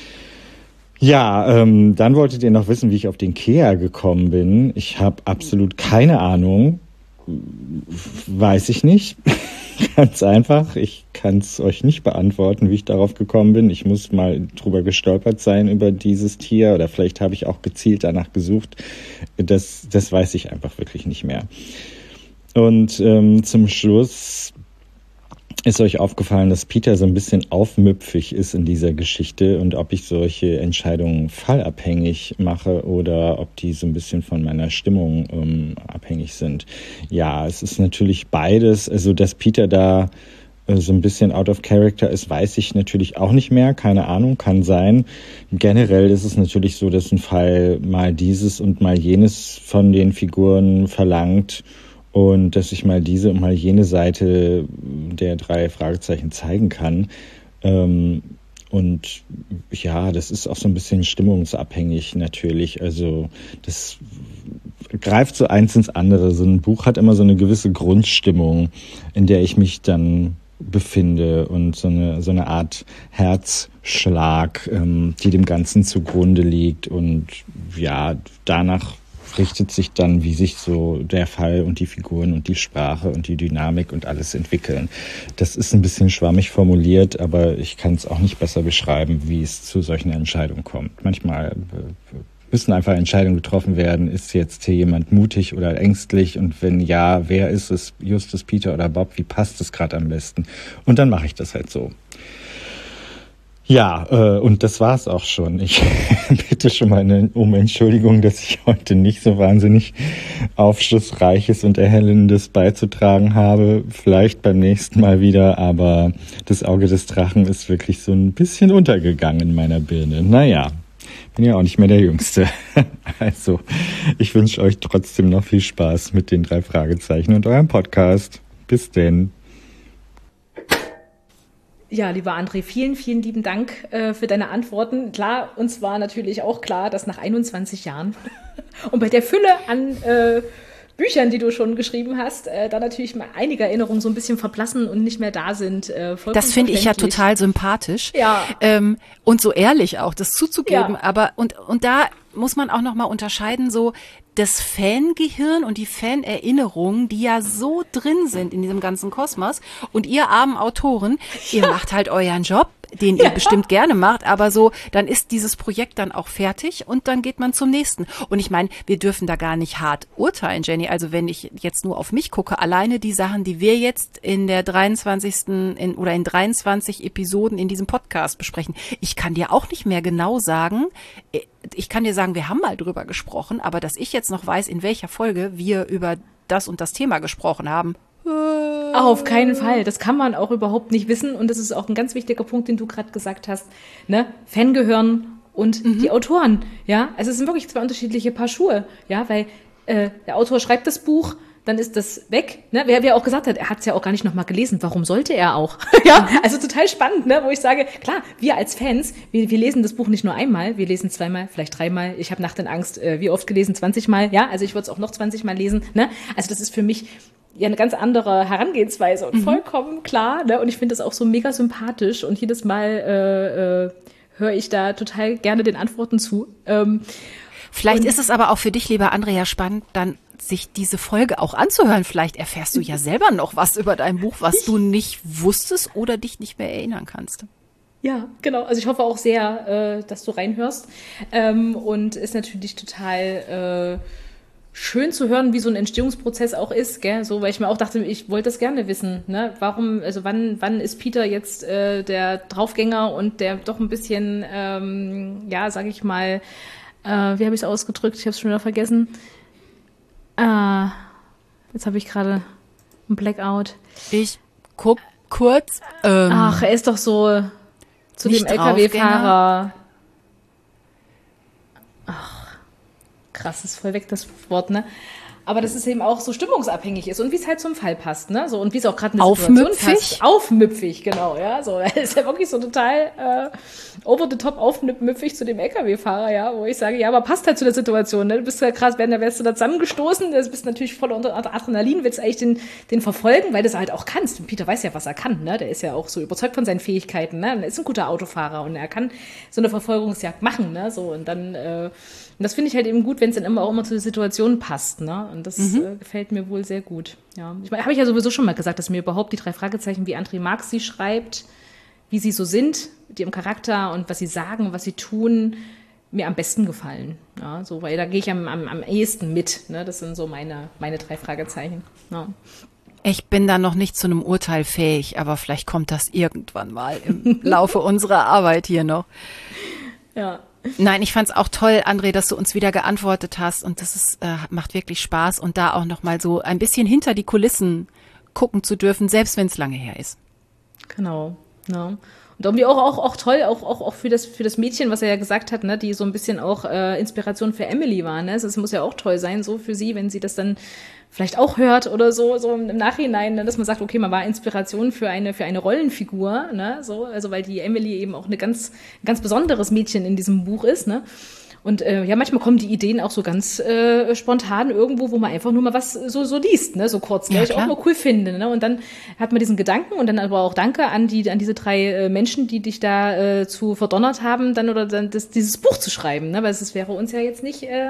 Speaker 3: Ja, ähm, dann wolltet ihr noch wissen, wie ich auf den Kea gekommen bin. Ich habe absolut keine Ahnung. Weiß ich nicht. Ganz einfach. Ich kann es euch nicht beantworten, wie ich darauf gekommen bin. Ich muss mal drüber gestolpert sein über dieses Tier oder vielleicht habe ich auch gezielt danach gesucht. Das, das weiß ich einfach wirklich nicht mehr. Und ähm, zum Schluss ist euch aufgefallen, dass Peter so ein bisschen aufmüpfig ist in dieser Geschichte und ob ich solche Entscheidungen fallabhängig mache oder ob die so ein bisschen von meiner Stimmung ähm, abhängig sind. Ja, es ist natürlich beides. Also, dass Peter da äh, so ein bisschen out of character ist, weiß ich natürlich auch nicht mehr. Keine Ahnung, kann sein. Generell ist es natürlich so, dass ein Fall mal dieses und mal jenes von den Figuren verlangt. Und dass ich mal diese und mal jene Seite der drei Fragezeichen zeigen kann. Ähm, und ja, das ist auch so ein bisschen stimmungsabhängig natürlich. Also das greift so eins ins andere. So ein Buch hat immer so eine gewisse Grundstimmung, in der ich mich dann befinde und so eine, so eine Art Herzschlag, ähm, die dem Ganzen zugrunde liegt. Und ja, danach richtet sich dann, wie sich so der Fall und die Figuren und die Sprache und die Dynamik und alles entwickeln. Das ist ein bisschen schwammig formuliert, aber ich kann es auch nicht besser beschreiben, wie es zu solchen Entscheidungen kommt. Manchmal müssen einfach Entscheidungen getroffen werden. Ist jetzt hier jemand mutig oder ängstlich? Und wenn ja, wer ist es? Justus, Peter oder Bob? Wie passt es gerade am besten? Und dann mache ich das halt so. Ja, äh, und das war's auch schon. Ich bitte schon mal eine, um Entschuldigung, dass ich heute nicht so wahnsinnig Aufschlussreiches und Erhellendes beizutragen habe. Vielleicht beim nächsten Mal wieder, aber das Auge des Drachen ist wirklich so ein bisschen untergegangen in meiner Birne. Naja, bin ja auch nicht mehr der Jüngste. Also, ich wünsche euch trotzdem noch viel Spaß mit den drei Fragezeichen und eurem Podcast. Bis denn.
Speaker 2: Ja, lieber André, vielen, vielen lieben Dank äh, für deine Antworten. Klar, uns war natürlich auch klar, dass nach einundzwanzig Jahren und bei der Fülle an äh, Büchern, die du schon geschrieben hast, äh, da natürlich mal einige Erinnerungen so ein bisschen verblassen und nicht mehr da sind. Äh,
Speaker 1: das finde ich ja total sympathisch.
Speaker 2: Ja.
Speaker 1: Ähm, und so ehrlich auch, das zuzugeben.
Speaker 2: Ja.
Speaker 1: Aber und, und da muss man auch noch mal unterscheiden, so das Fangehirn und die Fanerinnerungen, die ja so drin sind in diesem ganzen Kosmos. Und ihr armen Autoren, ihr macht halt euren Job. den ihr ja. bestimmt gerne macht, aber so, dann ist dieses Projekt dann auch fertig und dann geht man zum nächsten. Und ich meine, wir dürfen da gar nicht hart urteilen, Jenny. Also wenn ich jetzt nur auf mich gucke, alleine die Sachen, die wir jetzt in der dreiundzwanzigsten In, oder in dreiundzwanzig Episoden in diesem Podcast besprechen, ich kann dir auch nicht mehr genau sagen, ich kann dir sagen, wir haben mal drüber gesprochen, aber dass ich jetzt noch weiß, in welcher Folge wir über das und das Thema gesprochen haben.
Speaker 2: Ach, auf keinen Fall. Das kann man auch überhaupt nicht wissen. Und das ist auch ein ganz wichtiger Punkt, den du gerade gesagt hast. Ne? Fangehören und mhm. die Autoren. Ja, also es sind wirklich zwei unterschiedliche Paar Schuhe. Ja, weil äh, der Autor schreibt das Buch, dann ist das weg. Ne? Wer, wer auch gesagt hat, er hat es ja auch gar nicht nochmal gelesen. Warum sollte er auch? Ja, also total spannend, ne? Wo ich sage, klar, wir als Fans, wir, wir lesen das Buch nicht nur einmal, wir lesen zweimal, vielleicht dreimal. Ich habe Nacht in Angst, äh, wie oft gelesen? zwanzig Mal. Ja, also ich würde es auch noch zwanzig Mal lesen. Ne? Also das ist für mich ja eine ganz andere Herangehensweise und mhm. vollkommen klar. Ne? Und ich finde das auch so mega sympathisch und jedes Mal äh, äh, höre ich da total gerne den Antworten zu. Ähm,
Speaker 1: Vielleicht ist es aber auch für dich, lieber Andrea, spannend, dann sich diese Folge auch anzuhören. Vielleicht erfährst du ja selber noch was über dein Buch, was du nicht wusstest oder dich nicht mehr erinnern kannst.
Speaker 2: Ja, genau. Also ich hoffe auch sehr, äh, dass du reinhörst. Ähm, und ist natürlich total äh, schön zu hören, wie so ein Entstehungsprozess auch ist, gell? So, weil ich mir auch dachte, ich wollte das gerne wissen. Ne? Warum, also wann, wann ist Peter jetzt äh, der Draufgänger und der doch ein bisschen, ähm, ja, sag ich mal, äh, wie habe ich es ausgedrückt? Ich habe es schon wieder vergessen. Ah, jetzt habe ich gerade einen Blackout.
Speaker 1: Ich guck kurz. Ähm,
Speaker 2: Ach, er ist doch so zu dem L K W-Fahrer. Ach, krass, ist voll weg das Wort, ne? Aber dass es eben auch so stimmungsabhängig ist und wie es halt zum Fall passt, ne? So, und wie es auch gerade in der Situation passt. Aufmüpfig, genau, ja. So, er ist ja wirklich so total äh, over the top aufmüpfig zu dem L K W-Fahrer, ja, wo ich sage, ja, aber passt halt zu der Situation, ne? Du bist ja krass, wenn da wärst du da zusammengestoßen, du bist natürlich voll unter Adrenalin, willst eigentlich den, den verfolgen, weil du es halt auch kannst. Und Peter weiß ja, was er kann, ne? Der ist ja auch so überzeugt von seinen Fähigkeiten, ne? Er ist ein guter Autofahrer und er kann so eine Verfolgungsjagd machen, ne? So, und dann, äh, und das finde ich halt eben gut, wenn es dann immer auch immer zu der Situation passt, ne? Und das mhm. äh, gefällt mir wohl sehr gut. Ja, ich meine, habe ich ja sowieso schon mal gesagt, dass mir überhaupt die drei Fragezeichen, wie André Marx sie schreibt, wie sie so sind, mit ihrem Charakter und was sie sagen, was sie tun, mir am besten gefallen. Ja, so, weil da gehe ich am, am, am ehesten mit. Ne? Das sind so meine, meine drei Fragezeichen. Ja.
Speaker 1: Ich bin da noch nicht zu einem Urteil fähig, aber vielleicht kommt das irgendwann mal im Laufe unserer Arbeit hier noch.
Speaker 2: Ja.
Speaker 1: Nein, ich fand es auch toll, André, dass du uns wieder geantwortet hast und das ist, äh, macht wirklich Spaß und da auch noch mal so ein bisschen hinter die Kulissen gucken zu dürfen, selbst wenn es lange her ist.
Speaker 2: Genau, ja. Und irgendwie auch, auch, auch toll, auch, auch, auch für das, für das Mädchen, was er ja gesagt hat, ne, die so ein bisschen auch äh, Inspiration für Emily war. Ne? Es muss ja auch toll sein, so für sie, wenn sie das dann vielleicht auch hört oder so, so im Nachhinein, ne, dass man sagt, okay, man war Inspiration für eine, für eine Rollenfigur, ne, so, also weil die Emily eben auch eine ganz, ein ganz besonderes Mädchen in diesem Buch ist, ne. Und äh, ja, manchmal kommen die Ideen auch so ganz äh, spontan irgendwo, wo man einfach nur mal was so so liest, ne, so kurz, ne, ja, ich auch mal cool finde, ne, und dann hat man diesen Gedanken und dann aber auch Danke an die an diese drei äh, Menschen, die dich da äh, zu verdonnert haben, dann oder dann das, dieses Buch zu schreiben, ne, weil es wäre uns ja jetzt nicht äh,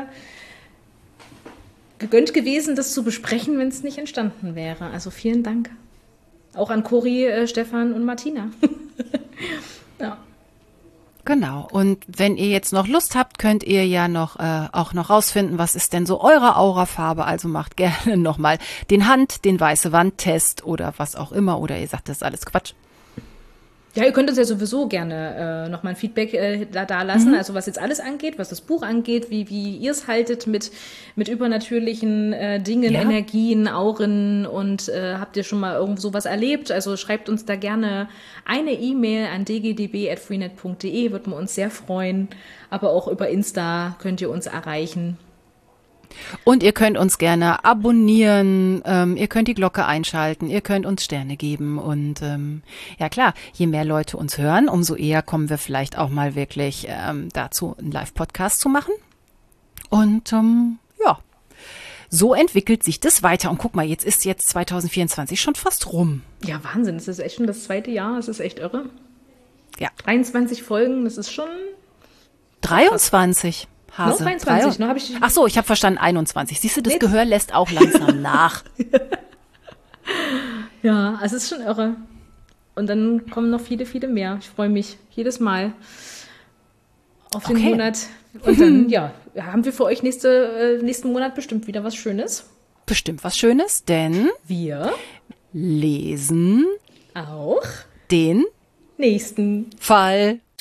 Speaker 2: gegönnt gewesen, das zu besprechen, wenn es nicht entstanden wäre. Also vielen Dank. Auch an Cori, äh, Stefan und Martina. Ja.
Speaker 1: Genau. Und wenn ihr jetzt noch Lust habt, könnt ihr ja noch äh, auch noch rausfinden, was ist denn so eure Aurafarbe. Also macht gerne nochmal den Hand, den weiße Wand-Test oder was auch immer. Oder ihr sagt, das ist alles Quatsch.
Speaker 2: Ja, ihr könnt uns ja sowieso gerne äh, nochmal ein Feedback äh, da, da lassen, mhm. also was jetzt alles angeht, was das Buch angeht, wie, wie ihr es haltet mit, mit übernatürlichen äh, Dingen, ja. Energien, Auren und äh, habt ihr schon mal irgendwo sowas erlebt? Also schreibt uns da gerne eine E-Mail an d g d b at freenet punkt d e, würden wir uns sehr freuen, aber auch über Insta könnt ihr uns erreichen.
Speaker 1: Und ihr könnt uns gerne abonnieren, ähm, ihr könnt die Glocke einschalten, ihr könnt uns Sterne geben und ähm, ja klar, je mehr Leute uns hören, umso eher kommen wir vielleicht auch mal wirklich ähm, dazu, einen Live-Podcast zu machen. Und ähm, ja, so entwickelt sich das weiter. Und guck mal, jetzt ist jetzt zwanzig vierundzwanzig schon fast rum.
Speaker 2: Ja, Wahnsinn, das ist echt schon das zweite Jahr, das ist echt irre.
Speaker 1: Ja.
Speaker 2: dreiundzwanzig Folgen, das ist schon...
Speaker 1: dreiundzwanzig. Hase.
Speaker 2: No, zweiundzwanzig, noch habe ich.
Speaker 1: Ach so, ich habe verstanden einundzwanzig. Siehst du, das Jetzt? Gehör lässt auch langsam nach.
Speaker 2: Ja, also es ist schon irre. Und dann kommen noch viele, viele mehr. Ich freue mich jedes Mal auf den
Speaker 1: Okay.
Speaker 2: Monat. Und dann, ja, haben wir für euch nächste, äh, nächsten Monat bestimmt wieder was Schönes.
Speaker 1: Bestimmt was Schönes, denn
Speaker 2: Wir
Speaker 1: lesen
Speaker 2: auch
Speaker 1: den
Speaker 2: nächsten.
Speaker 1: Fall.